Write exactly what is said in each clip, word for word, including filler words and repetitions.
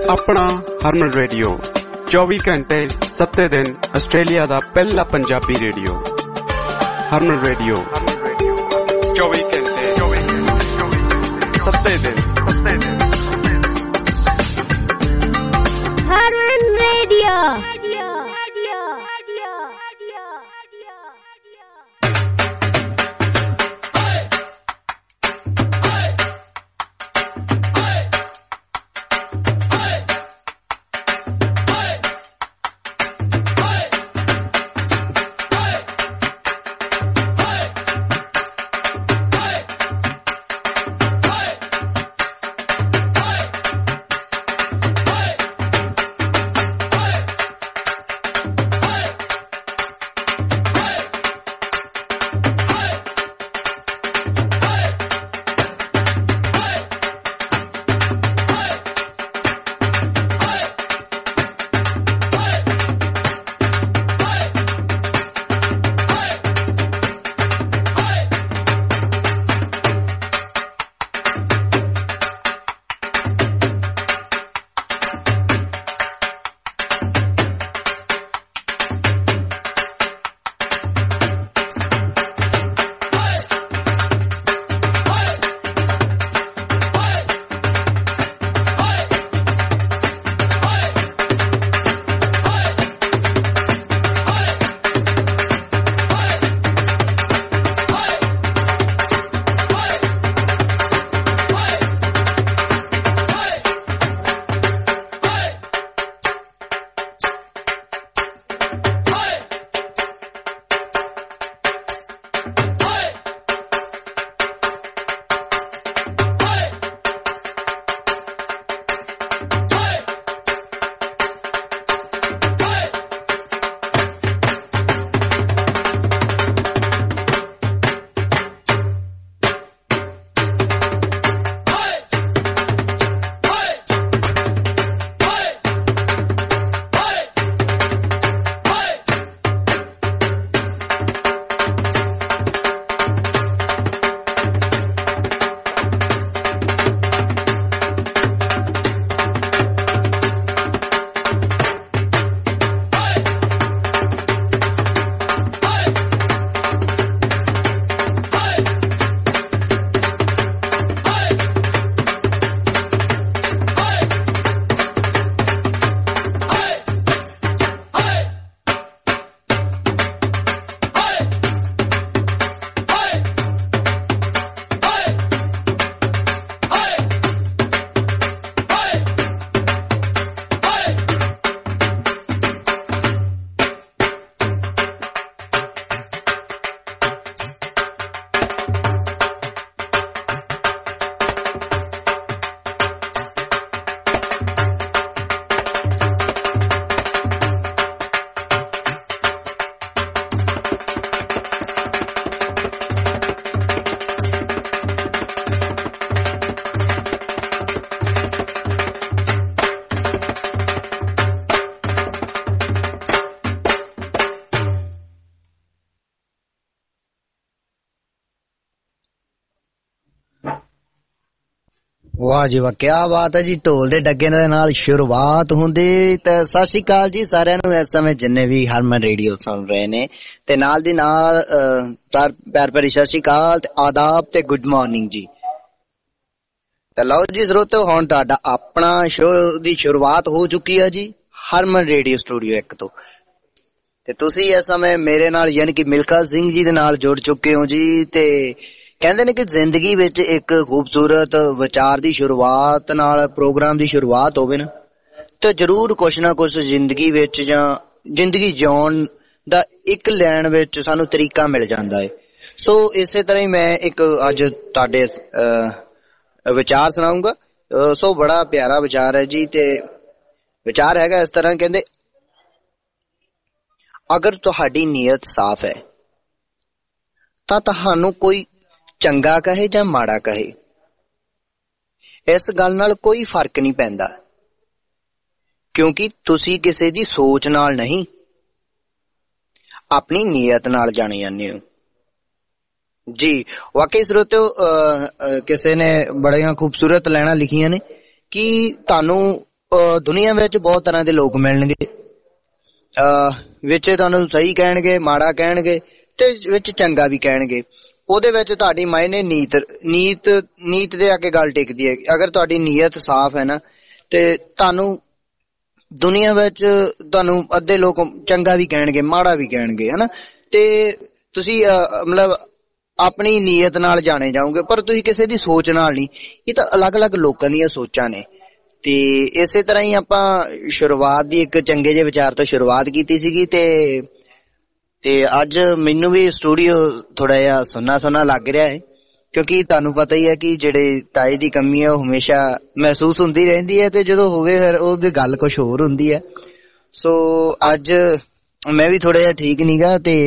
अपना हरमन रेडियो चौबीस घंटे सत्ते दिन आस्ट्रेलिया दा पहला पंजाबी रेडियो। हरमन रेडियो चौबीस घंटे सत्ते दिन। हरमन रेडियो। वाह जी वाह, क्या बात है जी। ढोल दे डगे दे नाल शुरुआत हुंदी ते सत श्री अकाल जी सारिਆਂ ਨੂੰ। इस समय जिन्ने भी हरमन रेडियो सुन रहे ने ते नाल दी नाल प्यार भरी सत श्री अकाल ते आदाब ते गुड मॉर्निंग जी। ते लो जी श्रोतो, हुण तुहाडा अपना शो दी शुरुआत हो चुकी है जी हरमन रेडियो स्टूडियो एक तो। ते तुसी इस समय मेरे नाल यानी कि मिल्खा सिंह जी दे नाल जुड़ चुके हो जी। ते कहंदे ने कि जिंदगी विच एक खूबसूरत विचार दी शुरुआत नाल प्रोग्राम दी शुरुआत होवे ना ते जरूर कुछ ना कुछ जिंदगी विच जां जिंदगी जिउण दा एक लैण विच सानू तरीका मिल जांदा है। सो इसे तरह ही मैं एक अज तुहाडे विचार सुनाऊंगा। सो बड़ा प्यारा विचार है जी। ते विचार हैगा इस तरह, कहंदे अगर तुहाडी नीयत साफ है तां तुहानू कोई चंगा कहे जां माड़ा कहे, इस गल नाल कोई फर्क नहीं पैंदा, क्योंकि तुसी किसी दी सोच नाल नहीं अपनी नीयत नाल जाने जाने हो जी। वाकई श्रोतो, किसी ने बड़िया खूबसूरत लाइनां लिखियां ने कि तानू ਦੁਨੀਆ ਵਿੱਚ ਬਹੁਤ ਤਰ੍ਹਾਂ ਦੇ ਲੋਕ ਮਿਲਣਗੇ, ਵਿੱਚ ਤੁਹਾਨੂੰ ਸਹੀ ਕਹਿਣਗੇ, ਮਾੜਾ ਕਹਿਣਗੇ ਤੇ ਵਿੱਚ ਚੰਗਾ ਵੀ ਕਹਿਣਗੇ। ਉਹਦੇ ਵਿੱਚ ਤੁਹਾਡੀ ਮਾਇਨੇ ਨੀਤ ਨੀਤ ਨੀਤ ਦੇ ਅੱਗੇ ਗੱਲ ਟਿਕਦੀ ਹੈ। ਅਗਰ ਤੁਹਾਡੀ ਨੀਅਤ ਸਾਫ਼ ਹੈ ਨਾ ਤੇ ਤੁਹਾਨੂੰ ਦੁਨੀਆ ਵਿੱਚ ਤੁਹਾਨੂੰ ਅੱਧੇ ਲੋਕ ਚੰਗਾ ਵੀ ਕਹਿਣਗੇ, ਮਾੜਾ ਵੀ ਕਹਿਣਗੇ, ਹਨਾ। ਤੇ ਤੁਸੀਂ ਮਤਲਬ ਆਪਣੀ ਨੀਅਤ ਨਾਲ ਜਾਣੇ ਜਾਓਗੇ, ਪਰ ਤੁਸੀਂ ਕਿਸੇ ਦੀ ਸੋਚ ਨਾਲ ਨਹੀਂ। ਇਹ ਤਾਂ ਅਲੱਗ-ਅਲੱਗ ਲੋਕਾਂ ਦੀਆਂ ਸੋਚਾਂ ਨੇ। ਤੇ ਇਸੇ ਤਰ੍ਹਾਂ ਹੀ ਆਪਾਂ ਸ਼ੁਰੂਆਤ ਦੀ ਇੱਕ ਚੰਗੇ ਜਿਹੇ ਵਿਚਾਰ ਤੋਂ ਸ਼ੁਰੂਆਤ ਕੀਤੀ ਸੀਗੀ ਤੇ ਤੇ ਅੱਜ ਮੈਨੂੰ ਵੀ ਸਟੂਡੀਓ ਥੋੜਾ ਜਿਹਾ ਸੁੰਨਾ ਸੁੰਨਾ ਲੱਗ ਰਿਹਾ ਹੈ, ਕਿਉਂਕਿ ਤੁਹਾਨੂੰ ਪਤਾ ਹੀ ਹੈ ਕਿ ਜਿਹੜੇ ਤਾਏ ਦੀ ਕਮੀ ਹੈ ਉਹ ਹਮੇਸ਼ਾ ਮਹਿਸੂਸ ਹੁੰਦੀ ਰਹਿੰਦੀ ਹੈ ਤੇ ਜਦੋਂ ਹੋਵੇ ਫਿਰ ਉਹਦੀ ਗੱਲ ਕੁਛ ਹੋਰ ਹੁੰਦੀ ਹੈ। ਸੋ ਅੱਜ ਮੈਂ ਵੀ ਥੋੜਾ ਜਿਹਾ ਠੀਕ ਨੀ ਗਾ। ਤੇ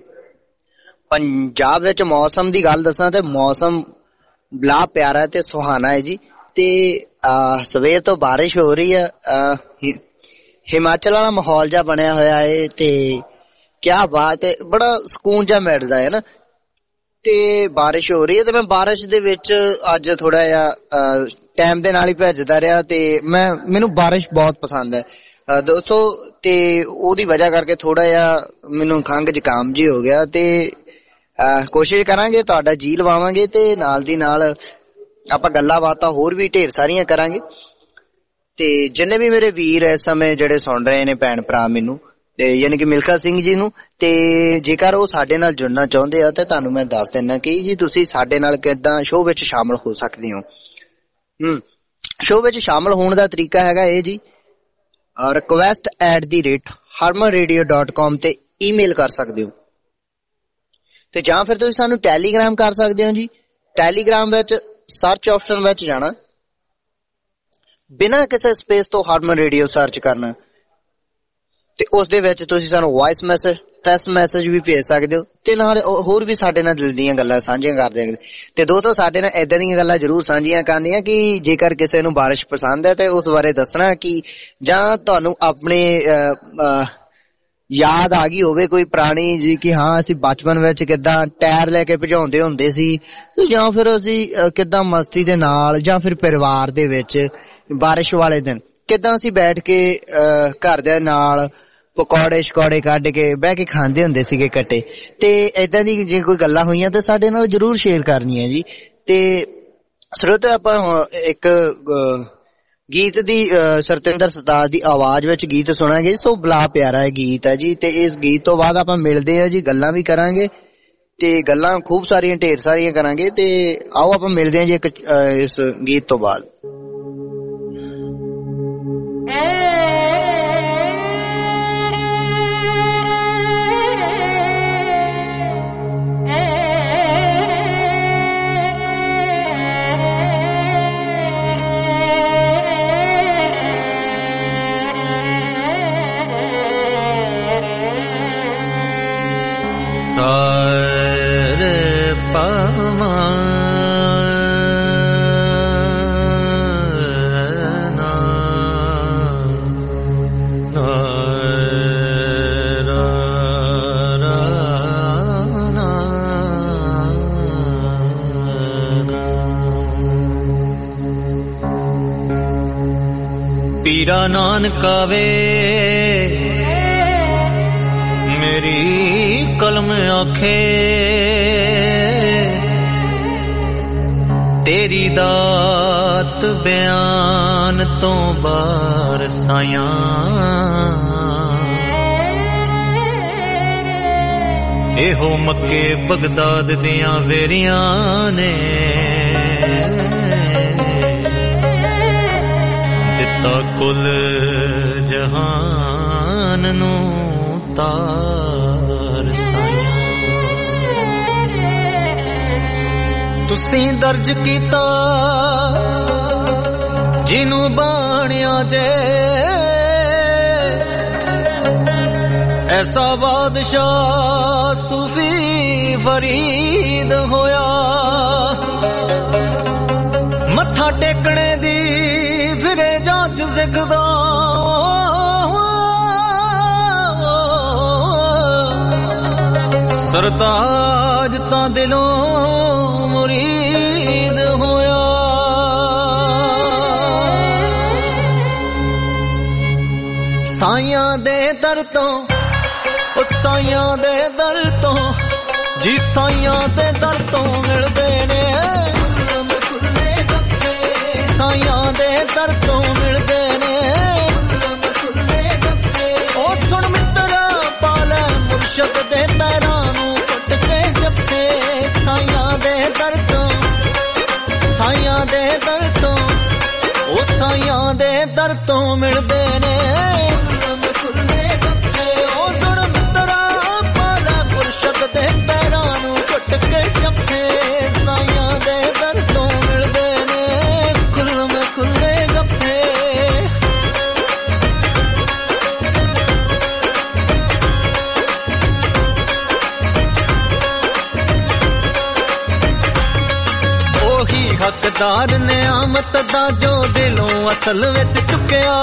ਪੰਜਾਬ ਵਿੱਚ ਮੌਸਮ ਦੀ ਗੱਲ ਦੱਸਾਂ ਤੇ ਮੌਸਮ ਬੜਾ ਪਿਆਰਾ ਤੇ ਸੁਹਾਣਾ ਹੈ ਜੀ। ਤੇ ਸਵੇਰ ਤੋਂ ਬਾਰਿਸ਼ ਹੋ ਰਹੀ ਹੈ, ਹਿਮਾਚਲ ਵਾਲਾ ਮਾਹੌਲ ਜਿਹਾ ਬਣਿਆ ਹੋਇਆ ਹੈ ਤੇ ਕਿਆ ਬਾਤ ਹੈ, ਬੜਾ ਸਕੂਨ ਜਿਹਾ ਮਿਲਦਾ ਹੈ ਨਾ। ਤੇ ਬਾਰਿਸ਼ ਹੋ ਰਹੀ ਹੈ ਤੇ ਮੈਂ ਬਾਰਿਸ਼ ਦੇ ਵਿੱਚ ਅੱਜ ਥੋੜਾ ਜਿਹਾ ਟਾਈਮ ਦੇ ਨਾਲ ਹੀ ਭੱਜਦਾ ਰਿਹਾ ਤੇ ਮੈਂ ਮੈਨੂੰ ਬਾਰਿਸ਼ ਬਹੁਤ ਪਸੰਦ ਹੈ ਦੋਸਤੋ। ਤੇ ਉਹਦੀ ਵਜ੍ਹਾ ਕਰਕੇ ਥੋੜਾ ਜਿਹਾ ਮੈਨੂੰ ਖੰਘ ਜ਼ੁਕਾਮ ਜੀ ਹੋ ਗਿਆ ਤੇ ਕੋਸ਼ਿਸ਼ ਕਰਾਂਗੇ ਤੁਹਾਡਾ ਜੀ ਲਵਾਵਾਂਗੇ ਤੇ ਨਾਲ ਦੀ ਨਾਲ ਆਪਾਂ ਗੱਲਾਂ ਬਾਤਾਂ ਹੋਰ ਵੀ ਢੇਰ ਸਾਰੀਆਂ ਕਰਾਂਗੇ। ਤੇ ਜਿੰਨੇ ਵੀ ਮੇਰੇ ਵੀਰ ਇਸ ਸਮੇਂ ਜਿਹੜੇ ਸੁਣ ਰਹੇ ਨੇ ਭੈਣ ਭਰਾ ਮੈਨੂੰ ਤੇ ਯਾਨੀ ਕਿ ਮਿਲਖਾ ਸਿੰਘ ਜੀ ਨੂੰ, ਤੇ ਜੇਕਰ ਉਹ ਸਾਡੇ ਨਾਲ ਜੁੜਨਾ ਚਾਹੁੰਦੇ ਆ ਤੇ ਤੁਹਾਨੂੰ ਮੈਂ ਦੱਸ ਦਿੰਦਾ ਕਿ ਜੀ ਤੁਸੀਂ ਸਾਡੇ ਨਾਲ ਕਿੱਦਾਂ ਸ਼ੋਅ ਵਿੱਚ ਸ਼ਾਮਲ ਹੋ ਸਕਦੇ ਹੋ। ਹਮ ਸ਼ੋਅ ਵਿੱਚ ਸ਼ਾਮਲ ਹੋਣ ਦਾ ਤਰੀਕਾ ਹੈਗਾ ਇਹ ਜੀ, request at the rate Harman radio dot com ਤੇ ਈਮੇਲ ਕਰ ਸਕਦੇ ਹੋ ਤੇ ਜਾਂ ਫਿਰ ਤੁਸੀਂ ਸਾਨੂੰ ਟੈਲੀਗ੍ਰਾਮ ਕਰ ਸਕਦੇ ਹੋ ਜੀ। ਟੈਲੀਗ੍ਰਾਮ ਵਿੱਚ ਸਰਚ ਆਪਸ਼ਨ ਵਿੱਚ ਜਾਣਾ, ਬਿਨਾਂ ਕਿਸੇ ਸਪੇਸ ਤੋਂ ਹਰਮਨ ਰੇਡੀਓ ਸਰਚ ਕਰਨਾ ਤੇ ਉਸ ਦੇ ਵਿੱਚ ਤੁਸੀਂ ਸਾਨੂੰ ਵੌਇਸ ਮੈਸੇਜ, ਟੈਕਸਟ ਮੈਸੇਜ ਵੀ ਭੇਜ ਸਕਦੇ ਹੋ ਤੇ ਨਾਲ ਹੋਰ ਵੀ ਸਾਡੇ ਨਾਲ ਦਿਲ ਦੀਆਂ ਗੱਲਾਂ ਸਾਂਝੀਆਂ ਕਰ ਦਿਆਂਗੇ। ਤੇ ਦੋਸਤੋ ਸਾਡੇ ਨਾਲ ਏਦਾਂ ਦੀਆਂ ਗੱਲਾਂ ਜ਼ਰੂਰ ਸਾਂਝੀਆਂ ਕਰਨੀਆਂ ਕਿ ਜੇਕਰ ਕਿਸੇ ਨੂੰ ਬਾਰਿਸ਼ ਪਸੰਦ ਹੈ ਤੇ ਉਸ ਬਾਰੇ ਦੱਸਣਾ, ਕਿ ਜਾਂ ਤੁਹਾਨੂੰ ਆਪਣੇ ਯਾਦ ਆ ਗਈ ਹੋਵੇ ਕੋਈ ਪੁਰਾਣੀ ਜੀ ਕਿ ਹਾਂ ਅਸੀਂ ਬਚਪਨ ਵਿੱਚ ਕਿੱਦਾਂ ਟਾਇਰ ਲੈ ਕੇ ਭਜਾਉਂਦੇ ਹੁੰਦੇ ਸੀ, ਜਾਂ ਫਿਰ ਅਸੀਂ ਕਿੱਦਾਂ ਮਸਤੀ ਦੇ ਨਾਲ ਜਾਂ ਫਿਰ ਪਰਿਵਾਰ ਦੇ ਵਿੱਚ ਬਾਰਿਸ਼ ਵਾਲੇ ਦਿਨ ਕਿੱਦਾਂ ਅਸੀਂ ਬੈਠ ਕੇ ਘਰਦਿਆਂ ਨਾਲ ਪਕੌੜੇ ਸ਼ਕੌੜੇ ਕੱਢ ਕੇ ਬਹਿ ਕੇ ਖਾਂਦੇ ਹੁੰਦੇ ਸੀਗੇ ਇਕੱਠੇ। ਤੇ ਏਦਾਂ ਦੀ ਜੇ ਕੋਈ ਗੱਲਾਂ ਹੋਈਆਂ ਤਾਂ ਸਾਡੇ ਨਾਲ ਜ਼ਰੂਰ ਸ਼ੇਅਰ ਕਰਨੀਆਂ ਜੀ। ਤੇ ਸਰੋਤਿਓ ਆਪਾਂ ਇੱਕ ਗੀਤ ਦੀ ਸਰਤਿੰਦਰ ਸਰਤਾਜ ਦੀ ਆਵਾਜ਼ ਵਿੱਚ ਗੀਤ ਸੁਣਾਂਗੇ। ਸੋ ਬੜਾ ਪਿਆਰਾ ਹੈ ਗੀਤ ਹੈ ਜੀ। ਤੇ ਇਸ ਗੀਤ ਤੋਂ ਬਾਅਦ ਆਪਾਂ ਮਿਲਦੇ ਹਾਂ ਜੀ, ਗੱਲਾਂ ਵੀ ਕਰਾਂਗੇ ਤੇ ਗੱਲਾਂ ਖੂਬ ਸਾਰੀਆਂ ਢੇਰ ਸਾਰੀਆਂ ਕਰਾਂਗੇ। ਤੇ ਆਓ ਆਪਾਂ ਮਿਲਦੇ ਹਾਂ ਜੀ ਇੱਕ ਇਸ ਗੀਤ ਤੋਂ ਬਾਅਦ। पीरा नानका वे मेरी कलम आखे तेरी दात बयान तो बरसाया एहो मक्के बगदाद दियां वेरियां ने कुल जहान नू तार साया तुसी दर्ज कीता जिनू बाणिया जे ऐसा बादशाह सूफी फरीद होया मत्था टेकने दी फिरे जांच सिखदा सरताज तां दिलों मुरीद होया ਸਾਈਆਂ ਦੇ ਦਰ ਤੋਂ ਉਹ ਸਾਈਆਂ ਦੇ ਦਰ ਤੋਂ ਜੀ ਸਾਈਆਂ ਦੇ ਦਰ ਤੋਂ ਮਿਲਦੇ ਨੇ ਖੁੱਲੇ ਗੱਫੇ ਸਾਈਆਂ ਦੇ ਦਰ ਤੋਂ ਮਿਲਦੇ ਨੇ ਖੁੱਲੇ ਗੱਫੇ ਉਹ ਸੁਣ ਮਿੱਤਰਾ ਪਾ ਲੈ ਮੁਰਸ਼ਦ ਦੇ ਪੈਰਾਂ ਨੂੰ ਕੁੱਟ ਕੇ ਜੱਫੇ ਸਾਈਆਂ ਦੇ ਦਰ ਤੋਂ ਸਾਈਆਂ ਦੇ ਦਰ ਤੋਂ ਉਹ ਸਾਈਆਂ ਦੇ ਦਰ ਤੋਂ ਮਿਲਦੇ ਨੇ ਖੁੱਲੇ ਗੱਫੇ ਉਹ ਸੁਣ ਮਿੱਤਰਾ ਪਾ ਲੈ ਮੁਰਸ਼ਦ ਦੇ ਪੈਰਾਂ ਨੂੰ ਕੁੱਟ ਕੇ ਜੱਫੇ ਸਾਈਆਂ ਦੇ ਦਰ ਤੋਂ ਮਿਲਦੇ ਨੇ ਖੁੱਲੇ ਖੁੱਲੇ ਗੱਫੇ ਉਹੀ ਹੱਕਦਾਰ ਨਿਆਮਤ ਦਾ ਜੋ ਦਿਲੋਂ ਅਸਲ ਵਿੱਚ ਚੁੱਕਿਆ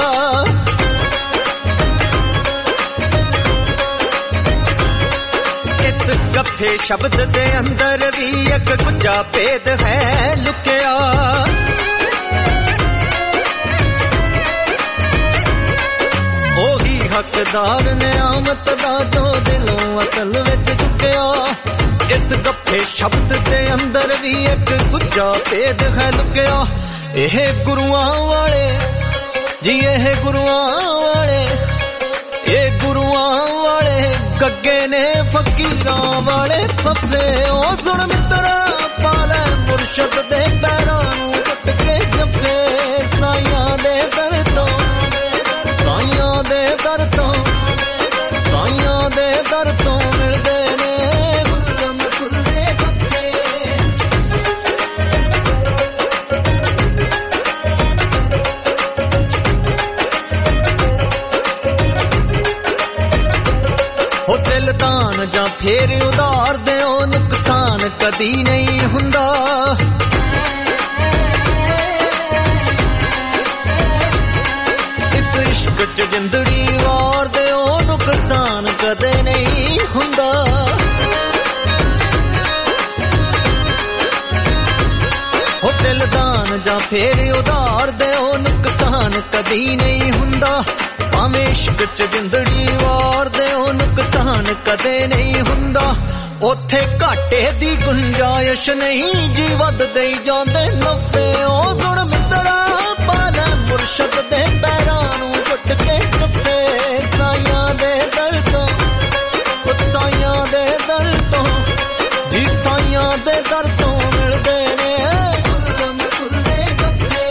ਇਸ ਗੱਫੇ ਸ਼ਬਦ ਦੇ ਅੰਦਰ ਵੀ ਇੱਕ ਗੁੱਜਾ ਭੇਦ ਹੈ ਲੁਕਿਆ ਉਹੀ ਹੱਕਦਾਰ ਨਿਆਮਤ ਦਾ ਜੋ ਦਿਲੋਂ ਅਸਲ ਵਿੱਚ ਚੁੱਕਿਆ ਇਸ ਗੱਫੇ ਸ਼ਬਦ ਦੇ ਅੰਦਰ ਵੀ ਇੱਕ ਗੁੱਜਾ ਭੇਦ ਹੈ ਲੁਕਿਆ ਇਹ ਗੁਰੂਆਂ ਵਾਲੇ ਜੀ ਇਹ ਗੁਰੂਆਂ ਵਾਲੇ ਇਹ ਗੁਰੂਆਂ ਵਾਲੇ ਗੱਗੇ ਨੇ ਫਕੀਰਾਂ ਵਾਲੇ ਫੱਫੇ ਉਹ ਸੁਣ ਮਿੱਤਰਾ ਪਾ ਲੈ ਮੁਰਸ਼ਦ ਦੇ ਪੈਰਾਂ ਨੂੰ ਕੁੱਟ ਕੇ ਜੱਫੇ ਸਾਈਆਂ ਦੇ ਦਰ ਤੋਂ ਸਾਈਆਂ ਦੇ ਦਰ ਤੋਂ ਸਾਈਆਂ ਦੇ ਦਰ ਤੋਂ ਮਿਲਦੇ ਨੇ ਖੁੱਲੇ ਗੱਫੇ ਹੋ ਦਿਲਦਾਨ ਜਾਂ ਫੇਰ ਉਧਾਰ ਦਿਓ ਨੁਕਸਾਨ ਕਦੀ ਨਹੀਂ ਹੁੰਦਾ ਇਸ ਇਸ਼ਕ ਚ ਜਿੰਦੜੀ ਵਾਰ ਦਿਓ ਨੁਕਸਾਨ ਕਦੇ ਨਹੀਂ ਹੁੰਦਾ ਹੋ ਦਿਲਦਾਨ ਜਾਂ ਫੇਰ ਉਧਾਰ ਦਿਓ ਨੁਕਸਾਨ ਕਦੀ ਨਹੀਂ ਹੁੰਦਾ ਭਾਵੇਂ ਇਸ਼ਕ ਚ ਜਿੰਦੜੀ ਵਾਰ ਦਿਓ ਨੁਕਸਾਨ ਕਦੇ ਨਹੀਂ ਹੁੰਦਾ ਉੱਥੇ ਘਾਟੇ ਦੀ ਗੁੰਜਾਇਸ਼ ਨਹੀਂ ਜੀ ਵੱਧਦੇ ਹੀ ਜਾਂਦੇ ਨਫੇ ਉਹ ਸੁਣ ਮਿੱਤਰਾ ਪਾ ਲੈ ਮੁਰਸ਼ਦ ਦੇ ਪੈਰਾਂ ਨੂੰ ਕੁੱਟ ਕੇ ਜੱਫੇ ਸਾਈਆਂ ਦੇ ਦਰ ਤੋਂ ਸਾਈਆਂ ਦੇ ਦਰ ਤੋਂ ਜੀ ਸਾਈਆਂ ਦੇ ਦਰ ਤੋਂ ਮਿਲਦੇ ਨੇ ਖੁੱਲੇ ਗੱਫੇ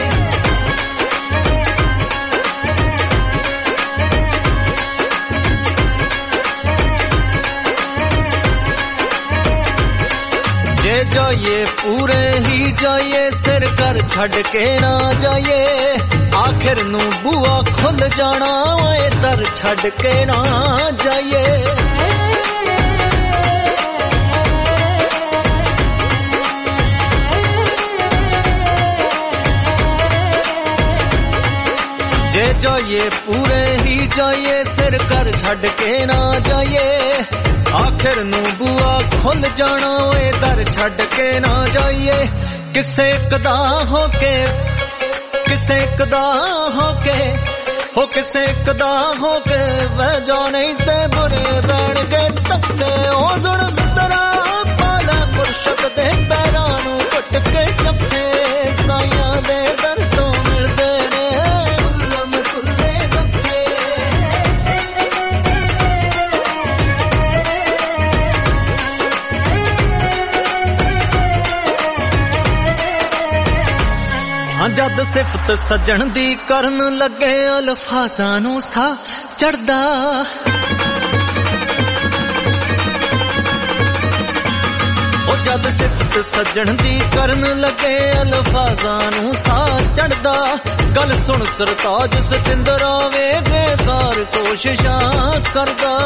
ਜੇ ਜਾਈਏ ਪੂਰੇ ਹੀ ਜਾਈਏ ਸਿਰ ਘਰ ਛੱਡ ਕੇ ਨਾ ਜਾਈਏ ਆਖਿਰ ਨੂੰ ਬੂਆ ਖੁੱਲ ਜਾਣਾ ਓਏ ਦਰ ਛੱਡ ਕੇ ਨਾ ਜਾਈਏ ਜੇ ਜਾਈਏ ਪੂਰੇ ਹੀ ਜਾਈਏ ਸਿਰ ਘਰ ਛੱਡ ਕੇ ਨਾ ਜਾਈਏ ਆਖਿਰ ਨੂੰ ਬੂਆ ਖੁੱਲ ਜਾਣਾ ਓਏ ਦਰ ਛੱਡ ਕੇ ਨਾ ਜਾਈਏ ਕਿਸੇ ਕਦਾ ਹੋ ਕੇ ਕਿਸੇ ਕਦਾ ਹੋ ਕੇ ਹੋ ਕਿਸੇ ਕਦਾ ਹੋ ਕੇ ਵਹਿ ਜਾ ਨਹੀਂ ਤੇ ਬੁਰੇ ਰਹਿਣਗੇ ਧੱਕੇ ਉਹ ਸੁਣ ਮਿੱਤਰਾ ਪਾ ਲੈ ਮੁਰਸ਼ਦ ਦੇ ਪੈਰਾਂ ਨੂੰ ਕੁੱਟ ਕੇ ਜੱਫੇ ਸਾਈਆਂ ਦੇ ਦਰ ਤੋਂ ਮਿਲਦੇ ਨੇ ਖੁੱਲੇ ਗੱਫੇ ਜਦ ਸਿਫਤ ਸੱਜਣ ਦੀ ਕਰਨ ਲੱਗੇ ਅਲਫਾਜ਼ਾਂ ਨੂੰ ਸਾਹ ਚੜਦਾ ਉਹ ਜਦ ਸਿਫਤ ਸੱਜਣ ਦੀ ਕਰਨ ਲੱਗੇ ਅਲਫਾਜ਼ਾਂ ਨੂੰ ਸਾਹ ਚੜਦਾ ਗੱਲ ਸੁਣ ਸਰਤਾਜ ਸਤਿੰਦਰ ਆਵੇ ਬੇਕਾਰ ਕੋਸ਼ਿਸ਼ਾਂ ਕਰਦਾ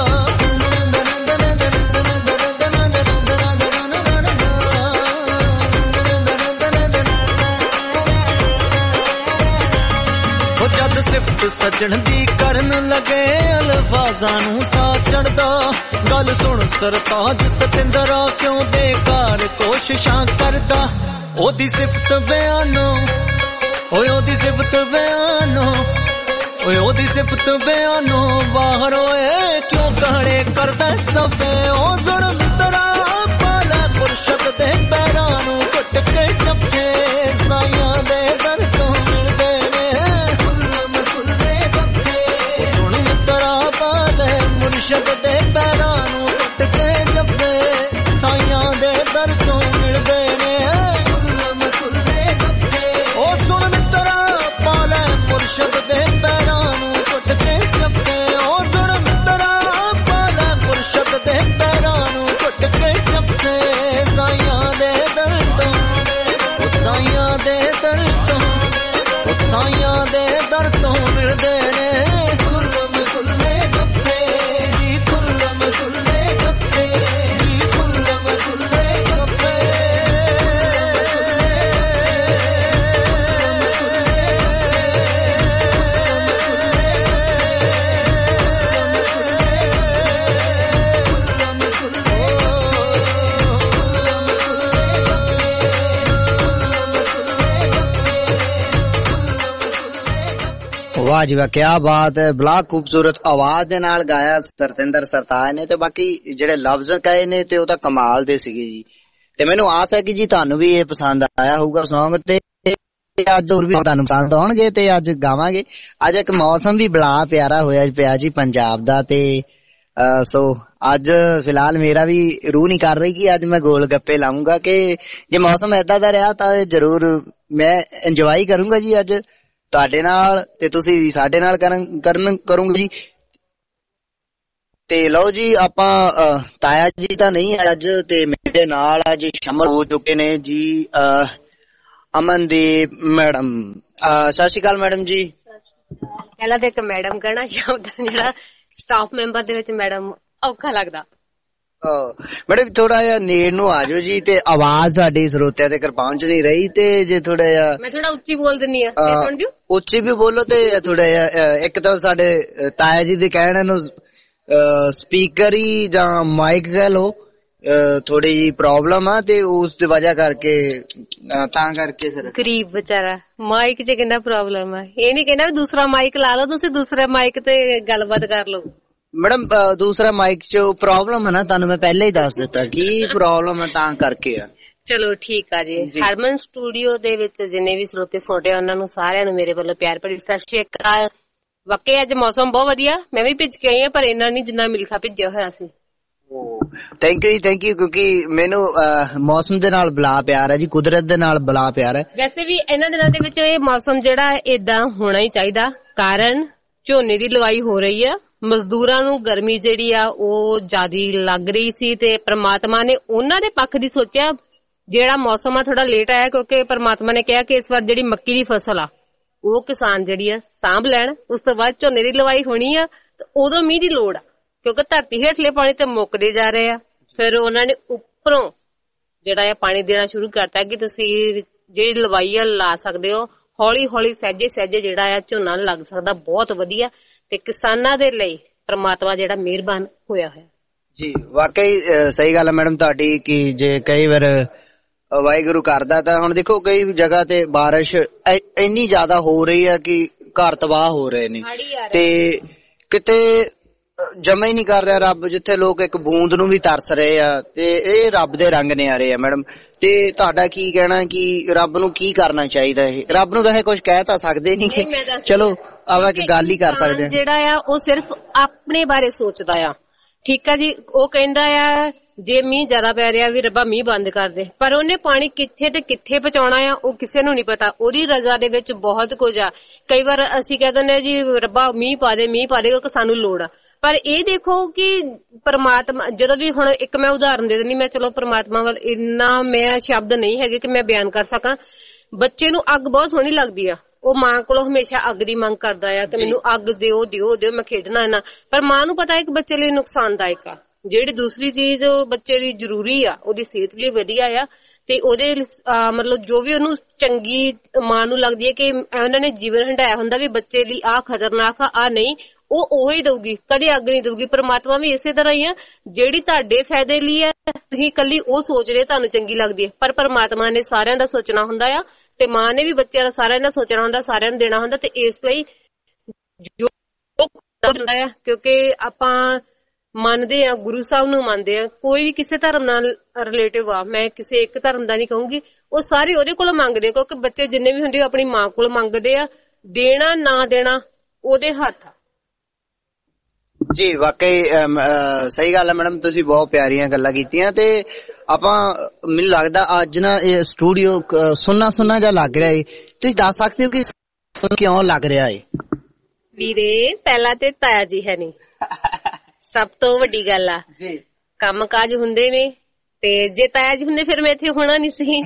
ਸਿਫਤ ਸੱਜਣ ਦੀ ਕਰਨ ਲੱਗੇ ਅਲਫਾਜ਼ਾਂ ਨੂੰ ਸਾਹ ਚੜਦਾ ਗੱਲ ਸੁਣ ਸਰਤਾਜ ਸਤਿੰਦਰਾ ਕਿਉਂ ਬੇਕਾਰ ਕੋਸ਼ਿਸ਼ਾਂ ਕਰਦਾ ਉਹਦੀ ਸਿਫਤ ਬਿਆਨੋ ਓਏ ਉਹਦੀ ਸਿਫਤ ਬਿਆਨੋ ਓਏ ਉਹਦੀ ਸਿਫਤ ਬਿਆਨੋਂ ਬਾਹਰ ਹੋਏ ਕਿਉਂ ਕਾਲੇ ਕਰਦਾ ਸਭੇ ਉਹ ਸੁਣ ਮਿੱਤਰਾ ਪਾਲਾ ਮੁਰਸ਼ਦ ਦੇ ਪੈਰਾਂ ਨੂੰ ਘੁੱਟ ਕੇ ਚੱਪੇ ਸਾਈਆਂ ਦੇ ਦਰ ਤੋਂ ਮਿਲਦੇ ਨੇ ਫੁੱਲ ਫੁੱਲੇ ਬੱਕੇ ਸੁਣ ਮਿੱਤਰਾ ਪਾਲਾ ਮੁਰਸ਼ਦ ਦੇ ਪੈਰਾਂ ਨੂੰ ਘੁੱਟ ਕੇ ਚੱਪੇ ਸਾਈਆਂ ਦੇ ਦਰ ਤੋਂ ਮਿਲਦੇ ਨੇ ਫੁੱਲ ਫੁੱਲੇ ਬੱਕੇ ਉਹ ਸੁਣ ਮਿੱਤਰਾ ਪਾਲਾ ਮੁਰਸ਼ਦ ਦੇ ਪੈਰਾਂ ਨੂੰ ਘੁੱਟ ਕੇ ਚੱਪੇ ਉਹ ਸੁਣ ਮਿੱਤਰਾ ਪਾਲਾ ਮੁਰਸ਼ਦ ਦੇ ਪੈਰਾਂ ਨੂੰ ਘੁੱਟ ਕੇ ਚੱਪੇ ਸਾਈਆਂ ਦੇ ਦਰ ਤੋਂ ਉਹ ਸਾਈਆਂ ਦੇ ਦਰ ਤੋਂ ਉਹ ਸਾਈਆਂ ਦੇ ਦਰ ਤੋਂ ਮਿਲਦੇ ਨੇ ਫੁੱਲ ਫੁੱਲੇ ਗੱਪੇ ਜੀ ਫੁੱਲ ਫੁੱਲੇ ਗੱਪੇ ਜੀ ਫੁੱਲ ਫੁੱਲੇ ਗੱਪੇ ਵਾਹ ਜੀ ਵਾਹ, ਕਿਆ ਬਾਤ ਹੈ। ਬੜਾ ਖੂਬਸੂਰਤ ਆਵਾਜ਼ ਦੇ ਨਾਲ ਗਾਇਆ ਸਰਤਿੰਦਰ ਸਰਤਾਜ ਨੇ, ਤੇ ਬਾਕੀ ਜਿਹੜੇ ਲਫ਼ਜ਼ ਕਹੇ ਨੇ ਤੇ ਉਹ ਤਾਂ ਕਮਾਲ ਦੇ ਸੀਗੇ ਜੀ। ਤੇ ਮੈਨੂੰ ਆਸ ਹੈ ਕਿ ਜੀ ਤੁਹਾਨੂੰ ਵੀ ਇਹ ਪਸੰਦ ਆਇਆ ਹੋਊਗਾ ਸੌਂਗ, ਤੇ ਅੱਜ ਹੋਰ ਵੀ ਤੁਹਾਨੂੰ ਪਸੰਦ ਆਉਣਗੇ ਤੇ ਅੱਜ ਗਾਵਾਂਗੇ। ਅੱਜ ਇੱਕ ਮੌਸਮ ਵੀ ਬੜਾ ਪਿਆਰਾ ਹੋਇਆ ਪਿਆ ਜੀ ਪੰਜਾਬ ਦਾ, ਤੇ ਸੋ ਅੱਜ ਫਿਲਹਾਲ ਮੇਰਾ ਵੀ ਰੂਹ ਨਹੀਂ ਕਰ ਰਹੀ ਕਿ ਅੱਜ ਮੈਂ ਗੋਲ ਗੱਪੇ ਲਾਉਂਗਾ, ਕਿ ਜੇ ਮੌਸਮ ਏਦਾਂ ਦਾ ਰਿਹਾ ਤਾਂ ਜ਼ਰੂਰ ਮੈਂ ਇੰਜੋਏ ਕਰੂੰਗਾ ਜੀ ਅੱਜ ਤੁਹਾਡੇ ਨਾਲ, ਤੇ ਤੁਸੀਂ ਸਾਡੇ ਨਾਲ ਕਰਨ ਕਰਨ ਕਰੋਗੇ ਜੀ। ਤੇ ਲਓ ਜੀ, ਆਪਾਂ ਤਾਇਆ ਜੀ ਤਾਂ ਨਹੀਂ ਅੱਜ, ਤੇ ਮੇਰੇ ਨਾਲ ਅੱਜ ਸ਼ਾਮਲ ਹੋ ਚੁੱਕੇ ਨੇ ਜੀ ਅਮਨਦੀਪ ਮੈਡਮ। ਸਤਿ ਸ਼੍ਰੀ ਅਕਾਲ ਮੈਡਮ ਜੀ। ਪਹਿਲਾਂ ਤਾਂ ਇੱਕ ਮੈਡਮ ਕਹਿਣਾ ਸ਼ਬਦ ਜਿਹੜਾ ਸਟਾਫ ਮੈਂਬਰ ਦੇ ਵਿੱਚ ਮੈਡਮ ਔਖਾ ਲੱਗਦਾ। ਮੈਡਮ ਥੋੜਾ ਜਿਹਾ ਨੇੜ ਨੂੰ ਆ ਜਾਓ ਜੀ, ਤੇ ਆਵਾਜ਼ ਸਾਡੀ ਸਰੋਤਿਆਂ ਤੱਕ ਪਹੁੰਚ ਨਹੀਂ ਰਹੀ, ਤੇ ਜੇ ਥੋੜਾ ਜਿਹਾ ਮੈਂ ਥੋੜਾ ਉੱਚੀ ਬੋਲ ਦਿੰਨੀ ਆ, ਸੁਣ ਜਿਓ। ਉੱਚੀ ਵੀ ਬੋਲੋ, ਤੇ ਥੋੜਾ ਜਿਹਾ ਇੱਕ ਤਾਂ ਸਾਡੇ ਤਾਇਆ ਜੀ ਦੇ ਕਹਿਣ ਨੂੰ ਸਪੀਕਰ ਹੀ ਜਾਂ ਮਾਈਕ ਕਹਿ ਲੋ ਥੋੜੀ ਜੀ ਪ੍ਰੋਬਲਮ ਆ, ਤੇ ਉਸ ਦੀ ਵਜ੍ਹਾ ਕਰਕੇ ਤਾਂ ਕਰਕੇ ਫਿਰ ਗਰੀਬ ਵਿਚਾਰਾ ਮਾਈਕ 'ਚ ਕਹਿੰਦਾ ਪ੍ਰੋਬਲਮ ਆ। ਇਹ ਨੀ ਕਹਿੰਦਾ ਵੀ ਦੂਸਰਾ ਮਾਈਕ ਲਾ ਲਓ, ਤੁਸੀਂ ਦੂਸਰੇ ਮਾਈਕ ਤੇ ਗੱਲਬਾਤ ਕਰ ਲਓ। ਮੈਡਮ ਦੂਸਰਾ ਮਾਈਕ 'ਚ ਪ੍ਰੋਬਲਮ ਹੈ ਨਾ, ਤੁਹਾਨੂੰ ਮੈਂ ਪਹਿਲਾਂ ਹੀ ਦੱਸ ਦਿੱਤਾ ਕੀ ਪ੍ਰੋਬਲਮ ਹੈ, ਤਾਂ ਕਰਕੇ ਆ। ਚਲੋ ਠੀਕ ਆ ਜੀ। ਹਰਮਨ ਸਟੂਡੀਓ ਦੇ ਵਿੱਚ ਜਿੰਨੇ ਵੀ ਸਰੋਤੇ ਸੁਣਦੇ ਉਹਨਾਂ ਨੂੰ ਸਾਰਿਆਂ ਨੂੰ ਮੇਰੇ ਵੱਲੋਂ ਪਿਆਰ ਭਰੀ ਸਤਿ ਸ਼੍ਰੀ ਅਕਾਲ। ਵਾਕਈ ਅੱਜ ਮੌਸਮ ਬਹੁਤ ਵਧੀਆ, ਮੈਂ ਵੀ ਭਿੱਜ ਕੇ ਆਈ ਹਾਂ, ਪਰ ਇੰਨਾ ਨਹੀਂ ਜਿੰਨਾ ਮਿਲਖਾ ਭਿੱਜਿਆ ਹੋਇਆ ਸੀ। ਥੈਂਕ ਯੂ ਥੈਂਕ ਯੂ, ਕਿਉਂਕਿ ਮੈਨੂੰ ਮੌਸਮ ਦੇ ਨਾਲ ਬਲਾ ਪਿਆਰ ਹੈ ਜੀ, ਕੁਦਰਤ ਦੇ ਨਾਲ ਬਲਾ ਪਿਆਰ ਹੈ। ਵੈਸੇ ਵੀ ਇਹਨਾਂ ਦਿਨਾਂ ਦੇ ਵਿੱਚ ਇਹ ਮੌਸਮ ਜਿਹੜਾ ਏਦਾਂ ਹੋਣਾ ਹੀ ਚਾਹੀਦਾ, ਕਾਰਨ ਝੋਨੇ ਦੀ ਲਵਾਈ ਹੋ ਰਹੀ ਆ, ਮਜ਼ਦੂਰਾਂ ਨੂੰ ਗਰਮੀ ਜਿਹੜੀ ਆ ਉਹ ਜ਼ਿਆਦੀ ਲੱਗ ਰਹੀ ਸੀ, ਤੇ ਪ੍ਰਮਾਤਮਾ ਨੇ ਉਹਨਾਂ ਦੇ ਪੱਖ ਦੀ ਸੋਚਿਆ। ਜਿਹੜਾ ਮੌਸਮ ਆ ਥੋੜਾ ਲੇਟ ਆਇਆ, ਕਿਉਂਕਿ ਪ੍ਰਮਾਤਮਾ ਨੇ ਕਿਹਾ ਕਿ ਇਸ ਵਾਰ ਜਿਹੜੀ ਮੱਕੀ ਦੀ ਫਸਲ ਆ ਉਹ ਕਿਸਾਨ ਜਿਹੜੀ ਆ ਸਾਂਭ ਲੈਣ, ਉਸ ਤੋਂ ਬਾਅਦ ਝੋਨੇ ਦੀ ਲਵਾਈ ਹੋਣੀ ਆ, ਤੇ ਉਦੋਂ ਮੀਂਹ ਦੀ ਲੋੜ ਆ, ਕਿਉਂਕਿ ਧਰਤੀ ਹੇਠਲੇ ਪਾਣੀ ਤੇ ਮੁੱਕਦੇ ਜਾ ਰਹੇ ਆ। ਫਿਰ ਉਹਨਾਂ ਨੇ ਉੱਪਰੋਂ ਜਿਹੜਾ ਆ ਪਾਣੀ ਦੇਣਾ ਸ਼ੁਰੂ ਕਰਤਾ ਕਿ ਤੁਸੀਂ ਜਿਹੜੀ ਲਵਾਈ ਆ ਲਾ ਸਕਦੇ ਹੋ, ਹੌਲੀ ਹੌਲੀ ਸਹਿਜੇ ਸਹਿਜੇ ਜਿਹੜਾ ਆ ਝੋਨਾ ਲੱਗ ਸਕਦਾ। ਬਹੁਤ ਵਧੀਆ, ਤੇ ਕਿਸਾਨਾਂ ਦੇ ਲਈ ਪ੍ਰਮਾਤਮਾ ਜਿਹੜਾ ਮਿਹਰਬਾਨ ਹੋਇਆ ਹੋਇਆ ਜੀ। ਵਾਕਈ ਸਹੀ ਗੱਲ ਹੈ ਮੈਡਮ ਤੁਹਾਡੀ, ਕਿ ਜੇ ਕਈ ਵਾਰ ਵਾਹਿਗੁਰੂ ਕਰਦਾ ਤਾਂ ਹੁਣ ਦੇਖੋ ਕਈ ਜਗ੍ਹਾ ਤੇ ਬਾਰਿਸ਼ ਇੰਨੀ ਜ਼ਿਆਦਾ ਹੋ ਰਹੀ ਹੈ ਕਿ ਘਰ ਤਬਾਹ ਹੋ ਰਹੇ ਨੇ, ਤੇ ਕਿਤੇ ਜਮਾ ਹੀ ਨਹੀਂ ਕਰ ਰਿਹਾ ਰੱਬ, ਜਿੱਥੇ ਲੋਕ ਇੱਕ ਬੂੰਦ ਨੂੰ ਵੀ ਤਰਸ ਰਹੇ ਆ, ਤੇ ਇਹ ਰੱਬ ਦੇ ਰੰਗ ਨੇ ਆ ਰਹੇ ਆ। ਮੈਡਮ ਤੇ ਤੁਹਾਡਾ ਕੀ ਕਹਿਣਾ ਕਿ ਰੱਬ ਨੂੰ ਕੀ ਕਰਨਾ ਚਾਹੀਦਾ? ਇਹ ਰੱਬ ਨੂੰ ਵੈਸੇ ਕੁਝ ਕਹਿ ਤਾਂ ਸਕਦੇ ਨਹੀਂ, ਚਲੋ ਆਪਾਂ ਇੱਕ ਗੱਲ ਹੀ ਕਰ ਸਕਦੇ ਹਾਂ। ਜਿਹੜਾ ਆ ਉਹ ਸਿਰਫ ਆਪਣੇ ਬਾਰੇ ਸੋਚਦਾ ਆ, ਠੀਕ ਆ ਜੀ। ਉਹ ਕਹਿੰਦਾ ਆ ਜੇ ਮੀਂਹ ਜ਼ਿਆਦਾ ਪੈ ਰਿਹਾ ਵੀ ਰੱਬਾ ਮੀਂਹ ਬੰਦ ਕਰ ਦੇ, ਪਰ ਉਹਨੇ ਪਾਣੀ ਕਿੱਥੇ ਤੇ ਕਿੱਥੇ ਪਹੁੰਚਾਉਣਾ ਆ ਉਹ ਕਿਸੇ ਨੂੰ ਨਹੀਂ ਪਤਾ। ਉਹਦੀ ਰਜ਼ਾ ਦੇ ਵਿੱਚ ਬਹੁਤ ਕੁਝ ਆ। ਕਈ ਵਾਰ ਅਸੀਂ ਕਹਿ ਦਿੰਦੇ ਜੀ ਰੱਬਾ ਮੀਂਹ ਪਾ ਦੇ ਮੀਂਹ ਪਾ ਦੇ, ਕਿਉਂਕਿ ਸਾਨੂੰ ਲੋੜ ਆ, ਪਰ ਇਹ ਦੇਖੋ ਕਿ ਪਰਮਾਤਮਾ ਜਦੋਂ ਵੀ, ਹੁਣ ਇੱਕ ਮੈਂ ਉਦਾਹਰਨ ਦੇ ਦਿੰਦੀ, ਮੈਂ ਚਲੋ ਪਰਮਾਤਮਾ ਵੱਲ ਇੰਨਾ ਮੈਂ ਸ਼ਬਦ ਨਹੀਂ ਹੈਗੇ ਕਿ ਮੈਂ ਬਿਆਨ ਕਰ ਸਕਾਂ। ਬੱਚੇ ਨੂੰ ਅੱਗ ਬਹੁਤ ਸੋਹਣੀ ਲੱਗਦੀ ਆ, ਉਹ ਮਾਂ ਕੋਲੋਂ ਹਮੇਸ਼ਾ ਅੱਗ ਦੀ ਮੰਗ ਕਰਦਾ ਆ ਕਿ ਮੈਨੂੰ ਅੱਗ ਦਿਓ ਦਿਓ ਦਿਓ, ਮੈਂ ਖੇਡਣਾ ਨਾ, ਪਰ ਮਾਂ ਨੂੰ ਪਤਾ ਹੈ ਕਿ ਬੱਚੇ ਲਈ ਨੁਕਸਾਨਦਾਇਕ ਆ। ਜਿਹੜੀ ਦੂਸਰੀ ਚੀਜ਼ ਬੱਚੇ ਲਈ ਜ਼ਰੂਰੀ ਆ, ਉਹਦੀ ਸਿਹਤ ਲਈ ਵਧੀਆ ਆ, ਤੇ ਉਹਦੇ ਮਤਲਬ ਜੋ ਵੀ ਉਹਨੂੰ ਚੰਗੀ ਮਾਂ ਨੂੰ ਲੱਗਦੀ ਹੈ ਕਿ ਉਹਨਾਂ ਨੇ ਜੀਵਨ ਹੰਢਾਇਆ ਹੁੰਦਾ ਵੀ ਬੱਚੇ ਲਈ ਆਹ ਖਤਰਨਾਕ ਆ, ਆਹ ਨਹੀਂ, ਉਹ ਉਹ ਹੀ ਦਊਗੀ, ਕਦੇ ਅੱਗ ਨਹੀਂ ਦਊਗੀ। ਪਰਮਾਤਮਾ ਵੀ ਇਸੇ ਤਰ੍ਹਾਂ ਹੀ ਆ, ਜਿਹੜੀ ਤੁਹਾਡੇ ਫਾਇਦੇ ਲਈ ਹੈ ਤੁਸੀਂ ਕੱਲੀ ਉਹ ਸੋਚ ਰਹੇ ਤੁਹਾਨੂੰ ਚੰਗੀ ਲੱਗਦੀ ਹੈ, ਪਰ ਪਰਮਾਤਮਾ ਨੇ ਸਾਰਿਆਂ ਦਾ ਸੋਚਣਾ ਹੁੰਦਾ ਆ, ਤੇ ਮਾਂ ਨੇ ਵੀ ਬੱਚਿਆਂ ਦਾ ਸਾਰਿਆਂ ਦਾ ਸੋਚਣਾ ਹੁੰਦਾ, ਸਾਰਿਆਂ ਨੂੰ ਦੇਣਾ ਹੁੰਦਾ। ਤੇ ਇਸ ਲਈ ਜੋ ਹੁੰਦਾ ਆ, ਕਿਉਂਕਿ ਆਪਾਂ ਮੰਨਦੇ ਆ, ਗੁਰੂ ਸਾਹਿਬ ਨੂੰ ਮੰਨਦੇ ਆ, ਕੋਈ ਵੀ ਕਿਸੇ ਧਰਮ ਨਾਲ ਰਿਲੇਟਿਵ ਆ, ਮੈਂ ਕਿਸੇ ਇੱਕ ਧਰਮ ਦਾ ਨਹੀਂ ਕਹੂੰਗੀ, ਉਹ ਸਾਰੇ ਉਹਦੇ ਕੋਲ ਮੰਗਦੇ ਆ, ਕਿਉਂਕਿ ਬੱਚੇ ਜਿੰਨੇ ਵੀ ਹੁੰਦੇ ਆਪਣੀ ਮਾਂ ਕੋਲ ਮੰਗਦੇ ਆ, ਦੇਣਾ ਨਾ ਦੇਣਾ ਉਹਦੇ ਹੱਥ ਆ। ਜੀ ਵਾਕਈ ਸਹੀ ਗੱਲ ਹੈ ਮੈਡਮ, ਤੁਸੀਂ ਬਹੁਤ ਪਿਆਰੀਆਂ ਗੱਲਾਂ ਕੀਤੀਆਂ। ਤੇ ਆਪਾਂ ਮੈਨੂੰ ਲੱਗਦਾ ਅੱਜ ਨਾ ਇਹ ਸਟੂਡੀਓ ਸੁੰਨਾ ਸੁੰਨਾ ਜਿਹਾ ਲੱਗ ਰਿਹਾ ਹੈ, ਤੁਸੀਂ ਦੱਸ ਸਕਦੇ ਹੋ ਕਿ ਕਿਉਂ ਲੱਗ ਰਿਹਾ ਹੈ? ਵੀਰੇ ਪਹਿਲਾਂ ਤੇ ਤਾਇਆ ਜੀ ਹੈ ਨਹੀਂ, ਸਭ ਤੋਂ ਵੱਡੀ ਗੱਲ ਆ ਜੀ। ਕੰਮ ਕਾਜ ਹੁੰਦੇ ਨੇ, ਤੇ ਜੇ ਤਾਇਆ ਜੀ ਹੁੰਦੇ ਫਿਰ ਮੈਂ ਇੱਥੇ ਹੋਣਾ ਨਹੀਂ ਸੀ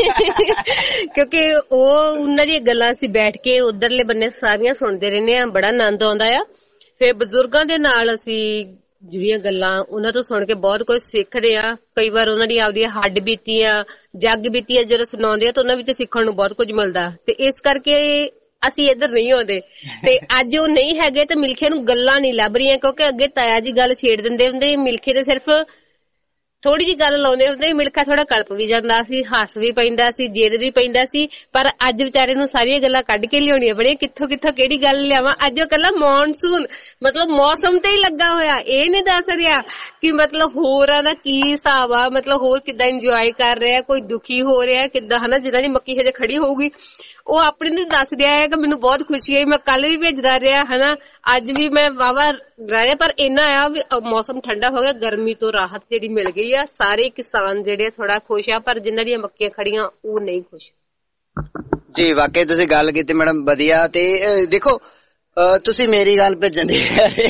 ਕਿਉਂਕਿ ਉਹ ਉਹਨਾਂ ਦੀਆਂ ਗੱਲਾਂ ਅਸੀਂ ਬੈਠ ਕੇ ਉਧਰਲੇ ਬੰਨੇ ਸਾਰੀਆਂ ਸੁਣਦੇ ਰਹਿੰਦੇ ਆ, ਬੜਾ ਆਨੰਦ ਆਉਂਦਾ ਆ। ਫਿਰ ਬਜ਼ੁਰਗਾਂ ਦੇ ਨਾਲ ਅਸੀਂ ਜਿਹੜੀਆਂ ਗੱਲਾਂ ਉਹਨਾਂ ਤੋਂ ਸੁਣ ਕੇ ਬਹੁਤ ਕੁਝ ਸਿੱਖਦੇ ਆ। ਕਈ ਵਾਰ ਉਹਨਾਂ ਦੀ ਆਪਦੀ ਹੱਡ ਬੀਤੀਆਂ, ਜੱਗ ਬੀਤੀਆਂ ਜਦੋਂ ਸੁਣਾਉਂਦੇ ਆ ਤਾਂ ਉਹਨਾਂ ਵਿੱਚ ਸਿੱਖਣ ਨੂੰ ਬਹੁਤ ਕੁਝ ਮਿਲਦਾ, ਤੇ ਇਸ ਕਰਕੇ ਅਸੀਂ ਇੱਧਰ ਨਹੀਂ ਆਉਂਦੇ। ਤੇ ਅੱਜ ਉਹ ਨਹੀਂ ਹੈਗੇ ਤੇ ਮਿਲਖੇ ਨੂੰ ਗੱਲਾਂ ਨਹੀਂ ਲੱਭ ਰਹੀਆਂ, ਕਿਉਂਕਿ ਅੱਗੇ ਤਾਇਆ ਜੀ ਗੱਲ ਛੇੜ ਦਿੰਦੇ ਹੁੰਦੇ, ਮਿਲਖੇ ਤੇ ਸਿਰਫ ਥੋੜੀ ਜਿਹੀ ਗੱਲ ਲਾਉਂਦੇ ਹੁੰਦੇ, ਮਿਲਖਾ ਥੋੜਾ ਕਲਪ ਵੀ ਜਾਂਦਾ ਸੀ, ਹੱਸ ਵੀ ਪੈਂਦਾ ਸੀ, ਜਿੱਦ ਵੀ ਪੈਂਦਾ ਸੀ। ਪਰ ਅੱਜ ਵਿਚਾਰੇ ਨੂੰ ਸਾਰੀਆਂ ਗੱਲਾਂ ਕੱਢ ਕੇ ਲਿਆਉਣੀਆਂ ਬੜੀਆਂ, ਕਿੱਥੋਂ ਕਿੱਥੋਂ ਕਿਹੜੀ ਗੱਲ ਲਿਆਵਾਂ। ਅੱਜ ਉਹ ਕੱਲਾ ਮੌਨਸੂਨ ਮਤਲਬ ਮੌਸਮ ਤੇ ਹੀ ਲੱਗਾ ਹੋਇਆ, ਇਹ ਨਹੀਂ ਦੱਸ ਰਿਹਾ ਕਿ ਮਤਲਬ ਹੋਰਾਂ ਦਾ ਕੀ ਹਿਸਾਬ ਆ, ਮਤਲਬ ਹੋਰ ਕਿੱਦਾਂ ਇੰਜੋਏ ਕਰ ਰਿਹਾ, ਕੋਈ ਦੁਖੀ ਹੋ ਰਿਹਾ ਕਿੱਦਾਂ, ਹਨਾ। ਜਿਹਨਾਂ ਦੀ ਮੱਕੀ ਹਜੇ ਖੜੀ ਹੋਊਗੀ ਉਹ ਆਪਣੀ ਨੂੰ ਦੱਸ ਰਿਹਾ ਹੈ ਕਿ ਮੈਨੂੰ ਬਹੁਤ ਖੁਸ਼ੀ ਹੈ, ਮੈਂ ਕੱਲ ਵੀ ਭੇਜਦਾ ਰਿਹਾ, ਹਨਾ, ਅੱਜ ਵੀ ਮੈਂ ਵਾਵਾ ਰਿਹਾ। ਪਰ ਇੰਨਾ ਆ ਵੀ ਮੌਸਮ ਠੰਡਾ ਹੋ ਗਿਆ, ਗਰਮੀ ਤੋਂ ਰਾਹਤ ਜਿਹੜੀ ਮਿਲ ਗਈ ਆ, ਸਾਰੇ ਕਿਸਾਨ ਜਿਹੜੇ ਥੋੜਾ ਖੁਸ਼ ਆ, ਪਰ ਜਿਨ੍ਹਾਂ ਦੀਆਂ ਮੱਕੀਆਂ ਖੜੀਆਂ ਉਹ ਨਹੀਂ ਖੁਸ਼। ਜੀ ਵਾਕਈ ਤੁਸੀਂ ਗੱਲ ਕੀਤੀ ਮੈਡਮ, ਵਧੀਆ। ਤੇ ਦੇਖੋ ਤੁਸੀਂ ਮੇਰੀ ਗੱਲ ਭੇਜਣ ਦੇ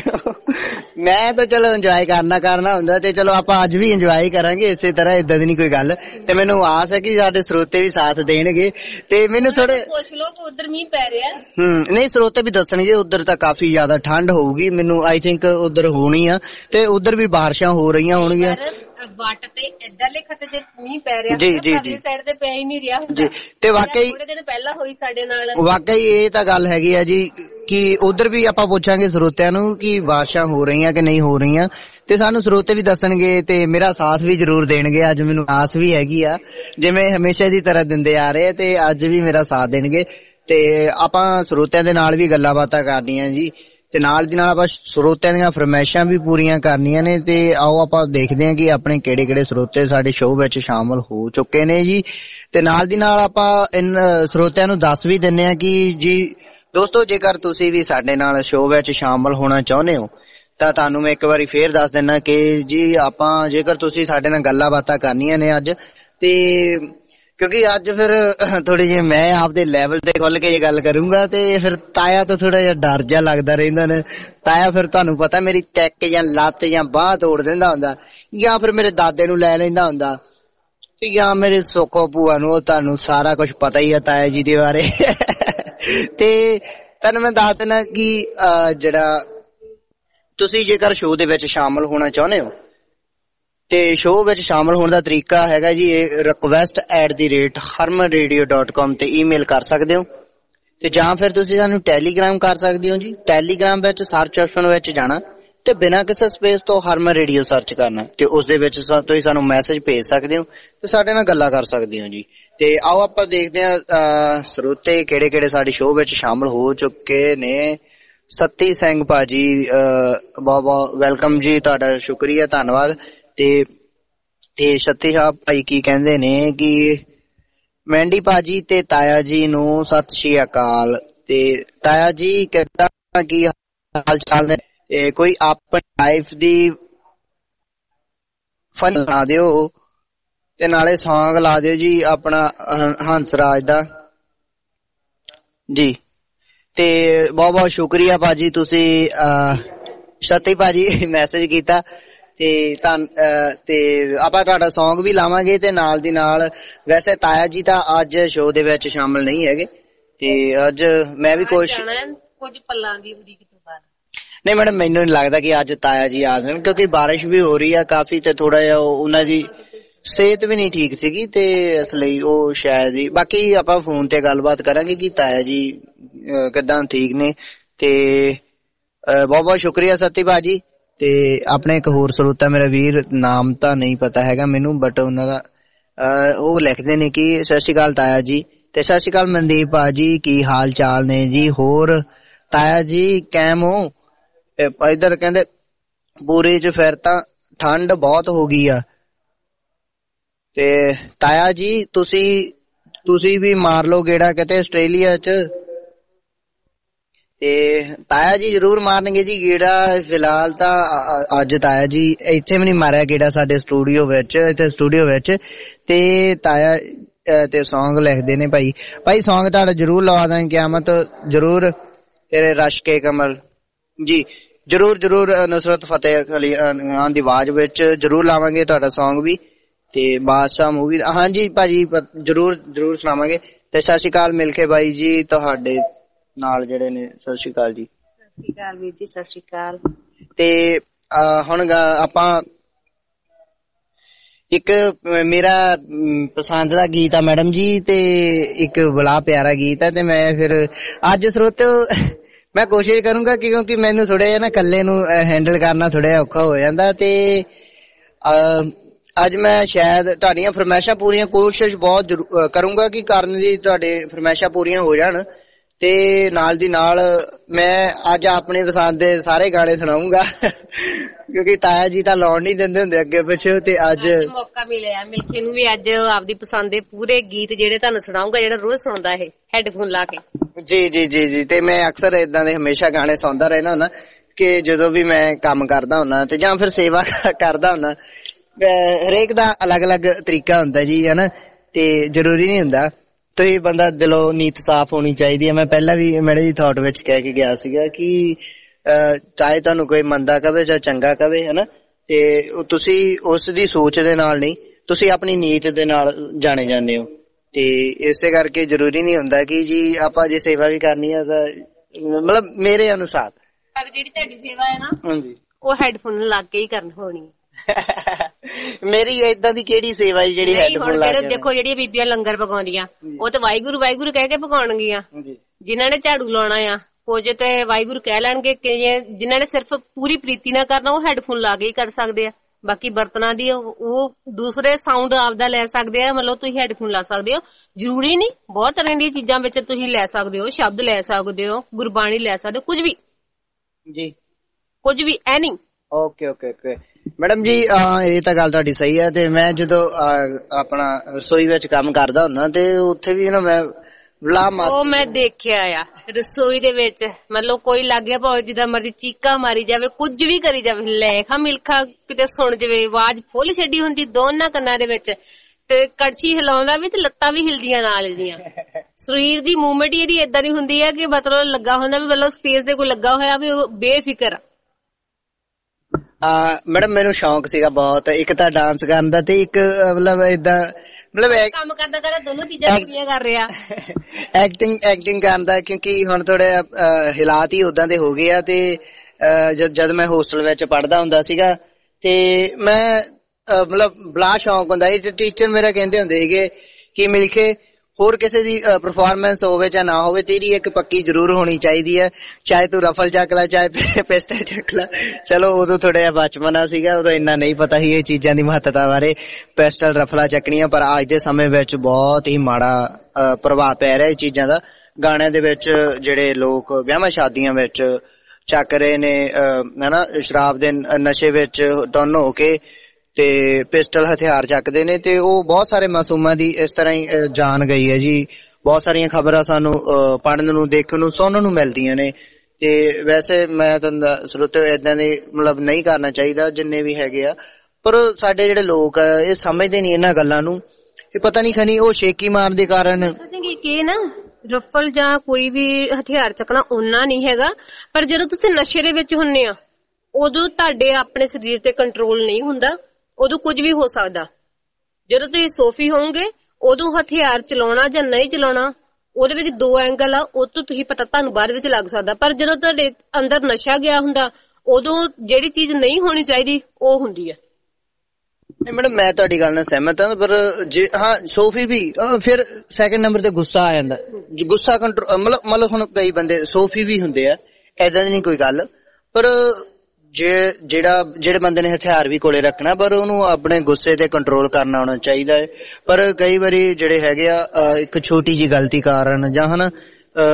ਮੈਂ ਤਾਂ ਚਲੋ ਇੰਜੋਏ ਕਰਨਾ ਕਰਨਾ ਹੁੰਦਾ, ਤੇ ਚਲੋ ਆਪਾਂ ਅੱਜ ਵੀ ਇੰਜੋਏ ਕਰਾਂਗੇ ਇਸੇ ਤਰ੍ਹਾਂ, ਏਦਾਂ ਦੀ ਨਹੀਂ ਕੋਈ ਗੱਲ। ਤੇ ਮੈਨੂੰ ਆਸ ਹੈ ਕਿ ਸਾਡੇ ਸਰੋਤੇ ਵੀ ਸਾਥ ਦੇਣਗੇ। ਤੇ ਮੈਨੂੰ ਥੋੜੇ ਪੁੱਛ ਲੋ ਕਿ ਉਧਰ ਮੀਂਹ ਪੈ ਰਿਹਾ। ਹਮ ਨਹੀਂ, ਸਰੋਤੇ ਵੀ ਦੱਸਣਗੇ, ਉਧਰ ਤਾਂ ਕਾਫੀ ਜ਼ਿਆਦਾ ਠੰਡ ਹੋਊਗੀ, ਮੈਨੂੰ ਆਈ ਥਿੰਕ ਉਧਰ ਹੋਣੀ ਆ, ਤੇ ਉਧਰ ਵੀ ਬਾਰਿਸ਼ਾਂ ਹੋ ਰਹੀਆਂ ਹੋਣਗੀਆਂ। ਵੱਟ ਤੇ ਇੱਧਰਲੇ ਖੱਤੇ ਤੇ ਮੀਂਹ ਪੈ ਰਿਹਾ, ਜੀ ਜੀ ਜੀ ਸਾਈਡ ਤੇ ਪੈ ਹੀ ਨਹੀਂ ਰਿਹਾ ਜੀ। ਤੇ ਵਾਕਈ ਥੋੜੇ ਦਿਨ ਪਹਿਲਾਂ ਹੋਈ ਸਾਡੇ ਨਾਲ, ਵਾਕਈ ਇਹ ਤਾਂ ਗੱਲ ਹੈਗੀ ਆ ਜੀ ਕਿ ਉਧਰ ਵੀ ਆਪਾਂ ਪੁੱਛਾਂਗੇ ਸਰੋਤਿਆਂ ਨੂੰ ਕਿ ਬਾਰਿਸ਼ਾਂ ਹੋ ਰਹੀਆਂ ਕਿ ਨਹੀਂ ਹੋ ਰਹੀਆਂ, ਤੇ ਸਾਨੂੰ ਸਰੋਤੇ ਵੀ ਦੱਸਣਗੇ ਤੇ ਮੇਰਾ ਸਾਥ ਵੀ ਜ਼ਰੂਰ ਦੇਣਗੇ। ਅੱਜ ਮੈਨੂੰ ਆਸ ਵੀ ਹੈਗੀ ਆ, ਜਿਵੇਂ ਹਮੇਸ਼ਾ ਦੀ ਤਰ੍ਹਾਂ ਦਿੰਦੇ ਆ ਰਹੇ, ਤੇ ਅੱਜ ਵੀ ਮੇਰਾ ਸਾਥ ਦੇਣਗੇ। ਤੇ ਆਪਾਂ ਸਰੋਤਿਆਂ ਦੇ ਨਾਲ ਵੀ ਗੱਲਾਂ ਬਾਤਾਂ ਕਰਨੀਆਂ ਜੀ, ਤੇ ਨਾਲ ਦੀ ਨਾਲ ਆਪਾਂ ਸਰੋਤਿਆਂ ਦੀਆਂ ਫਰਮਾਇਸ਼ਾਂ ਵੀ ਪੂਰੀਆਂ ਕਰਨੀਆਂ ਨੇ। ਤੇ ਆਓ ਆਪਾਂ ਦੇਖਦੇ ਹਾਂ ਕਿ ਆਪਣੇ ਕਿਹੜੇ ਕਿਹੜੇ ਸਰੋਤੇ ਸਾਡੇ ਸ਼ੋਅ ਵਿੱਚ ਸ਼ਾਮਲ ਹੋ ਚੁੱਕੇ ਨੇ ਜੀ। ਤੇ ਨਾਲ ਦੀ ਨਾਲ ਆਪਾਂ ਇਨ ਸਰੋਤਿਆਂ ਨੂੰ ਦੱਸ ਵੀ ਦਿੰਦੇ ਹਾਂ ਕਿ ਜੀ ਦੋਸਤੋ, ਜੇਕਰ ਤੁਸੀਂ ਵੀ ਸਾਡੇ ਨਾਲ ਸ਼ੋਅ ਵਿੱਚ ਸ਼ਾਮਲ ਹੋਣਾ ਚਾਹੁੰਦੇ ਹੋ ਤਾਂ ਤੁਹਾਨੂੰ ਮੈਂ ਇੱਕ ਵਾਰੀ ਫੇਰ ਦੱਸ ਦਿੰਦਾ ਕਿ ਜੀ ਆਪਾਂ ਜੇਕਰ ਤੁਸੀਂ ਸਾਡੇ ਨਾਲ ਗੱਲਾਂ ਬਾਤਾਂ ਕਰਨੀਆਂ ਨੇ ਅੱਜ, ਤੇ ਕਿਉਂਕਿ ਅੱਜ ਫਿਰ ਥੋੜੀ ਜਿਹੀ ਮੈਂ ਆਪਦੇ ਲੈਵਲ ਤੇ ਖੁੱਲ ਕੇ ਇਹ ਗੱਲ ਕਰੂੰਗਾ, ਤੇ ਫਿਰ ਤਾਇਆ ਤੋਂ ਥੋੜਾ ਜਿਹਾ ਡਰ ਜਿਹਾ ਲੱਗਦਾ ਰਹਿੰਦਾ ਨੇ। ਤਾਇਆ ਫਿਰ ਤੁਹਾਨੂੰ ਪਤਾ ਮੇਰੀ ਟੈਕ ਜਾਂ ਲੱਤ ਜਾਂ ਬਾਂਹ ਤੋੜ ਦਿੰਦਾ ਹੁੰਦਾ, ਜਾਂ ਫਿਰ ਮੇਰੇ ਦਾਦੇ ਨੂੰ ਲੈ ਲੈਂਦਾ ਹੁੰਦਾ, ਤੇ ਜਾਂ ਮੇਰੇ ਸੋਖੋ ਭੂਆ ਨੂੰ। ਉਹ ਤੁਹਾਨੂੰ ਸਾਰਾ ਕੁਝ ਪਤਾ ਹੀ ਹੈ ਤਾਇਆ ਜੀ ਦੇ ਬਾਰੇ। ਤੇ ਤੁਹਾਨੂੰ ਮੈਂ ਦੱਸ ਦਿੰਦਾ ਕਿ ਜਿਹੜਾ ਤੁਸੀਂ ਜੇਕਰ ਸ਼ੋਅ ਦੇ ਵਿੱਚ ਸ਼ਾਮਲ ਹੋਣਾ ਚਾਹੁੰਦੇ ਹੋ, ਤੇ ਸ਼ੋਅ ਵਿੱਚ ਸ਼ਾਮਲ ਹੋਣ ਦਾ ਤਰੀਕਾ ਹੈਗਾ ਜੀ ਇਹ request at the rate Harman radio dot com ਤੇ ਈਮੇਲ ਕਰ ਸਕਦੇ ਹੋ, ਤੇ ਜਾਂ ਫਿਰ ਤੁਸੀਂ ਸਾਨੂੰ ਟੈਲੀਗ੍ਰਾਮ ਕਰ ਸਕਦੇ ਹੋ ਜੀ। ਟੈਲੀਗ੍ਰਾਮ ਵਿੱਚ ਸਰਚ ਆਪਸ਼ਨ ਵਿੱਚ ਜਾਣਾ ਤੇ ਬਿਨਾਂ ਕਿਸੇ ਸਪੇਸ ਤੋਂ ਹਰਮਨ ਰੇਡੀਓ ਸਰਚ ਕਰਨਾ, ਤੇ ਉਸ ਦੇ ਵਿੱਚ ਤੁਸੀਂ ਸਾਨੂੰ ਮੈਸੇਜ ਭੇਜ ਸਕਦੇ ਹੋ ਤੇ ਸਾਡੇ ਨਾਲ ਗੱਲਾਂ ਕਰ ਸਕਦੇ ਹੋ ਜੀ। ਤੇ ਆਓ ਆਪਾਂ ਦੇਖਦੇ ਹਾਂ ਸਰੋਤੇ ਕਿਹੜੇ ਕਿਹੜੇ ਸਾਡੇ ਸ਼ੋਅ ਵਿੱਚ ਸ਼ਾਮਲ ਹੋ ਚੁੱਕੇ ਨੇ। ਸੱਤੀ ਸਿੰਘ ਭਾਜੀ, ਬਹੁਤ ਬਹੁਤ ਵੈਲਕਮ ਜੀ, ਤੁਹਾਡਾ ਸ਼ੁਕਰੀਆ, ਧੰਨਵਾਦ। ਤੇ ਤੇ ਸੱਤੀ ਸਾਹਿਬ ਭਾਈ ਕੀ ਕਹਿੰਦੇ ਨੇ ਕਿ ਮੈਂਡੀ ਭਾਜੀ ਤੇ ਤਾਇਆ ਜੀ ਨੂੰ ਸਤਿ ਸ਼੍ਰੀ ਅਕਾਲ। ਤੇ ਤਾਇਆ ਜੀ ਕਿੱਦਾਂ, ਕੀ ਹਾਲ ਚਾਲ ਨੇ? ਕੋਈ ਆਪਣੀ ਲਾਈਫ ਦੀ ਫਨ ਲਾ ਦਿਓ ਤੇ ਨਾਲੇ ਸੌਂਗ ਲਾ ਦਿਓ ਜੀ ਆਪਣਾ ਹੰਸਰਾਜ ਦਾ ਜੀ। ਤੇ ਬਹੁਤ ਬਹੁਤ ਸ਼ੁਕਰੀਆ ਭਾਜੀ, ਤੁਸੀਂ ਸਤੀ ਭਾਜੀ ਮੈਸੇਜ ਕੀਤਾ, ਤੇ ਤੇ ਆਪਾਂ ਤੁਹਾਡਾ ਸੌਂਗ ਵੀ ਲਾਵਾਂਗੇ। ਤੇ ਨਾਲ ਦੀ ਨਾਲ ਵੈਸੇ ਤਾਇਆ ਜੀ ਤਾਂ ਅੱਜ ਸ਼ੋਅ ਦੇ ਵਿੱਚ ਸ਼ਾਮਲ ਨਹੀਂ ਹੈਗੇ, ਤੇ ਅੱਜ ਮੈਂ ਵੀ ਕੁਝ ਕੁਝ ਪੱਲਾਂ ਦੀ ਉਡੀਕ ਤੋਂ ਬਾਅਦ ਨਹੀਂ ਮੈਡਮ, ਮੈਨੂੰ ਨਹੀਂ ਲੱਗਦਾ ਕਿ ਅੱਜ ਤਾਇਆ ਜੀ ਆ ਜਾਣ, ਕਿਉਂਕਿ ਬਾਰਿਸ਼ ਵੀ ਹੋ ਰਹੀ ਆ ਕਾਫੀ, ਤੇ ਥੋੜਾ ਜਿਹਾ ਉਹਨਾਂ ਦੀ ਸਿਹਤ ਵੀ ਨਹੀਂ ਠੀਕ ਸੀਗੀ, ਤੇ ਇਸ ਲਈ ਉਹ ਸ਼ਾਇਦ ਹੀ। ਬਾਕੀ ਆਪਾਂ ਫੋਨ ਤੇ ਗੱਲਬਾਤ ਕਰਾਂਗੇ ਕਿ ਤਾਇਆ ਜੀ ਕਿੱਦਾਂ, ਠੀਕ ਨੇ। ਤੇ ਬਹੁਤ ਬਹੁਤ ਸ਼ੁਕਰੀਆ ਸਤੀ ਭਾਜੀ। ਤੇ ਆਪਣੇ ਇੱਕ ਹੋਰ ਸਰੋਤਾ ਮੇਰਾ ਵੀਰ, ਨਾਮ ਤਾਂ ਨਹੀਂ ਪਤਾ ਹੈਗਾ ਮੈਨੂੰ, ਬਟ ਉਹਨਾਂ ਦਾ ਉਹ ਲਿਖਦੇ ਨੇ ਕਿ ਸਤਿ ਸ਼੍ਰੀ ਅਕਾਲ ਤਾਇਆ ਜੀ, ਤੇ ਸਤਿ ਸ਼੍ਰੀ ਅਕਾਲ ਮਨਦੀਪ ਭਾਜੀ, ਕੀ ਹਾਲ ਚਾਲ ਨੇ ਜੀ? ਹੋਰ ਤਾਇਆ ਜੀ ਕੈਮ ਹੋ ਇਧਰ ਕਹਿੰਦੇ ਪੂਰੀ ਚ ਫਿਰ ਤਾਂ ਠੰਡ ਬਹੁਤ ਹੋ ਗਈ ਆ ਤੇ ਤਾਇਆ ਜੀ ਤੁਸੀਂ ਤੁਸੀਂ ਵੀ ਮਾਰ ਲਓ ਗੇੜਾ ਕਿਤੇ ਆਸਟ੍ਰੇਲੀਆ ਚ ਤੇ ਤਾਇਆ ਜੀ ਜ਼ਰੂਰ ਮਾਰਨਗੇ ਜੀ ਗੇੜਾ। ਫਿਲਹਾਲ ਤਾਂ ਅੱਜ ਤਾਇਆ ਜੀ ਇੱਥੇ ਵੀ ਨੀ ਮਾਰਿਆ ਗੇੜਾ ਸਾਡੇ ਸਟੂਡੀਓ ਵਿੱਚ ਇੱਥੇ ਸਟੂਡੀਓ ਵਿੱਚ ਤੇ ਤਾਇਆ ਤੇ ਸੌਂਗ ਲਿਖਦੇ ਨੇ ਭਾਈ ਭਾਈ ਸੌਂਗ ਤੁਹਾਡਾ ਜ਼ਰੂਰ ਲਵਾ ਦਾਂਗੇ ਕਿਆਮਤ ਜ਼ਰੂਰ ਤੇਰੇ ਰਸ਼ ਕੇ ਕਮਲ ਜੀ ਜ਼ਰੂਰ ਜ਼ਰੂਰ ਨੁਸਰਤ ਫਤਿਹ ਅਲੀ ਖਾਨ ਦੀ ਆਵਾਜ਼ ਵਿੱਚ ਜ਼ਰੂਰ ਲਾਵਾਂਗੇ ਤੁਹਾਡਾ ਸੌਂਗ ਵੀ ਤੇ ਬਾਦਸ਼ਾਹ ਮੂਵੀ ਹਾਂਜੀ ਭਾਜੀ ਜ਼ਰੂਰ ਜ਼ਰੂਰ ਸੁਣਾਵਾਂਗੇ। ਤੇ ਸਤਿ ਸ਼੍ਰੀ ਅਕਾਲ ਮਿਲ ਕੇ ਬਾਈ ਜੀ ਤੁਹਾਡੇ ਨਾਲ ਜਿਹੜੇ ਨੇ ਸਤਿ ਸ਼੍ਰੀ ਅਕਾਲ ਜੀ। ਸਤਿ ਸ਼੍ਰੀ ਅਕਾਲ ਵੀਰ ਜੀ ਸਤਿ ਸ਼੍ਰੀ ਅਕਾਲ। ਤੇ ਹੁਣ ਆਪਾਂ ਇੱਕ ਮੇਰਾ ਪਸੰਦ ਦਾ ਗੀਤ ਆ ਮੈਡਮ ਜੀ ਤੇ ਇੱਕ ਬੜਾ ਪਿਆਰਾ ਗੀਤ ਹੈ ਤੇ ਮੈਂ ਫਿਰ ਅੱਜ ਸਰੋਤਿਓ ਮੈਂ ਕੋਸ਼ਿਸ਼ ਕਰੂੰਗਾ ਕਿਉਂਕਿ ਮੈਨੂੰ ਥੋੜਾ ਜਿਹਾ ਨਾ ਇਕੱਲੇ ਨੂੰ ਹੈਂਡਲ ਕਰਨਾ ਥੋੜਾ ਜਿਹਾ ਔਖਾ ਹੋ ਜਾਂਦਾ ਤੇ ਅੱਜ ਮੈਂ ਸ਼ਾਇਦ ਤੁਹਾਡੀਆਂ ਫਰਮਾਇਸ਼ਾਂ ਪੂਰੀਆਂ ਕੋਸ਼ਿਸ਼ ਬਹੁਤ ਕਰੂੰਗਾ ਕਿ ਕਰਨ ਦੀ ਤੁਹਾਡੇ ਫਰਮਾਇਸ਼ਾਂ ਪੂਰੀਆਂ ਹੋ ਜਾਣ ਤੇ ਨਾਲ ਦੀ ਨਾਲ ਮੈਂ ਅੱਜ ਆਪਣੇ ਪਸੰਦ ਦੇ ਸਾਰੇ ਗਾਣੇ ਸੁਣਾਉਂਗਾ ਕਿਉਂਕਿ ਤਾਇਆ ਜੀ ਤਾਂ ਲਾਉਣ ਨਹੀਂ ਦਿੰਦੇ ਹੁੰਦੇ ਅੱਗੇ ਪਿੱਛੇ ਤੇ ਅੱਜ ਮੌਕਾ ਮਿਲਿਆ ਮਿਲਕੇ ਨੂੰ ਵੀ ਅੱਜ ਆਪਦੀ ਪਸੰਦ ਦੇ ਪੂਰੇ ਗੀਤ ਜਿਹੜੇ ਤੁਹਾਨੂੰ ਸੁਣਾਉਂਗਾ ਜਿਹੜਾ ਰੋਜ਼ ਸੁਣਦਾ ਇਹ ਹੈਡਫੋਨ ਲਾ ਕੇ। ਜੀ ਜੀ ਜੀ ਜੀ ਤੇ ਮੈਂ ਅਕਸਰ ਏਦਾਂ ਦੇ ਹਮੇਸ਼ਾ ਗਾਣੇ ਸੁਣਦਾ ਰਹਿਣਾ ਹੁੰਦਾ ਕਿ ਜਦੋਂ ਵੀ ਮੈਂ ਕੰਮ ਕਰਦਾ ਹੁੰਦਾ ਤੇ ਜਾਂ ਫਿਰ ਸੇਵਾ ਕਰਦਾ ਹੁੰਦਾ ਹਰੇਕ ਦਾ ਅਲੱਗ ਅਲੱਗ ਤਰੀਕਾ ਹੁੰਦਾ ਜੀ ਹਨਾ ਤੇ ਜ਼ਰੂਰੀ ਨਹੀਂ ਹੁੰਦਾ ਤੇ ਬੰਦਾ ਦਿਲੋਂ ਨੀਤ ਸਾਫ਼ ਹੋਣੀ ਚਾਹੀਦੀ ਹੈ। ਮੈਂ ਪਹਿਲਾਂ ਵੀ ਮੇਰੇ ਜੀ ਥਾਟ ਵਿੱਚ ਕਹਿ ਕੇ ਗਿਆ ਸੀਗਾ ਕਿ ਚਾਹੇ ਤੁਹਾਨੂੰ ਕੋਈ ਮੰਦਾ ਕਵੇ ਜਾਂ ਚੰਗਾ ਕਵੇ ਹਨਾ ਤੇ ਤੁਸੀਂ ਉਸ ਦੀ ਸੋਚ ਦੇ ਨਾਲ ਨਹੀਂ ਤੁਸੀਂ ਆਪਣੀ ਨੀਤ ਦੇ ਨਾਲ ਜਾਣੇ ਜਾਂਦੇ ਹੋ ਤੇ ਇਸੇ ਕਰਕੇ ਜ਼ਰੂਰੀ ਨਹੀਂ ਹੁੰਦਾ ਕਿ ਜੀ ਆਪਾਂ ਜੇ ਸੇਵਾ ਵੀ ਕਰਨੀ ਆ ਤਾਂ ਮਤਲਬ ਮੇਰੇ ਅਨੁਸਾਰ ਪਰ ਜਿਹੜੀ ਤੁਹਾਡੀ ਸੇਵਾ ਹੈ ਨਾ ਹਾਂਜੀ ਉਹ ਹੈਡਫੋਨ ਲਾ ਕੇ ਹੀ ਕਰਨੀ ਹੋਣੀ ਮੇਰੀ ਏਦਾਂ ਦੀ ਕਿਹੜੀ ਸੇਵਾ ਹੈ ਜਿਹੜੀ ਹੈਡਫੋਨ ਲਾ ਕੇ ਦੇਖੋ ਜਿਹੜੀਆਂ ਬੀਬੀਆਂ ਲੰਗਰ ਪਕਾਉਂਦੀਆਂ ਉਹ ਤਾਂ ਵਾਹਿਗੁਰੂ ਵਾਹਿਗੁਰੂ ਕਹਿ ਕੇ ਪਕਾਉਣਗੀਆਂ ਜਿਨ੍ਹਾਂ ਨੇ ਝਾੜੂ ਲਾਉਣਾ ਆ ਕੁਝ ਤੇ ਵਾਹਿਗੁਰੂ ਕਹਿ ਲੈਣਗੇ ਜਿਨ੍ਹਾਂ ਨੇ ਸਿਰਫ ਪੂਰੀ ਪ੍ਰੀਤੀ ਨਾਲ ਕਰਨਾ ਉਹ ਹੈਡਫੋਨ ਲਾ ਕੇ ਹੀ ਕਰ ਸਕਦੇ ਆ। ਬਾਕੀ ਬਰਤਨਾਂ ਦੀ ਉਹ ਦੂਸਰੇ ਸਾਊਂਡ ਆਪਦਾ ਲੈ ਸਕਦੇ ਆ ਮਤਲਬ ਤੁਸੀਂ ਹੈਡਫੋਨ ਲਾ ਸਕਦੇ ਹੋ ਜ਼ਰੂਰੀ ਨਹੀਂ ਬਹੁਤ ਤਰ੍ਹਾਂ ਦੀਆਂ ਚੀਜ਼ਾਂ ਵਿੱਚ ਤੁਸੀਂ ਲੈ ਸਕਦੇ ਹੋ ਸ਼ਬਦ ਲੈ ਸਕਦੇ ਹੋ ਗੁਰਬਾਣੀ ਲੈ ਸਕਦੇ ਹੋ ਕੁਝ ਵੀ ਜੀ ਕੁਝ ਵੀ ਐਨੀ okay okay okay madam ji ਇਹ ਤਾਂ ਗੱਲ ਤੁਹਾਡੀ ਸਹੀ ਹੈ ਤੇ ਮੈਂ ਜਦੋਂ ਆਪਣਾ ਰਸੋਈ ਵਿੱਚ ਕੰਮ ਕਰਦਾ ਹੁੰਦਾ ਤੇ ਉੱਥੇ ਵੀ ਨਾ ਮੈਂ ਉਹ ਮੈਂ ਦੇਖਿਆ ਆ ਰਸੋਈ ਦੇ ਵਿੱਚ ਮਤਲਬ ਕੋਈ ਲੱਗ ਗਿਆ ਭਾਵੇਂ ਜਿੱਦਾਂ ਮਰਜ਼ੀ ਚੀਕਾ ਮਾਰੀ ਜਾਵੇ ਕੁਝ ਵੀ ਕਰੀ ਜਾਵੇ ਲੈਖਾ ਮਿਲਖਾ ਕਿਤੇ ਸੁਣ ਜਾਵੇ ਆਵਾਜ਼ ਫੁੱਲ ਛੱਡੀ ਹੁੰਦੀ ਦੋਨਾਂ ਕੰਨਾਂ ਦੇ ਵਿੱਚ ਤੇ ਕੜਛੀ ਹਿਲਾਉਂਦਾ ਵੀ ਤੇ ਲੱਤਾਂ ਵੀ ਹਿਲਦੀਆਂ ਨਾਲ ਦੀਆਂ ਸਰੀਰ ਦੀ ਮੂਵਮੈਂਟ ਇਹਦੀ ਏਦਾਂ ਦੀ ਹੁੰਦੀ ਹੈ ਕਿ ਮਤਲਬ ਲੱਗਾ ਹੁੰਦਾ ਵੀ ਮਤਲਬ ਸਟੇਜ ਤੇ ਕੋਈ ਲੱਗਾ ਹੋਇਆ ਵੀ ਉਹ ਬੇਫਿਕਰ ਮੈਡਮ ਮੈਨੂੰ ਸ਼ੌਂਕ ਸੀਗਾ ਬਹੁਤ ਇੱਕ ਤਾਂ ਡਾਂਸ ਕਰਨ ਦਾ ਤੇ ਇੱਕ ਮਤਲਬ ਏਦਾਂ ਮਤਲਬ ਕੰਮ ਕਰਦਾ ਕਰਦਾ ਦੋਨੋਂ ਚੀਜ਼ਾਂ ਪੂਰੀਆਂ ਕਰ ਰਿਹਾ ਐਕਟਿੰਗ ਐਕਟਿੰਗ ਕਰਨ ਦਾ ਕਿਉਂਕਿ ਹੁਣ ਥੋੜੇ ਹਾਲਾਤ ਹੀ ਉਦਾਂ ਦੇ ਹੋ ਗਏ ਆ ਤੇ ਜਦ ਜਦ ਮੈਂ ਹੋਸਟਲ ਵਿੱਚ ਪੜ੍ਹਦਾ ਹੁੰਦਾ ਸੀਗਾ ਤੇ ਮੈਂ ਮਤਲਬ ਬੜਾ ਸ਼ੌਂਕ ਹੁੰਦਾ ਸੀ ਤੇ ਟੀਚਰ ਮੇਰਾ ਕਹਿੰਦੇ ਹੁੰਦੇ ਸੀਗੇ ਕਿ ਮਿਲ ਕੇ ਹੋਰ ਕਿਸੇ ਦੀ ਪਰਫਾਰਮੈਂਸ ਹੋਵੇ ਜਾਂ ਨਾ ਹੋਵੇ ਤੇਰੀ ਇੱਕ ਪੱਕੀ ਜ਼ਰੂਰ ਹੋਣੀ ਚਾਹੀਦੀ ਹੈ ਚਾਹੇ ਤੂੰ ਰਫਲ ਚੱਕ ਲੈ ਚਾਹੇ ਪਿਸਟਲ ਚੱਕ ਲੈ। ਚਲੋ ਉਦੋਂ ਥੋੜਾ ਜਿਹਾ ਬਚਪਨਾ ਸੀਗਾ ਉਦੋਂ ਇੰਨਾ ਨਹੀਂ ਪਤਾ ਸੀ ਇਹ ਚੀਜ਼ਾਂ ਦੀ ਮਹੱਤਤਾ ਬਾਰੇ ਪਿਸਟਲ ਰਫਲਾਂ ਚੱਕਣੀਆਂ ਪਰ ਅੱਜ ਦੇ ਸਮੇਂ ਵਿੱਚ ਬਹੁਤ ਹੀ ਮਾੜਾ ਪ੍ਰਭਾਵ ਪੈ ਰਿਹਾ ਇਹ ਚੀਜ਼ਾਂ ਦਾ। ਗਾਣਿਆਂ ਦੇ ਵਿੱਚ ਜਿਹੜੇ ਲੋਕ ਵਿਆਹਾਂ ਸ਼ਾਦੀਆਂ ਵਿੱਚ ਚੱਕ ਰਹੇ ਨੇ ਹਨਾ ਸ਼ਰਾਬ ਦੇ ਨਸ਼ੇ ਵਿੱਚ ਧੁੰਨ ਹੋ ਕੇ ਤੇ ਪਿਸਟਲ ਹਥਿਆਰ ਚੱਕਦੇ ਨੇ ਤੇ ਉਹ ਬਹੁਤ ਸਾਰੇ ਮਾਸੂਮਾਂ ਦੀ ਇਸ ਤਰ੍ਹਾਂ ਹੀ ਜਾਨ ਗਈ ਹੈ ਜੀ। ਬਹੁਤ ਸਾਰੀਆਂ ਖਬਰਾਂ ਸਾਨੂੰ ਪੜ੍ਹਨ ਨੂੰ ਦੇਖਣ ਨੂੰ ਸੁਣਨ ਨੂੰ ਮਿਲਦੀਆਂ ਨੇ ਤੇ ਵੈਸੇ ਮੈਂ ਤੁਹਾਨੂੰ ਸਰੋਤਿਓ ਏਦਾਂ ਦੇ ਮਤਲਬ ਨਹੀਂ ਕਰਨਾ ਚਾਹੀਦਾ ਜਿੰਨੇ ਵੀ ਹੈਗੇ ਆ ਪਰ ਸਾਡੇ ਜਿਹੜੇ ਲੋਕ ਆ ਇਹ ਸਮਝਦੇ ਨਹੀਂ ਇਹਨਾਂ ਗੱਲਾਂ ਨੂੰ ਇਹ ਪਤਾ ਨਹੀਂ ਖਣੀ ਉਹ ਸ਼ੇਕੀ ਮਾਰਨ ਦੇ ਕਾਰਨ ਕੀ ਨਾ ਰਫਲ ਜਾਂ ਕੋਈ ਵੀ ਹਥਿਆਰ ਚੱਕਣਾ ਓਨਾ ਨਹੀਂ ਹੈਗਾ ਪਰ ਜਦੋਂ ਤੁਸੀਂ ਨਸ਼ੇ ਦੇ ਵਿੱਚ ਹੁੰਨੇ ਆ ਉਦੋਂ ਤੁਹਾਡੇ ਆਪਣੇ ਸਰੀਰ ਤੇ ਕੰਟਰੋਲ ਨਹੀਂ ਹੁੰਦਾ ਉਦੋਂ ਕੁਝ ਵੀ ਹੋ ਸਕਦਾ। ਜਦੋਂ ਤੁਸੀਂ ਸੋਫੀ ਹੋਵੋਗੇ ਉਦੋਂ ਹਥਿਆਰ ਚਲਾਉਣਾ ਜਾਂ ਨਹੀਂ ਚਲਾਉਣਾ ਉਹਦੇ ਵਿੱਚ ਦੋ ਐਂਗਲ ਆ ਉਹ ਤੋਂ ਤੁਸੀਂ ਪਤਾ ਤੁਹਾਨੂੰ ਬਾਅਦ ਵਿੱਚ ਲੱਗ ਸਕਦਾ ਪਰ ਜਦੋਂ ਤੁਹਾਡੇ ਅੰਦਰ ਨਸ਼ਾ ਗਿਆ ਹੁੰਦਾ ਉਦੋਂ ਜਿਹੜੀ ਚੀਜ਼ ਨਹੀਂ ਹੋਣੀ ਚਾਹੀਦੀ ਉਹ ਹੁੰਦੀ ਹੈ। ਨਹੀਂ ਮੈਡਮ ਮੈਂ ਤੁਹਾਡੀ ਗੱਲ ਨਾਲ ਸਹਿਮਤ ਹਾਂ ਪਰ ਜੇ ਹਾਂ ਸੋਫੀ ਵੀ ਫਿਰ ਸੈਕਿੰਡ ਨੰਬਰ ਤੇ ਗੁੱਸਾ ਆ ਜਾਂਦਾ ਗੁੱਸਾ ਕੰਟਰੋਲ ਮਤਲਬ ਮਤਲਬ ਹੁਣ ਕਈ ਬੰਦੇ ਸੋਫੀ ਵੀ ਹੁੰਦੇ ਆ ਏਦਾਂ ਦੀ ਨਹੀਂ ਕੋਈ ਗੱਲ ਪਰ ਜੇ ਜਿਹੜਾ ਜਿਹੜੇ ਬੰਦੇ ਨੇ ਹਥਿਆਰ ਵੀ ਕੋਲੇ ਰੱਖਣਾ ਪਰ ਉਹਨੂੰ ਆਪਣੇ ਗੁੱਸੇ ਤੇ ਕੰਟਰੋਲ ਕਰਨਾ ਆਉਣਾ ਚਾਹੀਦਾ ਹੈ। ਪਰ ਕਈ ਵਾਰੀ ਜਿਹੜੇ ਹੈਗੇ ਆ ਇੱਕ ਛੋਟੀ ਜਿਹੀ ਗਲਤੀ ਕਾਰਨ ਜਾਂ ਹਨਾ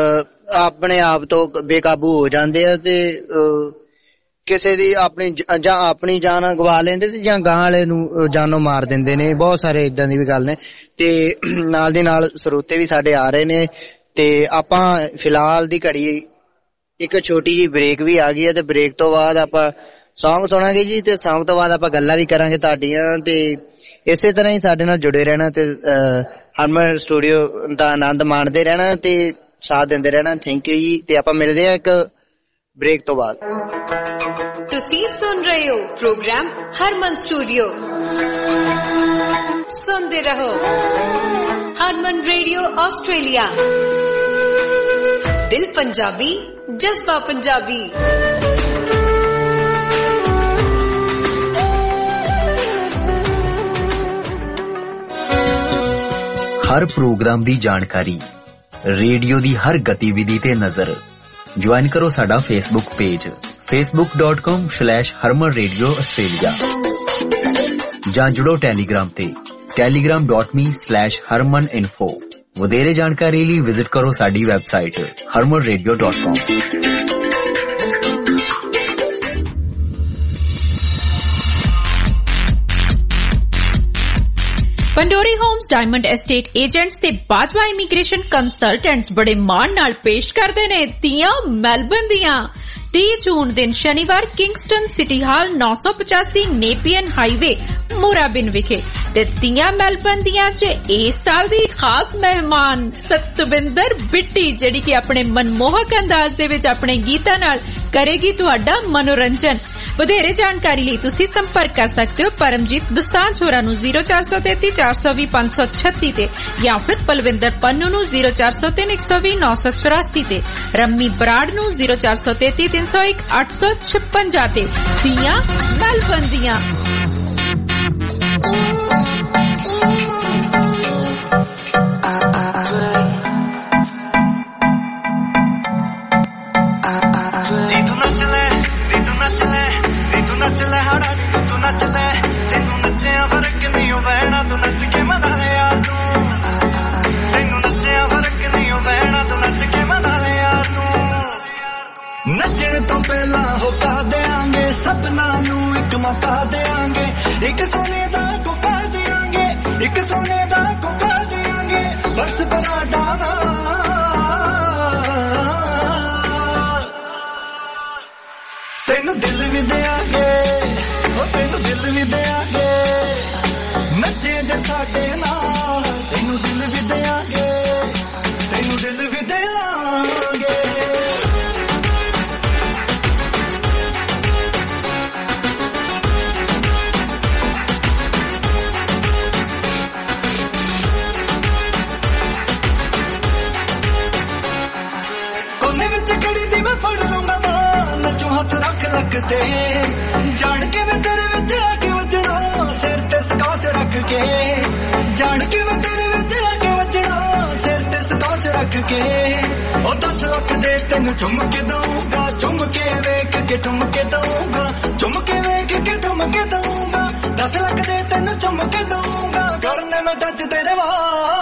ਆਪਣੇ ਆਪ ਤੋਂ ਬੇਕਾਬੂ ਹੋ ਜਾਂਦੇ ਆ ਤੇ ਕਿਸੇ ਦੀ ਆਪਣੀ ਜਾਂ ਆਪਣੀ ਜਾਨ ਗਵਾ ਲੈਂਦੇ ਤੇ ਜਾਂ ਗਾਂ ਵਾਲੇ ਨੂੰ ਜਾਨੋਂ ਮਾਰ ਦਿੰਦੇ ਨੇ। ਬਹੁਤ ਸਾਰੇ ਇਦਾਂ ਦੀ ਵੀ ਗੱਲ ਨੇ ਤੇ ਨਾਲ ਦੀ ਨਾਲ ਸਰੋਤੇ ਵੀ ਸਾਡੇ ਆ ਰਹੇ ਨੇ ਤੇ ਆਪਾਂ ਫਿਲਹਾਲ ਦੀ ਘੜੀ ਇੱਕ ਛੋਟੀ ਜਿਹੀ ਬ੍ਰੇਕ ਵੀ ਆ ਗਈ ਹੈ ਤੇ ਬ੍ਰੇਕ ਤੋਂ ਬਾਅਦ ਆਪਾਂ ਸੌਂਗ ਸੁਣਾਂਗੇ ਜੀ ਤੇ ਸੌਂਗ ਤੋਂ ਬਾਅਦ ਆਪਾਂ ਗੱਲਾਂ ਵੀ ਕਰਾਂਗੇ ਤੁਹਾਡੀਆਂ ਤੇ ਇਸੇ ਤਰ੍ਹਾਂ ਹੀ ਸਾਡੇ ਨਾਲ ਜੁੜੇ ਰਹਿਣਾ ਤੇ ਹਰਮਨ ਸਟੂਡੀਓ ਦਾ ਆਨੰਦ ਮਾਣਦੇ ਰਹਿਣਾ ਤੇ ਸਾਥ ਦਿੰਦੇ ਰਹਿਣਾ। ਥੈਂਕ ਯੂ ਜੀ ਤੇ ਆਪਾਂ ਮਿਲਦੇ ਹਾਂ ਇੱਕ ਬ੍ਰੇਕ ਤੋਂ ਬਾਅਦ। ਤੁਸੀਂ ਸੁਣ ਰਹੇ ਹੋ ਪ੍ਰੋਗਰਾਮ ਹਰਮਨ ਸਟੂਡੀਓ। ਸੁਣਦੇ ਰਹੋ ਹਰਮਨ ਰੇਡੀਓ ਆਸਟ੍ਰੇਲੀਆ। ਦਿਲ ਪੰਜਾਬੀ, ਜਜ਼ਬਾ ਪੰਜਾਬੀ। ਹਰ ਪ੍ਰੋਗਰਾਮ ਦੀ ਜਾਣਕਾਰੀ, ਰੇਡੀਓ ਦੀ ਹਰ ਗਤੀਵਿਧੀ ਤੇ ਨਜ਼ਰ। ਜੁਆਇਨ ਕਰੋ ਸਾਡਾ Facebook page facebook dot com slash harman radio australia ਜਾਂ ਜੁੜੋ ਟੈਲੀਗ੍ਰਾਮ ਤੇ telegram dot me slash harman info। ਵਧੇਰੇ ਜਾਣਕਾਰੀ ਲਈ ਵਿਜ਼ਿਟ ਕਰੋ ਸਾਡੀ website harman radio dot com। Pandori homes diamond estate agents ਤੇ ਬਾਜਵਾ ਇਮੀਗ੍ਰੇਸ਼ਨ ਕੰਸਲਟੈਂਟਸ ਬੜੇ ਮਾਣ ਨਾਲ ਪੇਸ਼ ਕਰਦੇ ਨੇ ਤੀਆਂ ਮੈਲਬਨ ਦੀਆਂ। ਤੀਹ ਜੂਨ ਦਿਨ ਸ਼ਨੀਵਾਰ ਕਿੰਗਸਟਨ ਸਿਟੀ ਹਾਲ ਨੌ ਸੌ ਪਚਾਸੀ ਨੇਪੀਅਨ ਹਾਈਵੇ ਮੋਰਾਬਿਨ ਵਿਖੇ ਤੇ ਤੀਆਂ ਮੈਲਬਨ ਦੀਆਂ ਚ ਇਸ ਸਾਲ ਦੀ ਖਾਸ ਮਹਿਮਾਨ ਸਤਵਿੰਦਰ ਬਿੱਟੀ ਜਿਹੜੀ ਕਿ ਆਪਣੇ ਮਨਮੋਹਕ ਅੰਦਾਜ਼ ਦੇ ਵਿੱਚ ਆਪਣੇ ਗੀਤਾਂ ਨਾਲ ਕਰੇਗੀ ਤੁਹਾਡਾ ਮਨੋਰੰਜਨ। ਵਧੇਰੇ ਜਾਣਕਾਰੀ ਲਈ ਤੁਸੀਂ ਸੰਪਰਕ ਕਰ ਸਕਦੇ ਹੋ ਪਰਮਜੀਤ ਦੁਸਾਂਝ ਹੋਰਾਂ ਨੂੰ ਜ਼ੀਰੋ ਚਾਰ ਸੌ ਤੇਤੀ ਚਾਰ ਸੌ ਵੀਹ ਪੰਜ ਸੌ ਛੱਤੀ ਤੇ ਜਾਂ ਫਿਰ ਪਲਵਿੰਦਰ ਪੰਨੂ ਨੂੰ ਜ਼ੀਰੋ ਚਾਰ ਸੌ ਤਿੰਨ ਇੱਕ ਸੌ ਵੀਹ ਨੌ ਸੌ ਚੁਰਾਸੀ ਤੇ ਰੰਮੀ ਬਰਾੜ ਨੂੰ ਜ਼ੀਰੋ ਚਾਰ ਸੌ ਤੇਤੀ ਤਿੰਨ ਸੌ ਇੱਕ ਅੱਠ ਸੌ ਛਪੰਜਾ ਤੇ ਤੀਆਂ ਮੈਲਬਨ ਦੀਆਂ। ਨੱਚਣ ਤੋਂ ਪਹਿਲਾਂ ਹੋਕਾ ਦੇਾਂਗੇ ਸਪਨਾ ਨੂੰ ਇੱਕ ਮੌਕਾ ਦੇਾਂਗੇ ਇੱਕ ਸੋਨੇ ਦਾ ਕੋਕਾ ਦੇਾਂਗੇ ਇੱਕ ਸੋਨੇ ਦਾ ਕੋਕਾ ਦੇਾਂਗੇ ਬਸ ਬਰਾਡਾ ਦਾ ਤੈਨੂੰ ਦਿਲ ਵੀ ਦੇਾਂਗੇ ਉਹ ਤੈਨੂੰ ਦਿਲ ਵੀ ਦੇਾਂਗੇ ਨੱਚੇ ਜੇ ਸਾਡੇ ਨਾਲ ਤੈਨੂੰ ਦਿਲ ਵੀ ਦੇਾਂਗੇ ਤੈਨੂੰ ਦਿਲ ਵੀ ਦੇਾਂਗੇ। ਤੇ ਜਾਣ ਕੇ ਮੈਂ ਤੇਰੇ ਵਿੱਚ ਆ ਕੇ ਵੱਜਣਾ ਸਿਰ ਤੇ ਸਕਾਚ ਰੱਖ ਕੇ ਜਾਣ ਕੇ ਮੈਂ ਤੇਰੇ ਵਿੱਚ ਆ ਕੇ ਵੱਜਣਾ ਸਿਰ ਤੇ ਸਕਾਚ ਰੱਖ ਕੇ ਉਹ ਦਸ ਲੱਖ ਦੇ ਤੈਨੂੰ ਚੁੰਮ ਕੇ ਦਊਂਗਾ ਚੁੰਮ ਕੇ ਵੇਖ ਕੇ ਠੁੰਮ ਕੇ ਦਊਂਗਾ ਚੁੰਮ ਕੇ ਵੇਖ ਕੇ ਠੁੰਮ ਕੇ ਦਊਂਗਾ ਦਸ ਲੱਖ ਦੇ ਤੈਨੂੰ ਚੁੰਮ ਕੇ ਦਊਂਗਾ ਕਰਨੇ ਮੈਂ ਟੱਚ ਤੇਰੇ ਵਾ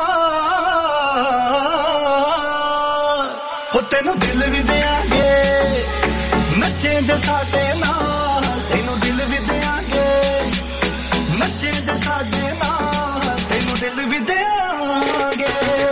ਹੋ ਤੈਨੂੰ ਦਿਲ ਵੀ ਦਿਆਂਗੇ ਨੱਚੇ ਜੇ ਸਾਡੇ ਨਾਲ ਤੈਨੂੰ ਦਿਲ ਵੀ ਦਿਆਂਗੇ ਨੱਚੇ ਜੇ ਸਾਡੇ ਨਾਲ ਤੈਨੂੰ ਦਿਲ ਵੀ ਦਿਆਂਗੇ।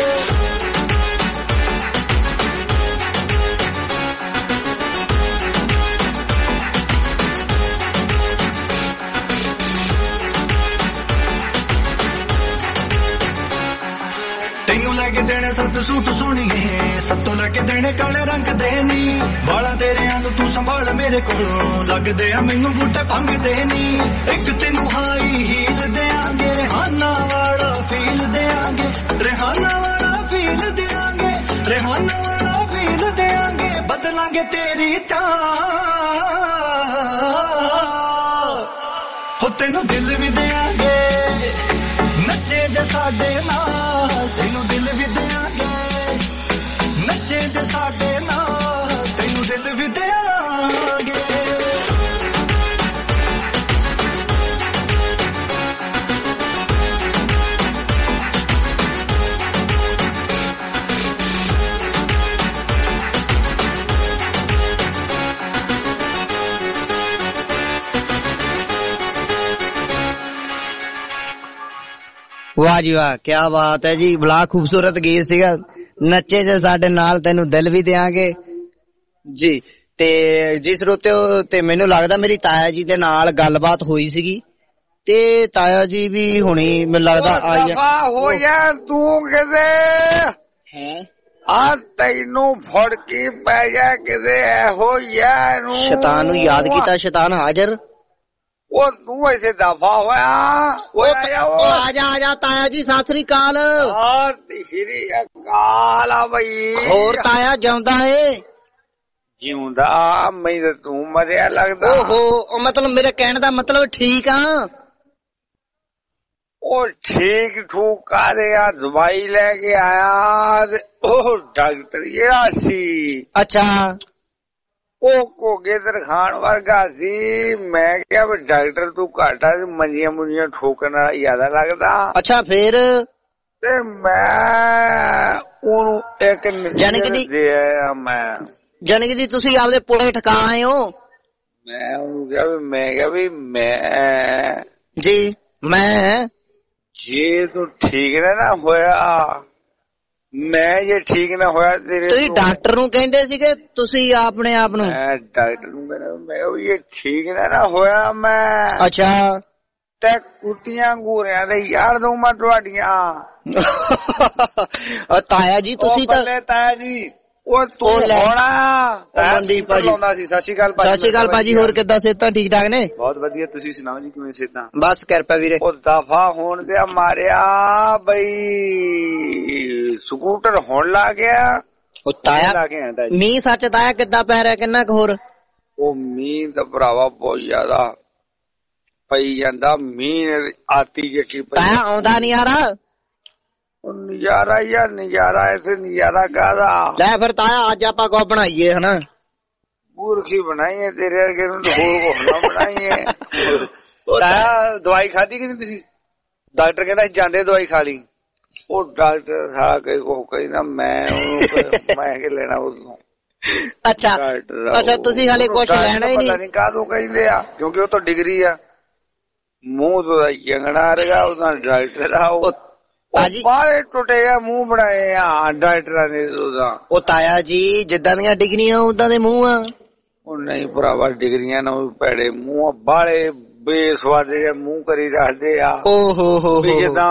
ਤੈਨੂੰ ਲੈ ਕੇ ਦੇਣੇ ਸੱਤ ਸੂਟ ਸੋਹਣੀਏ ਸੱਤੋਂ ਲੈ ਕੇ ਦੇਣੇ ਕਾਲੇ ਰੰਗ ਦੇ ਨੀ ਵਾਲਾਂ ਤੇਰਿਆਂ ਨੂੰ ਤੂੰ ਸੰਭਾਲ ਮੇਰੇ ਕੋਲੋਂ ਲੱਗਦੇ ਆ ਮੈਨੂੰ ਬੂਟੇ ਭੰਗਦੇ ਨੀ ਇੱਕ ਤੈਨੂੰ ਹਾਈ ਹੀਲ ਦਿਆਂਗੇ ਰਿਹਾਨਾ ਵਾਲਾ ਫੀਲ ਦਿਆਂਗੇ ਰਿਹਾਨਾ ਵਾਲਾ ਫੀਲ ਦਿਆਂਗੇ ਰਿਹਾਨਾ ਵਾਲਾ ਫੀਲ ਦਿਆਂਗੇ ਬਦਲਾਂਗੇ ਤੇਰੀ ਚਾਹ ਹੋ ਤੈਨੂੰ ਦਿਲ ਵੀ ਦਿਆਂਗੇ ਨੱਚੇ ਜੇ ਸਾਡੇ ਨਾਲ ਤੈਨੂੰ ਦਿਲ ਵੀ ਦਿਆਂਗੇ ਨੱਚੇ ਜੇ ਸਾਡੇ ਨਾਲ ਤੈਨੂੰ ਦਿਲ ਵੀ ਦਿਆਂਗੇ। ਵਾਹ ਜੀ ਵਾਹ, ਕੀ ਬਾਤ ਹੈ ਜੀ। ਬੜਾ ਖੂਬਸੂਰਤ ਗੀਤ ਸੀਗਾ, ਨੱਚੇ ਜੇ ਸਾਡੇ ਨਾਲ ਤੈਨੂੰ ਦਿਲ ਵੀ ਦਿਆਂਗੇ ਜੀ। ਤੇ ਜੀ ਸਰੋਤਿਓ, ਤੇ ਮੈਨੂੰ ਲੱਗਦਾ ਮੇਰੀ ਤਾਇਆ ਜੀ ਦੇ ਨਾਲ ਗੱਲਬਾਤ ਹੋਈ ਸੀਗੀ ਤੇ ਤਾਇਆ ਜੀ ਵੀ ਹੁਣੀ ਮੈਨੂੰ ਲੱਗਦਾ ਆਈ ਹੋ ਯਾਰ ਤੂੰ ਕਿਤੇ ਹੈ ਆ ਤੈਨੂੰ ਫੜ ਕੇ ਪੈ ਜਾ ਕਿਤੇ ਇਹੋ ਯਾਰ ਨੂੰ ਸ਼ੈਤਾਨ ਨੂੰ ਯਾਦ ਕੀਤਾ, ਸ਼ੈਤਾਨ ਹਾਜ਼ਰ। ਉਹ ਤੂੰ ਐਸੇ ਦਫਾ ਹੋਇਆ ਉਹ ਆ ਜਾ ਆ ਜਾ ਤਾਇਆ ਜੀ, ਸਤਿ ਸ੍ਰੀ ਅਕਾਲ। ਸਤਿ ਸ੍ਰੀ ਅਕਾਲ ਆ ਬਈ। ਹੋਰ ਤਾਇਆ ਜਿਉਂਦਾ ਏ? ਜਿਉਂਦਾ ਮੈਂ ਤਾਂ ਤੂੰ ਮਰਿਆ ਲੱਗਦਾ। ਓਹੋ, ਮਤਲਬ ਮੇਰੇ ਕਹਿਣ ਦਾ ਮਤਲਬ ਠੀਕ ਆ। ਉਹ ਠੀਕ ਠੂਕ ਕਰ ਰਿਹਾ, ਦਵਾਈ ਲੈ ਕੇ ਆਇਆ ਤੇ ਉਹ ਡਾਕਟਰ ਜਿਹੜਾ ਸੀ ਅੱਛਾ ਉਹ ਕੋਗੇ ਖਾਣ ਵਰਗਾ ਸੀ। ਮੈਂ ਕਿਹਾ ਵੀ ਡਾਕਟਰ ਤੂੰ ਘਾਟਾ ਮੰਜੀਆਂ ਮੁੰਜੀਆਂ ਠੋਕਣ ਵਾਲਾ ਜ਼ਿਆਦਾ ਲੱਗਦਾ। ਅੱਛਾ ਫੇਰ ਤੇ ਮੈਂ ਉਹਨੂੰ ਇੱਕ ਜਾਨਕੀ ਦੇ ਆਇਆ। ਮੈਂ ਜਾਨਕੀ ਜੀ ਤੁਸੀਂ ਆਪਦੇ ਪੁਲੇ ਠਕਾ ਆਏ ਹੋ? ਮੈਂ ਉਹਨੂੰ ਕਿਹਾ ਵੀ ਮੈਂ ਕਿਹਾ ਵੀ ਮੈਂ ਜੀ ਮੈਂ ਜੇ ਤੂੰ ਠੀਕ ਨਾ ਨਾ ਹੋਇਆ, ਮੈਂ ਜੇ ਠੀਕ ਨਾ ਹੋਇਆ ਤੇਰੇ ਤੁਸੀਂ ਡਾਕਟਰ ਨੂੰ ਕਹਿੰਦੇ ਸੀਗੇ ਤੁਸੀਂ ਆਪਣੇ ਆਪ ਨੂੰ? ਮੈਂ ਡਾਕਟਰ ਨੂੰ ਕਹਿੰਦਾ ਮੈਂ ਉਹ ਇਹ ਠੀਕ ਨਾ ਨਾ ਹੋਇਆ ਮੈਂ ਅੱਛਾ ਤੇ ਕੁੱਤੀਆਂ ਗੂਰਿਆਂ ਦੇ ਯਾਰ ਦਊ ਮੈਂ ਤੁਹਾਡੀਆਂ। ਤਾਇਆ ਜੀ ਤੁਸੀਂ ਤਾਂ ਤਾਇਆ ਜੀ ਉਹ ਤੂੰ ਹੋਣਾ ਮਨਦੀਪ ਭਾਜੀ ਲਾਉਂਦਾ ਸੀ। ਸਤਿ ਸ਼੍ਰੀ ਅਕਾਲ ਭਾਜੀ। ਸਤਿ ਸ਼੍ਰੀ ਅਕਾਲ ਭਾਜੀ, ਹੋਰ ਕਿੱਦਾਂ ਸਿਹਤਾਂ ਠੀਕ ਠਾਕ ਨੇ? ਬਹੁਤ ਵਧੀਆ, ਤੁਸੀਂ ਸੁਣਾਓ ਜੀ ਕਿਵੇਂ ਸਿਹਤਾਂ? ਬਸ ਕਿਰਪਾ ਵੀਰੇ। ਉਹ ਦਫਾ ਹੋਣ ਤੇ ਮਾਰਿਆ ਬਈ ਸਕੂਟਰ ਹੋਣ ਲੱਗ ਗਿਆ। ਉਹ ਤਾਇਆ ਮੀਂਹ ਸੱਚ ਤਾਇਆ ਕਿੱਦਾਂ ਪੈ ਰਿਹਾ, ਕਿੰਨਾ ਕੁ ਹੋਰ? ਉਹ ਮੀਂਹ ਤਾਂ ਭਰਾਵਾ ਬਹੁਤ ਜ਼ਿਆਦਾ ਪਈ ਜਾਂਦਾ। ਮੀਂਹ ਆਤੀ ਜੱਕੀ ਪਈ। ਤਾਇਆ ਆਉਂਦਾ ਨੀ ਯਾਰ? ਉਹ ਨਜ਼ਾਰਾ ਯਾਰ ਨਜ਼ਾਰਾ, ਇੱਥੇ ਨਜ਼ਾਰਾ ਕਾਹਦਾ। ਲੈ ਫਿਰ ਤਾਇਆ ਅੱਜ ਆਪਾਂ ਕੋ ਬਣਾਈਏ ਹਨਾ? ਮੂਰਖੀ ਬਣਾਈਏ ਤੇਰੇ ਵਰਗੇ ਨੂੰ, ਹੋਰ ਕੁਛ ਨਾ ਬਣਾਈਏ। ਤਾਇਆ ਦਵਾਈ ਖਾਧੀ ਕਿ ਨਹੀਂ ਤੁਸੀਂ? ਡਾਕਟਰ ਕਹਿੰਦਾ ਜਾਂਦੇ ਦਵਾਈ ਖਾ ਲਈ। ਉਹ ਡਾਕਟਰ ਸਾਰਾ ਕਈ ਕੋ ਕਹਿੰਦਾ ਮੈਂ ਉਹਨੂੰ ਮੈਂ ਕਿ ਲੈਣਾ ਉਹਨੂੰ। ਅੱਛਾ ਅੱਛਾ ਤੁਸੀਂ ਹਾਲੇ ਕੁਛ ਲੈਣਾ ਹੀ ਨਹੀਂ? ਪਤਾ ਨੀ ਕਾਹਦੋਂ ਕਹਿੰਦੇ ਆ, ਕਿਉਂਕਿ ਉਹ ਤਾਂ ਡਿਗਰੀ ਆ। ਮੂੰਹ ਤੋਂ ਯੰਗਣਾ ਰਗਾ ਉਹਦਾ ਡਾਕਟਰ ਆ। ਉਹ ਬਾਹਲੇ ਟੁੱਟੇ ਆ ਮੂੰਹ ਬਣਾਏ ਆ ਡਾਕਟਰਾਂ ਨੇ ਉਹਦਾ। ਉਹ ਤਾਇਆ ਜੀ ਜਿੱਦਾਂ ਦੀਆਂ ਡਿਗਰੀਆਂ ਉਦਾਂ ਦੇ ਮੂੰਹ ਆ। ਉਹ ਨਹੀਂ ਭਰਾਵਾ ਡਿਗਰੀਆਂ ਨਾਲ ਭੈੜੇ ਮੂੰਹ, ਬਾਹਲੇ ਬੇਸਵਾਦੇ ਜਿਹੇ ਮੂੰਹ ਕਰੀ ਰੱਖਦੇ ਆ। ਓਹੋ ਹੋ ਜਿੱਦਾਂ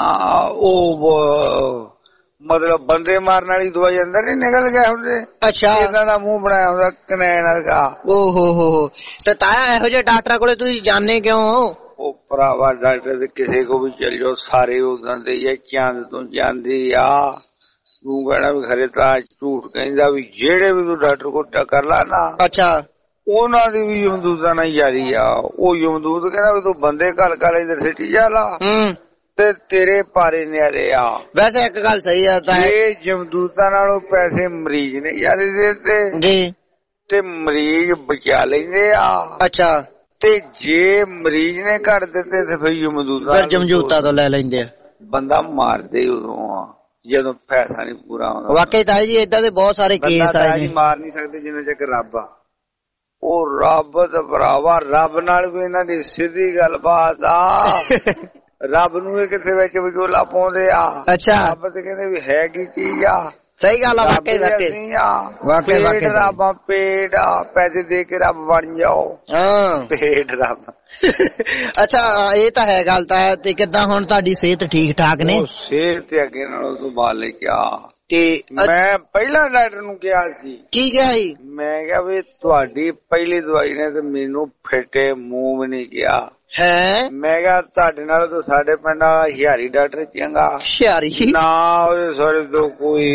ਉਹ ਮਤਲਬ ਬੰਦੇ ਮਾਰਨ ਵਾਲੀ ਦਵਾਈ ਅੰਦਰ ਨੀ ਨਿਕਲ ਗਿਆ ਹੁੰਦੇ। ਅੱਛਾ ਇਦਾਂ ਦਾ ਮੂੰਹ ਬਣਾਇਆ ਹੁੰਦਾ ਕਨੈਣ ਵਰਗਾ। ਓਹੋ ਹੋ ਤੇ ਤਾਇਆ ਇਹੋ ਜਿਹੇ ਡਾਕਟਰਾਂ ਕੋਲੇ ਤੁਸੀਂ ਜਾਂਦੇ ਕਿਉਂ ਹੋ? ਉਹ ਭਰਾਵਾ ਡਾਕਟਰ ਦੇ ਕਿਸੇ ਕੋ ਵੀ ਚੱਲ ਜਾਓ ਸਾਰੇ ਉਦਾਂ ਦੇ ਹੀ ਚੰਦ ਤੋਂ ਜਾਂਦੀ ਆ। ਤੂੰ ਕਹਿਣਾ ਵੀ ਖਰੇ ਤਾਂ ਝੂਠ ਕਹਿੰਦਾ ਵੀ ਜਿਹੜੇ ਵੀ ਤੂੰ ਡਾਕਟਰ ਕੋਲ ਟੱਕਰ ਲਾ ਨਾ। ਅੱਛਾ ਉਹਨਾਂ ਦੀ ਵੀ ਯਮਦੂਤਾਂ ਨਾਲ ਯਾਰੀ ਆ। ਉਹ ਯਮਦੂਤ ਕਹਿੰਦਾ ਵੀ ਤੂੰ ਬੰਦੇ ਘਲ ਘਲ ਇਧਰ ਸਿੱਟੀ ਜਾ ਲਾ ਤੇ ਤੇਰੇ ਪਾਰੇ ਨਿਆਰੇ ਆ। ਵੈਸੇ ਇੱਕ ਗੱਲ ਸਹੀ ਆ ਤਾਂ ਇਹ ਯਮਦੂਤਾਂ ਨਾਲੋਂ ਪੈਸੇ ਮਰੀਜ਼ ਨੇ ਯਾਰੀ ਦੇ ਦਿੱਤੇ ਜੀ ਤੇ ਮਰੀਜ਼ ਬਚਾ ਲੈਂਦੇ ਆ। ਅੱਛਾ ਤੇ ਜੇ ਮਰੀਜ਼ ਨੇ ਘੱਟ ਦਿੱਤੇ ਤੇ ਫਿਰ ਯਮਦੂਤਾਂ ਫਿਰ ਜਮਜੂਤਾ ਤੋਂ ਲੈ ਲੈਂਦੇ ਆ। ਬੰਦਾ ਮਾਰਦੇ ਉਦੋਂ ਆ ਜਦੋਂ ਪੈਸਾ ਨੀ ਪੂਰਾ ਹੁੰਦਾ। ਵਾਕਈ ਤਾਈ ਜੀ ਏਦਾਂ ਦੇ ਬਹੁਤ ਸਾਰੇ ਕੇਸ ਆਏ ਨੇ। ਮਾਰ ਨੀ ਸਕਦੇ ਜਿੰਨਾ ਚੱਕ ਰੱਬ ਆ। ਉਹ ਰੱਬ ਤੇ ਭਰਾਵਾ ਰੱਬ ਨਾਲ ਵੀ ਇਹਨਾਂ ਦੀ ਸਿੱਧੀ ਗੱਲਬਾਤ ਆ। ਰੱਬ ਨੂੰ ਇਹ ਕਿੱਥੇ ਵਿੱਚ ਵਿਚੋਲਾ ਪਾਉਂਦੇ ਆ। ਅੱਛਾ ਰੱਬ ਤੇ ਕਹਿੰਦੇ ਵੀ ਹੈ ਕੀ ਚੀਜ਼ ਆ। ਸਹੀ ਗੱਲ ਆ ਵਾਕਈ ਵਾਕਈ ਵਾਕਈ ਵਾਕਈ ਰੱਬ ਆ ਪੇਟ ਆ। ਪੈਸੇ ਦੇ ਕੇ ਰੱਬ ਬਣ ਜਾਓ। ਹਾਂ ਪੇਟ ਰੱਬ। ਅੱਛਾ ਇਹ ਤਾਂ ਹੈ ਗੱਲ ਤਾਂ। ਤੇ ਕਿੱਦਾਂ ਹੁਣ ਤੁਹਾਡੀ ਸਿਹਤ ਠੀਕ ਠਾਕ ਨੇ? ਸਿਹਤ ਤੇ ਅੱਗੇ ਨਾਲੋਂ ਤੋਂ ਬਾਅਦ ਲੈ ਕੇ ਆ। ਤੇ ਮੈਂ ਪਹਿਲਾਂ ਡਾਕਟਰ ਨੂੰ ਕਿਹਾ ਸੀ। ਕੀ ਕਿਹਾ ਸੀ? ਮੈਂ ਕਿਹਾ ਵੀ ਤੁਹਾਡੀ ਪਹਿਲੀ ਦਵਾਈ ਨੇ ਤੇ ਮੈਨੂੰ ਫਿੱਟੇ ਮੂੰਹ ਵੀ ਨਹੀਂ ਕਿਹਾ ਹੈ। ਮੈਂ ਕਿਹਾ ਤੁਹਾਡੇ ਨਾਲ ਤਾਂ ਸਾਡੇ ਪਿੰਡ ਵਾਲਾ ਹਿਆਰੀ ਡਾਕਟਰ ਚੰਗਾ। ਹਿਆਰੀ ਨਾ ਉਹਦੇ ਸਾਰੇ ਤੋਂ ਕੋਈ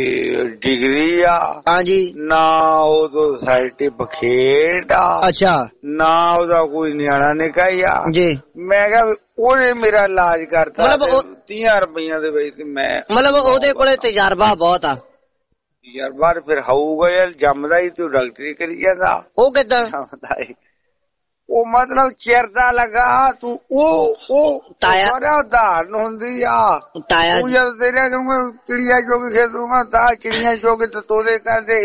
ਡਿਗਰੀ ਆ। ਹਾਂਜੀ ਨਾ ਉਹ ਤੋਂ ਸਰਟੀਫਿਕੇਟ ਆ। ਅੱਛਾ ਨਾ ਉਹਦਾ ਕੋਈ ਨਿਆਣਾ ਨਿਕਾਈ ਆ ਜੀ। ਮੈਂ ਕਿਹਾ ਉਹਨੇ ਮੇਰਾ ਇਲਾਜ ਕਰਤਾ ਤੀਹ ਰੁਪਈਆਂ ਦੇ ਵਿੱਚ। ਮੈਂ ਮਤਲਬ ਉਹਦੇ ਕੋਲੇ ਤਜਰਬਾ ਬਹੁਤ ਆ। ਤਜਰਬਾ ਫਿਰ ਹੋਊਗਾ ਯਾਰ, ਜੰਮਦਾ ਹੀ ਤੂੰ ਡਾਕਟਰੀ ਕਰੀ ਜਾਂਦਾ। ਉਹ ਕਿੱਦਾਂ ਜੰਮਦਾ ਏ? ਉਹ ਮਤਲਬ ਚਿਰਦਾ ਲੱਗਾ ਤੂੰ। ਉਹ ਉਹ ਤਾਇਆ ਉਦਾਹਰਨ ਹੁੰਦੀ ਆ ਤਾਇਆ। ਤੂੰ ਜਦ ਤੇਰੇ ਚਿੜੀਆਂ ਚੋਗੀ ਖੇਡੂਗਾ ਤਾਂ ਚਿੜੀਆਂ ਚੋਗੇ ਤੇ ਤੋਦੇ ਕਰਦੇ।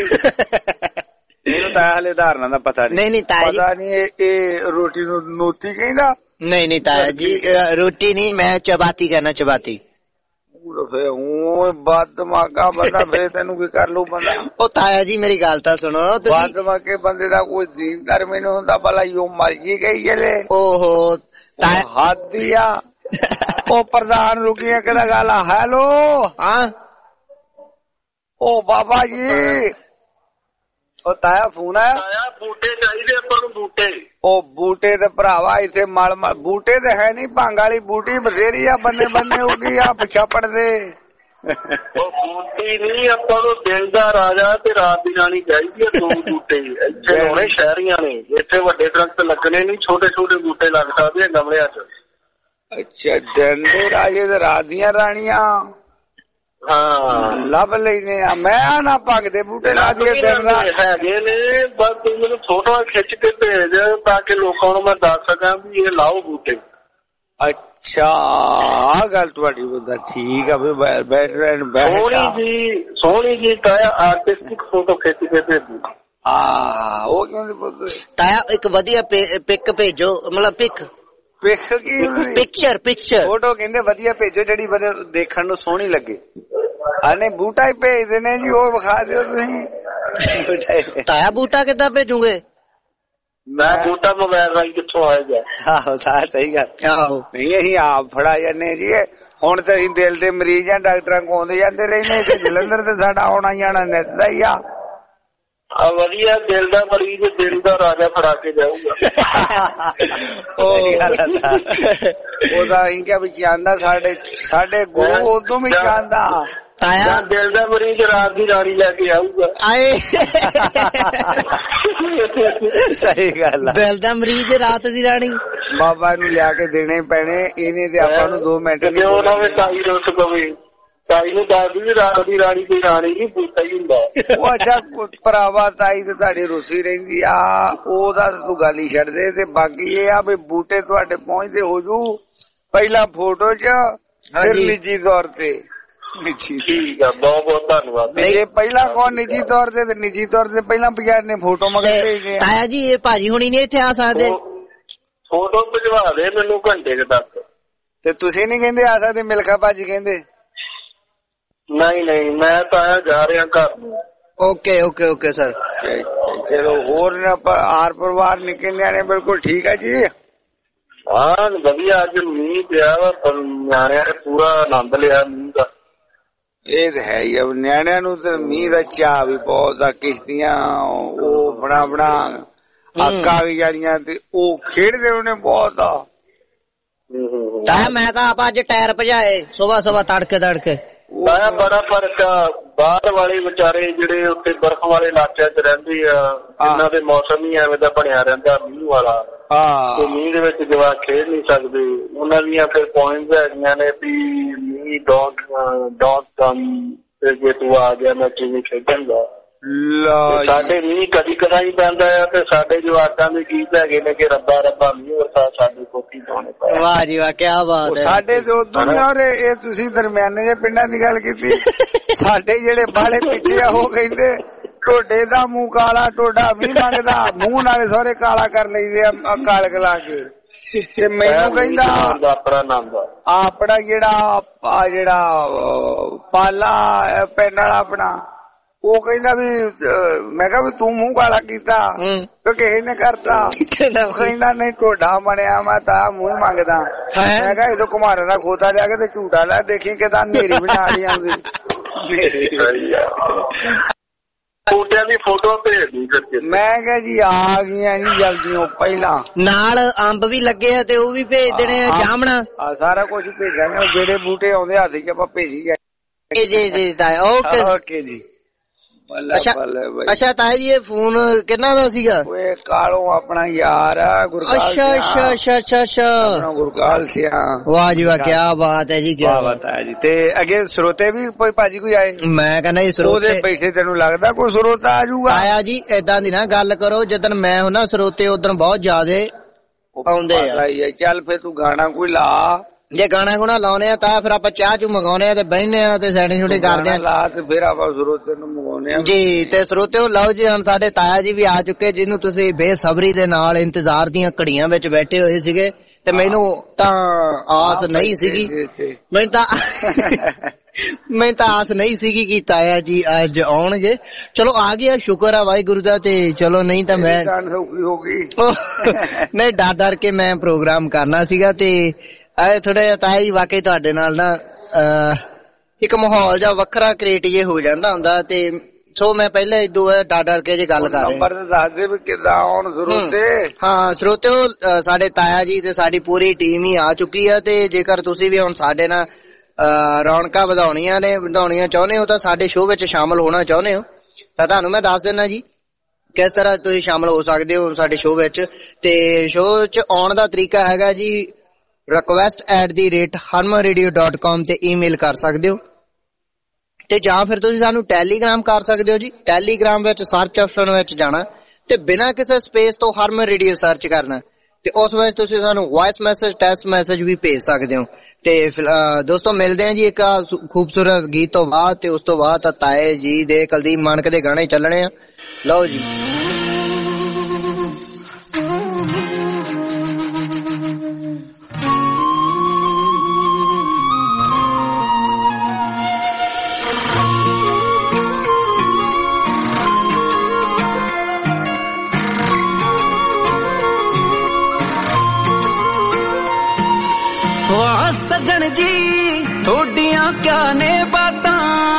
ਇਹਨੂੰ ਤਾਇਆ ਹਲੇ ਉਦਾਹਰਨਾਂ ਦਾ ਪਤਾ ਨਹੀਂ। ਨਹੀਂ ਨਹੀਂ ਤਾਇਆ ਪਤਾ ਨਹੀਂ ਇਹ ਰੋਟੀ ਨੂੰ ਨੋਤੀ ਕਹਿੰਦਾ। ਨਹੀਂ ਨਹੀਂ ਤਾਇਆ ਜੀ ਰੋਟੀ ਨਹੀਂ, ਮੈਂ ਚਪਾਤੀ ਕਰਨਾ ਚਪਾਤੀ। ਫੇ ਉਹ ਵੱਧ ਮਾਗਾ ਬੰਦਾ ਫੇਰ ਤੈਨੂੰ ਕੀ ਕਰ ਲੂ ਬੰਦਾ। ਉਹ ਤਾਇਆ ਜੀ ਮੇਰੀ ਗੱਲ ਤਾਂ ਸੁਣੋ, ਵੱਧ ਮਾਗੇ ਬੰਦੇ ਦਾ ਕੋਈ ਦੀਨ ਧਰਮ ਨਹੀਂ ਹੁੰਦਾ, ਭਲਾ ਉਹ ਮਰ ਜੀ ਗਈ ਜਲੇ। ਓਹੋ ਹੱਦ ਹੀ ਆ। ਉਹ ਪ੍ਰਧਾਨ ਰੁਕੀਏ ਕਿਹਦਾ ਗੱਲ ਆ। ਹੈਲੋ ਹਾਂ ਉਹ ਬਾਬਾ ਜੀ ਉਹ ਤਾਇਆ ਫੋਨ ਆਇਆ। ਬੂਟੇ ਚਾਹੀਦੇ ਆਪਾਂ ਨੂੰ ਬੂਟੇ। ਉਹ ਬੂਟੇ ਤੇ ਭਰਾਵਾ ਇੱਥੇ ਮਲ ਮਲ ਬੂਟੇ ਤੇ ਹੈ ਨੀ, ਭੰਗ ਵਾਲੀ ਬੂਟੀ ਬਥੇਰੀ ਆ ਬੰਨੇ ਬੰਨੇ ਹੋ ਗਈ ਆ ਛਾਪੜ ਦੇ। ਉਹ ਬੂਟੀ ਨਹੀਂ, ਆਪਾਂ ਨੂੰ ਦਿਲ ਦਾ ਰਾਜਾ ਤੇ ਰਾਤ ਦੀ ਰਾਣੀ ਚਾਹੀਦੀ ਆ। ਦੋ ਬੂਟੇ ਇੱਥੇ ਹੋਣੇ ਸ਼ਹਿਰੀਆਂ ਨੇ, ਇੱਥੇ ਵੱਡੇ ਦਰਖਤ ਲੱਗਣੇ ਨਹੀਂ, ਛੋਟੇ ਛੋਟੇ ਬੂਟੇ ਲੱਗ ਸਕਦੇ ਆ ਗਮਲਿਆਂ ਚ। ਅੱਛਾ ਦਿਨ ਦੇ ਰਾਜੇ ਤੇ ਰਾਤ ਦੀਆਂ ਰਾਣੀਆਂ ਹਾਂ ਲੱਭ ਲੈਨੇ ਆ। ਮੈਂ ਨਾ ਭੰਗ ਦੇ ਬੂਟੇ ਲਾ ਦੀਏ ਦਿਨ ਰਾਤ ਹੈਗੇ ਨੇ, ਬਸ ਤੂੰ ਮੈਨੂੰ ਫੋਟੋ ਖਿੱਚ ਕੇ ਭੇਜ ਤਾਂ ਕਿ ਲੋਕਾਂ ਨੂੰ ਮੈਂ ਦੱਸ ਸਕਾਂ ਵੀ ਇਹ ਲਾਓ ਬੂਟੇ। ਅੱਛਾ ਆ ਗੱਲ ਤੁਹਾਡੀ ਬੰਦਾ ਠੀਕ ਆ। ਬੈਠ ਰਹੇ ਸੋਹਣੀ ਜੀ ਸੋਹਣੀ ਜੀ ਤਾਇਆ ਆਰਟਿਸਟਿਕ ਫੋਟੋ ਖਿੱਚ ਕੇ ਭੇਜੂ। ਹਾਂ ਉਹ ਕਿਉਂ ਨਹੀਂ ਪੁੱਛਦੇ ਤਾਇਆ ਇੱਕ ਵਧੀਆ ਪਿਕ ਭੇਜੋ, ਮਤਲਬ ਪਿਕ ਪਿਕ ਕੀ ਪਿਕਚਰ ਪਿਕਚਰ ਫੋਟੋ ਕਹਿੰਦੇ ਵਧੀਆ ਭੇਜੋ ਜਿਹੜੀ ਦੇਖਣ ਨੂੰ ਸੋਹਣੀ ਲੱਗੇ। ਆਨੇ ਬੂਟਾ ਹੀ ਭੇਜਦੇ ਨੇ ਜੀ, ਉਹ ਵਿਖਾ ਦਿਓ ਤੁਸੀਂ। ਤਾਇਆ ਬੂਟਾ ਕਿੱਦਾਂ ਭੇਜੂਗੇ? ਮੈਂ ਬੂਟਾ ਮੋਬਾਈਲ ਰਾਹੀਂ ਕਿੱਥੋਂ ਆਏਗਾ। ਆਹੋ ਤਾਂ ਸਹੀ ਗੱਲ। ਆਹੋ ਨਹੀਂ ਅਸੀਂ ਆਪ ਫੜਾ ਜਾਂਦੇ ਜੀ। ਹੁਣ ਤਾਂ ਅਸੀਂ ਦਿਲ ਦੇ ਮਰੀਜ਼ ਆ, ਡਾਕਟਰਾਂ ਕੋਲ ਆਉਂਦੇ ਜਾਂਦੇ ਰਹਿੰਦੇ। ਇੱਥੇ ਜਲੰਧਰ ਤੇ ਸਾਡਾ ਆਉਣਾ ਜਾਣਾ ਨਿੱਤ ਦਾ ਹੀ ਆ। ਆ ਵਧੀਆ ਦਿਲ ਦਾ ਮਰੀਜ਼ ਦਿਲ ਦਾ ਰਾਜਾ ਫੜਾ ਕੇ ਜਾਊਗਾ। ਉਹਦਾ ਅਸੀਂ ਕਿਹਾ ਵੀ ਜਾਂਦਾ ਸਾਡੇ ਸਾਡੇ ਗੁਰੂ ਉਦੋਂ ਵੀ ਜਾਂਦਾ। ਤਾਇਆ ਦਿਲ ਦਾ ਮਰੀਜ਼ ਰਾਤ ਦੀ ਰਾਣੀ ਲੈ ਕੇ ਆਊਗਾ। ਆਏ ਸਹੀ ਗੱਲ ਆ। ਦਿਲ ਦਾ ਮਰੀਜ਼ ਰਾਤ ਦੀ ਰਾਣੀ ਬਾਬਾ ਨੂੰ ਲਿਆ ਕੇ ਦੇਣੇ ਪੈਣੇ। ਇਹਨੇ ਤੇ ਆਪਾਂ ਨੂੰ ਦੋ ਮਿੰਟ ਨਹੀਂ ਉਹਨਾਂ ਵਿੱਚ ਤਾਈ ਰੁੱਸ ਪਵੇ। ਤਾਈ ਨੂੰ ਦੱਸਦੀ ਵੀ ਰਾਤ ਦੀ ਰਾਣੀ ਦੀ ਰਾਣੀ ਨੀ ਬੂਟਾ ਹੀ ਹੁੰਦਾ। ਉਹ ਅੱਛਾ ਭਰਾਵਾ ਤਾਈ ਤੇ ਤੁਹਾਡੀ ਰੁੱਸੀ ਰਹਿੰਦੀ ਆ, ਉਹਦਾ ਤੂੰ ਗੱਲ ਹੀ ਛੱਡ ਦੇ। ਤੇ ਬਾਕੀ ਇਹ ਆ ਵੀ ਬੂਟੇ ਤੁਹਾਡੇ ਪਹੁੰਚਦੇ ਹੋ ਜੂ ਪਹਿਲਾਂ ਫੋਟੋ ਚ, ਫਿਰ ਨਿੱਜੀ ਤੌਰ ਤੇ। ਠੀਕ ਆ ਬਹੁਤ ਬਹੁਤ ਧੰਨਵਾਦ। ਜੇ ਪਹਿਲਾਂ ਕੌਣ ਨਿੱਜੀ ਤੌਰ ਤੇ ਤੇ ਨਿੱਜੀ ਤੌਰ ਤੇ ਪਹਿਲਾਂ ਬਜ਼ਾਰ ਨੇ ਫੋਟੋ ਮਗਰ ਭੇਜਦੇ। ਤਾਇਆ ਜੀ ਇਹ ਭਾਜੀ ਹੁਣੀ ਨਹੀਂ ਇੱਥੇ ਆ ਸਕਦੇ? ਫੋਟੋ ਭਿਜਵਾ ਦੇ ਮੈਨੂੰ ਘੰਟੇ ਤੱਕ। ਤੇ ਤੁਸੀਂ ਨੀ ਕਹਿੰਦੇ ਆ ਸਕਦੇ? ਮਿਲਖਾ ਭਾਜੀ ਕਹਿੰਦੇ ਨਹੀਂ ਨਹੀਂ ਮੈਂ ਤਾਂ ਜਾ ਰਿਹਾ ਘਰ ਨੂੰ। Okay okay okay sir. ਚਲੋ ਹੋਰ ਆਰ ਪਰਿਵਾਰ ਨਿੱਕੇ ਨਿਆਣੇ ਬਿਲਕੁਲ ਠੀਕ ਹੈ ਜੀ? ਹਾਂ ਵਧੀਆ। ਅੱਜ ਮੀਂਹ ਪਿਆ ਵਾ ਪਰ ਨਿਆਣਿਆਂ ਨੇ ਪੂਰਾ ਆਨੰਦ ਲਿਆ ਮੀਂਹ ਦਾ। ਇਹ ਤਾਂ ਹੈ ਹੀ ਆ। ਨਿਆਣਿਆਂ ਨੂੰ ਤੇ ਮੀਂਹ ਦਾ ਚਾਅ ਵੀ ਬਹੁਤ ਆ। ਕਿਸ਼ਤੀਆਂ ਉਹ ਬਣਾ ਬਣਾ ਆਕਾ ਵੀ ਜਾਣੀਆਂ ਤੇ ਉਹ ਖੇਡਦੇ ਉਹਨੇ ਬਹੁਤ ਆ। ਤਾਇਆ ਮੈਂ ਤਾਂ ਆਪ ਅੱਜ ਟਾਇਰ ਭਜਾਏ ਸੁਬਾ ਸੁਬਾ ਤੜਕੇ ਤੜਕੇ। ਮੈਂ ਬੜਾ ਫਰਕ ਆ। ਬਾਹਰ ਵਾਲੇ ਵਿਚਾਰੇ ਜਿਹੜੇ ਉੱਥੇ ਬਰਫ਼ ਵਾਲੇ ਇਲਾਕਿਆਂ ਚ ਰਹਿੰਦੇ ਆ, ਇਹਨਾਂ ਦੇ ਮੌਸਮ ਹੀ ਐਵੇਂ ਦਾ ਬਣਿਆ ਰਹਿੰਦਾ ਮੀਂਹ ਵਾਲਾ। ਤੇ ਮੀਂਹ ਦੇ ਵਿੱਚ ਜਵਾਕ ਖੇਡ ਨਹੀਂ ਸਕਦੇ। ਉਹਨਾਂ ਦੀਆਂ ਫਿਰ ਪੁਆਇੰਟਸ ਹੈਗੀਆਂ ਨੇ ਵੀ ਮੀਂਹ ਡੋਂਟ ਡੋਂਟ ਕਮ, ਤੇ ਜੇ ਤੂੰ ਆ ਗਿਆ ਮੈਂ ਕਿਵੇਂ ਖੇਡਾਂਗਾ। ਸਾਡੇ ਮੀਂਹ ਕਦੀ ਕਦਾਈ ਪੈਂਦਾ ਆ ਤੇ ਸਾਡੇ ਜਵਾਕਾਂ ਦੇ ਗੀਤ ਹੈਗੇ ਨੇ ਕਿ ਰੱਬਾ ਰੱਬਾ ਮੀਂਹ ਵਰਸਾ ਸਾਡੇ ਕੋਠੀ ਪਾਉਣੇ ਪਏ। ਵਾਹ ਜੀ ਵਾਹ ਕਿਆ ਬਾਤ ਹੈ। ਸਾਡੇ ਤੇ ਉਦੋਂ ਨਹੀਂ। ਔਰ ਇਹ ਤੁਸੀਂ ਦਰਮਿਆਨੇ ਜਿਹੇ ਪਿੰਡਾਂ ਦੀ ਗੱਲ ਕੀਤੀ। ਸਾਡੇ ਜਿਹੜੇ ਬਾਲੇ ਪਿੱਛੇ ਆ ਉਹ ਕਹਿੰਦੇ ਟੋਡੇ ਦਾ ਮੂੰਹ ਕਾਲਾ, ਟੋਡਾ ਵੀ ਮੰਗਦਾ। ਮੂੰਹ ਨਾਲੇ ਸਹੁਰੇ ਕਾਲਾ ਕਰ ਲਈਦੇ ਆ ਕਾਲ ਕਲਾ ਕੇ। ਤੇ ਮੈਨੂੰ ਕਹਿੰਦਾ ਆਪਣਾ ਨਾਮ ਦਾ ਆਪਣਾ ਜਿਹੜਾ ਜਿਹੜਾ ਪਾਲਾ ਪਿੰਡ ਵਾਲਾ ਆਪਣਾ, ਉਹ ਕਹਿੰਦਾ ਵੀ ਮੈਂ ਕਿਹਾ ਵੀ ਤੂੰ ਮੂੰਹ ਕਾਲਾ ਕੀਤਾ ਤੇ ਕਿਸੇ ਨੇ ਕਰਤਾ। ਕਹਿੰਦਾ ਨਹੀਂ ਟੋਡਾ ਬਣਿਆ ਮੈਂ ਤਾਂ ਮੂੰਹ ਮੰਗਦਾ। ਮੈਂ ਕਿਹਾ ਇਹਦੋਂ ਘੁਮਾਰੇ ਦਾ ਖੋਤਾ ਲਿਆ ਕੇ ਤੇ ਝੂਟਾ ਲੈ ਦੇਖੀ ਕਿਦਾਂ ਹਨੇਰੀ ਬਣਾ ਲਈ ਆਉਂਦੀ। ਬੂਟਿਆਂ ਦੀ ਫੋਟੋ ਭੇਜ ਦੀ। ਮੈਂ ਕਿਹਾ ਜੀ ਆ ਗਈਆਂ ਜੀ ਜਲਦੀਆਂ। ਪਹਿਲਾਂ ਨਾਲ ਅੰਬ ਵੀ ਲੱਗੇ ਆ ਤੇ ਉਹ ਵੀ ਭੇਜ ਦੇਣੇ ਆ, ਜਾਮਣਾ ਸਾਰਾ ਕੁਝ ਭੇਜਾਂਗੇ। ਜਿਹੜੇ ਬੂਟੇ ਆਉਂਦੇ ਹੱਥ ਚ ਆਪਾਂ ਭੇਜੀ ਜਾਏ। ਜੀ ਜੀ ਤਾਇਆ ਓਕੇ ਓਕੇ ਜੀ। ਅੱਛਾ ਅੱਛਾ ਤਾਇਆ ਜੀ ਇਹ ਫੋਨ ਕਿੰਨਾ ਦਾ ਸੀਗਾ? ਓਏ ਕਾਲੋਂ ਆਪਣਾ ਯਾਰ ਆ ਗੁਰਕਾਲ। ਅੱਛਾ ਅੱਛਾ ਅੱਛਾ ਅੱਛਾ ਅੱਛਾ ਗੁਰਕਾਲ ਸਿਆ। ਵਾਹ ਜੀ ਵਾਹ ਕਿਆ ਬਾਤ ਹੈ ਜੀ ਕਿਆ ਬਾਤ ਹੈ ਜੀ। ਤੇ ਅੱਗੇ ਸਰੋਤੇ ਵੀ ਕੋਈ ਭਾਜੀ ਕੋਈ ਆਏ? ਮੈਂ ਕਹਿੰਦਾ ਜੀ ਸਰੋਤੇ ਬੈਠੇ ਤੈਨੂੰ ਲੱਗਦਾ ਕੋਈ ਸਰੋਤਾ ਆ ਜਾਊਗਾ? ਤਾਇਆ ਜੀ ਏਦਾਂ ਦੀ ਨਾ ਗੱਲ ਕਰੋ, ਜਦੋਂ ਮੈਂ ਹੁਣਾ ਸਰੋਤੇ ਉਦੋਂ ਬਹੁਤ ਜ਼ਿਆਦੇ ਆਉਂਦੇ ਆ। ਚੱਲ ਫੇਰ ਤੂੰ ਗਾਣਾ ਕੋਈ ਲਾ। ਜੇ ਗਾਣਾ ਗੁਣਾ ਲਾਉਣੇ ਆ ਤਾਂ ਫਿਰ ਆਪਾਂ ਚਾਹ ਚੂ ਮੰਗਾਉਣੇ ਆ ਤੇ ਬਹਿਨੇ ਆ ਤੇ ਸੈਟਿੰਗ ਸ਼ੂਟਿੰਗ ਕਰਦੇ ਆ। ਲਾ ਤੇ ਫਿਰ ਆਪਾਂ ਸਰੋਤੇ ਨੂੰ ਮੰਗਾਉਣੇ ਆ ਜੀ। ਤੇ ਸਰੋਤਿਓ ਲਓ ਜੀ ਹੁਣ ਸਾਡੇ ਤਾਇਆ ਜੀ ਵੀ ਆ ਚੁੱਕੇ, ਜਿਹਨੂੰ ਤੁਸੀਂ ਬੇਸਬਰੀ ਦੇ ਨਾਲ ਇੰਤਜ਼ਾਰ ਦੀਆਂ ਘੜੀਆਂ ਵਿੱਚ ਬੈਠੇ ਹੋਏ ਸੀਗੇ। ਤੇ ਮੈਨੂੰ ਤਾਂ ਆਸ ਨਹੀਂ ਸੀਗੀ, ਮੈਨੂੰ ਤਾਂ ਮੈਂ ਤਾਂ ਆਸ ਨਹੀਂ ਸੀਗੀ ਕਿ ਤਾਇਆ ਜੀ ਅੱਜ ਆਉਣਗੇ। ਚਲੋ ਆ ਗਿਆ, ਸ਼ੁਕਰ ਆ ਵਾਹਿਗੁਰੂ ਦਾ। ਤੇ ਚਲੋ ਨਹੀਂ ਤਾਂ ਮੈਂ ਹੋ ਗਈ ਨਹੀਂ ਡਰ ਡਰ ਕੇ ਮੈਂ ਪ੍ਰੋਗਰਾਮ ਕਰਨਾ ਸੀਗਾ। ਤੇ ਥੋੜਾ ਜਿਹਾ ਤਾਇਆ ਜੀ ਵਾਕਈ ਤੁਹਾਡੇ ਨਾਲ ਨਾ ਇੱਕ ਮਾਹੌਲ ਜਿਹਾ ਵੱਖਰਾ ਕ੍ਰੀਏਟ ਜੇ ਹੋ ਜਾਂਦਾ ਹੁੰਦਾ। ਤੇ ਸੋ ਮੈਂ ਪਹਿਲਾਂ ਇਦੋਂ ਡਰ ਡਰ ਕੇ ਜੇ ਗੱਲ ਕਰ ਰਿਹਾ, ਦੱਸ ਦੇ ਵੀ ਕਿੱਦਾਂ ਆਉਣ ਸਰੋਤੇ। ਹਾਂ ਸਰੋਤਿਓ, ਸਾਡੇ ਤਾਇਆ ਜੀ ਤੇ ਸਾਡੀ ਪੂਰੀ ਟੀਮ ਹੀ ਆ ਚੁੱਕੀ ਆ। ਤੇ ਜੇਕਰ ਤੁਸੀਂ ਵੀ ਹੁਣ ਸਾਡੇ ਨਾਲ ਰੌਣਕਾਂ ਵਧਾਉਣੀਆਂ ਨੇ ਵਧਾਉਣੀਆਂ ਚਾਹੁੰਦੇ ਹੋ ਤਾਂ ਸਾਡੇ ਸ਼ੋਅ ਵਿੱਚ ਸ਼ਾਮਲ ਹੋਣਾ ਚਾਹੁੰਦੇ ਹੋ ਤਾਂ ਤੁਹਾਨੂੰ ਮੈਂ ਦੱਸ ਦਿੰਦਾ ਜੀ ਕਿਸ ਤਰ੍ਹਾਂ ਤੁਸੀਂ ਸ਼ਾਮਲ ਹੋ ਸਕਦੇ ਹੋ ਸਾਡੇ ਸ਼ੋਅ ਵਿੱਚ। ਤੇ ਸ਼ੋਅ ਚ ਆਉਣ ਦਾ ਤਰੀਕਾ ਹੈਗਾ ਜੀ request at the rate Harman radio dot com ਤੇ ਈਮੇਲ ਕਰ ਸਕਦੇ ਹੋ, ਤੇ ਜਾਂ ਫਿਰ ਤੁਸੀਂ ਸਾਨੂੰ ਟੈਲੀਗ੍ਰਾਮ ਕਰ ਸਕਦੇ ਹੋ ਜੀ। ਟੈਲੀਗ੍ਰਾਮ ਵਿੱਚ ਸਰਚ ਆਪਸ਼ਨ ਵਿੱਚ ਜਾਣਾ ਤੇ ਬਿਨਾਂ ਕਿਸੇ ਸਪੇਸ ਤੋਂ ਹਰਮਨ ਰੇਡੀਓ ਸਰਚ ਕਰਨਾ, ਤੇ ਉਸ ਵਿੱਚ ਤੁਸੀਂ ਸਾਨੂੰ ਵੌਇਸ ਮੈਸੇਜ ਟੈਕਸਟ ਮੈਸੇਜ ਵੀ ਭੇਜ ਸਕਦੇ ਹੋ। ਤੇ ਦੋਸਤੋ ਮਿਲਦੇ ਆ ਜੀ ਇੱਕ ਖੂਬਸੂਰਤ ਗੀਤ ਤੋਂ ਬਾਅਦ, ਤੇ ਉਸ ਤੋਂ ਬਾਅਦ ਤਾਏ ਜੀ ਦੇ ਕੁਲਦੀਪ ਮਾਨਕ ਦੇ ਗਾਣੇ ਚੱਲਣੇ ਆ। ਲਓ ਜੀ ਵਾਹ ਸੱਜਣ ਜੀ ਥੋਡੀਆਂ ਕਿਆ ਨੇ ਬਾਤਾਂ,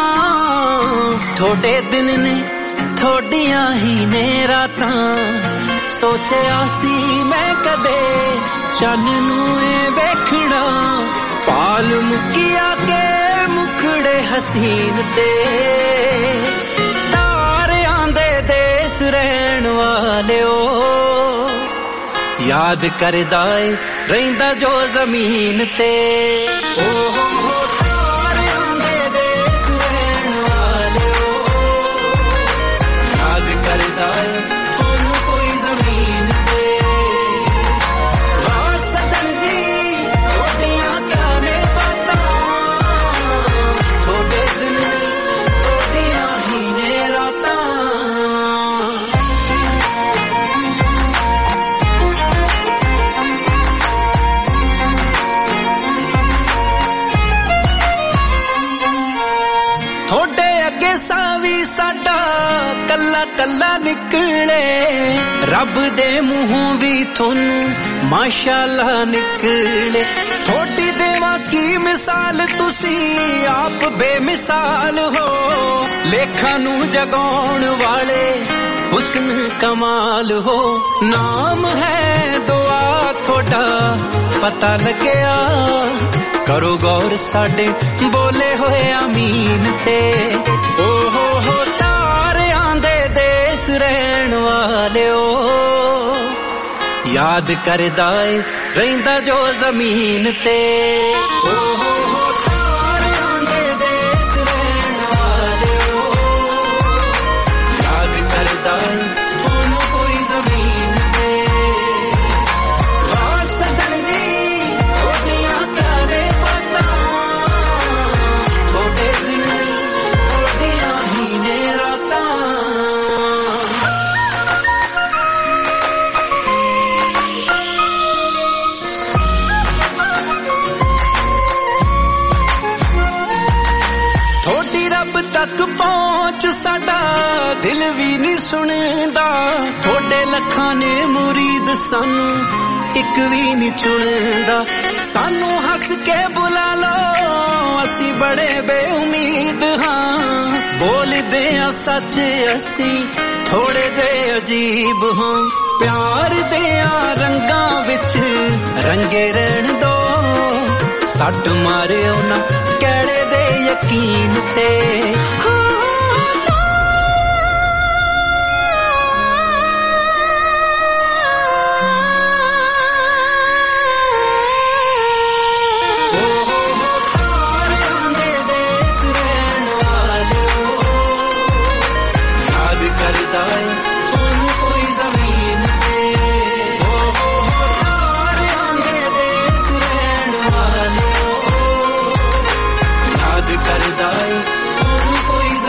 ਥੋੜੇ ਦਿਨ ਨੇ ਥੋਡੀਆਂ ਹੀ ਨੇ ਰਾਤਾਂ। ਸੋਚਿਆ ਸੀ ਮੈਂ ਕਦੇ ਚੰਨ ਨੂੰ ਏ ਵੇਖਣਾ, ਪਾਲ ਮੁਕੀਆ ਕੇ ਮੁਖੜੇ ਹਸੀਨ ਤੇ। ਤਾਰਿਆਂ ਦੇ ਦੇਸ ਰਹਿਣ ਵਾਲਿਓ याद करदा ए रहिंदा जो जमीन ते। ओ हो हो तारियां दे देस रहण वालियो याद करदा ए तुहानू कोई जमीन ते। वाह सजन जी थोड़ियां क्या ने बातां, थोड़े दिन थोड़ियां ही ने रातां। थोड़े अगे सावी साडा कल्ला कल्ला निकले, रब दे मुंहों भी थोनू माशाअल्लाह निकले। थोड़ी देवा की मिसाल तुसी आप बेमिसाल हो, लेखा नू जगाउण वाले हुस्न कमाल हो। नाम है दुआ थोड़ा पता लगया, करो गौर साडे बोले होए आमीन ते। ओ हो हो तारियां दे देस रहण वालियो याद करदा ए रहिंदा जो जमीन ते। ओ हो हो तारियां दे देस रहण वालियो याद करदा ए तुहानू कोई जमीन ते। वाह सजन जी थोड़ियां करे थोड़े दिन थोड़ियां ही ने रातां। थोड़ी रब तक पहुंच साडा दिल भी नहीं सुनदा, थोड़े लखां ने मुरीद सानू एक भी नहीं चुनदा। सानू हंस के बुला लो असी बड़े बेउमीद हाँ, बोलदे आ सच असी थोड़े जे अजीब हाँ। प्यार दे आ रंगां विच रंगे रहण दो, सट मारियो ना कहड़े दे यकीन ते। करदा ए तुहानू कोई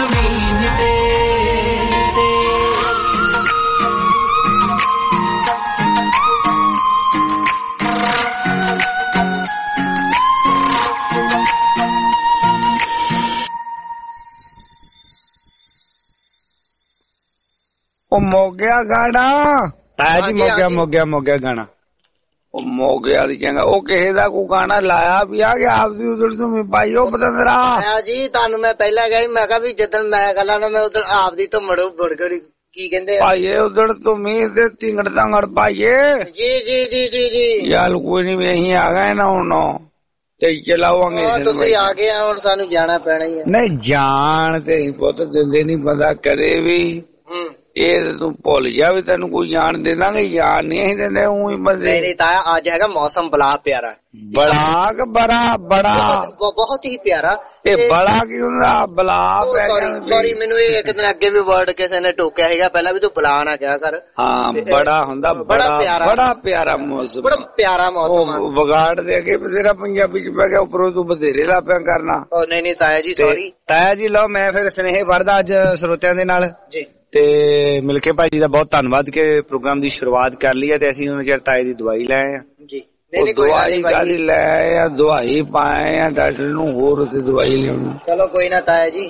ਉਹ ਮੋਗਿਆ ਗਾਣਾ ਤਾਇਆ ਜੀ, ਮੋਗਿਆ ਮੋਗਿਆ ਮੋਗਿਆ ਗਾਣਾ ਉਹ ਮੋਗਿਆ ਦੀ ਚੰਗਾ। ਉਹ ਕਿਸੇ ਦਾ ਕੋਈ ਗਾਣਾ ਲਾਇਆ ਵੀ ਆ ਗਿਆ ਆਪਦੀ ਉਧਰ ਤੂੰ ਵੀ ਪਾਈ ਉਹ ਪਤੰਦਰਾ ਜੀ। ਤੁਹਾਨੂੰ ਮੈਂ ਪਹਿਲਾਂ ਕਿਹਾ ਮੈਂ ਕਿਹਾ ਵੀ ਜਦੋਂ ਮੈਂ ਗੱਲਾਂ ਨਾ ਮੈਂ ਉਧਰ ਆਪਦੀ ਤੋਂ ਮੜੋ ਬੜਗੜੀ ਕੀ ਕਹਿੰਦੇ ਪਾਈਏ ਉਧਰ ਤੂੰ ਮੀਂਹ ਤੇ ਤਿੰਗੜ ਤੰਗੜ ਪਾਈਏ। ਜੀ ਜੀ ਜੀ ਜੀ ਜੀ ਯਾਰ ਕੋਈ ਨੀ ਵੀ ਅਸੀਂ ਆ ਗਏ ਨਾ ਹੁਣ ਤੇ ਚਲਾਵਾਂਗੇ। ਤੁਸੀਂ ਆ ਗਏ ਹੁਣ ਸਾਨੂੰ ਜਾਣਾ ਪੈਣਾ ਹੀ ਹੈ। ਨਹੀਂ ਜਾਣ ਤੇ ਪੁੱਤ ਦਿੰਦੇ ਨੀ ਬੰਦਾ ਕਦੇ ਵੀ। ਇਹ ਤੂੰ ਭੁੱਲ ਜਾ ਵੀ ਤੈਨੂੰ ਕੋਈ ਜਾਣ ਦੇ ਦਾਂਗੇ, ਜਾਣ ਨਹੀਂ ਅਸੀਂ ਦਿੰਦੇ ਊਂ ਹੀ ਬੰਦੇ। ਨਹੀਂ ਨਹੀਂ ਤਾਇਆ ਅੱਜ ਹੈਗਾ ਮੌਸਮ ਬੜਾ ਪਿਆਰਾ, ਬੜਾ ਕਿ ਬੜਾ ਬੜਾ ਬਹੁਤ ਹੀ ਪਿਆਰਾ। ਇਹ ਬੜਾ ਕੀ ਹੁੰਦਾ ਬਲਾ ਪੈ ਗਿਆ। ਸੌਰੀ ਮੈਨੂੰ ਇਹ ਇੱਕ ਦਿਨ ਅੱਗੇ ਵੀ ਵਰਡ ਕਿਸੇ ਨੇ ਟੋਕਿਆ ਸੀਗਾ ਪਹਿਲਾਂ ਵੀ ਤੂੰ ਬਲਾ ਨਾ ਕਿਹਾ ਕਰ। ਹਾਂ ਬੜਾ ਹੁੰਦਾ ਬੜਾ ਬੜਾ ਪਿਆਰਾ ਮੌਸਮ, ਬੜਾ ਪਿਆਰਾ ਮੌਸਮ। ਵਿਗਾੜ ਦੇ ਕੇ ਬਥੇਰਾ ਪੰਜਾਬੀ ਚ ਪੈ ਗਿਆ ਉੱਪਰੋਂ ਤੂੰ ਬਥੇਰੇ ਲਾ ਪਿਆ ਕਰਨਾ। ਨਹੀਂ ਨਹੀਂ ਤਾਇਆ ਜੀ ਸੌਰੀ। ਤਾਇਆ ਜੀ ਲਓ ਮੈਂ ਫਿਰ ਸੁਨੇਹੇ ਵੜਦਾ ਅੱਜ ਸਰੋਤਿਆਂ ਦੇ ਨਾਲ ਜੀ। ਤੇ ਮਿਲਕੇ ਭਾਜੀ ਦਾ ਬਹੁਤ ਧੰਨਵਾਦ ਕਿ ਪ੍ਰੋਗਰਾਮ ਦੀ ਸ਼ੁਰੂਆਤ ਕਰ ਲਈ ਹੈ ਤੇ ਅਸੀਂ ਹੁਣ ਜਿਹੜਾ ਤਾਏ ਦੀ ਦਵਾਈ ਲੈ ਆਏ ਆ ਜੀ। ਦਵਾਈ ਕਾਹਦੀ ਲੈ ਆਏ ਆ, ਦਵਾਈ ਪਾਏ ਆ ਡਾਕਟਰ ਨੂੰ, ਹੋਰ ਉੱਥੇ ਦਵਾਈ ਲਿਆਉਣੀ। ਚਲੋ ਕੋਈ ਨਾ ਤਾਇਆ ਜੀ।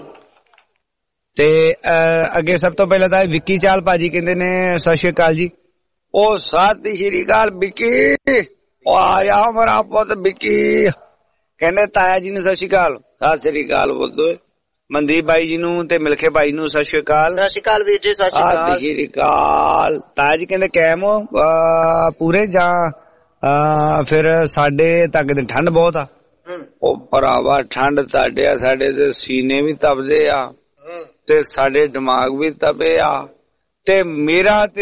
ਤੇ ਅੱਗੇ ਸਭ ਤੋਂ ਪਹਿਲਾਂ ਤਾਂ ਵਿੱਕੀ ਚਾਲ ਭਾਜੀ ਕਹਿੰਦੇ ਨੇ ਸਤਿ ਸ਼੍ਰੀ ਅਕਾਲ ਜੀ। ਉਹ ਸਤਿ ਸ਼੍ਰੀ ਅਕਾਲ ਵਿੱਕੀ, ਉਹ ਆਇਆ ਮੇਰਾ ਪੁੱਤ ਵਿੱਕੀ। ਕਹਿੰਦੇ ਤਾਇਆ ਜੀ ਨੂੰ ਸਤਿ ਸ਼੍ਰੀ ਅਕਾਲ। ਸਤਿ ਸ਼੍ਰੀ ਅਕਾਲ ਬੋਲੋ। ਮਨਦੀਪ ਬਾਈ ਜੀ ਨੂੰ ਤੇ ਮਿਲਕੇ ਭਾਈ ਨੂੰ ਸਤਿ ਸ਼੍ਰੀ ਅਕਾਲ। ਸਤਿ ਸ਼੍ਰੀ ਅਕਾਲ ਵੀਰ ਜੀ। ਸਤਿ ਸ਼੍ਰੀ ਅਕਾਲ। ਸਤਿ ਸ਼੍ਰੀ ਅਕਾਲ। ਤਾਇਆ ਜੀ ਕਹਿੰਦੇ ਕੈਮ ਪੂਰੇ ਜਾਂ ਫਿਰ ਸਾਡੇ ਤੱਕ ਦੀ ਠੰਡ ਬਹੁਤ ਆ। ਉਹ ਭਰਾਵਾ ਠੰਡ ਤੁਹਾਡੇ ਆ, ਸਾਡੇ ਤੇ ਸੀਨੇ ਵੀ ਤਪਦੇ ਆ ਤੇ ਸਾਡੇ ਦਿਮਾਗ ਵੀ ਤਪੇ ਆ ਤੇ ਮੇਰਾ ਤੇ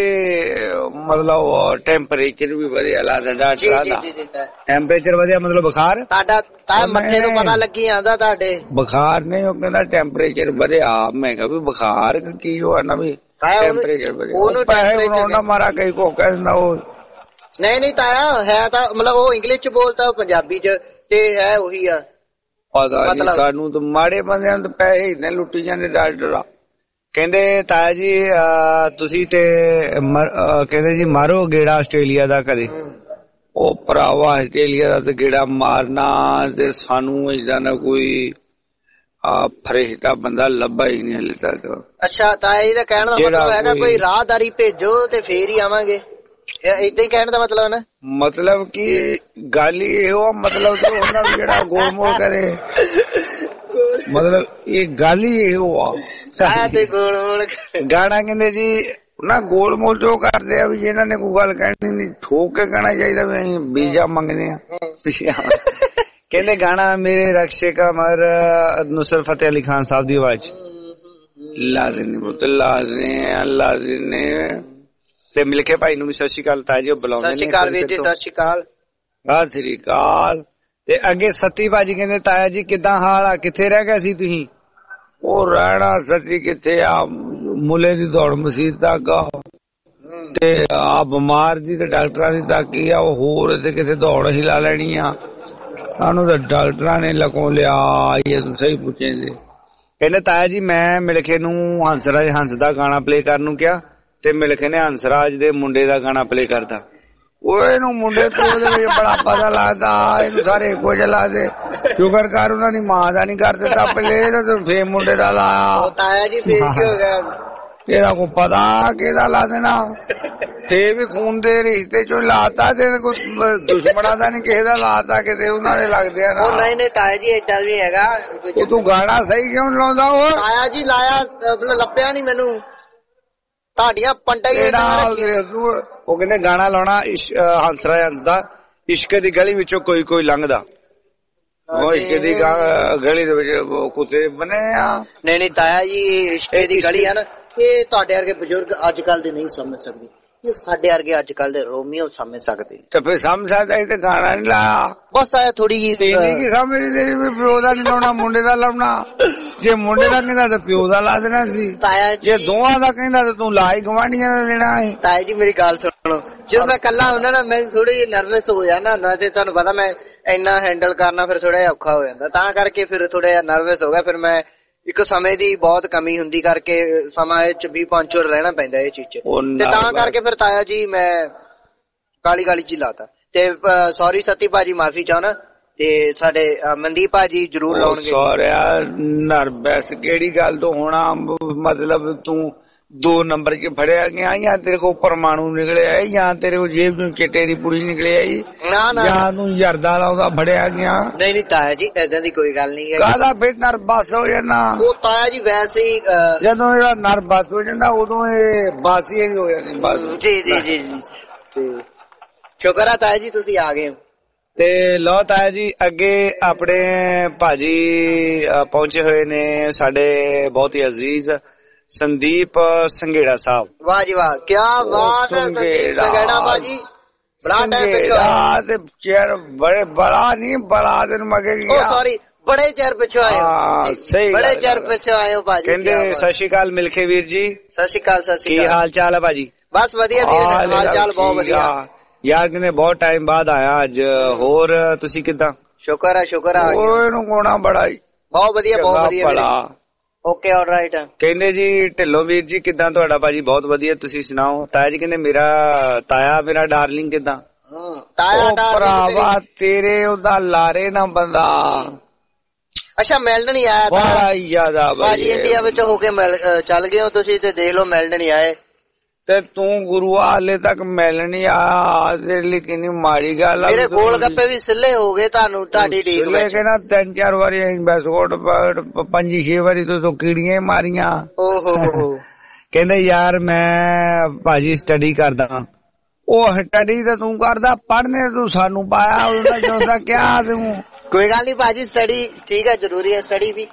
ਮਤਲਬ ਟੈਂਪਰੇਚਰ ਵੀ ਵਧਿਆ ਲੱਗਦਾ ਡਾਕਟਰ ਦਾ। ਟੈਂਪਰੇਚਰ ਵਧਿਆ ਮਤਲਬ ਬੁਖਾਰ ਤੁਹਾਡਾ ਤਾਂ ਮੱਥੇ ਤੋਂ ਪਤਾ ਲੱਗੀ ਜਾਂਦਾ ਤੁਹਾਡੇ ਬੁਖਾਰ ਨਹੀਂ। ਉਹ ਕਹਿੰਦਾ ਟੈਂਪਰੇਚਰ ਵਧਿਆ। ਮੈਂ ਕਿਹਾ ਵੀ ਬੁਖਾਰ ਕੀ ਹੋਇਆ ਨਾ ਵੀ ਟੈਂਪਰੇਚਰ ਵਧਿਆ। ਉਹਨੂੰ ਪੈਸੇ ਮਾਰਾ ਕਈ ਕੋ ਕਹਿੰਦਾ ਉਹ ਨਹੀਂ ਨਹੀਂ ਤਾਇਆ ਹੈ ਤਾਂ ਮਤਲਬ ਉਹ ਇੰਗਲਿਸ਼ ਚ ਬੋਲਦਾ ਪੰਜਾਬੀ ਚ ਤੇ ਹੈ ਉਹੀ ਆ। ਪਤਾ ਨਹੀਂ ਸਾਨੂੰ ਤਾਂ ਮਾੜੇ ਬੰਦਿਆਂ ਨੂੰ ਪੈਸੇ ਇਦਾਂ ਲੁੱਟੀ ਜਾਂਦੇ ਡਾਕਟਰ ਆ। ਕਹਿੰਦੇ ਤਾਇਆ ਜੀ ਤੁਸੀਂ ਤੇ ਕਹਿੰਦੇ ਜੀ ਮਾਰੋ ਗੇੜਾ ਆਸਟ੍ਰੇਲੀਆ ਦਾ ਕਦੇ। ਉਹ ਭਰਾਵਾ ਆਸਟ੍ਰੇਲੀਆ ਦਾ ਤੇ ਗੇੜਾ ਮਾਰਨਾ ਤੇ ਸਾਨੂੰ ਏਦਾਂ ਦਾ ਕੋਈ ਫਰੇਸ਼ਤਾ ਬੰਦਾ ਲੱਭਾ ਹੀ ਨਹੀਂ ਹਲੇ ਤੱਕ। ਅੱਛਾ ਤਾਇਆ ਜੀ ਦਾ ਕਹਿਣ ਦਾ ਮਤਲਬ ਹੈਗਾ ਕੋਈ ਰਾਹਦਾਰੀ ਭੇਜੋ ਤੇ ਫੇਰ ਹੀ ਆਵਾਂਗੇ, ਏਦਾਂ ਹੀ ਕਹਿਣ ਦਾ ਮਤਲਬ ਨਾ। ਮਤਲਬ ਕਿ ਗੱਲ ਹੀ ਇਹੋ ਮਤਲਬ ਕਿ ਉਹਨਾਂ ਨੂੰ ਜਿਹੜਾ ਗੋਲ ਮੋਲ ਕਰੇ ਮਤਲਬ ਇਹ ਗੱਲ ਹੀ ਇਹੋ ਆ। ਗਾਣਾ ਕਹਿੰਦੇ ਜੀ ਨਾ ਗੋਲ ਮੋਲ ਜੋ ਕਰਦੇ ਆ ਵੀ ਇਹਨਾਂ ਨੇ ਕੋਈ ਗੱਲ ਕਹਿਣੀ ਨਹੀਂ ਠੋਕ ਕੇ ਕਹਿਣਾ ਚਾਹੀਦਾ ਵੀ ਅਸੀਂ ਵੀਜ਼ਾ ਮੰਗਦੇ ਆ। ਕਹਿੰਦੇ ਗਾਣਾ ਮੇਰੇ ਰਕਸ਼ੇ ਕਾ ਮਰ ਨੁਸਰਤ ਫਤਿਹ ਅਲੀ ਖਾਨ ਸਾਹਿਬ ਦੀ ਆਵਾਜ਼ ਲਾ ਦੇਣੇ ਪੁੱਤ ਲਾ ਦੇਣੇ ਲਾ ਦੇਣੇ। ਤੇ ਮਿਲਕੇ ਭਾਈ ਨੂੰ ਵੀ ਸਤਿ ਸ਼੍ਰੀ ਅਕਾਲ ਤਾਇਆ ਜੀ ਉਹ ਬੁਲਾਉਂਦੇ ਨੇ। ਸਤਿ ਸ਼੍ਰੀ ਅਕਾਲ ਵੀਰ ਜੀ। ਸਤਿ ਸ਼੍ਰੀ ਅਕਾਲ। ਸਤਿ ਸ਼੍ਰੀ ਅਕਾਲ। ਤੇ ਅੱਗੇ ਸੱਤੀ ਭਾਜੀ ਕਹਿੰਦੇ ਤਾਇਆ ਜੀ ਕਿੱਦਾਂ ਹਾਲ ਆ, ਕਿੱਥੇ ਰਹਿ ਗਏ ਸੀ ਤੁਸੀਂ? ਉਹ ਰਹਿਣਾ ਸੱਚੀ ਕਿੱਥੇ ਆ, ਮੁੱਲੇ ਦੀ ਦੌੜ ਮਸੀਤ ਤੱਕ ਤੇ ਆ ਬਿਮਾਰ ਦੀ ਤੇ ਡਾਕਟਰਾਂ ਦੀ ਤੱਕ ਹੀ ਆ। ਉਹ ਹੋਰ ਤੇ ਕਿਤੇ ਦੌੜ ਹੀ ਲਾ ਲੈਣੀ ਆ। ਸਾਨੂੰ ਤਾਂ ਡਾਕਟਰਾਂ ਨੇ ਲਕੋਂ ਲਿਆ ਇਹ ਤੂੰ ਸਹੀ ਪੁੱਛੇ ਜੇ। ਕਹਿੰਦੇ ਤਾਇਆ ਜੀ ਮੈਂ ਮਿਲਖੇ ਨੂੰ ਹੰਸਰਾਜ ਹੰਸ ਦਾ ਗਾਣਾ ਪਲੇ ਕਰਨ ਨੂੰ ਕਿਹਾ ਤੇ ਮਿਲਖੇ ਨੇ ਹੰਸਰਾਜ ਦੇ ਮੁੰਡੇ ਦਾ ਗਾਣਾ ਪਲੇ ਕਰਦਾ। ਉਹ ਇਹਨੂੰ ਮੁੰਡੇ ਤੋਂ ਬੜਾ ਪਤਾ ਲੱਗਦਾ, ਇਹਨੂੰ ਸਾਰੇ ਇੱਕੋ ਜਿਹਾ ਲੱਗਦੇ। ਸ਼ੁਕਰ ਕਰ ਉਹਨਾਂ ਦੀ ਮਾਂ ਦਾ ਨਹੀਂ ਕਰ ਦਿੱਤਾ ਪਲੇ ਤੇ ਫੇਰ ਮੁੰਡੇ ਦਾ ਲਾਇਆ। ਤਾਇਆ ਜੀ ਫੇਰ ਕੀ ਹੋ ਗਿਆ? ਇਹਦਾ ਕੋਈ ਪਤਾ ਕਿਹਦਾ ਲਾ ਦੇਣਾ। ਫੇਰ ਵੀ ਖੂਨ ਦੇ ਰਿਸ਼ਤੇ ਚੋਂ ਲਾਤਾ ਤੇ ਕੋਈ ਦੁਸ਼ਮਣਾਂ ਦਾ ਨਹੀਂ ਕਿਸੇ ਦਾ ਲਾਤਾ, ਕਿਤੇ ਉਹਨਾਂ ਦੇ ਲੱਗਦੇ ਆ ਨਾ। ਨਹੀਂ ਨਹੀਂ ਤਾਇਆ ਜੀ ਏਦਾਂ ਵੀ ਹੈਗਾ। ਉਹ ਤੂੰ ਗਾਣਾ ਸਹੀ ਕਿਉਂ ਲਾਉਂਦਾ? ਉਹ ਤਾਇਆ ਜੀ ਲਾਇਆ ਲੱਭਿਆ ਨੀ ਮੈਨੂੰ, ਤੁਹਾਡੀਆਂ ਪੰਡਾ ਹੀ। ਉਹ ਕਹਿੰਦੇ ਗਾਣਾ ਲਾਉਣਾ ਹੰਸਰਾਜ ਹੰਸ ਦਾ ਇਸ਼ਕ ਦੀ ਗਲੀ ਵਿੱਚੋਂ ਕੋਈ ਕੋਈ ਲੰਘਦਾ। ਉਹ ਇਸ਼ਕ ਦੀ ਗਲੀ ਦੇ ਵਿੱਚ ਕੁੱਤੇ ਬਣੇ ਆ। ਨਹੀਂ ਨਹੀਂ ਤਾਇਆ ਜੀ ਇਸ਼ਕ ਦੀ ਗਲੀ ਹੈ ਨਾ, ਇਹ ਤੁਹਾਡੇ ਵਰਗੇ ਬਜ਼ੁਰਗ ਅੱਜ ਕੱਲ ਦੇ ਨਹੀਂ ਸਮਝ ਸਕਦੇ, ਇਹ ਸਾਡੇ ਵਰਗੇ ਅੱਜ ਕੱਲ ਦੇ ਰੋਮੀਓ ਸਮਝ ਸਕਦੇ। ਤੇ ਫਿਰ ਸਮਝ ਸਕਦਾ ਤੇ ਗਾਣਾ ਨੀ ਲਾਇਆ। ਬਸ ਆਇਆ ਥੋੜੀ ਜਿਹੀ ਕੀ ਸਮਝਦੇ ਵੀ ਪਿਓ ਦਾ ਨੀ ਲਾਉਣਾ ਮੁੰਡੇ ਦਾ ਲਾਉਣਾ। ਜੇ ਮੁੰਡੇ ਦਾ ਕਹਿੰਦਾ ਤਾਂ ਪਿਓ ਦਾ ਲਾ ਦੇਣਾ ਸੀ। ਜੇ ਦੋਵਾਂ ਦਾ ਕਹਿੰਦਾ ਤਾਂ ਤੂੰ ਲਾ ਹੀ ਗਵਾਂਢੀਆਂ ਦਾ ਦੇਣਾ ਹੈ। ਤਾਇਆ ਜੀ ਮੇਰੀ ਗੱਲ ਸੁਣੋ, ਜਦੋਂ ਮੈਂ ਕੱਲਾ ਹੁੰਦਾ ਨਾ ਮੈਂ ਥੋੜੀ ਜਿਹੀ ਨਰਵਸ ਹੋ ਜਾਂਦਾ ਹੁੰਦਾ ਤੇ ਤੁਹਾਨੂੰ ਪਤਾ ਮੈਂ ਇੰਨਾ ਹੈਂਡਲ ਕਰਨਾ ਫਿਰ ਥੋੜਾ ਜਿਹਾ ਔਖਾ ਹੋ ਜਾਂਦਾ, ਤਾਂ ਕਰਕੇ ਫਿਰ ਥੋੜਾ ਜਿਹਾ ਨਰਵਸ ਹੋ ਗਿਆ। ਫਿਰ ਮੈਂ ਇੱਕ ਸਮੇਂ ਦੀ ਬਹੁਤ ਕਮੀ ਹੁੰਦੀ ਕਰਕੇ ਸਮਾਂ ਇਹ ਚ ਵੀ ਪੰਚਰ ਰਹਿਣਾ ਪੈਂਦਾ ਇਹ ਚੀਜ਼ ਚ, ਤੇ ਤਾਂ ਕਰਕੇ ਫਿਰ ਤਾਇਆ ਜੀ ਮੈਂ ਕਾਲੀ ਕਾਲੀ ਚ ਲਾਤਾ। ਤੇ ਸੌਰੀ ਸਤੀ ਭਾਜੀ ਮਾਫੀ ਚਾਹਣਾ ਤੇ ਸਾਡੇ ਮਨਦੀਪ ਭਾਜੀ ਜਰੂਰ ਲਾਉਣਗੇ। ਸੌਰਿਆ ਨਰਵਸ ਕਿਹੜੀ ਗੱਲ ਤੋਂ ਹੋਣਾ, ਮਤਲਬ ਤੂੰ दो नंबर च फड़िया गया या तेरे को परमाणु निकले आई या तेरे को जेब चों चिट्टे दी पुड़ी निकले आई ना ना या तू यरदा लाउंदा फड़िया गया नहीं नहीं ताया जी ऐदा दी कोई गल नहीं है काहदा फिर नर्वस हो जाना वो ताया जी वैसे ही जदों एदा नर्वस हो जांदा उदों ए बासी ही हो जांदी बस जी जी जी जी शुक्र है ताया जी तुसी आ गए हो ਤੇ ਲੋ ਤਾਇਆ ਜੀ ਅੱਗੇ ਆਪਣੇ ਭਾਜੀ ਪਹੁੰਚੇ ਹੋਏ ਨੇ ਸਾਡੇ ਬਹੁਤ ਹੀ ਅਜ਼ੀਜ਼ ਸੰਦੀਪ ਸੰਘੇੜਾ ਸਾਹਿਬ ਵਾਹ ਜੀ ਵਾਹ ਕੀ ਬਾਤ ਹੈ ਸੰਦੀਪ ਸੰਘੇੜਾ ਭਾਜੀ ਬੜਾ ਟਾਈਮ ਪਿੱਛੋਂ ਆਇਆ ਤੇ ਚਿਹਰ ਬੜੇ ਬੜਾ ਨਹੀਂ ਬੜਾ ਦਿਨ ਮਗੇ ਗਿਆ ਓ ਸੌਰੀ ਬੜੇ ਚਿਰ ਪਿੱਛੋਂ ਆਏ ਹਾਂ ਸਹੀ ਬੜੇ ਚਿਰ ਪਿੱਛੋਂ ਆਏ ਹੋ ਭਾਜੀ ਕਹਿੰਦੇ ਸਤਿ ਸ਼੍ਰੀ ਅਕਾਲ ਮਿਲਖੇ ਵੀਰ ਜੀ ਸਤਿ ਸ਼੍ਰੀ ਅਕਾਲ ਸਤਿ ਸ਼੍ਰੀ ਅਕਾਲ ਕੀ ਹਾਲ ਚਾਲ ਹੈ ਭਾਜੀ ਬਸ ਵਧੀਆ ਵੀਰ ਹਾਲ ਚਾਲ ਬਹੁਤ ਵਧੀਆ ਯਾਰ ਕਿਨੇ ਬਹੁਤ ਟਾਈਮ ਬਾਅਦ ਆਇਆ ਅੱਜ ਹੋਰ ਤੁਸੀਂ ਕਿੱਦਾਂ ਸ਼ੁਕਰ ਹੈ ਸ਼ੁਕਰ ਹੈ ਓਏ ਨੂੰ ਕੋਣਾ ਬੜਾ ਬਹੁਤ ਵਧੀਆ ਬਹੁਤ ਵਧੀਆ ਵੀਰੇ ਓਕੇ ਆਲਰਾਈਟ ਕਹਿੰਦੇ ਜੀ ਢਿੱਲੋਂ ਵੀਰ ਜੀ ਕਿੱਦਾਂ ਤੁਹਾਡਾ ਭਾਜੀ ਬਹੁਤ ਵਧੀਆ ਤੁਸੀਂ ਸੁਣਾਓ ਤਾਇਆ ਜੀ ਕਹਿੰਦੇ ਮੇਰਾ ਤਾਇਆ ਮੇਰਾ ਡਾਰਲਿੰਗ ਕਿੱਦਾਂ ਤਾਇਆ ਡਾਰਲਿੰਗ ਭਰਾਵਾ ਤੇਰੇ ਉਹਦਾ ਲਾਰੇ ਨਾ ਬੰਦਾ ਅੱਛਾ ਮਿਲਣ ਨਹੀਂ ਆਇਆ ਬੜਾ ਜ਼ਿਆਦਾ ਭਾਜੀ ਇੰਡੀਆ ਵਿੱਚ ਹੋ ਕੇ ਚੱਲ ਗਏ ਹੋ ਤੁਸੀਂ ਤੇ ਦੇਖ ਲਓ ਮਿਲਣ ਨਹੀਂ ਆਏ ਤੇ ਤੂੰ ਗੁਰੂ ਹਾਲੇ ਤੱਕ ਮਿਲ ਨਹੀਂ ਆਇਆ ਤੇਰੇ ਲਈ ਕਿੰਨੀ ਮਾੜੀ ਗੱਲ ਆ ਮੇਰੇ ਗੋਲ ਗੱਪੇ ਵੀ ਸਿੱਲੇ ਹੋ ਗਏ ਤੁਹਾਨੂੰ ਤੁਹਾਡੀ ਡੀਕ ਵਿੱਚ ਲੇਕਿਨ ਤਿੰਨ ਚਾਰ ਵਾਰੀ ਬੈਸਕੋਟ ਪੰਜੀ ਛੇ ਵਾਰੀ ਤੋਂ ਕੀੜੀਆਂ ਮਾਰੀਆਂ ਓਹੋ ਕਹਿੰਦੇ ਯਾਰ ਮੈਂ ਭਾਜੀ ਸਟੱਡੀ ਕਰਦਾ ਉਹ ਸਟੱਡੀ ਤਾਂ ਤੂੰ ਕਰਦਾ ਪੜ੍ਹਨੇ ਤੂੰ ਸਾਨੂੰ ਪਾਇਆ ਉਹਨਾਂ ਚੋਂ ਕਿਹਾ ਤੂੰ ਕੋਈ ਗੱਲ ਨਹੀਂ ਭਾਜੀ ਸਟੱਡੀ ਠੀਕ ਹੈ ਜ਼ਰੂਰੀ ਹੈ ਸਟੱਡੀ ਵੀ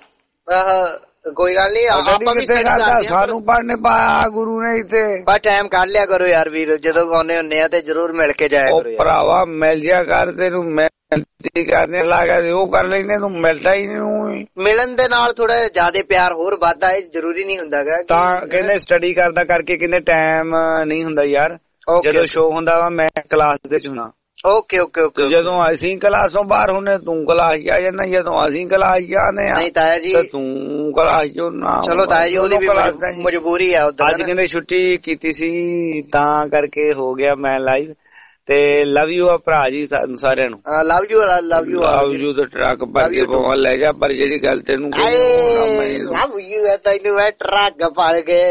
ਕੋਈ ਗੱਲ ਨਹੀਂ ਆਪਾਂ ਵੀ ਸਟੱਡੀ ਕਰਦੇ ਸਾਨੂੰ ਪੜ੍ਹਨੇ ਪਾਇਆ ਗੁਰੂ ਨੇ ਇੱਥੇ ਬਸ ਟਾਈਮ ਕੱਢ ਲਿਆ ਕਰੋ ਯਾਰ ਵੀਰ ਜਦੋਂ ਆਉਨੇ ਹੁੰਨੇ ਆ ਤੇ ਜ਼ਰੂਰ ਮਿਲ ਕੇ ਜਾਇਆ ਕਰੋ ਯਾਰ ਭਰਾਵਾ ਮਿਲ ਜਿਆ ਕਰ ਤੈਨੂੰ ਮਿਹਨਤੀ ਕਰਨੇ ਲੱਗਾ ਉਹ ਕਰ ਲੈਨੇ ਤੂੰ ਮਿਲਦਾ ਹੀ ਨਹੀਂ ਮਿਲਣ ਦੇ ਨਾਲ ਥੋੜਾ ਜਿਆਦਾ ਪਿਆਰ ਹੋਰ ਵੱਧਦਾ ਹੈ ਜ਼ਰੂਰੀ ਨਹੀਂ ਹੁੰਦਾਗਾ ਤਾਂ ਕਹਿੰਦੇ ਸਟੱਡੀ ਕਰਦਾ ਕਰਕੇ ਕਹਿੰਦੇ ਟਾਈਮ ਨਹੀਂ ਹੁੰਦਾ ਯਾਰ ਜਦੋਂ ਸ਼ੋਅ ਹੁੰਦਾ ਵਾ ਮੈਂ ਕਲਾਸ ਦੇ ਚ ਹੁਣਾ ਓਕੇ ਓਕੇ ਓਕੇ ਜਦੋਂ ਅਸੀਂ ਕਲਾਸੋਂ ਬਾਹਰ ਹੁੰਨੇ ਤੂੰ ਕਲਾਸ ਆ ਜਾਂਦਾ ਜਦੋਂ ਅਸੀਂ ਕਲਾਸ ਜਾਂਦੇ ਆ ਨਹੀਂ ਤਾਇਆ ਜੀ ਤੂੰ ਕਲਾਸ ਚੋਂ ਨਾ ਚਲੋ ਤਾਇਆ ਜੀ ਉਹਦੀ ਵੀ ਮਜਬੂਰੀ ਆ ਉਧਰ ਅੱਜ ਕਹਿੰਦੇ ਛੁੱਟੀ ਕੀਤੀ ਸੀ ਤਾਂ ਕਰਕੇ ਹੋ ਗਿਆ ਮੈਂ ਲਾਈਵ ਤੇ ਲਵ ਯੂ ਆ ਭਰਾ ਜੀ ਸਾਰਿਆਂ ਨੂੰ love you love you love you ਤੇ ਟਰੱਕ ਭਰ ਕੇ ਪਵਾ ਲੈ ਜਾ ਪਰ ਜਿਹੜੀ ਗੱਲ ਤੈਨੂੰ ਲਵ ਯੂ ਹੈ ਤੈਨੂੰ ਮੈਂ ਟਰੱਕ ਭਰ ਕੇ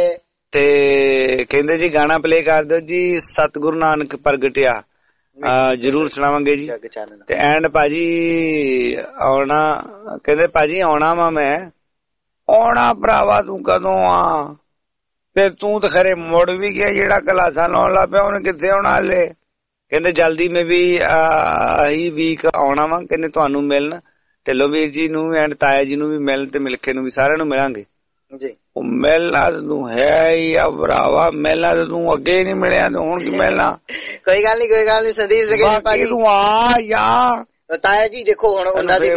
ਤੇ ਕਹਿੰਦੇ ਜੀ ਗਾਣਾ ਪਲੇ ਕਰ ਦਿਓ ਜੀ ਸਤਿਗੁਰੂ ਨਾਨਕ ਪ੍ਰਗਟਿਆ ਜਰੂਰ ਸੁਣਾਵਾਂਗੇ ਜੀ ਤੇ ਐਂਡ ਭਾਜੀ ਆਉਣਾ ਕਹਿੰਦੇ ਭਾਜੀ ਆਉਣਾ ਵਾ ਮੈਂ ਆਉਣਾ ਭਰਾਵਾ ਤੂੰ ਕਦੋਂ ਆ ਤੇ ਤੂੰ ਤਾਂ ਖਰੇ ਮੁੜ ਵੀ ਗਿਆ ਜਿਹੜਾ ਕਲਾਸਾਂ ਲਾਉਣ ਲੱਗ ਪਿਆ ਉਹਨੇ ਕਿੱਥੇ ਆਉਣਾ ਹਲੇ ਕਹਿੰਦੇ ਜਲਦੀ ਮੈਂ ਵੀ ਆਹੀ ਵੀਕ ਆਉਣਾ ਵਾ ਕਹਿੰਦੇ ਤੁਹਾਨੂੰ ਮਿਲਣ ਢਿੱਲੋਂ ਵੀਰ ਜੀ ਨੂੰ ਐਂਡ ਤਾਇਆ ਜੀ ਨੂੰ ਵੀ ਮਿਲਣ ਤੇ ਮਿਲਖੇ ਨੂੰ ਵੀ ਸਾਰਿਆਂ ਨੂੰ ਮਿਲਾਂਗੇ ਜੀ ਉਹ ਮਿਲਣਾ ਤੂੰ ਹੈ ਹੀ ਆ ਭਰਾਵਾ ਮਿਲਣਾ ਤੇ ਤੂੰ ਅੱਗੇ ਨਹੀਂ ਮਿਲਿਆ ਤੇ ਹੁਣ ਕੀ ਮਿਲਣਾ ਕੋਈ ਗੱਲ ਨਹੀਂ ਕੋਈ ਗੱਲ ਨਹੀਂ ਸੰਦੀਪ ਸਿੰਘ ਭਾਜੀ ਤੂੰ ਆ ਯਾ ਤਾਇਆ ਜੀ ਦੇਖੋ ਹੁਣ ਉਹਨਾਂ ਦੀ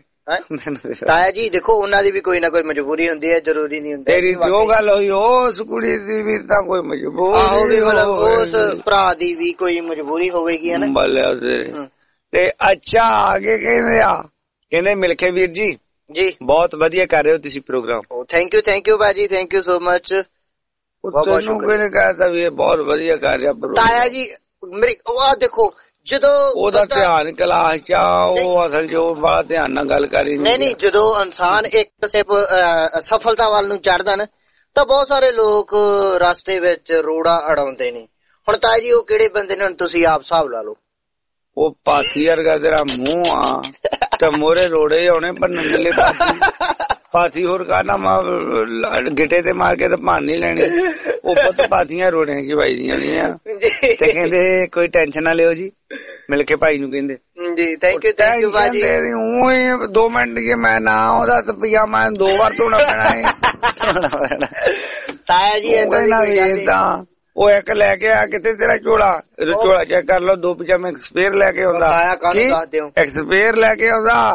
ਤਾਇਆ ਜੀ ਦੇਖੋ ਉਹਨਾਂ ਦੀ ਵੀ ਕੋਈ ਨਾ ਕੋਈ ਮਜਬੂਰੀ ਹੁੰਦੀ ਹੈ ਜ਼ਰੂਰੀ ਨਹੀਂ ਹੁੰਦਾ ਤੇਰੀ ਜੋ ਗੱਲ ਹੋਈ ਉਸ ਕੁੜੀ ਦੀ ਵੀ ਤਾਂ ਕੋਈ ਮਜਬੂਰੀ ਉਸ ਭਰਾ ਦੀ ਵੀ ਕੋਈ ਮਜਬੂਰੀ ਹੋਵੇਗੀ ਹੈ ਨਾ ਤੇ ਅੱਛਾ ਆਗੇ ਕਹਿੰਦੇ ਆ ਕਹਿੰਦੇ ਮਿਲਖੇ ਵੀਰ ਜੀ ਜੀ ਬਹੁਤ ਵਧੀਆ ਕਰ ਰਹੇ ਹੋ ਤੁਸੀਂ program thank you thank you ਭਾਜੀ ਥੈਂਕ ਯੂ ਸੋ ਮਚ ਬਹੁਤ ਬਹੁਤ ਸ਼ੁਕਰੀਆ ਕਹਤਾ ਵੀ ਇਹ ਬਹੁਤ ਵਧੀਆ ਕਰ ਰਿਹਾ ਤਾਇਆ ਜੀ ਮੇਰੀ ਉਹ ਦੇਖੋ ਜਦੋਂ ਉਹਦਾ ਧਿਆਨ ਕਲਾਸ ਚ ਉਹ ਅਸਲ ਜੋ ਬੜਾ ਧਿਆਨ ਨਾਲ ਗੱਲ ਕਰੀ ਨਹੀਂ ਨਹੀਂ ਜਦੋਂ ਇਨਸਾਨ ਇੱਕ ਸਿਪ ਸਫਲਤਾ ਵੱਲ ਨੂੰ ਚੜ੍ਹਦਾ ਨਾ ਤਾਂ ਬਹੁਤ ਸਾਰੇ ਲੋਕ ਰਸਤੇ ਵਿੱਚ ਰੋੜਾ ਅੜਾਉਂਦੇ ਨੇ ਹੁਣ ਤਾਇਆ ਜੀ ਉਹ ਕਿਹੜੇ ਬੰਦੇ ਨੇ ਹੁਣ ਤੁਸੀਂ ਆਪ ਹਿਸਾਬ ਲਾ ਲਓ ਉਹ ਪਾਥੀ ਵਰਗਾ ਤੇਰਾ ਮੂੰਹ ਆ ਤੇ ਮੋਰੇ ਰੋੜੇ ਆਉਣੇ ਪਰ ਨੰਗਲੇ ਪਾਥੀ ਪਾਥੀ ਹੋਰ ਕਾਹਨਾ ਗਿੱਟੇ ਤੇ ਮਾਰ ਕੇ ਤੇ ਭਾਣ ਨਹੀਂ ਲੈਣੀ ਉਹ ਪੁੱਤ ਪਾਥੀਆਂ ਰੋੜਿਆਂ ਕੀ ਭਾਈ ਦੀਆਂ ਦੀਆਂ ਤੇ ਕਹਿੰਦੇ ਕੋਈ ਟੈਨਸ਼ਨ ਨਾ ਲਿਓ ਜੀ ਮਿਲ ਕੇ ਭਾਈ ਨੂੰ ਕਹਿੰਦੇ ਜੀ ਥੈਂਕ ਯੂ ਥੈਂਕ ਯੂ ਭਾਜੀ ਉਹੀ ਦੋ ਮਿੰਟ ਜੇ ਮੈਂ ਨਾ ਉਹਦਾ ਤੇ ਪਜਾਮਾ ਦੋ ਵਾਰ ਧੋਣਾ ਪੈਣਾ ਹੈ ਤਾਇਆ ਜੀ ਏਦਾਂ ਉਹ ਇੱਕ ਲੈ ਕੇ ਆ ਕਿਤੇ ਤੇਰਾ ਝੋਲਾ ਝੋਲਾ ਚੈੱਕ ਕਰ ਲਓ ਦੋ ਪਜਾਮੇ ਸਪੇਅਰ ਲੈ ਕੇ ਆਉਂਦਾ ਇੱਕ ਸਪੇਅਰ ਲੈ ਕੇ ਆਉਂਦਾ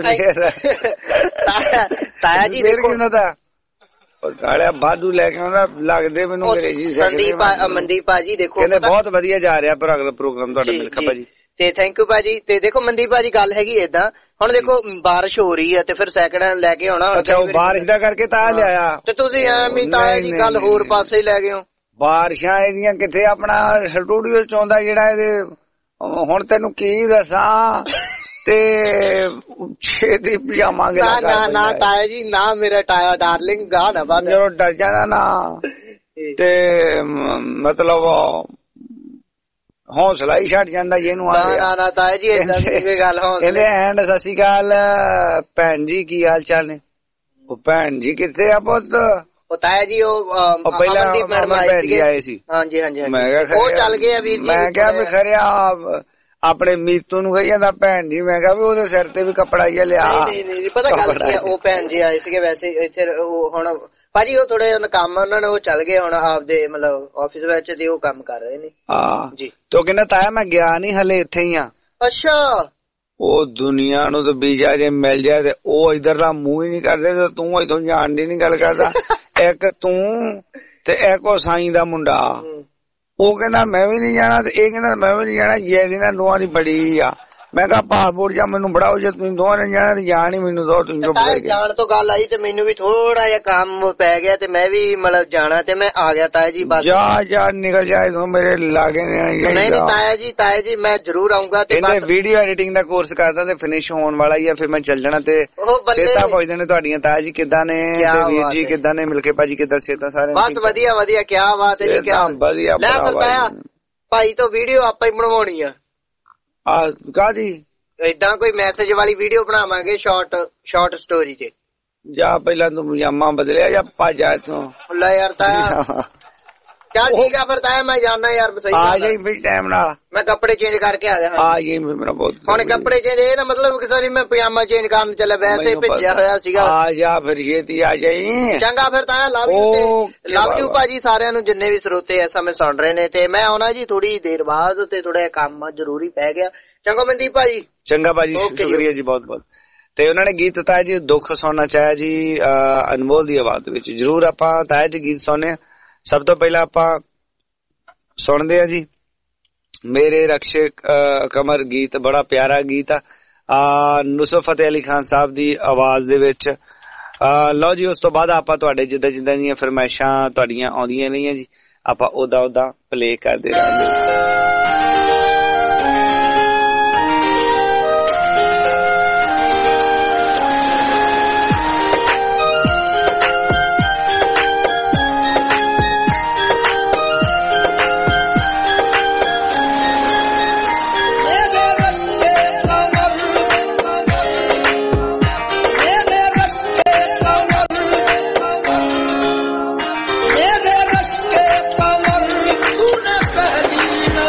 ਤਾਇਆ ਜੀ ਦੇਖੋ ਕਾਲਿਆ ਬਾਦੂ ਲੈ ਕੇ ਆਉਂਦਾ ਲੱਗਦੇ ਮੈਨੂੰ ਅੰਗਰੇਜ਼ੀ ਸੰਦੀਪ ਮਨਦੀਪ ਭਾਜੀ ਦੇਖੋ ਕਹਿੰਦੇ ਬਹੁਤ ਵਧੀਆ ਜਾ ਰਿਹਾ ਪ੍ਰੋਗਰਾਮ ਤੁਹਾਡਾ ਮਿਲਖਾ ਭਾਜੀ ਤੇ ਥੈਂਕ ਯੂ ਭਾਜੀ ਤੇ ਦੇਖੋ ਮਨਦੀਪ ਭਾਜੀ ਗੱਲ ਹੈਗੀ ਏਦਾਂ ਹੁਣ ਦੇਖੋ ਬਾਰਿਸ਼ ਹੋ ਰਹੀ ਹੈ ਤੇ ਫਿਰ ਸੈਕਿੰਡ ਹੈਂਡ ਲੈ ਕੇ ਆਉਣਾ ਅੱਛਾ ਉਹ ਬਾਰਿਸ਼ ਦਾ ਕਰਕੇ ਤਾਂ ਲਿਆਇਆ ਤੇ ਤੁਸੀਂ ਐਵੇਂ ਤਾਇਆ ਜੀ ਗੱਲ ਹੋਰ ਪਾਸੇ ਹੀ ਲੈ ਗਏ ਹੋ ਬਾਰਿਸ਼ਾਂ ਇਹਦੀਆਂ ਕਿੱਥੇ ਆਪਣਾ ਸਟੂਡੀਓ ਚ ਆਉਂਦਾ ਜਿਹੜਾ ਇਹਦੇ ਹੁਣ ਤੈਨੂੰ ਕੀ ਦੱਸਾਂ ਤੇ ਛੇਤੀ ਪਜਾਮਾ ਨਾ ਨਾ ਤਾਇਆ ਜੀ ਨਾ ਮੇਰਾ ਤਾਇਆ ਡਾਰਲਿੰਗ ਗਾ ਨਾ ਬਾਤ ਜਦੋਂ ਡਰ ਜਾਣਾ ਨਾ ਤੇ ਮਤਲਬ ਹੌਸਲਾ ਹੀ ਛੱਡ ਜਾਂਦਾ ਜਿਹਨੂੰ ਆ ਨਾ ਨਾ ਤਾਇਆ ਜੀ ਏਦਾਂ ਦੀ ਕੋਈ ਗੱਲ ਹੌਸਲੇ ਐਂਡ ਸਤਿ ਸ਼੍ਰੀ ਅਕਾਲ ਭੈਣ ਜੀ ਕੀ ਹਾਲ ਚਾਲ ਨੇ ਉਹ ਭੈਣ ਜੀ ਕਿੱਥੇ ਆ ਪੁੱਤ ਉਹ ਤਾਇਆ ਜੀ ਉਹ ਪਹਿਲਾਂ ਭੈਣ ਜੀ ਆਏ ਸੀ ਹਾਂਜੀ ਹਾਂਜੀ ਮੈਂ ਕਿਹਾ ਉਹ ਚੱਲ ਗਏ ਆ ਵੀਰ ਜੀ ਮੈਂ ਕਿਹਾ ਵੀ ਖਰਿਆ ਆਪਣੇ ਮੀਤੂ ਨੂੰ ਕਹੀ ਜਾਂਦਾ ਭੈਣ ਜੀ ਮੈਂ ਕਿਹਾ ਵੀ ਉਹਦੇ ਸਿਰ ਤੇ ਵੀ ਕੱਪੜਾ ਜਿਹਾ ਲਿਆ ਨਹੀਂ ਨਹੀਂ ਪਤਾ ਗੱਲ ਕੀ ਆ ਉਹ ਭੈਣ ਜੀ ਆਏ ਸੀਗੇ ਵੈਸੇ ਇੱਥੇ ਹੁਣ ਭਾਜੀ ਉਹ ਥੋੜੇ ਕੰਮ ਉਹਨਾਂ ਨੇ ਉਹ ਚੱਲ ਗਏ ਹੁਣ ਆਪਦੇ ਮਤਲਬ ਆਫਿਸ ਵਿੱਚ ਤੇ ਉਹ ਕੰਮ ਕਰ ਰਹੇ ਨੇ ਹਾਂ ਜੀ ਤੇ ਕਹਿੰਦਾ ਤਾਇਆ ਮੈਂ ਗਿਆ ਨੀ ਹਲੇ ਇੱਥੇ ਹੀ ਆ ਅੱਛਾ ਉਹ ਦੁਨੀਆ ਨੂੰ ਤਾਂ ਵੀਜ਼ਾ ਜੇ ਮਿਲ ਜਾਏ ਤੇ ਉਹ ਇਧਰ ਦਾ ਮੂੰਹ ਹੀ ਨੀ ਕਰਦੇ ਤੇ ਤੂੰ ਇਥੋਂ ਜਾਣ ਦੀ ਨੀ ਗੱਲ ਕਰਦਾ ਇੱਕ ਤੂੰ ਤੇ ਇੱਕ ਉਹ ਸਾਈਂ ਦਾ ਮੁੰਡਾ ਉਹ ਕਹਿੰਦਾ ਮੈਂ ਵੀ ਨੀ ਜਾਣਾ ਤੇ ਇਹ ਕਹਿੰਦਾ ਮੈਂ ਵੀ ਨੀ ਜਾਣਾ ਜੇ ਇਹਨਾਂ ਦੋਹਾਂ ਦੀ ਬੜੀ ਆ ਮੈਂ ਕਿਹਾ ਪਾਸਪੋਰਟ ਜਾਂ ਮੈਨੂੰ ਬੜਾਓ ਜੇ ਤੁਸੀਂ ਦੋਹਾਂ ਨੇ ਜਾਣਾ ਤੇ ਜਾਣ ਹੀ ਮੈਨੂੰ ਦੋ ਤੁਸੀਂ ਜਾਣ ਤੋਂ ਗੱਲ ਆਈ ਤੇ ਮੈਨੂੰ ਵੀ ਥੋੜਾ ਜਿਹਾ ਕੰਮ ਪੈ ਗਿਆ ਤੇ ਮੈਂ ਵੀ ਮਤਲਬ ਜਾਣਾ ਤੇ ਮੈਂ ਆ ਗਿਆ ਤਾਇਆ ਜੀ ਬਸ ਜਾ ਜਾ ਨਿਕਲ ਜਾਏ ਤੂੰ ਮੇਰੇ ਲਾਗੇ ਨਹੀਂ ਨਹੀਂ ਤਾਇਆ ਜੀ ਤਾਇਆ ਜੀ ਮੈਂ ਜ਼ਰੂਰ ਆਉਂਗਾ ਤੇ ਬਸ ਵੀਡੀਓ ਐਡੀਟਿੰਗ ਦਾ ਕੋਰਸ ਕਰਦਾ ਤੇ ਫਿਨਿਸ਼ ਹੋਣ ਵਾਲਾ ਹੀ ਆ ਫਿਰ ਮੈਂ ਚੱਲ ਜਾਣਾ ਤੇ ਸੇਤਾ ਪੁੱਛਦੇ ਨੇ ਤੁਹਾਡੀਆਂ ਤਾਇਆ ਜੀ ਕਿੱਦਾਂ ਨੇ ਤੇ ਵੀਰ ਜੀ ਕਿੱਦਾਂ ਨੇ ਮਿਲ ਕੇ ਭਾਜੀ ਕਿੱਦਾਂ ਸੇਤਾ ਸਾਰੇ ਬਸ ਵਧੀਆ ਵਧੀਆ ਕੀ ਬਾਤ ਹੈ ਜੀ ਕੀ ਵਧੀਆ ਲੈ ਫਿਰ ਤਾਇਆ ਭਾਈ ਤੋਂ ਵੀਡੀਓ ਆਪਾਂ ਹੀ ਬਣਵਾਉਣੀ ਆ ਆ ਕਾਦੀ ਏਦਾਂ ਕੋਈ ਮੈਸੇਜ ਵਾਲੀ ਵੀਡੀਓ ਬਣਾਵਾਂਗੇ ਸ਼ਾਰਟ ਸ਼ਾਰਟ ਸਟੋਰੀ ਤੇ ਜਾ ਪਹਿਲਾਂ ਤੂੰ ਪਜਾਮਾ ਬਦਲਿਆ ਜਾਂ ਭੱਜ ਆ ਇੱਥੋਂ ਲੈ ਯਾਰ ਤਾਇਆ ਚੱਲ ਠੀਕ ਆ ਫਿਰ ਤਾਇਆ ਮੈਂ ਜਾਣਾ ਯਾਰ ਸਹੀ ਆ ਜਾਈ ਫਿਰ ਟਾਈਮ ਨਾਲ ਮੈਂ ਕੱਪੜੇ ਚੇਂਜ ਕਰਕੇ ਆ ਜਾ ਆ ਗਈ ਮੇਰਾ ਬਹੁਤ ਹੁਣ ਕੱਪੜੇ ਚੇਂਜ ਇਹ ਨਾ ਮਤਲਬ ਕਿ ਸਾਰੀ ਮੈਂ ਪਜਾਮਾ ਚੇਂਜ ਕਰਨ ਚੱਲਿਆ ਵੈਸੇ ਭੇਜਿਆ ਹੋਇਆ ਸੀਗਾ ਆ ਜਾ ਫਿਰ ਛੇਤੀ ਆ ਜਾਈ ਚੰਗਾ ਫਿਰ ਤਾਇਆ ਲਵ ਯੂ ਤੇ ਲਵ ਯੂ ਭਾਜੀ ਸਾਰਿਆਂ ਨੂੰ ਜਿੰਨੇ ਵੀ ਸਰੋਤੇ ਇਸ ਸਮੇਂ ਸੁਣ ਰਹੇ ਨੇ ਤੇ ਮੈਂ ਆਉਣਾ ਜੀ ਥੋੜੀ ਦੇਰ ਬਾਅਦ ਤੇ ਥੋੜਾ ਕੰਮ ਜ਼ਰੂਰੀ ਪੈ ਗਿਆ ਚੰਗਾ ਮਨਦੀਪ ਭਾਜੀ ਚੰਗਾ ਭਾਜੀ ਸ਼ੁਕਰੀਆ ਜੀ ਬਹੁਤ ਬਹੁਤ ਤੇ ਉਹਨਾਂ ਨੇ ਗੀਤ ਦਿੱਤਾ ਜੀ ਦੁੱਖ ਸੁਣਨਾ ਚਾਹਿਆ ਜੀ ਅਨਮੋਲ ਦੀ ਆਵਾਜ਼ ਵਿੱਚ ਜਰੂਰ ਆਪਾਂ ਤਾਇਆ ਜੀ ਗੀਤ ਸੁਣਨੇ ਸਭ ਤੋਂ ਪਹਿਲਾਂ ਆਪਾਂ ਸੁਣਦੇ ਆ ਜੀ ਮੇਰੇ ਰਕਸ਼ਕ ਕਮਰ ਗੀਤ ਬੜਾ ਪਿਆਰਾ ਗੀਤ ਆ ਨੁਸਰਤ ਫਤਿਹ ਅਲੀ ਖਾਨ ਸਾਹਿਬ ਦੀ ਆਵਾਜ਼ ਦੇ ਵਿੱਚ ਲਓ ਜੀ ਉਸ ਤੋਂ ਬਾਅਦ ਆਪਾਂ ਤੁਹਾਡੇ ਜਿੱਦਾਂ ਜਿੱਦਾਂ ਦੀਆਂ ਫਰਮਾਇਸ਼ਾਂ ਤੁਹਾਡੀਆਂ ਆਉਂਦੀਆਂ ਰਹੀਆਂ ਜੀ ਆਪਾਂ ਉਦਾਂ ਉਦਾਂ ਪਲੇ ਕਰਦੇ ਰਹਾਂਗੇ पहली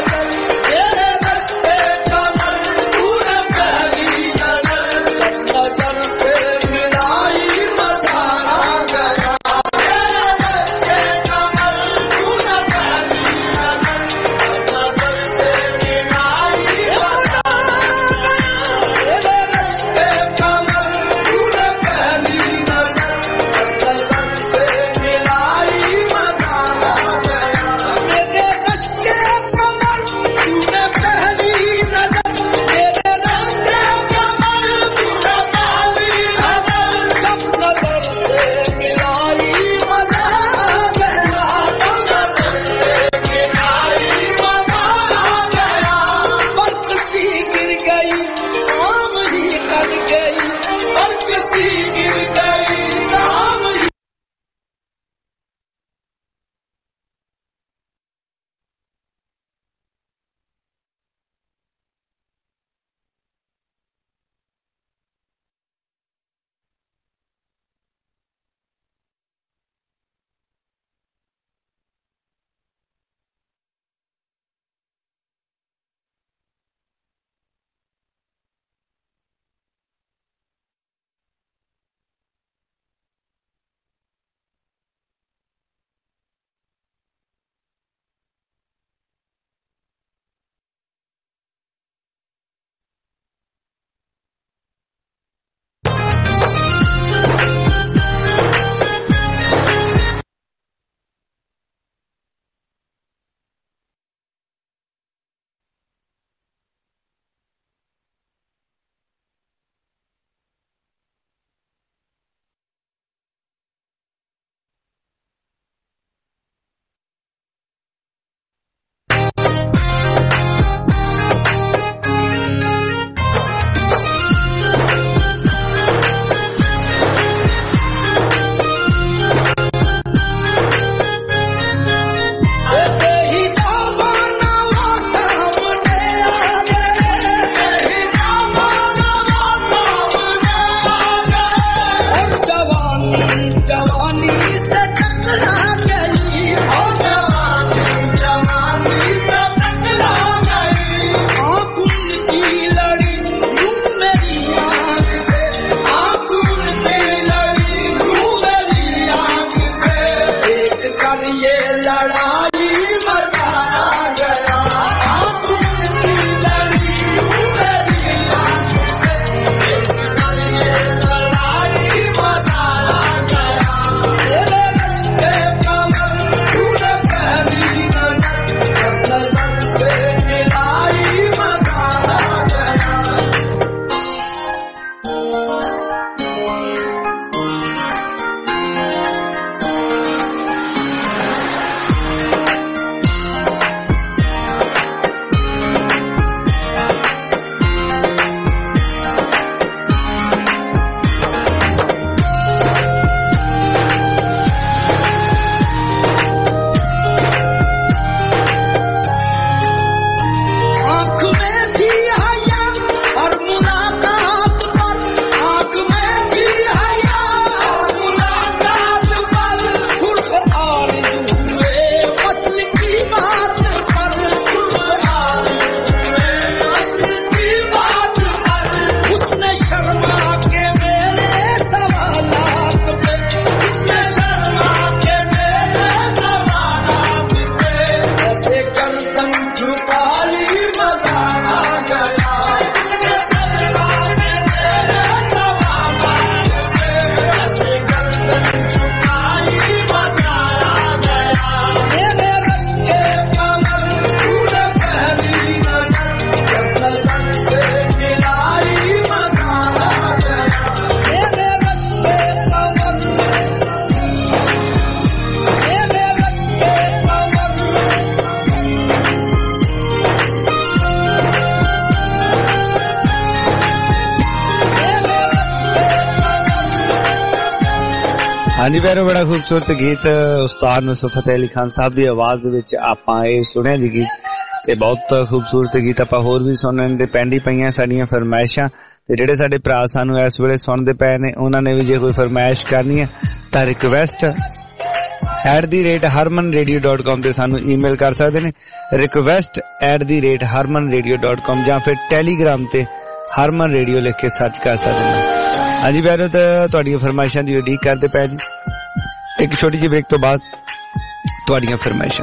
ਹਾਂਜੀ ਵੈਰੋ ਬੜਾ ਖੂਬਸੂਰਤ ਗੀਤ ਉਸਤਾਦ ਨੁਸਰਤ ਫਤਿਹ ਅਲੀ ਖਾਨ ਸਾਹਿਬ ਦੀ ਆਵਾਜ਼ ਦੇ ਵਿੱਚ ਆਪਾਂ ਇਹ ਸੁਣਿਆ ਜੀ ਗੀਤ ਤੇ ਬਹੁਤ ਖੂਬਸੂਰਤ ਗੀਤ ਆਪਾਂ ਹੋਰ ਵੀ ਸੁਣਨ ਦੇ ਪੈਂਡੀ ਪਈਆਂ ਸਾਡੀਆਂ ਫਰਮਾਇਸ਼ਾਂ ਤੇ ਜਿਹੜੇ ਸਾਡੇ ਭਰਾ ਸਾਨੂੰ ਇਸ ਵੇਲੇ ਸੁਣਦੇ ਪਏ ਨੇ ਉਹਨਾਂ ਨੇ ਵੀ ਜੇ ਕੋਈ ਫਰਮਾਇਸ਼ ਕਰਨੀ ਹੈ ਤਾਂ request at the rate Harman radio dot com ਤੇ ਸਾਨੂੰ ਈਮੇਲ ਕਰ ਸਕਦੇ ਨੇ request at the rate Harman radio dot com ਜਾਂ ਫਿਰ ਟੈਲੀਗ੍ਰਾਮ ਤੇ ਹਰਮਨ ਰੇਡੀਓ ਲਿਖ ਕੇ ਸਰਚ ਕਰ ਸਕਦੇ ਨੇ। ਹਾਂਜੀ ਵੈਰੋ ਤਾਂ ਤੁਹਾਡੀਆਂ ਫਰਮਾਇਸ਼ਾਂ ਦੀ ਉਡੀਕ ਕਰਦੇ ਪਏ ਜੀ ਇੱਕ ਛੋਟੀ ਜਿਹੀ ਬ੍ਰੇਕ ਤੋਂ ਬਾਅਦ ਤੁਹਾਡੀਆਂ ਫਰਮਾਇਸ਼ਾਂ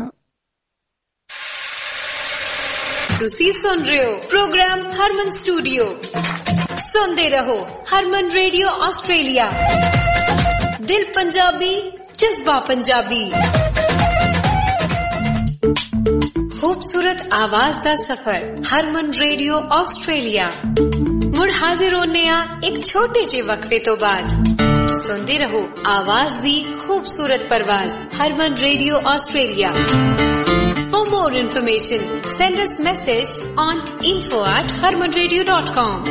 ਤੁਸੀਂ ਸੁਣ ਰਹੇ ਹੋ ਪ੍ਰੋਗਰਾਮ ਹਰਮਨ ਸਟੂਡੀਓ ਸੁਣਦੇ ਰਹੋ ਹਰਮਨ ਰੇਡੀਓ ਆਸਟ੍ਰੇਲੀਆ ਦਿਲ ਪੰਜਾਬੀ ਜਜ਼ਬਾ ਪੰਜਾਬੀ खूबसूरत आवाज दा सफर हरमन रेडियो ऑस्ट्रेलिया मुड़ हाजिर होने आ एक छोटे जे वक्फे तो बाद सुनते रहो आवाज दी खूबसूरत परवाज Harman radio Australia. For more information send us message on info at harman radio dot com।